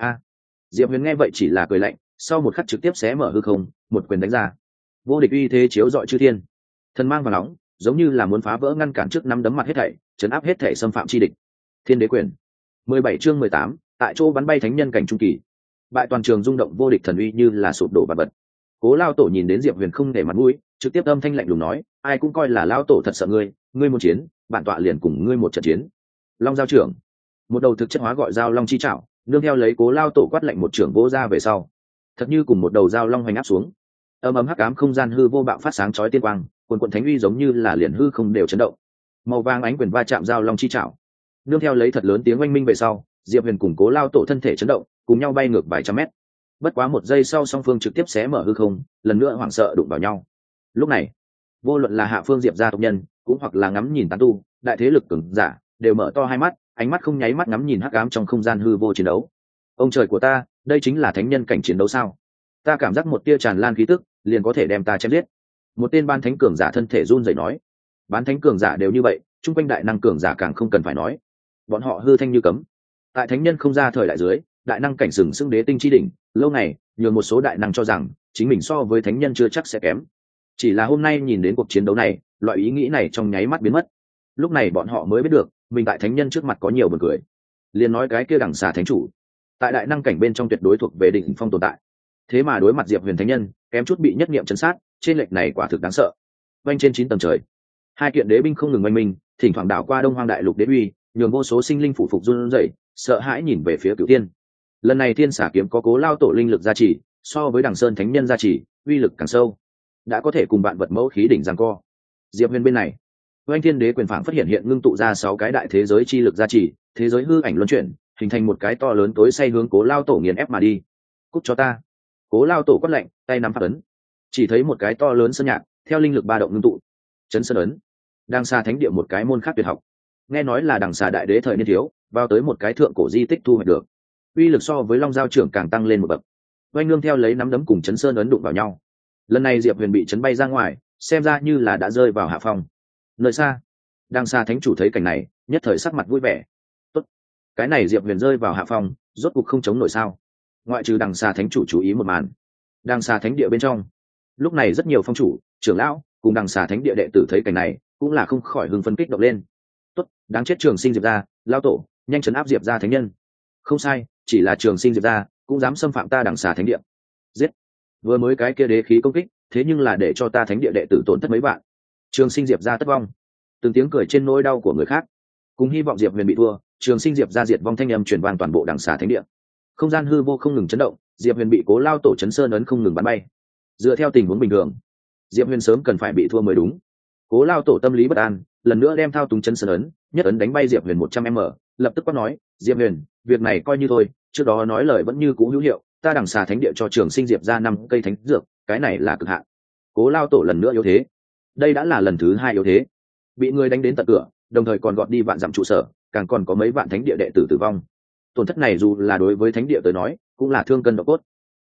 Diệp Huyền nghe vậy chỉ là cười lạnh, sau một khắc trực tiếp xé mở hư không, một quyền đánh ra. Vô địch uy thế chiếu rọi chư thiên, thần mang và nóng, giống như là muốn phá vỡ ngăn cản trước năm đấm mặt hết thảy, chấn áp hết thảy xâm phạm chi địch. Thiên đế quyền. 17 chương 18, tại chỗ bắn bay thánh nhân cảnh trung kỳ. Bại toàn trường rung động vô địch thần uy như là sụp đổ bạt bật. Cố Lao Tổ nhìn đến Diệp Huyền không để mặt mũi, trực tiếp âm thanh lạnh lùng nói, ai cũng coi là Lao Tổ thật sợ ngươi, ngươi muốn chiến, bản tọa liền cùng ngươi một trận chiến. Long giao trưởng. Một đầu thực chất hóa gọi giao long chi trảo, nương theo lấy Cố Lao Tổ quát lạnh một trưởng vỗ ra về sau, thật như cùng một đầu giao long hoành áp xuống. Ầm ầm hắc ám không gian hư vô bạo phát sáng chói tiên quang, quần thánh uy giống như là liền hư không đều chấn động. Màu vàng ánh quyền va chạm giao long chi trảo, nương theo lấy thật lớn tiếng oanh minh về sau, Diệp Huyền cùng Cố Lao Tổ thân thể chấn động, cùng nhau bay ngược vài trăm mét. Bất quá một giây sau, song phương trực tiếp xé mở hư không, lần nữa hoảng sợ đụng vào nhau. Lúc này, vô luận là hạ phương Diệp gia tộc nhân, cũng hoặc là ngắm nhìn tán tu, đại thế lực cường giả, đều mở to hai mắt, ánh mắt không nháy mắt ngắm nhìn hắc ám trong không gian hư vô chiến đấu. Ông trời của ta, đây chính là thánh nhân cảnh chiến đấu sao? Ta cảm giác một tia tràn lan khí tức, liền có thể đem ta chém giết. Một tên ban thánh cường giả thân thể run rẩy nói. Bán thánh cường giả đều như vậy, chung quanh đại năng cường giả càng không cần phải nói. Bọn họ hư thanh như cấm. Tại thánh nhân không ra thời đại dưới, đại năng cảnh sừng sững đế tinh chi đỉnh, lâu ngày, nhường một số đại năng cho rằng chính mình so với thánh nhân chưa chắc sẽ kém. Chỉ là hôm nay nhìn đến cuộc chiến đấu này, loại ý nghĩ này trong nháy mắt biến mất. Lúc này bọn họ mới biết được, mình tại thánh nhân trước mặt có nhiều buồn cười. Liền nói cái kia đằng xà thánh chủ, tại đại năng cảnh bên trong tuyệt đối thuộc về đỉnh phong tồn tại. Thế mà đối mặt Diệp Huyền thánh nhân, kém chút bị nhất niệm chấn sát, trên lệch này quả thực đáng sợ. Vanh trên 9 tầng trời, hai kiện đế binh không ngừng oanh minh, thỉnh thoảng đảo qua Đông Hoang đại lục đế uy, nhường vô số sinh linh phủ phục run rẩy, sợ hãi nhìn về phía Cửu Thiên. Lần này Thiên Xà kiếm có Cố Lao Tổ linh lực gia trì, so với Đằng Sơn thánh nhân gia trì, uy lực càng sâu, đã có thể cùng bạn vật mẫu khí đỉnh giằng co. Diệp Huyền bên này, Oanh Thiên Đế quyền phảng phát hiện ngưng tụ ra 6 cái đại thế giới chi lực gia trì, thế giới hư ảnh luân chuyển, hình thành một cái to lớn tối say hướng Cố Lao Tổ nghiền ép mà đi. Cút cho ta! Cố Lao Tổ quát lạnh, tay nắm pháp ấn, chỉ thấy một cái to lớn sơn nhạc theo linh lực ba động ngưng tụ, chấn sơn ấn. Đằng Xà thánh địa một cái môn khác tuyệt học, nghe nói là Đằng Xà đại đế thời niên thiếu vào tới một cái thượng cổ di tích thu hoạch được, uy lực so với Long giao trưởng càng tăng lên một bậc. Oanh nương theo lấy nắm đấm cùng chấn sơn ấn đụng vào nhau, lần này Diệp Huyền bị chấn bay ra ngoài, xem ra như là đã rơi vào hạ phong. Nơi xa, Đằng Xà thánh chủ thấy cảnh này, nhất thời sắc mặt vui vẻ. Tốt, cái này Diệp Huyền rơi vào hạ phong, rốt cuộc không chống nổi sao? Ngoại trừ Đằng Xà thánh chủ chú ý một màn, Đằng Xà thánh địa bên trong, lúc này rất nhiều phong chủ, trưởng lão cùng Đằng Xà thánh địa đệ tử thấy cảnh này, cũng là không khỏi hưng phấn kích động lên. Tốt, đáng chết Trường Sinh Diệp gia, lao tổ, nhanh trấn áp Diệp gia thánh nhân. Không sai, chỉ là Trường Sinh Diệp gia cũng dám xâm phạm ta Đằng Xà thánh địa. Giết! Vừa mới cái kia đế khí công kích, thế nhưng là để cho ta thánh địa đệ tử tổn thất mấy vạn. Trường Sinh Diệp gia tất vong. Từng tiếng cười trên nỗi đau của người khác, cùng hy vọng Diệp Huyền bị thua, Trường Sinh Diệp gia diệt vong thanh âm truyền vang toàn bộ Đằng Xà thánh địa. Không gian hư vô không ngừng chấn động, Diệp Huyền bị Cố Lao Tổ chấn sơn ấn không ngừng bắn bay. Dựa theo tình huống bình thường, Diệp Huyền sớm cần phải bị thua mới đúng. Cố Lao Tổ tâm lý bất an, lần nữa đem thao túng chấn sơn ấn, nhất ấn đánh bay Diệp Huyền 100m, lập tức quát nói, Diệp Huyền, việc này coi như thôi, trước đó nói lời vẫn như cũ hữu hiệu, ta Đằng Xà thánh địa cho Trường Sinh Diệp ra 5 cây thánh dược, cái này là cực hạn. Cố Lao Tổ lần nữa yếu thế, đây đã là lần thứ 2 yếu thế, bị người đánh đến tận cửa, đồng thời còn gọt đi vạn dặm trụ sở, càng còn có mấy vạn thánh địa đệ tử tử vong. Tổn thất này dù là đối với thánh địa tới nói, cũng là thương cân độ cốt.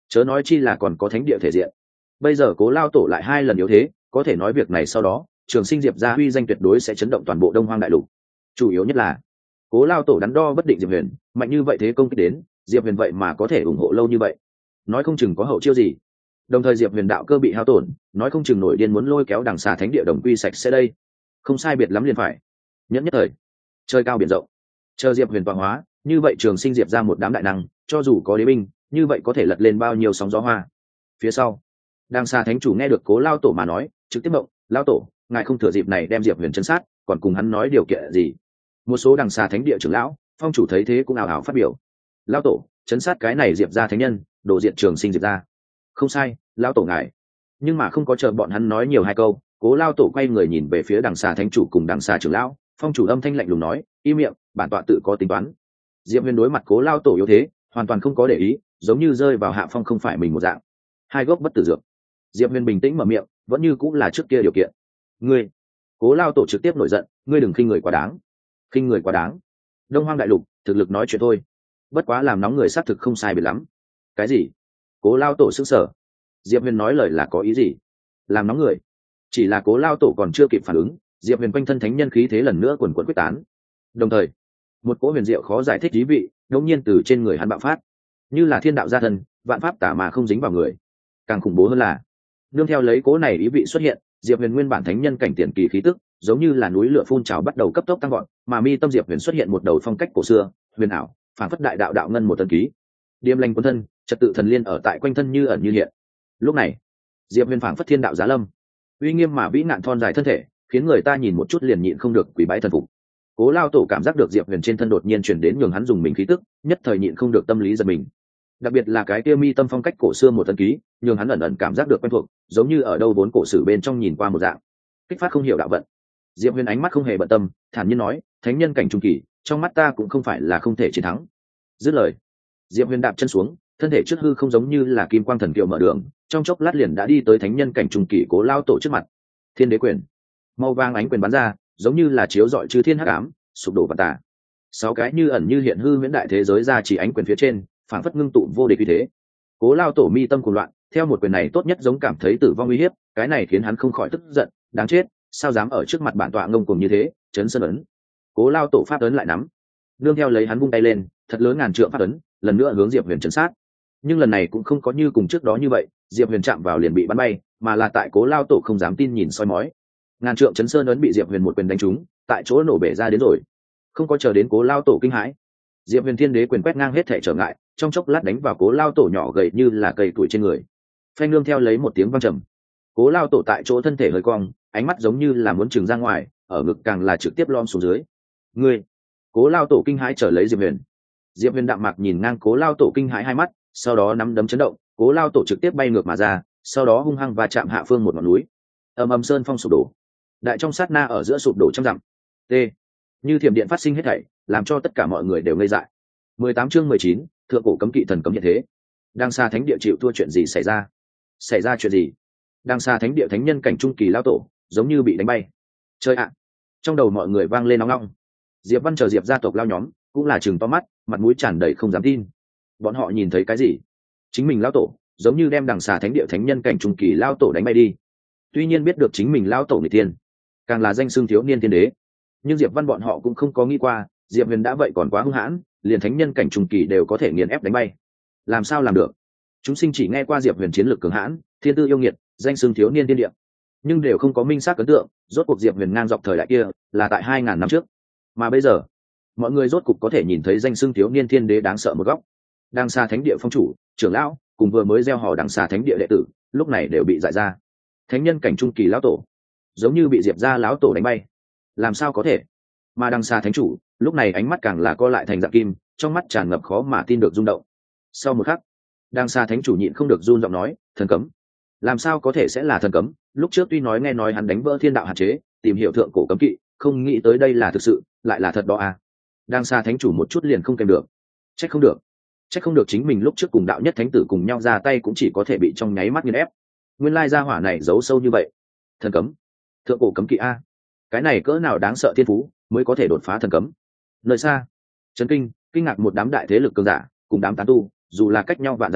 chớ nói chi là còn có thánh địa thể diện. Bây giờ Cố lao tổ lại 2 lần yếu thế, có thể nói việc này sau đó Trường Sinh Diệp gia uy danh tuyệt đối sẽ chấn động toàn bộ Đông Hoang đại lục. Chủ yếu nhất là Cố lao tổ đắn đo bất định Diệp Huyền, mạnh như vậy thế công kích đến, Diệp Huyền vậy mà có thể ủng hộ lâu như vậy, nói không chừng có hậu chiêu gì. Đồng thời Diệp Huyền đạo cơ bị hao tổn, nói không chừng nổi điên muốn lôi kéo Đằng Xà Thánh địa đồng quy sạch sẽ đây. Không sai biệt lắm liền phải. Nhất thời, trời cao biển rộng, chờ Diệp Huyền tọa hóa, như vậy Trường Sinh Diệp ra một đám đại năng, cho dù có đế binh, như vậy có thể lật lên bao nhiêu sóng gió hoa. Phía sau, Đằng Xà Thánh chủ nghe được Cố lao tổ mà nói, trực tiếp động, lao tổ, ngài không thừa dịp này đem Diệp Huyền chấn sát, còn cùng hắn nói điều kiện gì? Một số Đằng Xà Thánh địa trưởng lão, phong chủ thấy thế cũng ào ào phát biểu. Lao tổ, chấn sát cái này Diệp gia thánh nhân, đồ diện Trường Sinh Diệp gia. Không sai, lao tổ ngài. Nhưng mà không có chờ bọn hắn nói nhiều 2 câu, Cố lao tổ quay người nhìn về phía Đằng Xà Thánh chủ cùng Đằng Xà trưởng lão, phong chủ âm thanh lạnh lùng nói, im miệng, bản tọa tự có tính toán. Diệp Huyền đối mặt Cố lao tổ yếu thế, hoàn toàn không có để ý, giống như rơi vào hạ phong không phải mình một dạng. 2 gốc bất tử dược. Diệp Huyền bình tĩnh mở miệng, vẫn như cũng là trước kia điều kiện. Ngươi, Cố lao tổ trực tiếp nổi giận, ngươi đừng khinh người quá đáng. Khinh người quá đáng? Đông Hoang đại lục, thực lực nói chuyện thôi. Bất quá làm nóng người xác thực không sai biệt lắm. Cái gì? Cố lao tổ sững sờ. Diệp Huyền nói lời là có ý gì? Làm nóng người? Chỉ là Cố lao tổ còn chưa kịp phản ứng, Diệp Huyền quanh thân thánh nhân khí thế lần nữa quần quần quyết tán. Đồng thời, một cỗ huyền diệu khó giải thích ý vị, đột nhiên từ trên người hắn bạo phát, như là thiên đạo gia thân, vạn pháp tả mà không dính vào người. Càng khủng bố hơn là, nương theo lấy cỗ này ý vị xuất hiện, Diệp Huyền nguyên bản thánh nhân cảnh tiền kỳ khí tức, giống như là núi lửa phun trào bắt đầu cấp tốc tăng vọt, mà mi tâm Diệp Huyền xuất hiện một đầu phong cách cổ xưa, huyền ảo, phản phất đại đạo đạo ngân một tấn ký. Điềm lành quân thân, trật tự thần liên ở tại quanh thân như ẩn như hiện. Lúc này, Diệp Huyền phản phất thiên đạo giá lâm, uy nghiêm mà vĩ nạn thon dài thân thể, khiến người ta nhìn một chút liền nhịn không được quỳ bái thần phục. Cố lao tổ cảm giác được Diệp Huyền trên thân đột nhiên chuyển đến nhường hắn dùng mình khí tức, nhất thời nhịn không được tâm lý giật mình. Đặc biệt là cái kia mi tâm phong cách cổ xưa một tấn ký, nhường hắn ẩn ẩn cảm giác được quen thuộc, giống như ở đâu vốn cổ sử bên trong nhìn qua một dạng. Kích phát không hiểu đạo vận. Diệp Huyền ánh mắt không hề bận tâm, thản nhiên nói, thánh nhân cảnh trung kỳ, trong mắt ta cũng không phải là không thể chiến thắng. Dứt lời, Diệp Huyền đạp chân xuống, thân thể trước hư không giống như là kim quang thần kiều mở đường, trong chốc lát liền đã đi tới thánh nhân cảnh trung kỳ Cố lao tổ trước mặt. Thiên đế quyền, màu vàng ánh quyền bắn ra, giống như là chiếu rọi chư thiên hắc ám, sụp đổ vạn tà. 6 cái như ẩn như hiện hư huyễn đại thế giới ra chỉ ánh quyền phía trên, phảng phất ngưng tụ vô địch uy thế. Cố lao tổ mi tâm cuồng loạn, theo một quyền này tốt nhất giống cảm thấy tử vong uy hiếp, cái này khiến hắn không khỏi tức giận, đáng chết, sao dám ở trước mặt bản tọa ngông cuồng như thế, chấn sơn ấn. Cố lao tổ pháp ấn lại nắm, nương theo lấy hắn vung tay lên, thật lớn ngàn trượng pháp ấn, lần nữa hướng Diệp Huyền chấn sát. Nhưng lần này cũng không có như cùng trước đó như vậy, Diệp Huyền chạm vào liền bị bắn bay, mà là tại Cố lao tổ không dám tin nhìn soi mói. Ngàn trượng chấn sơn ấn bị Diệp Huyền một quyền đánh trúng, tại chỗ nổ bể ra đến rồi. Không có chờ đến Cố lao tổ kinh hãi, Diệp Huyền thiên đế quyền quét ngang hết thể trở ngại, trong chốc lát đánh vào Cố lao tổ nhỏ gầy như là cây tuổi trên người. Phanh nương theo lấy một tiếng vang trầm, Cố lao tổ tại chỗ thân thể hơi cong, ánh mắt giống như là muốn trừng ra ngoài, ở ngực càng là trực tiếp lom xuống dưới. Ngươi! Cố lao tổ kinh hãi trở lấy Diệp Huyền. Diệp Huyền đạm mạc nhìn ngang Cố lao tổ kinh hãi 2 mắt, sau đó nắm đấm chấn động, Cố lao tổ trực tiếp bay ngược mà ra, sau đó hung hăng va chạm hạ phương một ngọn núi. Ầm ầm sơn phong sụp đổ, đại trong sát na ở giữa sụp đổ trăm dặm. T. Như thiểm điện phát sinh hết thảy, làm cho tất cả mọi người đều ngây dại. 18 chương 19, thượng cổ cấm kỵ thần cấm hiện thế. Đằng Xa Thánh địa chịu thua, chuyện gì xảy ra? Xảy ra chuyện gì? Đằng Xa Thánh địa thánh nhân cảnh trung kỳ lao tổ, giống như bị đánh bay. Chơi ạ! Trong đầu mọi người vang lên nóng nóng. Diệp Văn chờ Diệp gia tộc lao nhóm, cũng là trừng to mắt, mặt mũi tràn đầy không dám tin. Bọn họ nhìn thấy cái gì? Chính mình lao tổ, giống như đem Đằng Xa Thánh địa thánh nhân cảnh trung kỳ lao tổ đánh bay đi. Tuy nhiên biết được chính mình lao tổ người tiên, càng là danh xưng thiếu niên tiên đế, nhưng Diệp Văn bọn họ cũng không có nghĩ qua, Diệp Huyền đã vậy còn quá hung hãn, liền thánh nhân cảnh trung kỳ đều có thể nghiền ép đánh bay. Làm sao làm được? Chúng sinh chỉ nghe qua Diệp Huyền chiến lược cường hãn, thiên tư yêu nghiệt, danh xưng thiếu niên tiên địa, nhưng đều không có minh xác ấn tượng, rốt cuộc Diệp Huyền ngang dọc thời đại kia là tại 2000 năm trước, mà bây giờ, mọi người rốt cục có thể nhìn thấy danh xưng thiếu niên thiên đế đáng sợ một góc. Đằng Xa Thánh địa phong chủ, trưởng lão, cùng vừa mới gieo hò Đằng Xa Thánh địa đệ tử, lúc này đều bị dại ra. Thánh nhân cảnh trung kỳ lão tổ, giống như bị Diệp gia lão tổ đánh bay. Làm sao có thể? Mà Đằng Xa Thánh chủ, lúc này ánh mắt càng là co lại thành dạng kim, trong mắt tràn ngập khó mà tin được rung động. Sau một khắc, Đằng Xa Thánh chủ nhịn không được run giọng nói, thần cấm. Làm sao có thể sẽ là thần cấm? Lúc trước tuy nghe nói hắn đánh vỡ thiên đạo hạn chế, tìm hiểu thượng cổ cấm kỵ, không nghĩ tới đây là thực sự, lại là thật đó à? Đằng Xa Thánh chủ một chút liền không kèm được. Trách không được chính mình lúc trước cùng đạo nhất thánh tử cùng nhau ra tay cũng chỉ có thể bị trong nháy mắt nghiền ép. Nguyên lai gia hỏa này giấu sâu như vậy. Thần cấm, thượng cổ cấm kỵ a, cái này cỡ nào đáng sợ thiên phú mới có thể đột phá thần cấm. Nơi xa, chấn kinh ngạc một đám đại thế lực cường giả cùng đám tán tu, dù là cách nhau vạn dặm xa,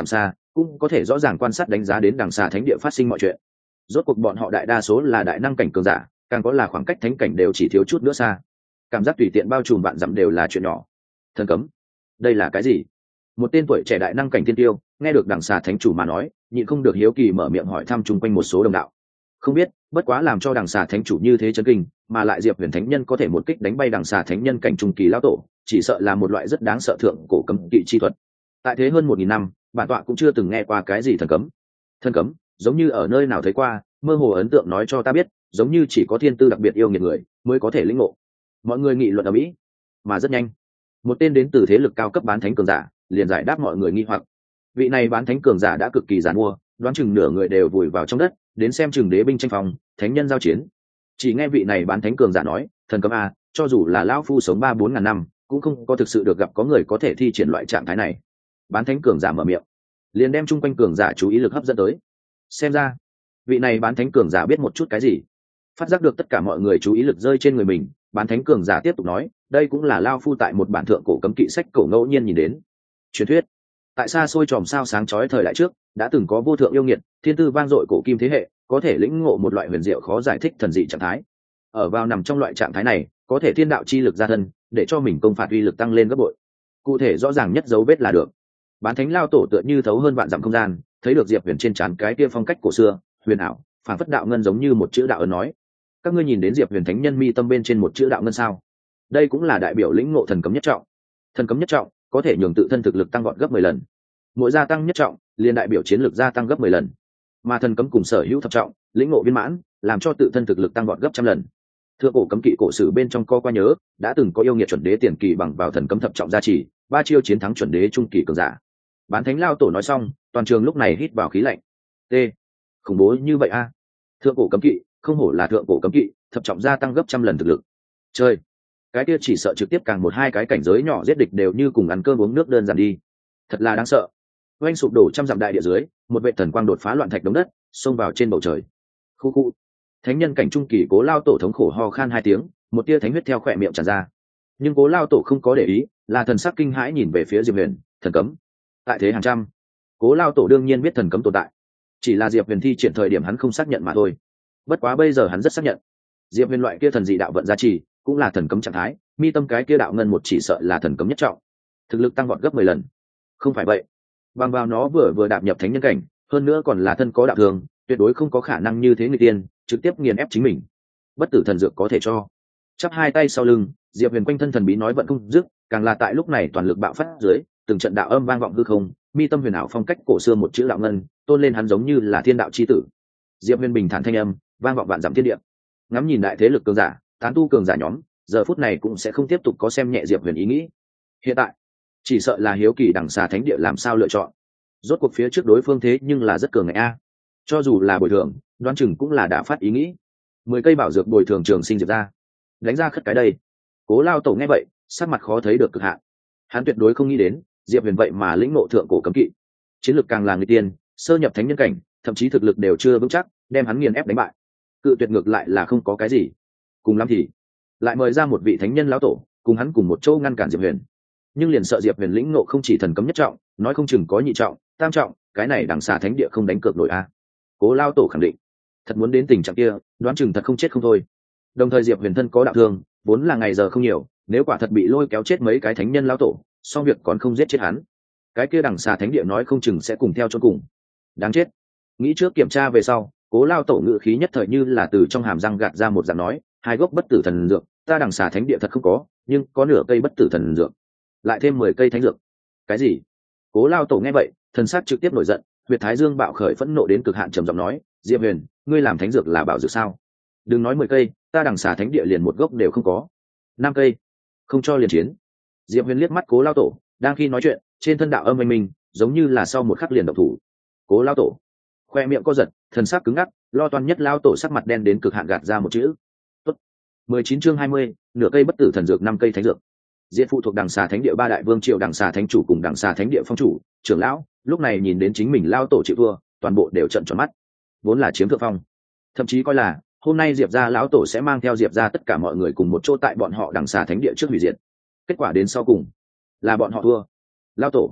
cũng có thể rõ ràng quan sát đánh giá đến đằng xà thánh địa phát sinh mọi chuyện. Rốt cuộc bọn họ đại đa số là đại năng cảnh cường giả, càng có là khoảng cách thánh cảnh đều chỉ thiếu chút nữa xa, cảm giác tùy tiện bao trùm vạn dặm đều là chuyện nhỏ. Thần cấm, đây là cái gì? Một tên tuổi trẻ đại năng cảnh thiên tiêu nghe được đằng xà thánh chủ mà nói, nhịn không được hiếu kỳ mở miệng hỏi thăm chung quanh một số đồng đạo. Không biết, bất quá làm cho đằng xà thánh chủ như thế chấn kinh, mà lại Diệp Huyền thánh nhân có thể một kích đánh bay đằng xà thánh nhân cảnh trung kỳ lão tổ, chỉ sợ là một loại rất đáng sợ thượng cổ cấm kỵ chi thuật. Tại thế hơn 1000 năm, bản tọa cũng chưa từng nghe qua cái gì thần cấm. Thần cấm, giống như ở nơi nào thấy qua, mơ hồ ấn tượng nói cho ta biết, giống như chỉ có thiên tư đặc biệt yêu nghiệt người mới có thể lĩnh ngộ. Mọi người nghị luận ở mỹ, mà rất nhanh, một tên đến từ thế lực cao cấp bán thánh cường giả liền giải đáp mọi người nghi hoặc. Vị này bán thánh cường giả đã cực kỳ giàn mua, đoán chừng nửa người đều vùi vào trong đất, đến xem chừng đế binh tranh phòng, thánh nhân giao chiến. Chỉ nghe vị này bán thánh cường giả nói, thần cấm a, cho dù là lão phu sống 3-4 ngàn năm, cũng không có thực sự được gặp có người có thể thi triển loại trạng thái này. Bán thánh cường giả mở miệng, liền đem chung quanh cường giả chú ý lực hấp dẫn tới. Xem ra, vị này bán thánh cường giả biết một chút cái gì. Phát giác được tất cả mọi người chú ý lực rơi trên người mình, bán thánh cường giả tiếp tục nói, đây cũng là lão phu tại một bản thượng cổ cấm kỵ sách cổ ngẫu nhiên nhìn đến. Truyền thuyết, tại xa xôi chòm sao sáng chói thời đại trước, đã từng có vô thượng yêu nghiệt, thiên tư vang dội cổ kim thế hệ, có thể lĩnh ngộ một loại huyền diệu khó giải thích thần dị trạng thái. Ở vào nằm trong loại trạng thái này, có thể thiên đạo chi lực ra thân, để cho mình công phạt uy lực tăng lên gấp bội. Cụ thể rõ ràng nhất dấu vết là được. Bán thánh lao tổ tựa như thấu hơn vạn dặm không gian, thấy được Diệp Huyền trên trán cái kia phong cách cổ xưa, huyền ảo, phảng phất đạo ngân giống như một chữ đạo ấn nói. Các ngươi nhìn đến Diệp Huyền thánh nhân mi tâm bên trên một chữ đạo ngân sao? Đây cũng là đại biểu lĩnh ngộ thần cấm nhất trọng. Thần cấm nhất trọng có thể nhường tự thân thực lực tăng vọt gấp 10 lần. Mỗi gia tăng nhất trọng, liền đại biểu chiến lược gia tăng gấp 10 lần. Mà thần cấm cùng sở hữu thập trọng, lĩnh ngộ viên mãn, làm cho tự thân thực lực tăng vọt gấp trăm lần. Thượng cổ cấm kỵ cổ sử bên trong co qua nhớ, đã từng có yêu nghiệt chuẩn đế tiền kỳ bằng vào thần cấm thập trọng gia trì, 3 chiêu chiến thắng chuẩn đế trung kỳ cường giả. Bán thánh lao tổ nói xong, toàn trường lúc này hít vào khí lạnh. T, khủng bố như vậy a. Thượng cổ cấm kỵ, không hổ là thượng cổ cấm kỵ, thập trọng gia tăng gấp trăm lần thực lực. Chơi, cái kia chỉ sợ trực tiếp càng 1-2 cái cảnh giới nhỏ giết địch đều như cùng ăn cơm uống nước đơn giản đi. Thật là đáng sợ. Oanh sụp đổ trăm dặm đại địa dưới, một vệ thần quang đột phá loạn thạch đống đất, xông vào trên bầu trời. Khu khu. Thánh nhân cảnh trung kỳ Cố lao tổ thống khổ ho khan 2 tiếng, một tia thánh huyết theo khỏe miệng tràn ra. Nhưng Cố lao tổ không có để ý, là thần sắc kinh hãi nhìn về phía Diệp Huyền, thần cấm. Tại thế hàng trăm, Cố lao tổ đương nhiên biết thần cấm tồn tại, chỉ là Diệp Huyền thi triển thời điểm hắn không xác nhận mà thôi. Bất quá bây giờ hắn rất xác nhận, Diệp Huyền loại kia thần dị đạo vận gia trì, cũng là thần cấm trạng thái, mi tâm cái kia đạo ngân một chỉ sợ là thần cấm nhất trọng, thực lực tăng vọt gấp 10 lần. Không phải vậy, bằng vào nó vừa đạp nhập thánh nhân cảnh, hơn nữa còn là thân có đạo thường, tuyệt đối không có khả năng như thế người tiên trực tiếp nghiền ép chính mình. Bất tử thần dược có thể cho. Chắp 2 tay sau lưng, Diệp Huyền quanh thân thần bí nói vận không dứt, càng là tại lúc này toàn lực bạo phát dưới, từng trận đạo âm vang vọng hư không, mi tâm huyền ảo phong cách cổ xưa một chữ đạo ngân, tôn lên hắn giống như là thiên đạo chi tử. Diệp Huyền bình thản thanh âm, vang vọng vạn dặm thiên địa. Ngắm nhìn đại thế lực cường giả, tán tu cường giả nhóm, giờ phút này cũng sẽ không tiếp tục có xem nhẹ Diệp Huyền ý nghĩ. Hiện tại, chỉ sợ là hiếu kỳ đằng xà thánh địa làm sao lựa chọn. Rốt cuộc phía trước đối phương thế nhưng là rất cường ngạnh a. Cho dù là bồi thường, đoán chừng cũng là đã phát ý nghĩ. 10 cây bảo dược bồi thường trường sinh Diệp ra. Đánh ra khất cái đây. Cố lao tổ nghe vậy, sắc mặt khó thấy được cực hạn. Hắn tuyệt đối không nghĩ đến, Diệp Huyền vậy mà lĩnh ngộ thượng cổ cấm kỵ. Chiến lược càng là người tiên, sơ nhập thánh nhân cảnh, thậm chí thực lực đều chưa vững chắc, đem hắn nghiền ép đánh bại. Cự tuyệt ngược lại là không có cái gì. Cùng lắm thì lại mời ra một vị thánh nhân lão tổ, cùng hắn cùng một chỗ ngăn cản Diệp Huyền. Nhưng liền sợ Diệp Huyền lĩnh ngộ không chỉ thần cấm nhất trọng, nói không chừng có nhị trọng, tam trọng, cái này đằng xà thánh địa không đánh cược nổi a. Cố lao tổ khẳng định, thật muốn đến tình trạng kia, đoán chừng thật không chết không thôi. Đồng thời Diệp Huyền thân có đạo thương, vốn là ngày giờ không nhiều, nếu quả thật bị lôi kéo chết mấy cái thánh nhân lão tổ, xong việc còn không giết chết hắn, cái kia đằng xà thánh địa nói không chừng sẽ cùng theo chôn cùng. Đáng chết. Nghĩ trước kiểm tra về sau, Cố lao tổ ngự khí nhất thời như là từ trong hàm răng gạt ra một giọng nói, 2 gốc bất tử thần dược, ta đằng xà thánh địa thật không có, nhưng có nửa cây bất tử thần dược, lại thêm 10 cây thánh dược. Cái gì? Cố lao tổ nghe vậy, thần sắc trực tiếp nổi giận, huyệt thái dương bạo khởi phẫn nộ đến cực hạn, trầm giọng nói, Diệp Huyền, ngươi làm thánh dược là bảo dược sao? Đừng nói 10 cây, ta đằng xà thánh địa liền một gốc đều không có. 5 cây, không cho liền chiến. Diệp Huyền liếc mắt Cố lao tổ, đang khi nói chuyện, trên thân đạo âm anh minh, giống như là sau một khắc liền động thủ. Cố lao tổ khoe miệng co giật, thần sắc cứng ngắc, lo toan nhất lao tổ sắc mặt đen đến cực hạn gạt ra một chữ. Tốt. 19 chương 20, nửa cây bất tử thần dược, 5 cây thánh dược. Diện phụ thuộc đằng xà thánh địa 3 đại vương triều đằng xà thánh chủ cùng đằng xà thánh địa phong chủ, trưởng lão, lúc này nhìn đến chính mình lao tổ chịu thua, toàn bộ đều trợn tròn mắt. Vốn là chiếm thượng phong, thậm chí coi là hôm nay Diệp gia lão tổ sẽ mang theo Diệp gia tất cả mọi người cùng một chỗ tại bọn họ đằng xà thánh địa trước hủy diệt. Kết quả đến sau cùng là bọn họ thua. Lao tổ,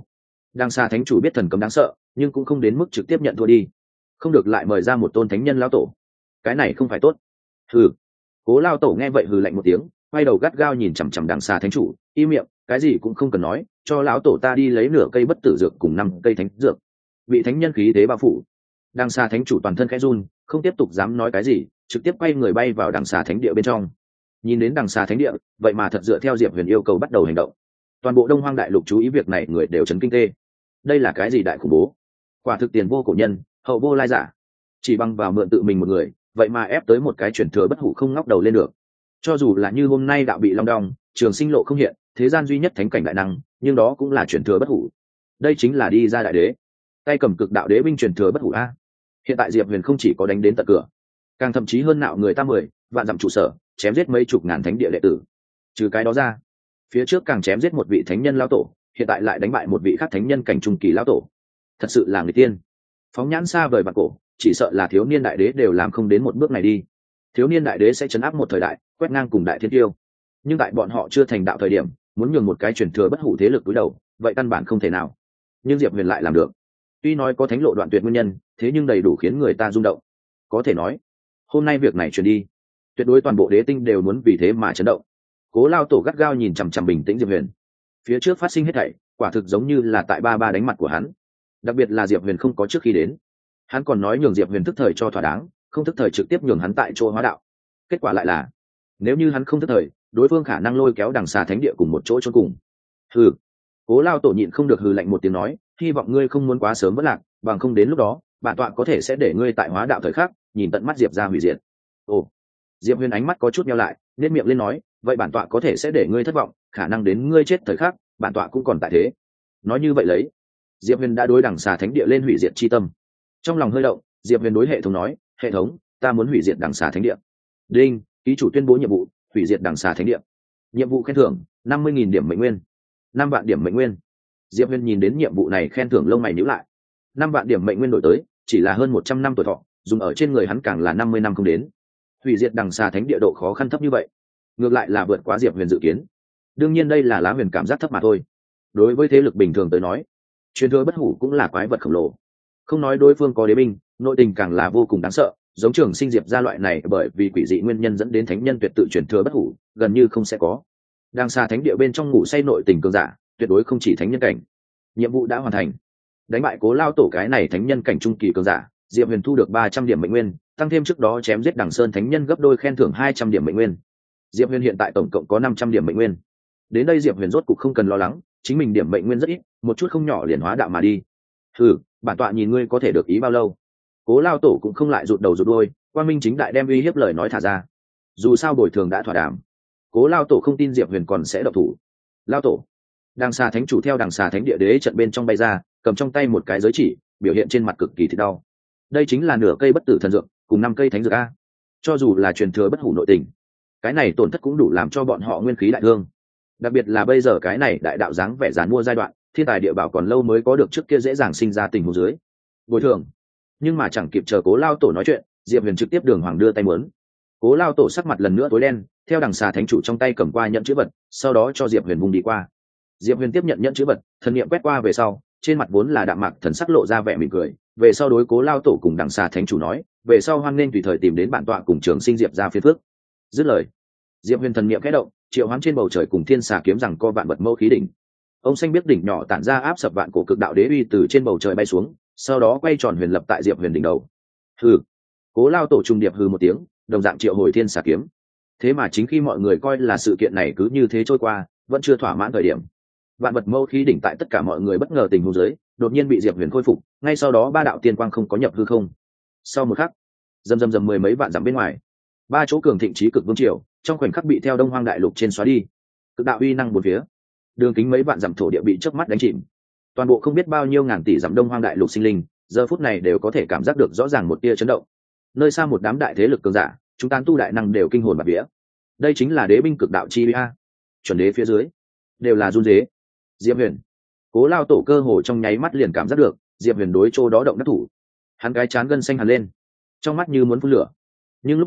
Đằng xa thánh chủ biết thần cấm đáng sợ, nhưng cũng không đến mức trực tiếp nhận thua đi, không được lại mời ra một tôn thánh nhân lão tổ, cái này không phải tốt. Hừ. Cố lao tổ nghe vậy hừ lạnh một tiếng, quay đầu gắt gao nhìn chằm chằm đằng xa thánh chủ, im miệng, cái gì cũng không cần nói, cho lão tổ ta đi lấy nửa cây bất tử dược cùng 5 cây thánh dược. Bị thánh nhân khí thế bao phủ, đằng xa thánh chủ toàn thân khẽ run, không tiếp tục dám nói cái gì, trực tiếp quay người bay vào đằng xa thánh địa bên trong. Nhìn đến đằng xa thánh địa, vậy mà thật dựa theo Diệp Huyền yêu cầu bắt đầu hành động. Toàn bộ Đông Hoang đại lục chú ý việc này, người đều chấn kinh tê. Đây là cái gì đại khủng bố? Quả thực tiền vô cổ nhân, hậu vô lai giả. Chỉ bằng vào mượn tự mình một người, vậy mà ép tới một cái chuyển thừa bất hủ không ngóc đầu lên được. Cho dù là như hôm nay đạo bị long đong, trường sinh lộ không hiện, thế gian duy nhất thánh cảnh đại năng, nhưng đó cũng là chuyển thừa bất hủ. Đây chính là đi ra đại đế, tay cầm cực đạo đế binh chuyển thừa bất hủ a. Hiện tại Diệp Huyền không chỉ có đánh đến tận cửa, càng thậm chí hơn nạo người ta 10 vạn dặm trụ sở, chém giết mấy chục ngàn thánh địa đệ tử. Trừ cái đó ra, phía trước càng chém giết một vị thánh nhân lão tổ, hiện tại lại đánh bại một vị khác thánh nhân cảnh trung kỳ lão tổ. Thật sự là người tiên. Phóng nhãn xa vời vạn cổ, chỉ sợ là thiếu niên đại đế đều làm không đến một bước này đi. Thiếu niên đại đế sẽ chấn áp một thời đại, quét ngang cùng đại thiên tiêu. Nhưng tại bọn họ chưa thành đạo thời điểm, muốn nhường một cái truyền thừa bất hủ thế lực túi đầu, vậy căn bản không thể nào. Nhưng Diệp Huyền lại làm được. Tuy nói có thánh lộ đoạn tuyệt nguyên nhân, thế nhưng đầy đủ khiến người ta rung động. Có thể nói, hôm nay việc này truyền đi, tuyệt đối toàn bộ đế tinh đều muốn vì thế mà chấn động. Cố lao tổ gắt gao nhìn chằm chằm bình tĩnh Diệp Huyền. Phía trước phát sinh hết thảy, quả thực giống như là tại ba đánh mặt của hắn. Đặc biệt là Diệp Huyền không có trước khi đến, hắn còn nói nhường Diệp Huyền thức thời cho thỏa đáng, không thức thời trực tiếp nhường hắn tại chỗ hóa đạo. Kết quả lại là, nếu như hắn không thức thời, đối phương khả năng lôi kéo đằng xà thánh địa cùng một chỗ chôn cùng. Hừ. Cố lao tổ nhịn không được hừ lạnh một tiếng nói, hy vọng ngươi không muốn quá sớm vất lạc, bằng không đến lúc đó bản tọa có thể sẽ để ngươi tại hóa đạo thời khắc nhìn tận mắt Diệp ra hủy diệt. Ồ. Diệp Huyền ánh mắt có chút nheo lại, nét miệng lên nói, vậy bản tọa có thể sẽ để ngươi thất vọng, khả năng đến ngươi chết thời khắc bản tọa cũng còn tại thế. Nói như vậy lấy, Diệp Huyền đã đối đằng xà thánh địa lên hủy diệt chi tâm. Trong lòng hơi động, Diệp Huyền đối hệ thống nói, hệ thống, ta muốn hủy diệt đằng xà thánh địa. Đinh, ký chủ tuyên bố nhiệm vụ, hủy diệt đằng xà thánh địa. Nhiệm vụ khen thưởng 50.000 điểm mệnh nguyên, 5 vạn điểm mệnh nguyên. Diệp Huyền nhìn đến nhiệm vụ này khen thưởng lông mày nhíu lại. 5 vạn điểm mệnh nguyên đổi tới chỉ là hơn 100 năm tuổi thọ, dùng ở trên người hắn càng là 50 năm không đến. Hủy diệt đằng xà thánh địa độ khó khăn thấp như vậy, ngược lại là vượt quá Diệp Huyền dự kiến. Đương nhiên đây là Lá Huyền cảm giác thấp mà thôi. Đối với thế lực bình thường tới nói, truyền thừa bất hủ cũng là quái vật khổng lồ. Không nói đối phương có đế binh, nội tình càng là vô cùng đáng sợ, giống Trường Sinh Diệp gia loại này bởi vì quỷ dị nguyên nhân dẫn đến thánh nhân tuyệt tự truyền thừa bất hủ, gần như không sẽ có. Đang xa thánh địa bên trong ngủ say nội tình cường giả, tuyệt đối không chỉ thánh nhân cảnh. Nhiệm vụ đã hoàn thành. Đánh bại Cố lao tổ cái này thánh nhân cảnh trung kỳ cường giả, Diệp Huyền thu được 300 điểm mệnh nguyên, tăng thêm trước đó chém giết Đằng Sơn thánh nhân gấp đôi khen thưởng 200 điểm mệnh nguyên. Diệp Huyền hiện tại tổng cộng có 500 điểm mệnh nguyên. Đến đây Diệp Huyền rốt cục không cần lo lắng, chính mình điểm mệnh nguyên rất ít, một chút không nhỏ liền hóa đạo mà đi. Bản tọa nhìn ngươi có thể được ý bao lâu. Cố lao tổ cũng không lại rụt đầu rụt đuôi, Quang Minh chính đại đem uy hiếp lời nói thả ra. Dù sao bồi thường đã thỏa đàm, Cố lao tổ không tin Diệp Huyền còn sẽ độc thủ. Lao tổ, Đằng xà thánh chủ theo đằng xà thánh địa đế trận bên trong bay ra, cầm trong tay một cái giới chỉ, biểu hiện trên mặt cực kỳ thì đau. Đây chính là nửa cây bất tử thần dược cùng 5 cây thánh dược a. Cho dù là truyền thừa bất hủ nội tình, cái này tổn thất cũng đủ làm cho bọn họ nguyên khí đại thương. Đặc biệt là bây giờ cái này đại đạo dáng vẻ giàn mua giai đoạn, thiên tài địa bảo còn lâu mới có được, trước kia dễ dàng sinh ra tình huống dưới bồi thường. Nhưng mà chẳng kịp chờ Cố lao tổ nói chuyện, Diệp Huyền trực tiếp đường hoàng đưa tay muốn. Cố lao tổ sắc mặt lần nữa tối đen, theo đằng xà thánh chủ trong tay cầm qua nhận chữ vật, sau đó cho Diệp Huyền vùng đi qua. Diệp Huyền tiếp nhận nhận chữ vật, thần niệm quét qua về sau, trên mặt vốn là đạm mạc thần sắc lộ ra vẻ mỉm cười, về sau đối Cố lao tổ cùng đằng xà thánh chủ nói, về sau hoan nên tùy thời tìm đến bản tọa cùng Trường Sinh Diệp ra phiền phước. Dứt lời, Diệp Huyền thần niệm khẽ động, triệu hoán trên bầu trời cùng thiên xà kiếm rằng co vạn vật mâu khí đỉnh. Ông xanh biết đỉnh nhỏ tản ra áp sập vạn cổ cực đạo đế uy từ trên bầu trời bay xuống, sau đó quay tròn huyền lập tại Diệp Huyền đỉnh đầu. Hừ. Cố lao tổ trung điệp hừ một tiếng, đồng dạng triệu hồi thiên xà kiếm. Thế mà chính khi mọi người coi là sự kiện này cứ như thế trôi qua, vẫn chưa thỏa mãn thời điểm, vạn vật mâu khí đỉnh tại tất cả mọi người bất ngờ tình huống dưới, đột nhiên bị Diệp Huyền khôi phục, ngay sau đó 3 đạo tiên quang không có nhập hư không. Sau một khắc, rầm mười mấy vạn dặm bên ngoài, 3 chỗ cường thịnh trí cực vương triều trong khoảnh khắc bị theo Đông Hoang đại lục trên xóa đi. Cực đạo uy năng bốn phía, đường kính mấy vạn dặm thổ địa bị chớp mắt đánh chìm. Toàn bộ không biết bao nhiêu ngàn tỷ dặm Đông Hoang đại lục sinh linh, giờ phút này đều có thể cảm giác được rõ ràng một tia chấn động. Nơi xa một đám đại thế lực cường giả, chúng tán tu đại năng đều kinh hồn bạt vía. Đây chính là đế binh cực đạo chi uy a. Chuẩn đế phía dưới đều là run rế. Diệp Huyền, Cố lao tổ cơ hồ trong nháy mắt liền cảm giác được Diệp Huyền đối chỗ đó động đắc thủ. Hắn cái chán gân xanh hẳn lên, trong mắt như muốn phun lửa. Nhưng lúc này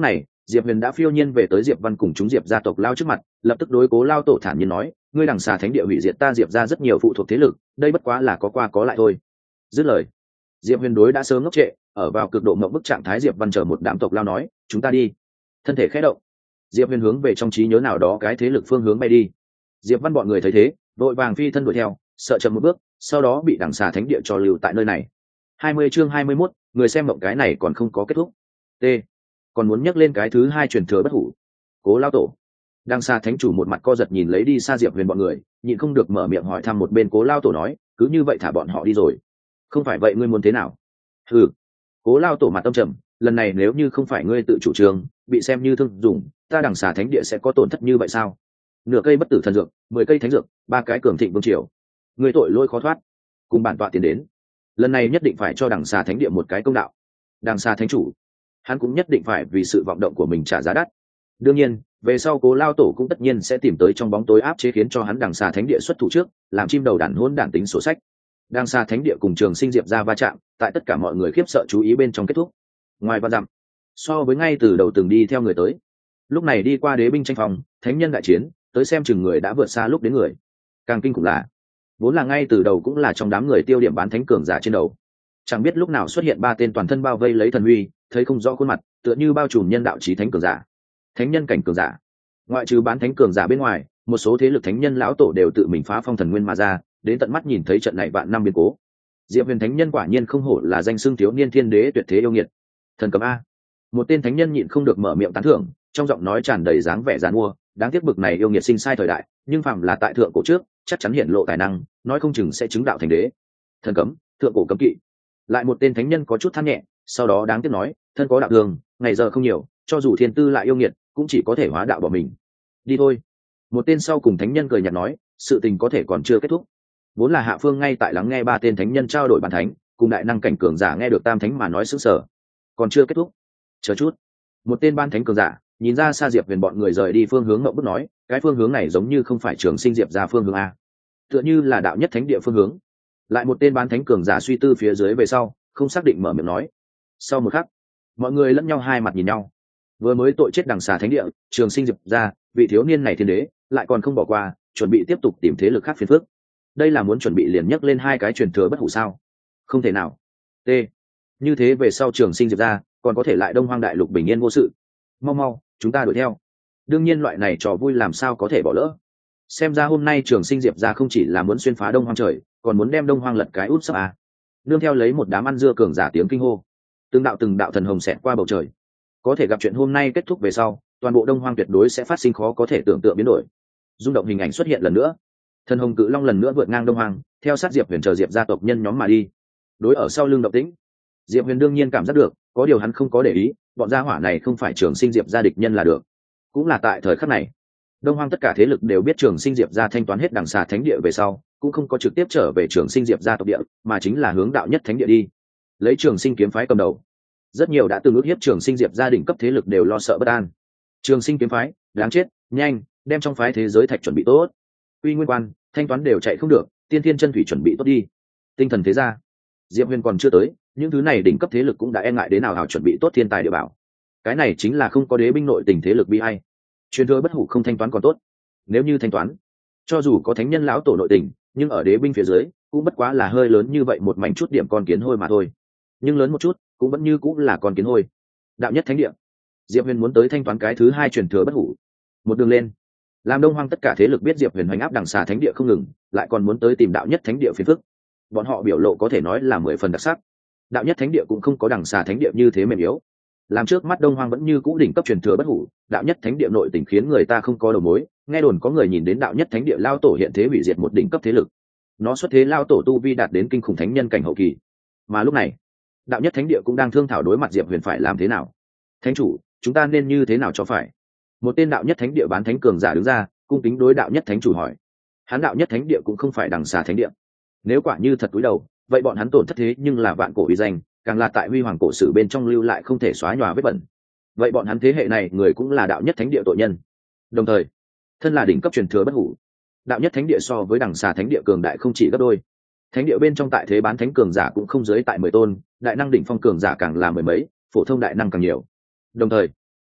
Diệp Huyền đã phiêu nhiên về tới Diệp Văn cùng chúng Diệp gia tộc lao trước mặt, lập tức đối Cố lao tổ thản nhiên nói, ngươi đằng xà thánh địa hủy diệt ta Diệp gia rất nhiều phụ thuộc thế lực, đây bất quá là có qua có lại thôi. Dứt lời, Diệp Huyền đối đã sớm ngốc trệ, ở vào cực độ ngậm bức trạng thái Diệp Văn chờ một đám tộc lao nói, chúng ta đi. Thân thể khẽ động, Diệp Huyền hướng về trong trí nhớ nào đó cái thế lực phương hướng bay đi. Diệp Văn bọn người thấy thế, vội vàng phi thân đuổi theo, sợ chậm một bước, sau đó bị đằng xà thánh địa cho lưu tại nơi này. 20 chương 21, người xem mộng cái này còn không có kết thúc. T. Còn muốn nhắc lên cái thứ hai truyền thừa bất hủ. Cố lao tổ. Đằng xà thánh chủ một mặt co giật nhìn lấy đi xa Diệp Huyền bọn người, nhịn không được mở miệng hỏi thăm một bên Cố lao tổ nói, cứ như vậy thả bọn họ đi rồi. Không phải vậy ngươi muốn thế nào? Ừ. Cố lao tổ mặt tâm trầm, lần này nếu như không phải ngươi tự chủ trương, bị xem như thương dùng, ta đằng xà thánh địa sẽ có tổn thất như vậy sao? Nửa cây bất tử thần dược, 10 cây thánh dược, 3 cái cường thịnh vương triều, ngươi tội lỗi khó thoát. Cùng bản tọa tiến đến, lần này nhất định phải cho đằng xà thánh địa một cái công đạo. Đằng xà thánh chủ, hắn cũng nhất định phải vì sự vọng động của mình trả giá đắt. Đương nhiên, về sau Cố lao tổ cũng tất nhiên sẽ tìm tới trong bóng tối áp chế khiến cho hắn đằng xà thánh địa xuất thủ trước, làm chim đầu đàn hỗn đản tính sổ sách. Đằng xà thánh địa cùng Trường Sinh Diệp ra va chạm, tại tất cả mọi người khiếp sợ chú ý bên trong kết thúc. Ngoài va dặm, so với ngay từ đầu từng đi theo người tới, lúc này đi qua đế binh tranh phòng, thánh nhân đại chiến, tới xem chừng người đã vượt xa lúc đến người. Càng kinh khủng là, vốn là ngay từ đầu cũng là trong đám người tiêu điểm bán thánh cường giả trên đầu, chẳng biết lúc nào xuất hiện 3 tên toàn thân bao vây lấy thần uy, thấy không rõ khuôn mặt, tựa như bao trùm nhân đạo chí thánh cường giả, thánh nhân cảnh cường giả. Ngoại trừ bán thánh cường giả bên ngoài, một số thế lực thánh nhân lão tổ đều tự mình phá phong thần nguyên mà ra, đến tận mắt nhìn thấy trận này vạn năm biến cố. Diệp Huyền thánh nhân quả nhiên không hổ là danh xưng thiếu niên thiên đế tuyệt thế yêu nghiệt. Thần cầm a. Một tên thánh nhân nhịn không được mở miệng tán thưởng, trong giọng nói tràn đầy dáng vẻ giàn mua, đáng tiếc bực này yêu nghiệt sinh sai thời đại, nhưng phàm là tại thượng cổ trước, chắc chắn hiện lộ tài năng, nói không chừng sẽ chứng đạo thành đế. Thần cấm, thượng cổ cấm kỵ. Lại một tên thánh nhân có chút than nhẹ, sau đó đáng tiếc nói, thân có đạo thường, ngày giờ không nhiều, cho dù thiên tư lại yêu nghiệt, cũng chỉ có thể hóa đạo bỏ mình. Đi thôi. Một tên sau cùng thánh nhân cười nhạt nói, sự tình có thể còn chưa kết thúc. Vốn là hạ phương ngay tại lắng nghe 3 tên thánh nhân trao đổi bản thánh, cùng đại năng cảnh cường giả nghe được tam thánh mà nói sững sờ. Còn chưa kết thúc. Chờ chút. Một tên ban thánh cường giả nhìn ra xa Diệp Huyền bọn người rời đi phương hướng ngậm bức nói, cái phương hướng này giống như không phải Trường Sinh Diệp ra phương hướng a, tựa như là đạo nhất thánh địa phương hướng. Lại một tên ban thánh cường giả suy tư phía dưới về sau, không xác định mở miệng nói. Sau một khắc, mọi người lẫn nhau hai mặt nhìn nhau. Vừa mới tội chết đằng xà thánh địa, Trường Sinh Diệp ra, vị thiếu niên này thiên đế, lại còn không bỏ qua, chuẩn bị tiếp tục tìm thế lực khác phiền phức. Đây là muốn chuẩn bị liền nhấc lên 2 cái truyền thừa bất hủ sao? Không thể nào. T. Như thế về sau Trường Sinh Diệp ra, còn có thể lại Đông Hoang đại lục bình yên vô sự. Mau mau, chúng ta đuổi theo. Đương nhiên loại này trò vui làm sao có thể bỏ lỡ. Xem ra hôm nay Trường Sinh Diệp ra không chỉ là muốn xuyên phá Đông Hoang trời, còn muốn đem Đông Hoang lật cái út sấp à. Nương theo lấy một đám ăn dưa cường giả tiếng kinh hô, từng đạo thần hồng xẹt qua bầu trời. Có thể gặp chuyện hôm nay kết thúc về sau, toàn bộ Đông Hoang tuyệt đối sẽ phát sinh khó có thể tưởng tượng biến đổi. Rung động hình ảnh xuất hiện lần nữa, thần hồng cự long lần nữa vượt ngang Đông Hoang, theo sát Diệp Huyền chờ Diệp gia tộc nhân nhóm mà đi. Đối ở sau lưng động tĩnh, Diệp Huyền đương nhiên cảm giác được, có điều hắn không có để ý, bọn gia hỏa này không phải Trường Sinh Diệp gia địch nhân là được. Cũng là tại thời khắc này, Đông Hoang tất cả thế lực đều biết Trường Sinh Diệp gia thanh toán hết đằng xà thánh địa về sau, cũng không có trực tiếp trở về Trường Sinh Diệp gia tộc địa, mà chính là hướng đạo nhất thánh địa đi. Lấy Trường Sinh kiếm phái cầm đầu, rất nhiều đã từng ước hiếp Trường Sinh Diệp gia đỉnh cấp thế lực đều lo sợ bất an. Trường Sinh kiếm phái, đáng chết, nhanh, đem trong phái thế giới thạch chuẩn bị tốt. Uy Nguyên Quan, thanh toán đều chạy không được, Tiên Thiên chân thủy chuẩn bị tốt đi. Tinh thần thế gia, Diệp Huyền còn chưa tới, những thứ này đỉnh cấp thế lực cũng đã e ngại đến nào hảo chuẩn bị tốt thiên tài địa bảo. Cái này chính là không có đế binh nội tình thế lực bi ai. Truyền thừa bất hủ không thanh toán còn tốt, nếu như thanh toán, cho dù có thánh nhân lão tổ nội tình, nhưng ở đế binh phía dưới cũng bất quá là hơi lớn như vậy một mảnh chút điểm con kiến hôi mà thôi. Nhưng lớn một chút cũng vẫn như cũng là con kiến hôi. Đạo nhất thánh địa, Diệp Huyền muốn tới thanh toán cái thứ hai truyền thừa bất hủ. Một đường lên, làm Đông Hoang tất cả thế lực biết Diệp Huyền hoành áp đằng xà thánh địa không ngừng, lại còn muốn tới tìm đạo nhất thánh địa phiền phức. Bọn họ biểu lộ có thể nói là 10 phần đặc sắc. Đạo nhất thánh địa cũng không có đằng xà thánh địa như thế mềm yếu. Làm trước mắt Đông Hoang vẫn như cũ đỉnh cấp truyền thừa bất hủ, đạo nhất thánh địa nội tình khiến người ta không có đầu mối. Nghe đồn có người nhìn đến đạo nhất thánh địa lao tổ hiện thế hủy diệt một đỉnh cấp thế lực. Nó xuất thế lao tổ tu vi đạt đến kinh khủng thánh nhân cảnh hậu kỳ. Mà lúc này, đạo nhất thánh địa cũng đang thương thảo đối mặt Diệp Huyền phải làm thế nào. Thánh chủ, chúng ta nên như thế nào cho phải? Một tên đạo nhất thánh địa bán thánh cường giả đứng ra, cung kính đối đạo nhất thánh chủ hỏi. Hắn đạo nhất thánh địa cũng không phải đằng xà thánh địa. Nếu quả như thật cúi đầu, vậy bọn hắn tổn thất thế nhưng là vạn cổ uy danh, càng là tại huy hoàng cổ sử bên trong lưu lại không thể xóa nhòa vết bẩn. Vậy bọn hắn thế hệ này người cũng là đạo nhất thánh địa tội nhân. Đồng thời, thân là đỉnh cấp truyền thừa bất hủ, đạo nhất thánh địa so với đằng xà thánh địa cường đại không chỉ gấp đôi. Thánh địa bên trong tại thế bán thánh cường giả cũng không dưới tại 10 tôn, đại năng đỉnh phong cường giả càng là mười mấy, phổ thông đại năng càng nhiều. Đồng thời,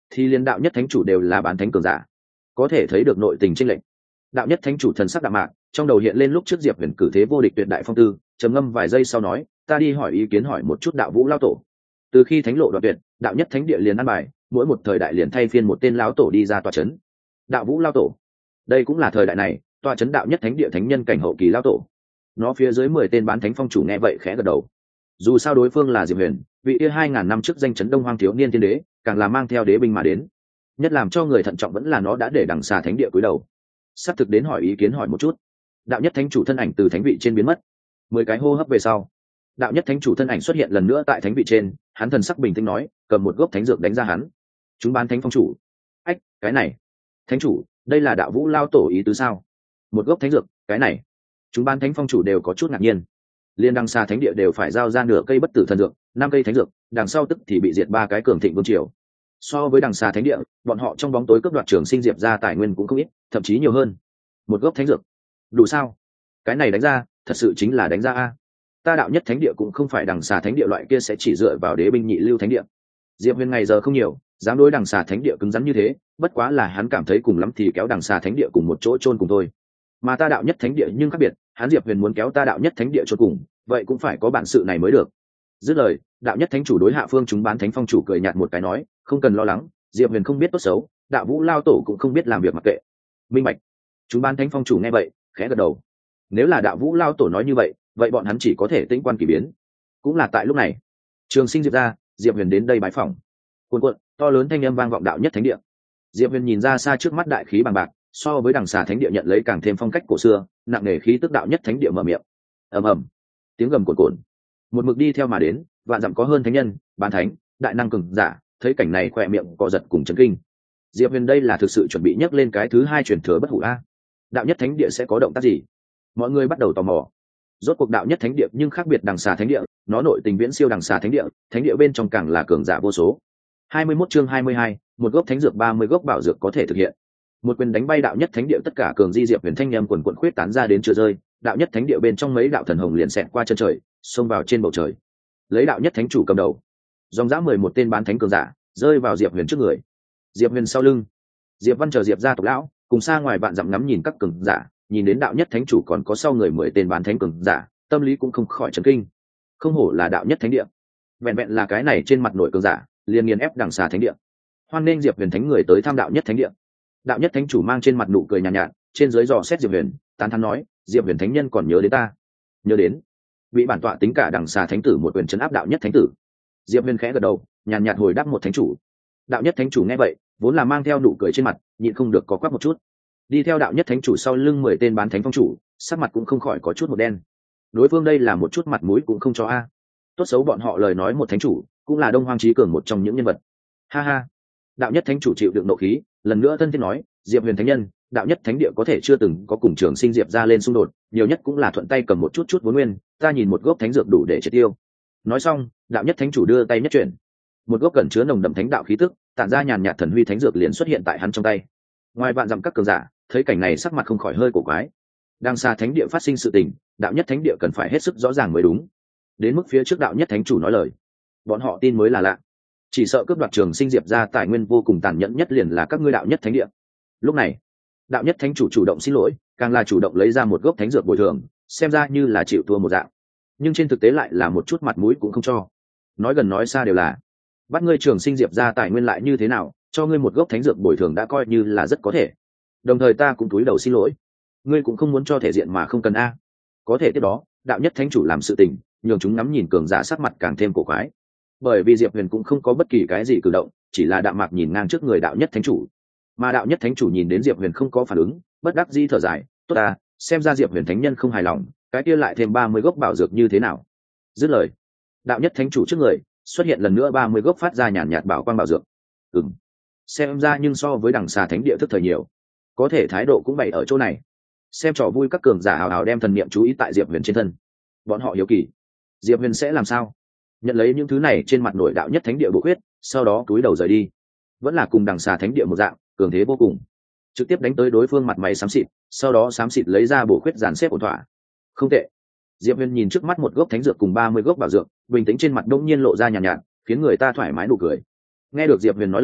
thì liên đạo nhất thánh chủ đều là bán thánh cường giả, có thể thấy được nội tình chênh lệch. Đạo nhất thánh chủ thần sắc đạm mạc, trong đầu hiện lên lúc trước Diệp Huyền cử thế vô địch tuyệt đại phong tư, trầm ngâm vài giây sau nói, ta đi hỏi ý kiến hỏi một chút đạo vũ lao tổ. Từ khi thánh lộ đoạn tuyệt, đạo nhất thánh địa liền ăn bài, mỗi một thời đại liền thay phiên một tên lão tổ đi ra tọa chấn. Đạo vũ lao tổ, đây cũng là thời đại này tọa chấn đạo nhất thánh địa thánh nhân cảnh hậu kỳ lao tổ. Nó phía dưới 10 tên bán thánh phong chủ nghe vậy khẽ gật đầu. Dù sao đối phương là Diệp Huyền, vị kia 2000 năm trước danh chấn Đông Hoang thiếu niên tiên đế, càng là mang theo đế binh mà đến. Nhất làm cho người thận trọng vẫn là nó đã để đằng xà thánh địa cúi đầu. Sắp thực đến hỏi ý kiến hỏi một chút. Đạo nhất thánh chủ thân ảnh từ thánh vị trên biến mất. 10 cái hô hấp về sau, đạo nhất thánh chủ thân ảnh xuất hiện lần nữa tại thánh vị trên, hắn thần sắc bình tĩnh nói, cầm một gốc thánh dược đánh ra hắn. Chúng bán thánh phong chủ. Ách, cái này, thánh chủ, đây là đạo vũ lao tổ ý tứ sao? Một gốc thánh dược, cái này, chúng bán thánh phong chủ đều có chút ngạc nhiên. Liên đằng xa thánh địa đều phải giao ra nửa cây bất tử thần dược, 5 cây thánh dược, đằng sau tức thì bị diệt 3 cái cường thịnh vương triều. So với đằng xa thánh địa, bọn họ trong bóng tối cướp đoạt trường sinh diệp ra tài nguyên cũng không ít, thậm chí nhiều hơn. Một gốc thánh dược, đủ sao? Cái này đánh ra, thật sự chính là đánh ra a. Ta đạo nhất thánh địa cũng không phải đằng xà thánh địa loại kia sẽ chỉ dựa vào đế binh nhị lưu thánh địa. Diệp Huyền ngày giờ không nhiều, dám đối đằng xà thánh địa cứng rắn như thế, bất quá là hắn cảm thấy cùng lắm thì kéo đằng xà thánh địa cùng một chỗ chôn cùng thôi. Mà ta đạo nhất thánh địa nhưng khác biệt, hắn Diệp Huyền muốn kéo ta đạo nhất thánh địa chôn cùng, vậy cũng phải có bản sự này mới được. Dứt lời, đạo nhất thánh chủ đối hạ phương chúng bán thánh phong chủ cười nhạt một cái nói, không cần lo lắng, Diệp Huyền không biết tốt xấu, đạo vũ lao tổ cũng không biết làm việc mặc kệ. Minh bạch. Chúng bán thánh phong chủ nghe vậy, khẽ gật đầu. Nếu là đạo vũ lao tổ nói như vậy, vậy bọn hắn chỉ có thể tĩnh quan kỳ biến. Cũng là tại lúc này, trường sinh diệp ra, Diệp Huyền đến đây bái phỏng. Cuồn cuộn to lớn thanh âm vang vọng đạo nhất thánh địa. Diệp Huyền nhìn ra xa trước mắt đại khí bằng bạc, so với đằng xà thánh địa nhận lấy càng thêm phong cách cổ xưa, nặng nề khí tức đạo nhất thánh địa mở miệng. Ầm ầm, tiếng gầm cuồn cuộn, một mực đi theo mà đến, vạn dặm có hơn thánh nhân, bán thánh, đại năng cường giả, thấy cảnh này khỏe miệng co giật cùng chấn kinh. Diệp Huyền đây là thực sự chuẩn bị nhấc lên cái thứ 2 truyền thừa bất hủ a. Đạo nhất thánh địa sẽ có động tác gì? Mọi người bắt đầu tò mò. Rốt cuộc đạo nhất thánh địa nhưng khác biệt đằng xà thánh địa, nó nội tình viễn siêu đằng xà thánh địa bên trong càng là cường giả vô số. 21 chương 22, một gốc thánh dược 30 gốc bảo dược có thể thực hiện. Một quyền đánh bay đạo nhất thánh địa tất cả cường di Diệp Huyền thanh nhâm quần quần khuyết tán ra đến chưa rơi, đạo nhất thánh địa bên trong mấy đạo thần hồng liền xẹt qua chân trời, xông vào trên bầu trời. Lấy đạo nhất thánh chủ cầm đầu, dòng dã 11 tên bán thánh cường giả rơi vào Diệp Huyền trước người. Diệp Huyền sau lưng, Diệp Văn chờ Diệp gia tộc lão, cùng xa ngoài vạn dặm ngắm nhìn các cường giả, nhìn đến đạo nhất thánh chủ còn có sau người 10 tên bán thánh cường giả, tâm lý cũng không khỏi chấn kinh. Không hổ là đạo nhất thánh địa, vẹn vẹn là cái này trên mặt nội cường giả liền nghiền ép đằng xà thánh địa. Hoan nên Diệp Huyền thánh người tới tham đạo nhất thánh địa. Đạo nhất thánh chủ mang trên mặt nụ cười nhàn nhạt, trên dưới dò xét Diệp Huyền, tán thán nói, Diệp Huyền thánh nhân còn nhớ đến ta? Nhớ đến. Bị bản tọa tính cả đằng xà thánh tử một quyền trấn áp đạo nhất thánh tử. Diệp Huyền khẽ gật đầu, nhàn nhạt hồi đáp một thánh chủ. Đạo nhất thánh chủ nghe vậy, vốn là mang theo nụ cười trên mặt, nhịn không được có quắc một chút. Đi theo đạo nhất thánh chủ sau lưng 10 tên bán thánh phong chủ, sắc mặt cũng không khỏi có chút một đen. Đối phương đây là một chút mặt mũi cũng không cho a. Tốt xấu bọn họ lời nói một thánh chủ, cũng là Đông Hoang Chí Cường một trong những nhân vật. Ha ha. Đạo nhất thánh chủ chịu đựng nộ khí, lần nữa thân thiết nói, Diệp Huyền thánh nhân, đạo nhất thánh địa có thể chưa từng có cùng trường sinh Diệp ra lên xung đột, nhiều nhất cũng là thuận tay cầm một chút vốn nguyên, ta nhìn một gốc thánh dược đủ để triệt tiêu. Nói xong, đạo nhất thánh chủ đưa tay nhất chuyển, một gốc cẩn chứa nồng đậm thánh đạo khí tức, tản ra nhàn nhạt thần huy thánh dược liền xuất hiện tại hắn trong tay. Ngoài vạn dặm các cường giả, thấy cảnh này sắc mặt không khỏi hơi cổ quái. Đang xa thánh địa phát sinh sự tình, đạo nhất thánh địa cần phải hết sức rõ ràng mới đúng. Đến mức phía trước đạo nhất thánh chủ nói lời, bọn họ tin mới là lạ. Chỉ sợ cướp đoạt trường sinh Diệp ra tài nguyên vô cùng tàn nhẫn nhất liền là các ngươi đạo nhất thánh địa. Lúc này, đạo nhất thánh chủ chủ động xin lỗi, càng là chủ động lấy ra một gốc thánh dược bồi thường, xem ra như là chịu thua một dạng, nhưng trên thực tế lại là một chút mặt mũi cũng không cho. Nói gần nói xa đều là, bắt ngươi trường sinh Diệp ra tài nguyên lại như thế nào, cho ngươi một gốc thánh dược bồi thường đã coi như là rất có thể. Đồng thời ta cũng cúi đầu xin lỗi, ngươi cũng không muốn cho thể diện mà không cần a. Có thể tiếp đó, đạo nhất thánh chủ làm sự tình, nhường chúng ngắm nhìn cường giả sắc mặt càng thêm cổ quái. Bởi vì Diệp Huyền cũng không có bất kỳ cái gì cử động, chỉ là đạm mạc nhìn ngang trước người đạo nhất thánh chủ. Mà đạo nhất thánh chủ nhìn đến Diệp Huyền không có phản ứng, bất đắc dĩ thở dài, tốt ta, xem ra Diệp Huyền thánh nhân không hài lòng, cái kia lại thêm 30 gốc bảo dược như thế nào? Dứt lời, đạo nhất thánh chủ trước người xuất hiện lần nữa 30 gốc phát ra nhàn nhạt bảo quang bảo dược. Xem ra nhưng so với đằng xà thánh địa thức thời nhiều, có thể thái độ cũng bày ở chỗ này. Xem trò vui các cường giả hào hào đem thần niệm chú ý tại Diệp Huyền trên thân. Bọn họ hiếu kỳ, Diệp Huyền sẽ làm sao? Nhận lấy những thứ này trên mặt nội đạo nhất thánh địa bổ khuyết, sau đó cúi đầu rời đi. Vẫn là cùng đằng xà thánh địa một dạng, cường thế vô cùng, trực tiếp đánh tới đối phương mặt mày xám xịt, sau đó xám xịt lấy ra bổ khuyết dàn xếp ổn thỏa. Không tệ. Diệp Huyền nhìn trước mắt một gốc thánh dược cùng 30 gốc bảo dược, bình tĩnh trên mặt đông nhiên lộ ra nhàn nhạt, khiến người ta thoải mái nụ cười. Nghe được Diệp Huyền nói lời,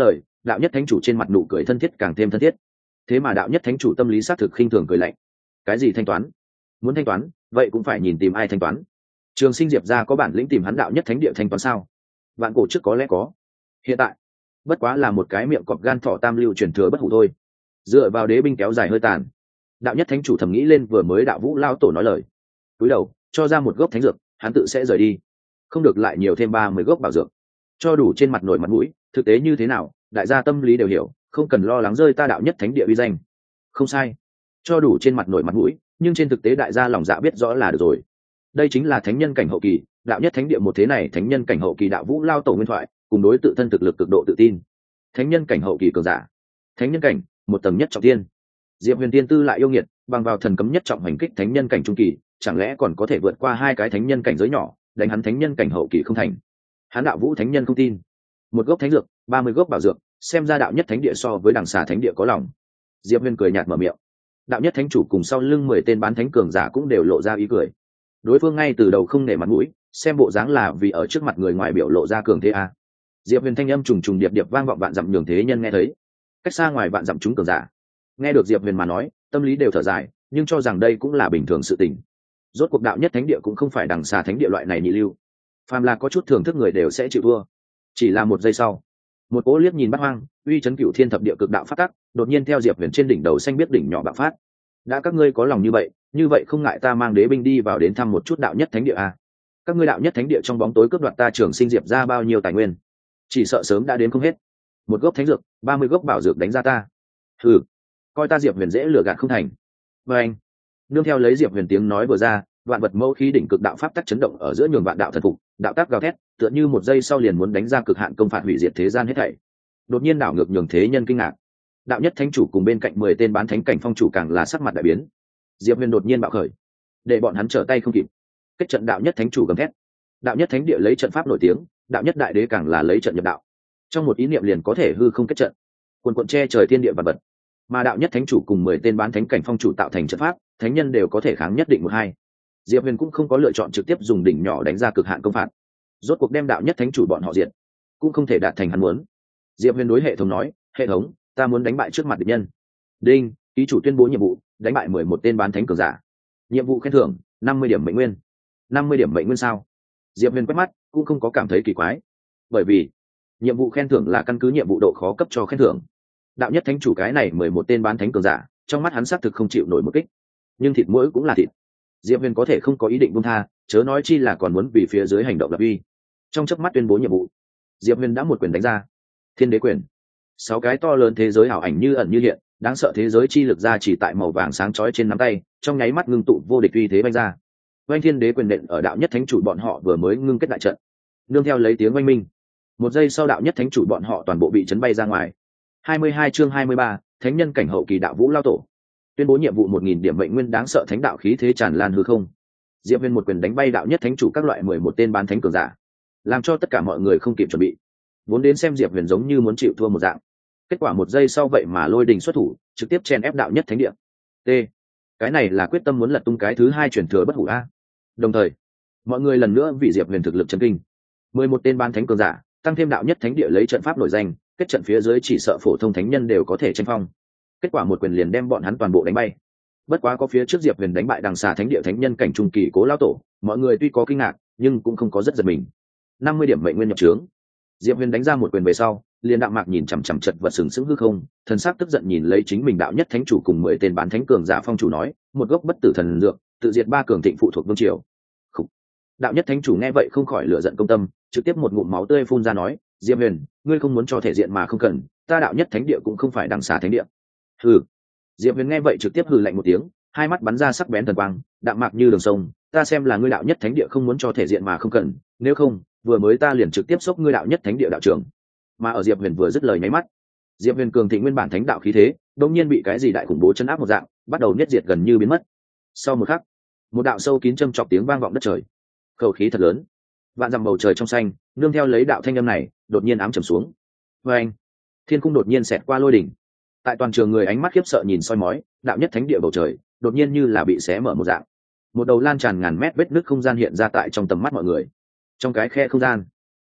đạo nhất thánh chủ trên mặt nụ cười thân thiết càng thêm thân thiết. Thế mà đạo nhất thánh chủ tâm lý xác thực khinh thường cười lạnh. Cái gì thanh toán? Muốn thanh toán, vậy cũng phải nhìn tìm ai thanh toán. Trường Sinh Diệp gia có bản lĩnh tìm hắn đạo nhất thánh địa thanh toán sao? Vạn cổ trước có lẽ có, hiện tại bất quá là một cái miệng cọp gan thỏ tam lưu truyền thừa bất hủ thôi. Dựa vào đế binh kéo dài hơi tàn, đạo nhất thánh chủ thầm nghĩ lên vừa mới đạo vũ lao tổ nói lời, cúi đầu cho ra một gốc thánh dược, hắn tự sẽ rời đi, không được lại nhiều thêm 30 gốc bảo dược, cho đủ trên mặt nổi mặt mũi. Thực tế như thế nào, đại gia tâm lý đều hiểu, không cần lo lắng rơi ta đạo nhất thánh địa uy danh. Không sai, cho đủ trên mặt nổi mặt mũi, nhưng trên thực tế đại gia lòng dạ biết rõ là được rồi. Đây chính là thánh nhân cảnh hậu kỳ, đạo nhất thánh địa một thế này thánh nhân cảnh hậu kỳ đạo vũ lao tổ nguyên thoại, cùng đối tự thân thực lực cực độ tự tin. Thánh nhân cảnh hậu kỳ cường giả, thánh nhân cảnh một tầng nhất trọng tiên. Diệp Huyền tiên tư lại yêu nghiệt, bằng vào thần cấm nhất trọng hành kích thánh nhân cảnh trung kỳ, chẳng lẽ còn có thể vượt qua hai cái thánh nhân cảnh giới nhỏ, đánh hắn thánh nhân cảnh hậu kỳ không thành? Hắn đạo vũ thánh nhân không tin. Một gốc thánh dược, 30 gốc bảo dược, xem ra đạo nhất thánh địa so với đằng xà thánh địa có lòng. Diệp Huyền cười nhạt mở miệng. Đạo nhất thánh chủ cùng sau lưng 10 tên bán thánh cường giả cũng đều lộ ra ý cười. Đối phương ngay từ đầu không nể mặt mũi, xem bộ dáng là vì ở trước mặt người ngoài biểu lộ ra cường thế a. Diệp Huyền thanh âm trùng trùng điệp điệp vang vọng vạn dặm, nhường thế nhân nghe thấy. Cách xa ngoài vạn dặm chúng cường giả nghe được Diệp Huyền mà nói, tâm lý đều thở dài, nhưng cho rằng đây cũng là bình thường sự tình. Rốt cuộc đạo nhất thánh địa cũng không phải đằng xà thánh địa loại này nhị lưu, phàm là có chút thưởng thức người đều sẽ chịu thua. Chỉ là một giây sau, một cỗ liếc nhìn bắt hoang, uy chấn cửu thiên thập địa cực đạo phát tắc, đột nhiên theo Diệp Huyền trên đỉnh đầu xanh biết đỉnh nhỏ bạo phát. Đã các ngươi có lòng như vậy không ngại ta mang đế binh đi vào đến thăm một chút đạo nhất thánh địa a. Các ngươi đạo nhất thánh địa trong bóng tối cướp đoạt ta Trường Sinh Diệp ra bao nhiêu tài nguyên, chỉ sợ sớm đã đến không hết. Một gốc thánh dược, 30 gốc bảo dược đánh ra ta. Hừ, coi ta Diệp Huyền dễ lừa gạt không thành. Và anh, nương theo lấy Diệp Huyền tiếng nói vừa ra, vạn vật mâu khí đỉnh cực đạo pháp tắc chấn động ở giữa nhường vạn đạo thần phục, đạo tác gào thét, tựa như một giây sau liền muốn đánh ra cực hạn công phạt hủy diệt thế gian hết thảy. Đột nhiên đảo ngược nhường thế nhân kinh ngạc. Đạo nhất thánh chủ cùng bên cạnh 10 tên bán thánh cảnh phong chủ càng là sắc mặt đại biến. Diệp Huyền đột nhiên bạo khởi, để bọn hắn trở tay không kịp. Kết trận đạo nhất thánh chủ gầm thét. Đạo nhất thánh địa lấy trận pháp nổi tiếng, đạo nhất đại đế càng là lấy trận nhập đạo. Trong một ý niệm liền có thể hư không kết trận, quần quần che trời thiên địa vật vật. Mà đạo nhất thánh chủ cùng 10 tên bán thánh cảnh phong chủ tạo thành trận pháp, thánh nhân đều có thể kháng nhất định một hai. Diệp Huyền cũng không có lựa chọn trực tiếp dùng đỉnh nhỏ đánh ra cực hạn công phạt, rốt cuộc đem đạo nhất thánh chủ bọn họ diệt, cũng không thể đạt thành hắn muốn. Diệp Huyền đối hệ thống nói, hệ thống, ta muốn đánh bại trước mặt địch nhân. Đinh, ký chủ tuyên bố nhiệm vụ, đánh bại 11 tên bán thánh cường giả. Nhiệm vụ khen thưởng 50 điểm mệnh nguyên. 50 điểm mệnh nguyên sao? Diệp Huyền quét mắt, cũng không có cảm thấy kỳ quái, bởi vì nhiệm vụ khen thưởng là căn cứ nhiệm vụ độ khó cấp cho khen thưởng. Đạo nhất thánh chủ cái này 11 tên bán thánh cường giả, trong mắt hắn xác thực không chịu nổi một kích, nhưng thịt mũi cũng là thịt. Diệp Huyền có thể không có ý định buông tha, chớ nói chi là còn muốn vì phía dưới hành động lập uy. Trong chớp mắt tuyên bố nhiệm vụ, Diệp Huyền đã một quyền đánh ra. Thiên Đế quyền. 6 cái to lớn thế giới ảo ảnh như ẩn như hiện, đáng sợ thế giới chi lực ra chỉ tại màu vàng sáng chói trên nắm tay, trong nháy mắt ngưng tụ vô địch uy thế vang ra. Oanh Thiên Đế quyền nện ở đạo nhất thánh chủ bọn họ vừa mới ngưng kết đại trận, nương theo lấy tiếng oanh minh. Một giây sau đạo nhất thánh chủ bọn họ toàn bộ bị chấn bay ra ngoài. 22 chương 23, thánh nhân cảnh hậu kỳ đạo vũ lao tổ. Tuyên bố nhiệm vụ 1000 điểm mệnh nguyên, đáng sợ thánh đạo khí thế tràn lan hư không. Diệp Huyền một quyền đánh bay đạo nhất thánh chủ các loại 11 tên bán thánh cường giả, làm cho tất cả mọi người không kịp chuẩn bị. Vốn đến xem Diệp Huyền giống như muốn chịu thua một dạng, kết quả một giây sau vậy mà lôi đình xuất thủ, trực tiếp chen ép đạo nhất thánh địa. T. Cái này là quyết tâm muốn lật tung cái thứ hai truyền thừa bất hủ a. Đồng thời, mọi người lần nữa vì Diệp Huyền thực lực chấn kinh. 11 tên bán thánh cường giả, tăng thêm đạo nhất thánh địa lấy trận pháp nổi danh, kết trận phía dưới chỉ sợ phổ thông thánh nhân đều có thể tranh phong. Kết quả một quyền liền đem bọn hắn toàn bộ đánh bay. Bất quá có phía trước Diệp Huyền đánh bại đằng xà thánh địa thánh nhân cảnh trung kỳ Cố lão tổ, mọi người tuy có kinh ngạc, nhưng cũng không có rất giật mình. 50 điểm mệnh nguyên nhập trướng. Diệp Huyền đánh ra một quyền về sau, liền đạm mạc nhìn chằm chằm chật vật sừng sững hư không, thần sắc tức giận nhìn lấy chính mình đạo nhất thánh chủ cùng 10 tên bán thánh cường giả phong chủ nói, một gốc bất tử thần dược, tự diệt 3 cường thịnh phụ thuộc vương triều. Khủ. Đạo nhất thánh chủ nghe vậy không khỏi lửa giận công tâm, trực tiếp một ngụm máu tươi phun ra nói, Diệp Huyền, ngươi không muốn cho thể diện mà không cần, ta đạo nhất thánh địa cũng không phải đằng xà thánh địa. Hừ. Diệp Huyền nghe vậy trực tiếp hừ lạnh một tiếng, hai mắt bắn ra sắc bén thần quang, đạm mạc như đường sông, ta xem là ngươi đạo nhất thánh địa không muốn cho thể diện mà không cần, nếu không, vừa mới ta liền trực tiếp xốc ngươi đạo nhất thánh địa đạo trưởng. Mà ở Diệp Huyền vừa dứt lời nháy mắt, Diệp Huyền cường thịnh nguyên bản thánh đạo khí thế, đột nhiên bị cái gì đại khủng bố chấn áp một dạng, bắt đầu niết diệt gần như biến mất. Sau một khắc, một đạo sâu kín châm chọc tiếng vang vọng đất trời. Khẩu khí thật lớn. Vạn dặm bầu trời trong xanh, nương theo lấy đạo thanh âm này, đột nhiên ám trầm xuống. Oeng! Thiên cung đột nhiên xẹt qua lôi đỉnh. Tại toàn trường người ánh mắt khiếp sợ nhìn soi mói, đạo nhất thánh địa bầu trời, đột nhiên như là bị xé mở một dạng. Một đầu lan tràn ngàn mét vết nứt không gian hiện ra tại trong tầm mắt mọi người. Trong cái khe không gian,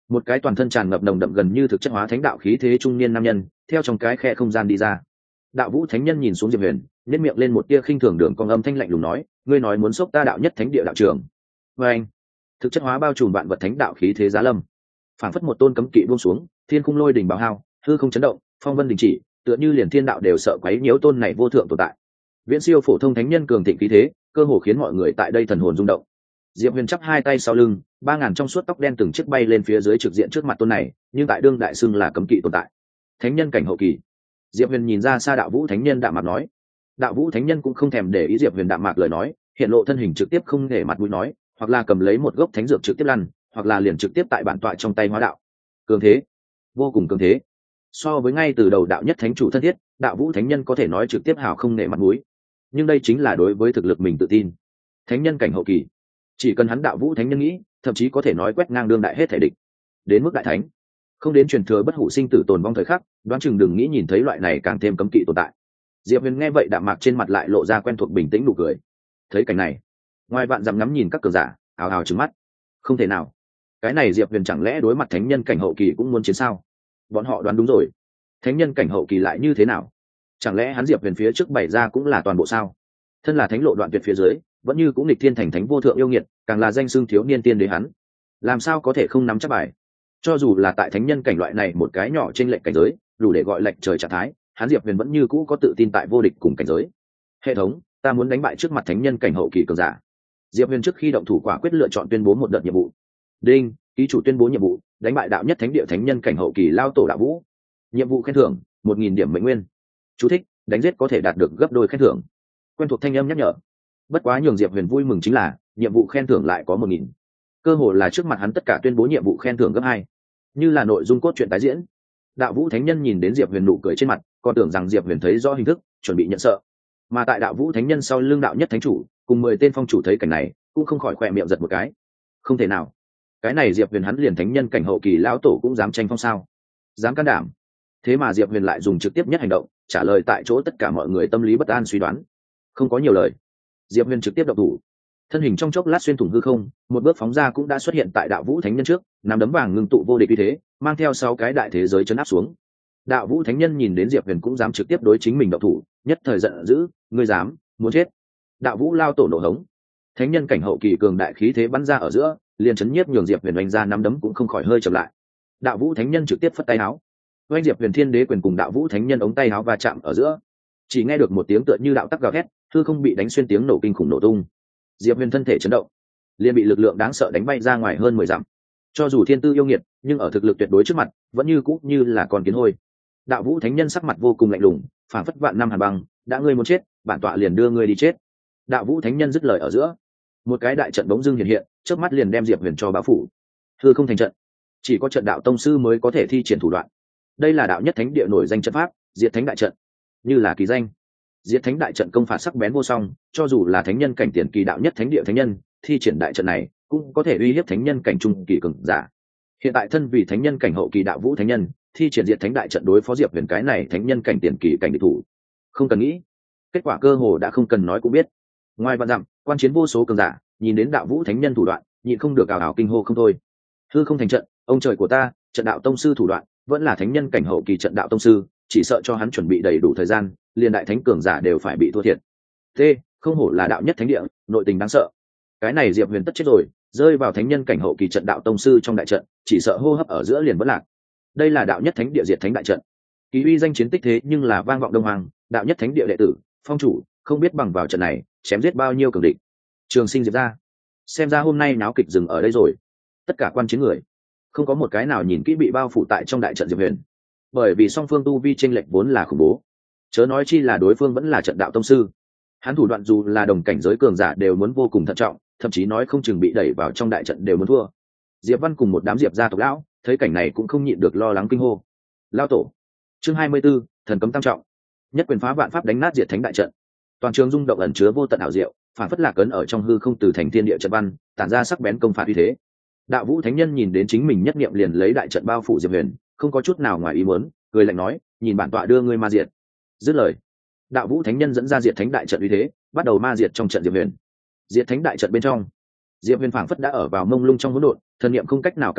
Một cái toàn thân tràn ngập nồng đậm gần như thực chất hóa thánh đạo khí thế trung niên nam nhân theo trong cái khe không gian đi ra. Đạo Vũ Thánh Nhân nhìn xuống Diệp Huyền, nhếch miệng lên một tia khinh thường đường cong, âm thanh lạnh lùng nói, ngươi nói muốn xốc ta đạo nhất thánh địa đạo trưởng. Và anh, thực chất hóa bao trùm vạn vật thánh đạo khí thế giá lâm, phảng phất một tôn cấm kỵ buông xuống, thiên khung lôi đỉnh bão hao, hư không chấn động, phong vân đình chỉ, tựa như liền thiên đạo đều sợ quấy nhiễu tôn này vô thượng tồn tại. Viễn siêu phổ thông thánh nhân cường thịnh khí thế, cơ hồ khiến mọi người tại đây thần hồn rung động. Diệp Huyền chắp hai tay sau lưng, 3000 trong suốt tóc đen từng chiếc bay lên phía dưới trực diện trước mặt tôn này, nhưng tại đương đại xưng là cấm kỵ tồn tại. Thánh nhân cảnh hậu kỳ. Diệp Huyền nhìn ra xa Đạo Vũ Thánh Nhân đạm mạc nói. Đạo Vũ Thánh Nhân cũng không thèm để ý Diệp Huyền đạm mạc lời nói, hiện lộ thân hình trực tiếp không để mặt mũi nói, hoặc là cầm lấy một gốc thánh dược trực tiếp lăn, hoặc là liền trực tiếp tại bản tọa trong tay hóa đạo. Cường thế, vô cùng cường thế. So với ngay từ đầu đạo nhất thánh chủ thân thiết, Đạo Vũ Thánh Nhân có thể nói trực tiếp hào không nể mặt mũi. Nhưng đây chính là đối với thực lực mình tự tin. Thánh nhân cảnh hậu kỳ, chỉ cần hắn Đạo Vũ Thánh Nhân nghĩ, thậm chí có thể nói quét ngang đương đại hết thể địch. Đến mức đại thánh, không đến truyền thừa bất hủ sinh tử tồn vong thời khắc, đoán chừng đừng nghĩ nhìn thấy loại này càng thêm cấm kỵ tồn tại. Diệp Huyền nghe vậy đạm mạc trên mặt lại lộ ra quen thuộc bình tĩnh nụ cười. Thấy cảnh này, ngoài vạn dặm ngắm nhìn các cường giả, ào ào trừng mắt. Không thể nào, cái này Diệp Huyền chẳng lẽ đối mặt thánh nhân cảnh hậu kỳ cũng muốn chiến sao? Bọn họ đoán đúng rồi. Thánh nhân cảnh hậu kỳ lại như thế nào? Chẳng lẽ hắn Diệp Huyền phía trước bày ra cũng là toàn bộ sao? Thân là thánh lộ đoạn tuyệt phía dưới, vẫn như cũng nghịch thiên thành thánh vô thượng yêu nghiệt, càng là danh xưng thiếu niên tiên đế hắn, làm sao có thể không nắm chắc bài? Cho dù là tại thánh nhân cảnh loại này một cái nhỏ trên lệnh cảnh giới, đủ để gọi lệnh trời trạng thái, hắn Diệp Huyền vẫn như cũ có tự tin tại vô địch cùng cảnh giới. Hệ thống, ta muốn đánh bại trước mặt thánh nhân cảnh hậu kỳ cường giả. Diệp Huyền trước khi động thủ quả quyết lựa chọn tuyên bố một đợt nhiệm vụ. Đinh, ký chủ tuyên bố nhiệm vụ, đánh bại đạo nhất thánh địa thánh nhân cảnh hậu kỳ lao tổ Đạo Vũ. Nhiệm vụ khen thưởng 1000 điểm mệnh nguyên. Chú thích, đánh giết có thể đạt được gấp đôi khen thưởng. Quen thuộc thanh âm nhắc nhở. Bất quá nhường Diệp Huyền vui mừng chính là, nhiệm vụ khen thưởng lại có 1000. Cơ hồ là trước mặt hắn tất cả tuyên bố nhiệm vụ khen thưởng gấp 2. Như là nội dung cốt truyện tái diễn. Đạo Vũ Thánh Nhân nhìn đến Diệp Huyền nụ cười trên mặt, còn tưởng rằng Diệp Huyền thấy rõ hình thức, chuẩn bị nhận sợ. Mà tại Đạo Vũ Thánh Nhân sau lưng đạo nhất thánh chủ, cùng 10 tên phong chủ thấy cảnh này, cũng không khỏi khỏe miệng giật một cái. Không thể nào, cái này Diệp Huyền hắn liền thánh nhân cảnh hậu kỳ lão tổ cũng dám tranh phong sao? Dám can đảm. Thế mà Diệp Huyền lại dùng trực tiếp nhất hành động, trả lời tại chỗ tất cả mọi người tâm lý bất an suy đoán. Không có nhiều lời, Diệp Huyền trực tiếp động thủ. Thân hình trong chốc lát xuyên thủng hư không, một bước phóng ra cũng đã xuất hiện tại Đạo Vũ Thánh Nhân trước, nắm đấm vàng ngưng tụ vô địch uy thế, mang theo 6 cái đại thế giới chấn áp xuống. Đạo Vũ Thánh Nhân nhìn đến Diệp Huyền cũng dám trực tiếp đối chính mình động thủ, nhất thời giận dữ, ngươi dám, muốn chết. Đạo Vũ lao tổ nổ hống. Thánh nhân cảnh hậu kỳ cường đại khí thế bắn ra ở giữa, liền chấn nhiếp nhường Diệp Huyền oanh ra nắm đấm cũng không khỏi hơi chậm lại. Đạo Vũ Thánh Nhân trực tiếp phất tay áo. Oanh Diệp Huyền Thiên Đế quyền cùng Đạo Vũ Thánh Nhân ống tay áo va chạm ở giữa. Chỉ nghe được một tiếng tựa như đạo tắc gào thét, hư không bị đánh xuyên tiếng nổ kinh khủng nổ tung. Diệp Huyền thân thể chấn động, liền bị lực lượng đáng sợ đánh bay ra ngoài hơn 10 dặm. Cho dù thiên tư yêu nghiệt, nhưng ở thực lực tuyệt đối trước mặt, vẫn như cũ như là con kiến hôi. Đạo Vũ Thánh Nhân sắc mặt vô cùng lạnh lùng, phảng phất vạn năm hàn băng, đã ngươi muốn chết, bản tọa liền đưa ngươi đi chết. Đạo Vũ Thánh Nhân dứt lời ở giữa, một cái đại trận bỗng dưng hiện hiện, trước mắt liền đem Diệp Huyền cho bao phủ. Hư không thành trận, chỉ có trận đạo tông sư mới có thể thi triển thủ đoạn. Đây là đạo nhất thánh địa nổi danh trận pháp, Diệt Thánh đại trận, như là kỳ danh. Diệt Thánh đại trận công phạt sắc bén vô song, cho dù là thánh nhân cảnh tiền kỳ đạo nhất thánh địa thánh nhân, thi triển đại trận này cũng có thể uy hiếp thánh nhân cảnh trung kỳ cường giả. Hiện tại thân vì thánh nhân cảnh hậu kỳ Đạo Vũ Thánh Nhân, thi triển Diệt Thánh đại trận đối phó Diệp Huyền cái này thánh nhân cảnh tiền kỳ cảnh địch thủ, không cần nghĩ, kết quả cơ hồ đã không cần nói cũng biết. Ngoài vạn dặm, quan chiến vô số cường giả nhìn đến Đạo Vũ Thánh Nhân thủ đoạn, nhịn không được ảo ảo kinh hô không thôi. Hư không thành trận, ông trời của ta, trận đạo tông sư thủ đoạn, vẫn là thánh nhân cảnh hậu kỳ trận đạo tông sư, chỉ sợ cho hắn chuẩn bị đầy đủ thời gian, liền đại thánh cường giả đều phải bị thua thiệt. Không hổ là đạo nhất thánh địa, nội tình đáng sợ. Cái này Diệp Huyền tất chết rồi, rơi vào thánh nhân cảnh hậu kỳ trận đạo tông sư trong đại trận, chỉ sợ hô hấp ở giữa liền vỡ lạc. Đây là đạo nhất thánh địa Diệt Thánh đại trận, kỳ uy danh chiến tích thế nhưng là vang vọng đông hoàng, đạo nhất thánh địa đệ tử, phong chủ, không biết bằng vào trận này chém giết bao nhiêu cường địch. Trường Sinh Diệp ra, xem ra hôm nay náo kịch dừng ở đây rồi. Tất cả quan chiến người, không có một cái nào nhìn kỹ bị bao phủ tại trong đại trận Diệp Huyền, bởi vì song phương tu vi chênh lệch vốn là khủng bố, chớ nói chi là đối phương vẫn là trận đạo tông sư. Hắn thủ đoạn dù là đồng cảnh giới cường giả đều muốn vô cùng thận trọng, thậm chí nói không chừng bị đẩy vào trong đại trận đều muốn thua. Diệp Văn cùng một đám Diệp gia tộc lão thấy cảnh này cũng không nhịn được lo lắng kinh hô. Lao tổ. Chương 24, thần cấm tam trọng. Nhất quyền phá vạn pháp đánh nát Diệt Thánh đại trận. Toàn trường rung động ẩn chứa vô tận ảo diệu, phản phất lạc ấn ở trong hư không từ thành thiên địa trận văn, tản ra sắc bén công phạt uy thế. Đạo Vũ Thánh Nhân nhìn đến chính mình nhất niệm liền lấy đại trận bao phủ Diệp Huyền, không có chút nào ngoài ý muốn, cười lạnh nói, nhìn bản tọa đưa ngươi ma diệt. Dứt lời, Đạo Vũ Thánh Nhân dẫn ra Diệt Thánh đại trận uy thế, bắt đầu ma diệt trong trận Diệp Huyền. Diệt Thánh đại trận bên trong, Diệp Huyền phảng phất đã ở vào mông lung trong hỗn độn, thần niệm không cách nào cảm giác,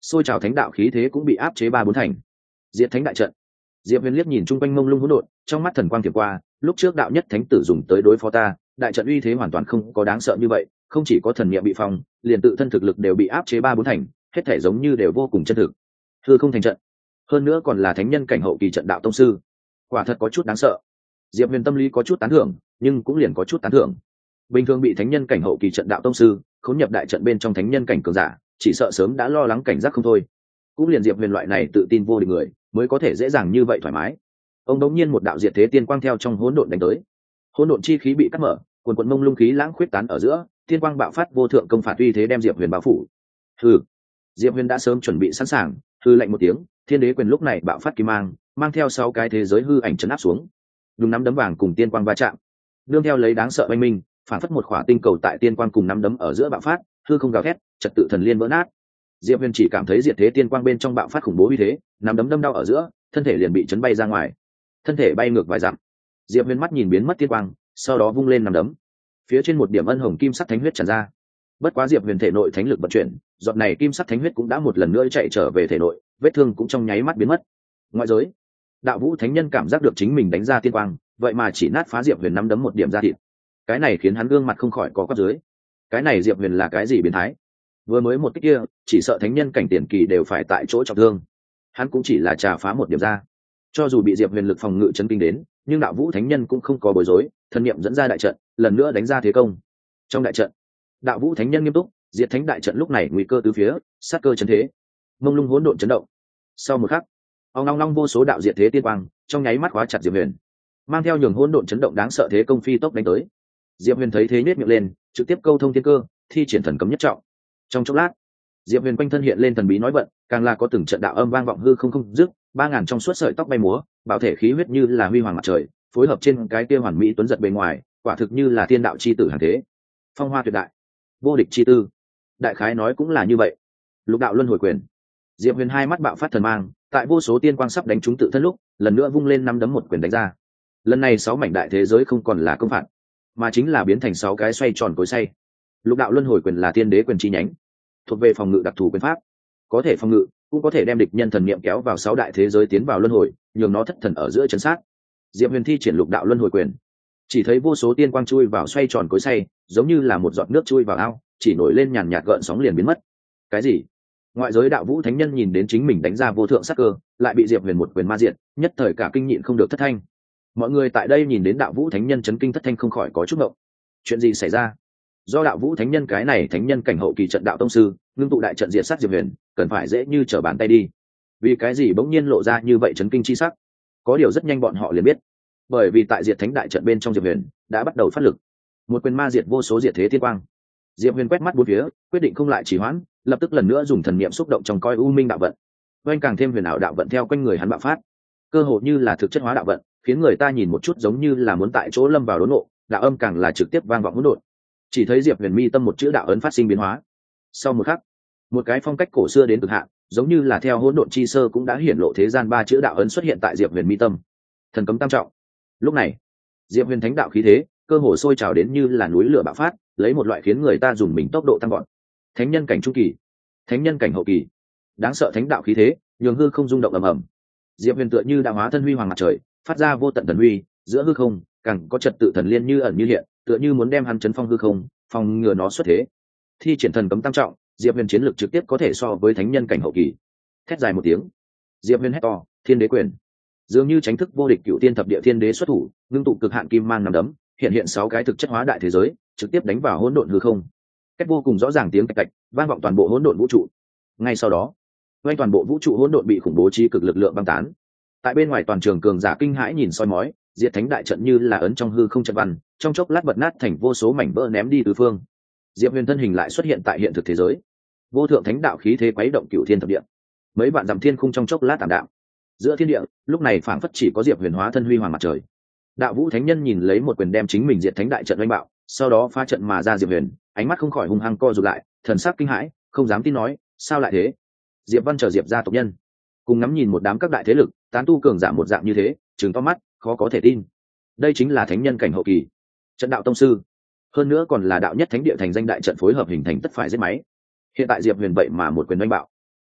xôi trào thánh đạo khí thế cũng bị áp chế 3-4 thành. Diệt thánh đại trận. Diệp Huyền liếc nhìn chung quanh mông lung hỗn độn, trong mắt thần quang thiệp qua, lúc trước đạo nhất thánh tử dùng tới đối phó ta, đại trận uy thế hoàn toàn không có đáng sợ như vậy, không chỉ có thần niệm bị phong, liền tự thân thực lực đều bị áp chế 3-4 thành, hết thể giống như đều vô cùng chân thực. Hư không thành trận, hơn nữa còn là thánh nhân cảnh hậu kỳ trận đạo tông sư, quả thật có chút đáng sợ. Diệp Huyền tâm lý có chút tán thưởng, nhưng cũng liền có chút tán thưởng. Bình thường bị thánh nhân cảnh hậu kỳ trận đạo tông sư khống nhập đại trận bên trong thánh nhân cảnh cường giả, chỉ sợ sớm đã lo lắng cảnh giác không thôi. Cũng liền Diệp Huyền loại này tự tin vô địch người, mới có thể dễ dàng như vậy thoải mái. Ông đống nhiên một đạo diệt thế tiên quang theo trong hỗn độn đánh tới. Hỗn độn chi khí bị cắt mở, quần quần mông lung khí lãng khuyết tán ở giữa, tiên quang bạo phát vô thượng công phạt uy thế đem Diệp Huyền bao phủ. Hừ. Diệp Huyền đã sớm chuẩn bị sẵn sàng, hư lạnh một tiếng, thiên đế quyền lúc này bạo phát kim mang theo 6 cái thế giới hư ảnh chấn áp xuống. Đúng nắm đấm vàng cùng tiên quang va chạm, nương theo lấy đáng sợ oanh minh, phản phất một khỏa tinh cầu tại tiên quang cùng nắm đấm ở giữa bạo phát, hư không gào thét, trật tự thần liên vỡ nát. Diệp Huyền chỉ cảm thấy diệt thế tiên quang bên trong bạo phát khủng bố uy thế, nắm đấm đâm đau ở giữa, thân thể liền bị chấn bay ra ngoài, thân thể bay ngược vài dặm. Diệp Huyền mắt nhìn biến mất tiên quang, sau đó vung lên nắm đấm, phía trên một điểm ân hồng kim sắc thánh huyết tràn ra. Bất quá Diệp Huyền thể nội thánh lực vận chuyển, giọt này kim sắc thánh huyết cũng đã một lần nữa chạy trở về thể nội, vết thương cũng trong nháy mắt biến mất. Ngoại giới, Đạo Vũ Thánh Nhân cảm giác được chính mình đánh ra tiên quang, vậy mà chỉ nát phá Diệp Huyền nắm đấm một điểm ra thịt. Cái này khiến hắn gương mặt không khỏi có quắp dưới. Cái này Diệp Huyền là cái gì biến thái? Vừa mới một kích kia, chỉ sợ thánh nhân cảnh tiền kỳ đều phải tại chỗ trọng thương. Hắn cũng chỉ là trà phá một điểm ra. Cho dù bị Diệp Huyền lực phòng ngự chấn kinh đến, nhưng Đạo Vũ Thánh Nhân cũng không có bối rối, thần niệm dẫn ra đại trận, lần nữa đánh ra thế công. Trong đại trận, Đạo Vũ Thánh Nhân nghiêm túc, diệt thánh đại trận lúc này nguy cơ tứ phía, sát cơ chấn thế, mông lung hỗn độn chấn động. Sau một khắc, ong long long vô số đạo diệt thế tiên quang, trong nháy mắt khóa chặt Diệp Huyền, mang theo nhường hỗn độn chấn động đáng sợ thế công phi tốc đánh tới. Diệp Huyền thấy thế nhếch miệng lên, trực tiếp câu thông thiên cơ, thi triển thần cấm nhất trọng. Trong chốc lát, Diệp Huyền quanh thân hiện lên thần bí nói vận, càng là có từng trận đạo âm vang vọng hư không dứt, 3000 trong suốt sợi tóc bay múa, bảo thể khí huyết như là huy hoàng mặt trời, phối hợp trên cái kia hoàn mỹ tuấn giật bên ngoài, quả thực như là thiên đạo chi tử hàng thế. Phong hoa tuyệt đại, vô địch chi tư. Đại khái nói cũng là như vậy. Lục đạo luân hồi quyền. Diệp Huyền hai mắt bạo phát thần mang, tại vô số tiên quang sắp đánh trúng tự thân lúc, lần nữa vung lên năm đấm một quyền đánh ra. Lần này 6 mảnh đại thế giới không còn là công phạt, mà chính là biến thành 6 cái xoay tròn cối xay. Lục đạo luân hồi quyền là tiên đế quyền chi nhánh, thuộc về phòng ngự đặc thù quyền pháp, có thể phòng ngự, cũng có thể đem địch nhân thần niệm kéo vào 6 đại thế giới tiến vào luân hồi, nhường nó thất thần ở giữa chấn sát. Diệp Huyền thi triển lục đạo luân hồi quyền, chỉ thấy vô số tiên quang chui vào xoay tròn cối xay, giống như là một giọt nước chui vào ao, chỉ nổi lên nhàn nhạt gợn sóng liền biến mất. Cái gì? Ngoại giới Đạo Vũ Thánh Nhân nhìn đến chính mình đánh ra vô thượng sát cơ, lại bị Diệp Huyền một quyền ma diện, nhất thời cả kinh nhịn không được thất thanh. Mọi người tại đây nhìn đến Đạo Vũ Thánh Nhân chấn kinh thất thanh không khỏi có chút ngộng. Chuyện gì xảy ra? Do Đạo Vũ Thánh Nhân cái này thánh nhân cảnh hậu kỳ trận đạo tông sư, ngưng tụ đại trận diệt sát Diệp Huyền, cần phải dễ như trở bàn tay đi. Vì cái gì bỗng nhiên lộ ra như vậy chấn kinh chi sắc? Có điều rất nhanh bọn họ liền biết, bởi vì tại diệt thánh đại trận bên trong Diệp Huyền đã bắt đầu phát lực, một quyền ma diệt vô số diệt thế thiên quang. Diệp Huyền quét mắt bốn phía, quyết định không lại trì hoãn, lập tức lần nữa dùng thần niệm xúc động trong coi u minh đạo vận, oanh càng thêm huyền ảo đạo vận theo quanh người hắn bạo phát, cơ hồ như là thực chất hóa đạo vận, khiến người ta nhìn một chút giống như là muốn tại chỗ lâm vào đốn nộ, đạo âm càng là trực tiếp vang vọng hỗn độn. Chỉ thấy Diệp Huyền mi tâm một chữ đạo ấn phát sinh biến hóa. Sau một khắc, một cái phong cách cổ xưa đến cực hạn, giống như là theo hỗn độn chi sơ cũng đã hiển lộ thế gian 3 chữ đạo ấn xuất hiện tại Diệp Huyền mi tâm. Thần cấm tam trọng. Lúc này, Diệp Huyền thánh đạo khí thế, cơ hồ sôi trào đến như là núi lửa bạo phát, lấy một loại khiến người ta dùng mình tốc độ tăng vọt. Thánh nhân cảnh trung kỳ, thánh nhân cảnh hậu kỳ, đáng sợ thánh đạo khí thế, nhường hư không rung động ầm ầm. Diệp Huyền tựa như đạo hóa thân huy hoàng mặt trời, phát ra vô tận thần uy, giữa hư không, càng có trật tự thần liên như ẩn như hiện, tựa như muốn đem hắn chấn phong hư không, phòng ngừa nó xuất thế. Thi triển thần cấm tam trọng, Diệp Huyền chiến lược trực tiếp có thể so với thánh nhân cảnh hậu kỳ. Thét dài một tiếng, Diệp Huyền hét to, Thiên Đế quyền. Dường như tránh thức vô địch cựu tiên thập địa thiên đế xuất thủ, ngưng tụ cực hạn kim mang nằm đấm, hiện 6 cái thực chất hóa đại thế giới, trực tiếp đánh vào hỗn độn hư không. Cách vô cùng rõ ràng tiếng tạch tạch, vang vọng toàn bộ hỗn độn vũ trụ. Ngay sau đó, quanh toàn bộ vũ trụ hỗn độn bị khủng bố trí cực lực lượng băng tán. Tại bên ngoài toàn trường cường giả kinh hãi nhìn soi mói, diệt thánh đại trận như là ấn trong hư không trận văn, trong chốc lát bật nát thành vô số mảnh vỡ ném đi tứ phương. Diệp Huyền thân hình lại xuất hiện tại hiện thực thế giới, vô thượng thánh đạo khí thế quấy động cửu thiên thập địa, mấy vạn dặm thiên khung trong chốc lát tạm đạm. Giữa thiên địa lúc này phảng phất chỉ có Diệp Huyền hóa thân huy hoàng mặt trời. Đạo Vũ Thánh Nhân nhìn lấy một quyền đem chính mình diệt thánh đại trận oanh bạo, sau đó phá trận mà ra Diệp Huyền, ánh mắt không khỏi hung hăng co rụt lại, thần sắc kinh hãi, không dám tin nói, sao lại thế? Diệp Văn chờ Diệp gia tộc nhân, cùng ngắm nhìn một đám các đại thế lực, tán tu cường giả một dạng như thế, trừng to mắt, khó có thể tin. Đây chính là thánh nhân cảnh hậu kỳ, trận đạo tông sư, hơn nữa còn là đạo nhất thánh địa thành danh đại trận phối hợp hình thành tất phải giết máy. Hiện tại Diệp Huyền vậy mà một quyền oanh bạo,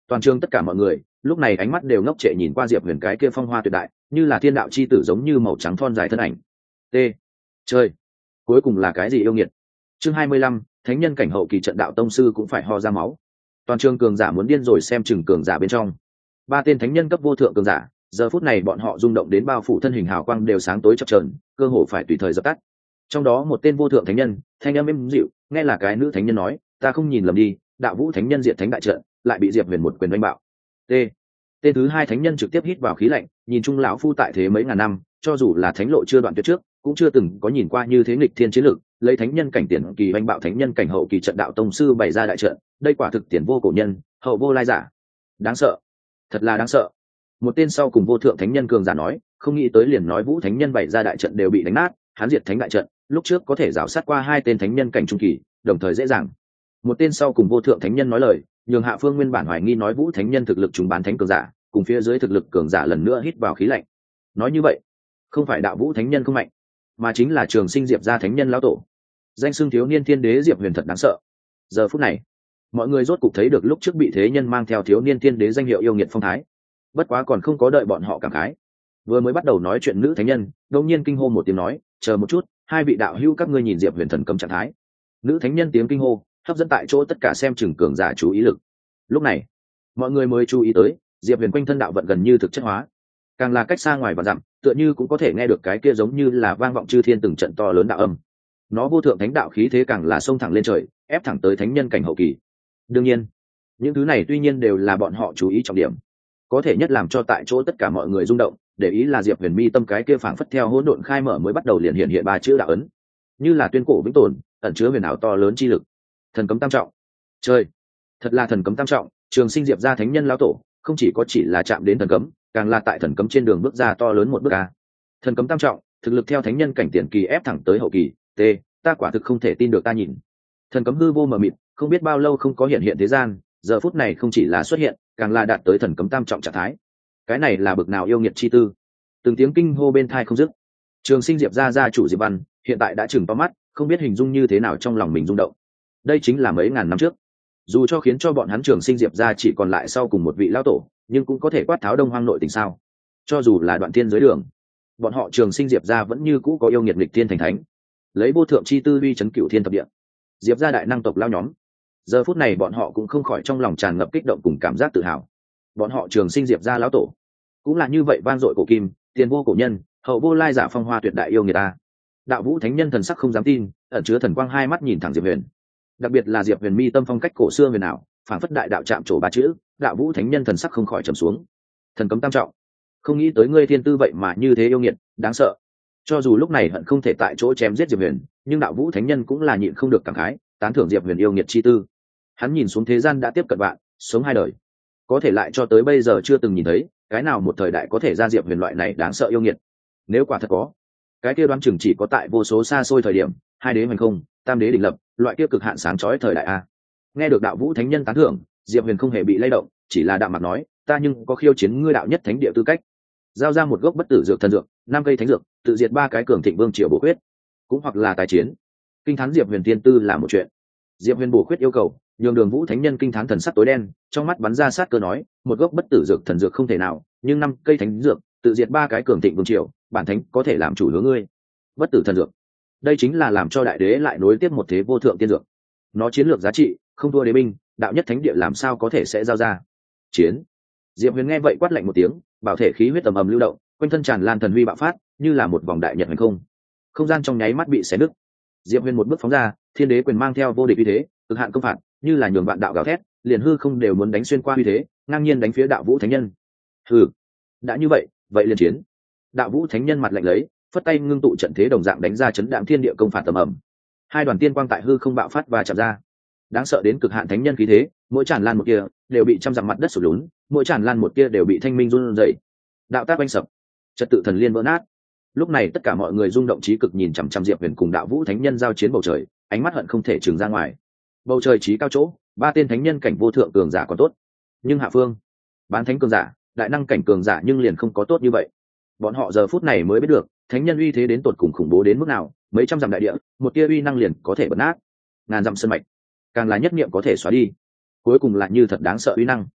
Toàn trường tất cả mọi người lúc này ánh mắt đều ngốc trệ nhìn qua Diệp Huyền cái kia phong hoa tuyệt đại, như là thiên đạo chi tử giống như màu trắng thon dài thân ảnh. T. Chơi. Cuối cùng là cái gì yêu nghiệt? Chương 25, thánh nhân cảnh hậu kỳ trận đạo tông sư cũng phải ho ra máu. Toàn trường cường giả muốn điên rồi xem chừng cường giả bên trong. Ba tên thánh nhân cấp vô thượng cường giả, giờ phút này bọn họ rung động đến bao phủ thân hình hào quang đều sáng tối chập chờn, cơ hồ phải tùy thời dập tắt. Trong đó một tên vô thượng thánh nhân, thanh âm êm dịu, nghe là cái nữ thánh nhân nói, ta không nhìn lầm đi, đạo vũ thánh nhân diệt thánh đại trận, lại bị Diệp Huyền một quyền đánh bạo. T. Tên thứ hai thánh nhân trực tiếp hít vào khí lạnh, nhìn chung lão phu tại thế mấy ngàn năm, cho dù là thánh lộ chưa đoạn tuyệt trước, cũng chưa từng có nhìn qua như thế nghịch thiên chiến lực, lấy thánh nhân cảnh tiền kỳ đánh bạo thánh nhân cảnh hậu kỳ trận đạo tông sư bày ra đại trận, đây quả thực tiền vô cổ nhân, hậu vô lai giả. Đáng sợ, thật là đáng sợ. Một tên sau cùng vô thượng thánh nhân cường giả nói, không nghĩ tới liền nói vũ thánh nhân bày ra đại trận đều bị đánh nát, hắn diệt thánh đại trận, lúc trước có thể rào sát qua hai tên thánh nhân cảnh trung kỳ, đồng thời dễ dàng. Một tên sau cùng vô thượng thánh nhân nói lời, nhường Hạ Phương nguyên bản hoài nghi nói vũ thánh nhân thực lực trùng bán thánh cường giả, cùng phía dưới thực lực cường giả lần nữa hít vào khí lạnh. Nói như vậy, không phải đạo vũ thánh nhân không mạnh, mà chính là trường sinh diệp gia thánh nhân lão tổ. Danh xưng thiếu niên thiên đế Diệp Huyền thật đáng sợ. Giờ phút này, mọi người rốt cục thấy được lúc trước bị thế nhân mang theo thiếu niên thiên đế danh hiệu yêu nghiệt phong thái. Bất quá còn không có đợi bọn họ cảm khái, vừa mới bắt đầu nói chuyện nữ thánh nhân đột nhiên kinh hô một tiếng nói, chờ một chút, hai vị đạo hữu các ngươi nhìn Diệp Huyền thần cấm trạng thái. Nữ thánh nhân tiếng kinh hô hấp dẫn tại chỗ tất cả xem chừng cường giả chú ý lực. Lúc này mọi người mới chú ý tới Diệp Huyền quanh thân đạo vận gần như thực chất hóa, càng là cách xa ngoài và dặm tựa như cũng có thể nghe được cái kia giống như là vang vọng chư thiên từng trận to lớn đạo âm. Nó vô thượng thánh đạo khí thế càng là xông thẳng lên trời, ép thẳng tới thánh nhân cảnh hậu kỳ. Đương nhiên những thứ này tuy nhiên đều là bọn họ chú ý trọng điểm, có thể nhất làm cho tại chỗ tất cả mọi người rung động để ý là Diệp Huyền mi tâm cái kia phảng phất theo hỗn độn khai mở mới bắt đầu liền hiện hiện ba chữ đạo ấn, như là tuyên cổ vĩnh tồn, ẩn chứa huyền ảo to lớn chi lực. Thần cấm tam trọng. Chơi, thật là thần cấm tam trọng. Trường sinh diệp gia thánh nhân lão tổ không chỉ có chỉ là chạm đến thần cấm, càng là tại thần cấm trên đường bước ra to lớn một bước a. Thần cấm tam trọng, thực lực theo thánh nhân cảnh tiền kỳ ép thẳng tới hậu kỳ. T, ta quả thực không thể tin được ta nhìn. Thần cấm hư vô mờ mịt, không biết bao lâu không có hiện hiện thế gian, giờ phút này không chỉ là xuất hiện, càng là đạt tới thần cấm tam trọng trạng thái. Cái này là bực nào yêu nghiệt chi tư. Từng tiếng kinh hô bên tai không dứt. Trường sinh diệp gia gia chủ Diệp Văn hiện tại đã chừng to mắt, không biết hình dung như thế nào trong lòng mình rung động. Đây chính là mấy ngàn năm trước, dù cho khiến cho bọn hắn trường sinh diệp gia chỉ còn lại sau cùng một vị lão tổ, nhưng cũng có thể quát tháo đông hoang nội tình sao. Cho dù là đoạn thiên giới đường, bọn họ trường sinh diệp gia vẫn như cũ có yêu nghiệt nghịch thiên thành thánh, lấy vô thượng chi tư uy chấn cửu thiên thập địa. Diệp gia đại năng tộc lao nhóm, giờ phút này bọn họ cũng không khỏi trong lòng tràn ngập kích động cùng cảm giác tự hào. Bọn họ trường sinh diệp gia lão tổ cũng là như vậy vang dội cổ kim, tiền vô cổ nhân, hậu vô lai giả phong hoa tuyệt đại yêu người ta. Đạo vũ thánh nhân thần sắc không dám tin, ẩn chứa thần quang hai mắt nhìn thẳng Diệp Huyền. Đặc biệt là Diệp Huyền mi tâm phong cách cổ xưa huyền ảo, phảng phất đại đạo chạm trổ ba chữ, đạo vũ thánh nhân thần sắc không khỏi trầm xuống. Thần cấm tam trọng, không nghĩ tới ngươi thiên tư vậy mà như thế yêu nghiệt, đáng sợ. Cho dù lúc này hận không thể tại chỗ chém giết Diệp Huyền, nhưng đạo vũ thánh nhân cũng là nhịn không được cảm khái, tán thưởng Diệp Huyền yêu nghiệt chi tư. Hắn nhìn xuống thế gian đã tiếp cận vạn, sống hai đời, có thể lại cho tới bây giờ chưa từng nhìn thấy cái nào một thời đại có thể ra Diệp Huyền loại này đáng sợ yêu nghiệt. Nếu quả thật có, cái kia đoán chừng chỉ có tại vô số xa xôi thời điểm, hai đế hoành không, tam đế đỉnh lập, loại kia cực hạn sáng chói thời đại a. Nghe được đạo vũ thánh nhân tán thưởng, Diệp Huyền không hề bị lay động, chỉ là đạm mặt nói, ta nhưng có khiêu chiến ngươi đạo nhất thánh địa tư cách. Giao ra một gốc bất tử dược thần dược, 5 cây thánh dược, tự diệt 3 cái cường thịnh vương triều bổ khuyết, cũng hoặc là tài chiến. Kinh thán Diệp Huyền tiên tư là một chuyện. Diệp Huyền bổ khuyết yêu cầu, nhường Đường Vũ thánh nhân kinh thán thần sắc tối đen, trong mắt bắn ra sát cơ nói, một gốc bất tử dược thần dược không thể nào, nhưng 5 cây thánh dược, tự diệt 3 cái cường thịnh vương triều, bản thánh có thể làm chủ hướng ngươi. Bất tử thần dược, đây chính là làm cho đại đế lại nối tiếp một thế vô thượng tiên dược. Nó chiến lược giá trị không thua đế binh, đạo nhất thánh địa làm sao có thể sẽ giao ra. Chiến. Diệp Huyền nghe vậy quát lạnh một tiếng, bảo thể khí huyết ầm ầm lưu động, quanh thân tràn lan thần huy bạo phát, như là một vòng đại nhật hành không. Không gian trong nháy mắt bị xé nứt. Diệp Huyền một bước phóng ra, thiên đế quyền mang theo vô địch uy thế, cực hạn công phạt, như là nhường vạn đạo gào thét, liền hư không đều muốn đánh xuyên qua uy thế, ngang nhiên đánh phía đạo vũ thánh nhân. Hừ, đã như vậy, vậy liền chiến. Đạo vũ thánh nhân mặt lạnh lấy, phất tay ngưng tụ trận thế đồng dạng đánh ra chấn đạm thiên địa công phạt tầm ầm. Hai đoàn tiên quang tại hư không bạo phát và chạm ra. Đáng sợ đến cực hạn thánh nhân khí thế, mỗi tràn lan một kia đều bị trăm dặm mặt đất sụt lún, mỗi tràn lan một kia đều bị thanh minh run rẩy. Đạo tác oanh sập, trật tự thần liên vỡ nát. Lúc này tất cả mọi người rung động trí cực nhìn chằm chằm Diệp Huyền cùng đạo vũ thánh nhân giao chiến bầu trời, ánh mắt hận không thể trừng ra ngoài. Bầu trời trí cao chỗ, 3 tên thánh nhân cảnh vô thượng cường giả còn tốt, nhưng hạ phương, bán thánh cường giả, đại năng cảnh cường giả nhưng liền không có tốt như vậy. Bọn họ giờ phút này mới biết được, thánh nhân uy thế đến tột cùng khủng bố đến mức nào, mấy trăm dặm đại địa, một tia uy năng liền có thể bật nát, ngàn dặm sơn mạch, càng là nhất niệm có thể xóa đi. Cuối cùng là như thật đáng sợ uy năng.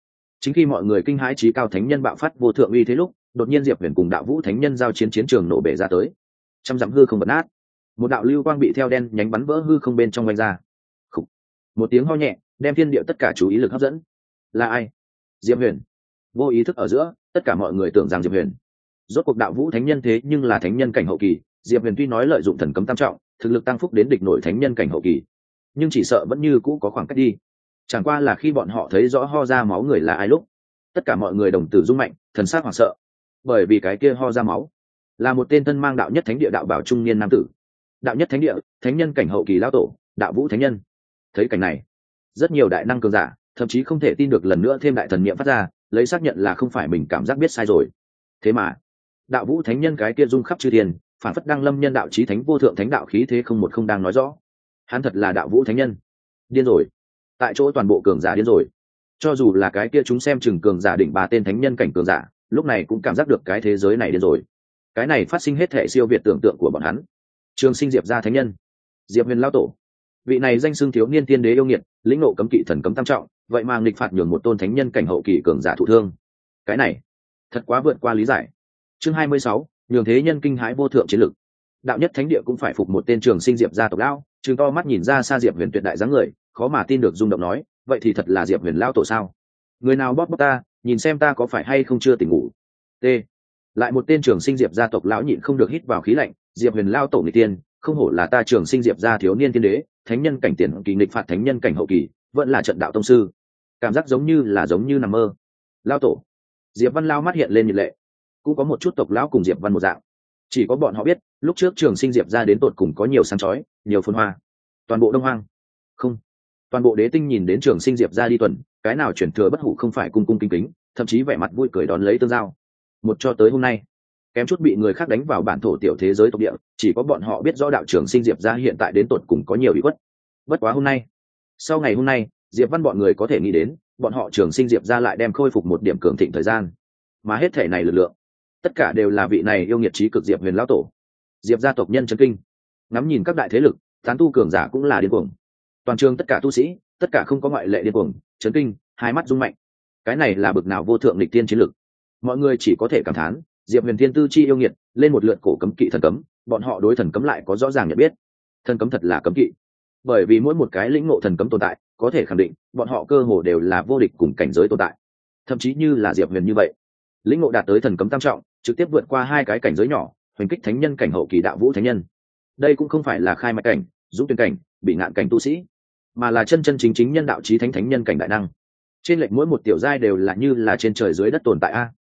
Chính khi mọi người kinh hãi trí cao thánh nhân bạo phát vô thượng uy thế lúc, đột nhiên Diệp Huyền cùng đạo vũ thánh nhân giao chiến, chiến trường nổ bể ra tới, trăm dặm hư không bật nát, một đạo lưu quang bị theo đen nhánh bắn vỡ hư không bên trong vành ra. Khủ. Một tiếng ho nhẹ đem thiên địa tất cả chú ý lực hấp dẫn. Là ai? Diệp Huyền. Vô ý thức ở giữa, tất cả mọi người tưởng rằng Diệp Huyền. Rốt cuộc đạo vũ thánh nhân thế nhưng là thánh nhân cảnh hậu kỳ, Diệp Huyền tuy nói lợi dụng thần cấm tam trọng, thực lực tăng phúc đến địch nổi thánh nhân cảnh hậu kỳ, nhưng chỉ sợ vẫn như cũ có khoảng cách đi. Chẳng qua là khi bọn họ thấy rõ ho ra máu người là ai lúc, tất cả mọi người đồng tử rung mạnh, thần sắc hoảng sợ, bởi vì cái kia ho ra máu là một tên thân mang đạo nhất thánh địa đạo bảo trung niên nam tử. Đạo nhất thánh địa, thánh nhân cảnh hậu kỳ lão tổ, đạo vũ thánh nhân. Thấy cảnh này, rất nhiều đại năng cường giả thậm chí không thể tin được, lần nữa thêm đại thần niệm phát ra, lấy xác nhận là không phải mình cảm giác biết sai rồi. Thế mà đạo vũ thánh nhân cái kia rung khắp chư thiên, phản phất đăng lâm nhân đạo chí thánh vô thượng thánh đạo khí thế không một không đang nói rõ, hắn thật là đạo vũ thánh nhân. Điên rồi, tại chỗ toàn bộ cường giả điên rồi. Cho dù là cái kia chúng xem chừng cường giả đỉnh ba tên thánh nhân cảnh cường giả, lúc này cũng cảm giác được cái thế giới này điên rồi. Cái này phát sinh hết thể siêu việt tưởng tượng của bọn hắn. Trường Sinh Diệp gia thánh nhân, Diệp Huyền lão tổ, vị này danh xưng thiếu niên tiên đế yêu nghiệt, lĩnh ngộ cấm kỵ thần cấm tam trọng, vậy mà nghịch phạt nhường một tôn thánh nhân cảnh hậu kỳ cường giả thụ thương. Cái này thật quá vượt qua lý giải. Chương 26, nhường thế nhân kinh hãi vô thượng chiến lực. Đạo nhất thánh địa cũng phải phục một tên Trường Sinh Diệp gia tộc lão, trừng to mắt nhìn ra xa Diệp Huyền tuyệt đại dáng người, khó mà tin được rung động nói, vậy thì thật là Diệp Huyền lão tổ sao? Người nào bóp ta, nhìn xem ta có phải hay không chưa tỉnh ngủ. T. Lại một tên Trường Sinh Diệp gia tộc lão nhịn không được hít vào khí lạnh, Diệp Huyền lão tổ người tiên, không hổ là ta Trường Sinh Diệp gia thiếu niên tiên đế, thánh nhân cảnh tiền kỳ nghịch phạt thánh nhân cảnh hậu kỳ, vẫn là trận đạo tông sư. Cảm giác giống như nằm mơ. Lão tổ. Diệp Văn lão mắt hiện lên nhiệt lệ. Cũng có một chút tộc lão cùng Diệp Văn một dạng, chỉ có bọn họ biết lúc trước Trường Sinh Diệp gia đến tột cùng có nhiều sáng chói, nhiều phồn hoa. Toàn bộ Đông Hoang, không, toàn bộ Đế Tinh nhìn đến Trường Sinh Diệp gia đi tuần, cái nào chuyển thừa bất hủ không phải cung cung kính kính, thậm chí vẻ mặt vui cười đón lấy tương giao. Một cho tới hôm nay, kém chút bị người khác đánh vào bản thổ tiểu thế giới tộc địa, chỉ có bọn họ biết rõ đạo Trường Sinh Diệp gia hiện tại đến tột cùng có nhiều ủy khuất. Bất quá hôm nay, sau ngày hôm nay, Diệp Văn bọn người có thể nghĩ đến, bọn họ Trường Sinh Diệp gia lại đem khôi phục một điểm cường thịnh thời gian, mà hết thể này lực lượng, tất cả đều là vị này yêu nghiệt trí cực Diệp Huyền lão tổ. Diệp gia tộc nhân chấn kinh, ngắm nhìn các đại thế lực, tán tu cường giả cũng là điên cuồng. Toàn trường tất cả tu sĩ, tất cả không có ngoại lệ điên cuồng, chấn kinh, hai mắt rung mạnh. Cái này là bực nào vô thượng lịch tiên chiến lực. Mọi người chỉ có thể cảm thán, Diệp Huyền thiên tư chi yêu nghiệt, lên một lượt cổ cấm kỵ thần cấm, bọn họ đối thần cấm lại có rõ ràng nhận biết. Thần cấm thật là cấm kỵ, bởi vì mỗi một cái lĩnh ngộ thần cấm tồn tại, có thể khẳng định, bọn họ cơ hồ đều là vô địch cùng cảnh giới tồn tại. Thậm chí như là Diệp Huyền như vậy, lĩnh ngộ đạt tới thần cấm tam trọng, trực tiếp vượt qua hai cái cảnh giới nhỏ, hoành kích thánh nhân cảnh hậu kỳ đạo vũ thánh nhân. Đây cũng không phải là khai mạch cảnh, dũng tuyển cảnh, bị ngạn cảnh tu sĩ, mà là chân chân chính chính nhân đạo chí thánh nhân cảnh đại năng. Trên lệch mỗi một tiểu giai đều là như là trên trời dưới đất tồn tại a.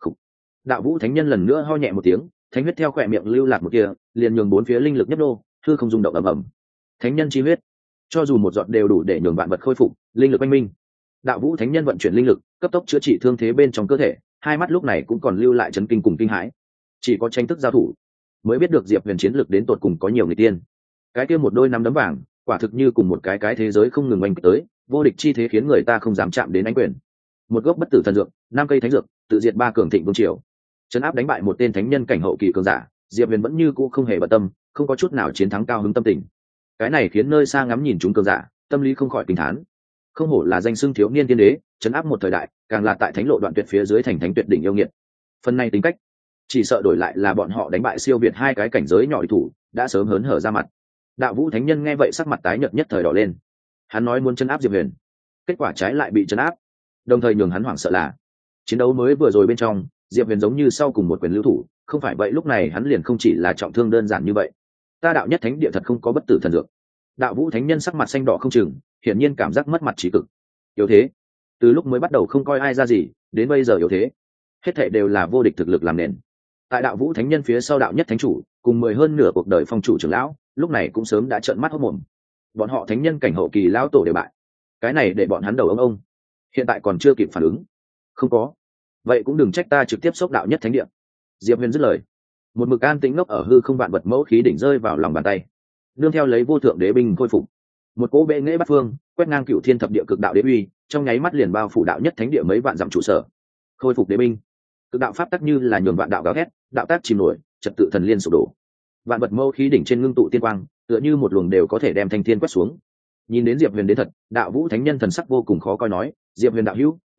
Đạo vũ thánh nhân lần nữa ho nhẹ một tiếng, thánh huyết theo khỏe miệng lưu lạc một kia, liền nhường bốn phía linh lực nhấp nô, hư không rung động ầm ầm. Thánh nhân chi huyết, cho dù một giọt đều đủ để nhường vạn vật khôi phục, linh lực oanh minh. Đạo vũ thánh nhân vận chuyển linh lực, cấp tốc chữa trị thương thế bên trong cơ thể, hai mắt lúc này cũng còn lưu lại chấn kinh cùng kinh hãi. Chỉ có tranh thức giao thủ, mới biết được Diệp Huyền chiến lực đến tột cùng có nhiều người tiên. Cái kia một đôi nắm đấm vàng, quả thực như cùng một cái thế giới không ngừng oanh kích tới, vô địch chi thế khiến người ta không dám chạm đến ánh quyền. Một gốc bất tử thần dược, 5 cây thánh dược, tự diệt 3 cường thịnh vương triều, trấn áp đánh bại một tên thánh nhân cảnh hậu kỳ cường giả, Diệp Huyền vẫn như cũ không hề bận tâm, không có chút nào chiến thắng cao hứng tâm tình. Cái này khiến nơi xa ngắm nhìn chúng cường giả, tâm lý không khỏi kinh thán. Không hổ là danh xưng thiếu niên tiên đế, trấn áp một thời đại, càng là tại thánh lộ đoạn tuyệt phía dưới thành thánh tuyệt đỉnh yêu nghiệt. Phần này tính cách, chỉ sợ đổi lại là bọn họ đánh bại siêu việt hai cái cảnh giới nhỏ địch thủ, đã sớm hớn hở ra mặt. Đạo vũ thánh nhân nghe vậy sắc mặt tái nhợt nhất thời đỏ lên. Hắn nói muốn trấn áp Diệp Huyền, kết quả trái lại bị trấn áp, đồng thời nhường hắn hoảng sợ là chiến đấu mới vừa rồi bên trong, Diệp Huyền giống như sau cùng một quyền lưu thủ, không phải vậy lúc này hắn liền không chỉ là trọng thương đơn giản như vậy. Ta đạo nhất thánh địa thật không có bất tử thần dược. Đạo vũ thánh nhân sắc mặt xanh đỏ không chừng, hiển nhiên cảm giác mất mặt trí cực. Yếu thế, từ lúc mới bắt đầu không coi ai ra gì, đến bây giờ yếu thế, hết thảy đều là vô địch thực lực làm nền. Tại đạo vũ thánh nhân phía sau đạo nhất thánh chủ, cùng 10 hơn nửa cuộc đời phong chủ trưởng lão, lúc này cũng sớm đã trợn mắt hốt mồm. Bọn họ thánh nhân cảnh hậu kỳ lão tổ đều bại, cái này để bọn hắn đầu ông. Hiện tại còn chưa kịp phản ứng. Không có, vậy cũng đừng trách ta trực tiếp xốc đạo nhất thánh địa. Diệp Huyền dứt lời, một mực an tĩnh ngốc ở hư không vạn vật mẫu khí đỉnh rơi vào lòng bàn tay, nương theo lấy vô thượng đế binh khôi phục, một cỗ bệ nghệ bát phương quét ngang cửu thiên thập địa cực đạo đế uy, trong nháy mắt liền bao phủ đạo nhất thánh địa mấy vạn dặm trụ sở. Khôi phục đế binh, cực đạo pháp tắc như là nhường vạn đạo gào thét, đạo tác chìm nổi, trật tự thần liên sụp đổ. Vạn vật mâu khí đỉnh trên ngưng tụ tiên quang, tựa như một luồng đều có thể đem thanh thiên quét xuống. Nhìn đến Diệp Huyền đến thật, đạo vũ thánh nhân thần sắc vô cùng khó coi nói, Diệp Huyền đạo hữu,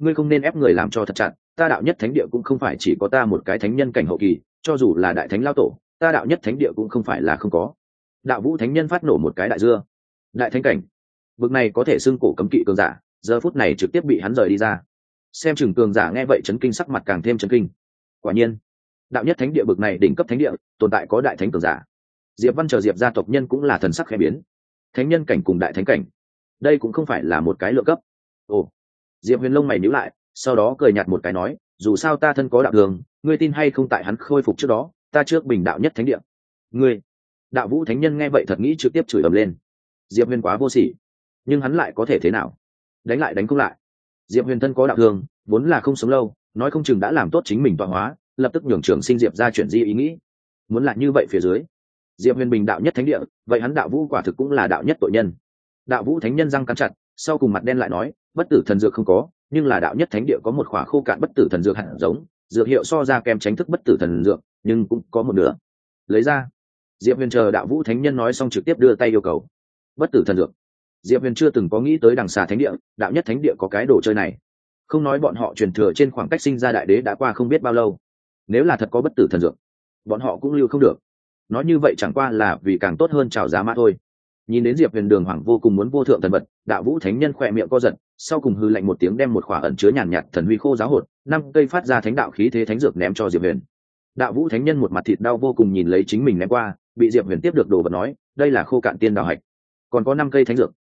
ngươi không nên ép người làm cho thật chặt, ta đạo nhất thánh địa cũng không phải chỉ có ta một cái thánh nhân cảnh hậu kỳ, cho dù là đại thánh lao tổ, ta đạo nhất thánh địa cũng không phải là không có. Đạo vũ thánh nhân phát nổ một cái đại dưa. Đại thánh cảnh, bực này có thể xưng cổ cấm kỵ cường giả, giờ phút này trực tiếp bị hắn rời đi ra. Xem chừng cường giả nghe vậy chấn kinh, sắc mặt càng thêm chấn kinh. Quả nhiên, đạo nhất thánh địa bực này đỉnh cấp thánh địa, tồn tại có đại thánh cường giả. Diệp Văn chờ Diệp gia tộc nhân cũng là thần sắc khẽ biến. Thánh nhân cảnh cùng đại thánh cảnh, đây cũng không phải là một cái lượng cấp. Ồ. Diệp Huyền lông mày nhíu lại, sau đó cười nhạt một cái nói, dù sao ta thân có đạo đường, ngươi tin hay không, tại hắn khôi phục trước đó, ta trước bình đạo nhất thánh địa. Ngươi. Đạo vũ thánh nhân nghe vậy thật nghĩ trực tiếp chửi ầm lên. Diệp Huyền quá vô sỉ, nhưng hắn lại có thể thế nào? Đánh lại đánh không lại. Diệp Huyền thân có đạo thường, vốn là không sống lâu, nói không chừng đã làm tốt chính mình tọa hóa, lập tức nhường Trường Sinh Diệp ra chuyển di ý nghĩ. Muốn lại như vậy phía dưới, Diệp Huyền bình đạo nhất thánh địa, vậy hắn đạo vũ quả thực cũng là đạo nhất tội nhân. Đạo vũ thánh nhân răng cắn chặt, sau cùng mặt đen lại nói, bất tử thần dược không có, nhưng là đạo nhất thánh địa có một khỏa khô cạn bất tử thần dược hạt giống, dược hiệu so ra kèm tránh thức bất tử thần dược, nhưng cũng có một nửa. Lấy ra. Diệp Huyền chờ đạo vũ thánh nhân nói xong trực tiếp đưa tay yêu cầu. Bất tử thần dược. Diệp Huyền chưa từng có nghĩ tới đằng xà thánh địa, đạo nhất thánh địa có cái đồ chơi này. Không nói bọn họ truyền thừa trên khoảng cách sinh ra đại đế đã qua không biết bao lâu, nếu là thật có bất tử thần dược, bọn họ cũng lưu không được. Nói như vậy chẳng qua là vì càng tốt hơn chào giá mà thôi. Nhìn đến Diệp Huyền đường hoàng vô cùng muốn vô thượng thần vật, đạo vũ thánh nhân khỏe miệng co giật, sau cùng hư lạnh một tiếng đem một khỏa ẩn chứa nhàn nhạt thần huy khô giáo hột, 5 cây phát ra thánh đạo khí thế thánh dược ném cho Diệp Huyền. Đạo vũ thánh nhân một mặt thịt đau vô cùng nhìn lấy chính mình ném qua, bị Diệp Huyền tiếp được đồ vật nói, đây là khô cạn tiên đào hạch, còn có 5 cây thánh dược.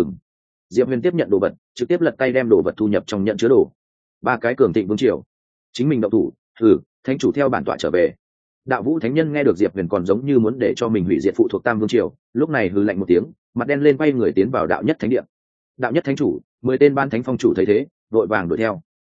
Diệp Huyền tiếp nhận đồ vật, trực tiếp lật tay đem đồ vật thu nhập trong nhận chứa đồ. 3 cái cường thịnh vương triều, chính mình động thủ, thánh chủ theo bản tọa trở về. Đạo vũ thánh nhân nghe được Diệp Huyền còn giống như muốn để cho mình hủy diệt phụ thuộc tam vương triều, lúc này hừ lạnh một tiếng, mặt đen lên, quay người tiến vào đạo nhất thánh địa. Đạo nhất thánh chủ, 10 tên ban thánh phong chủ thấy thế, vội vàng đuổi theo.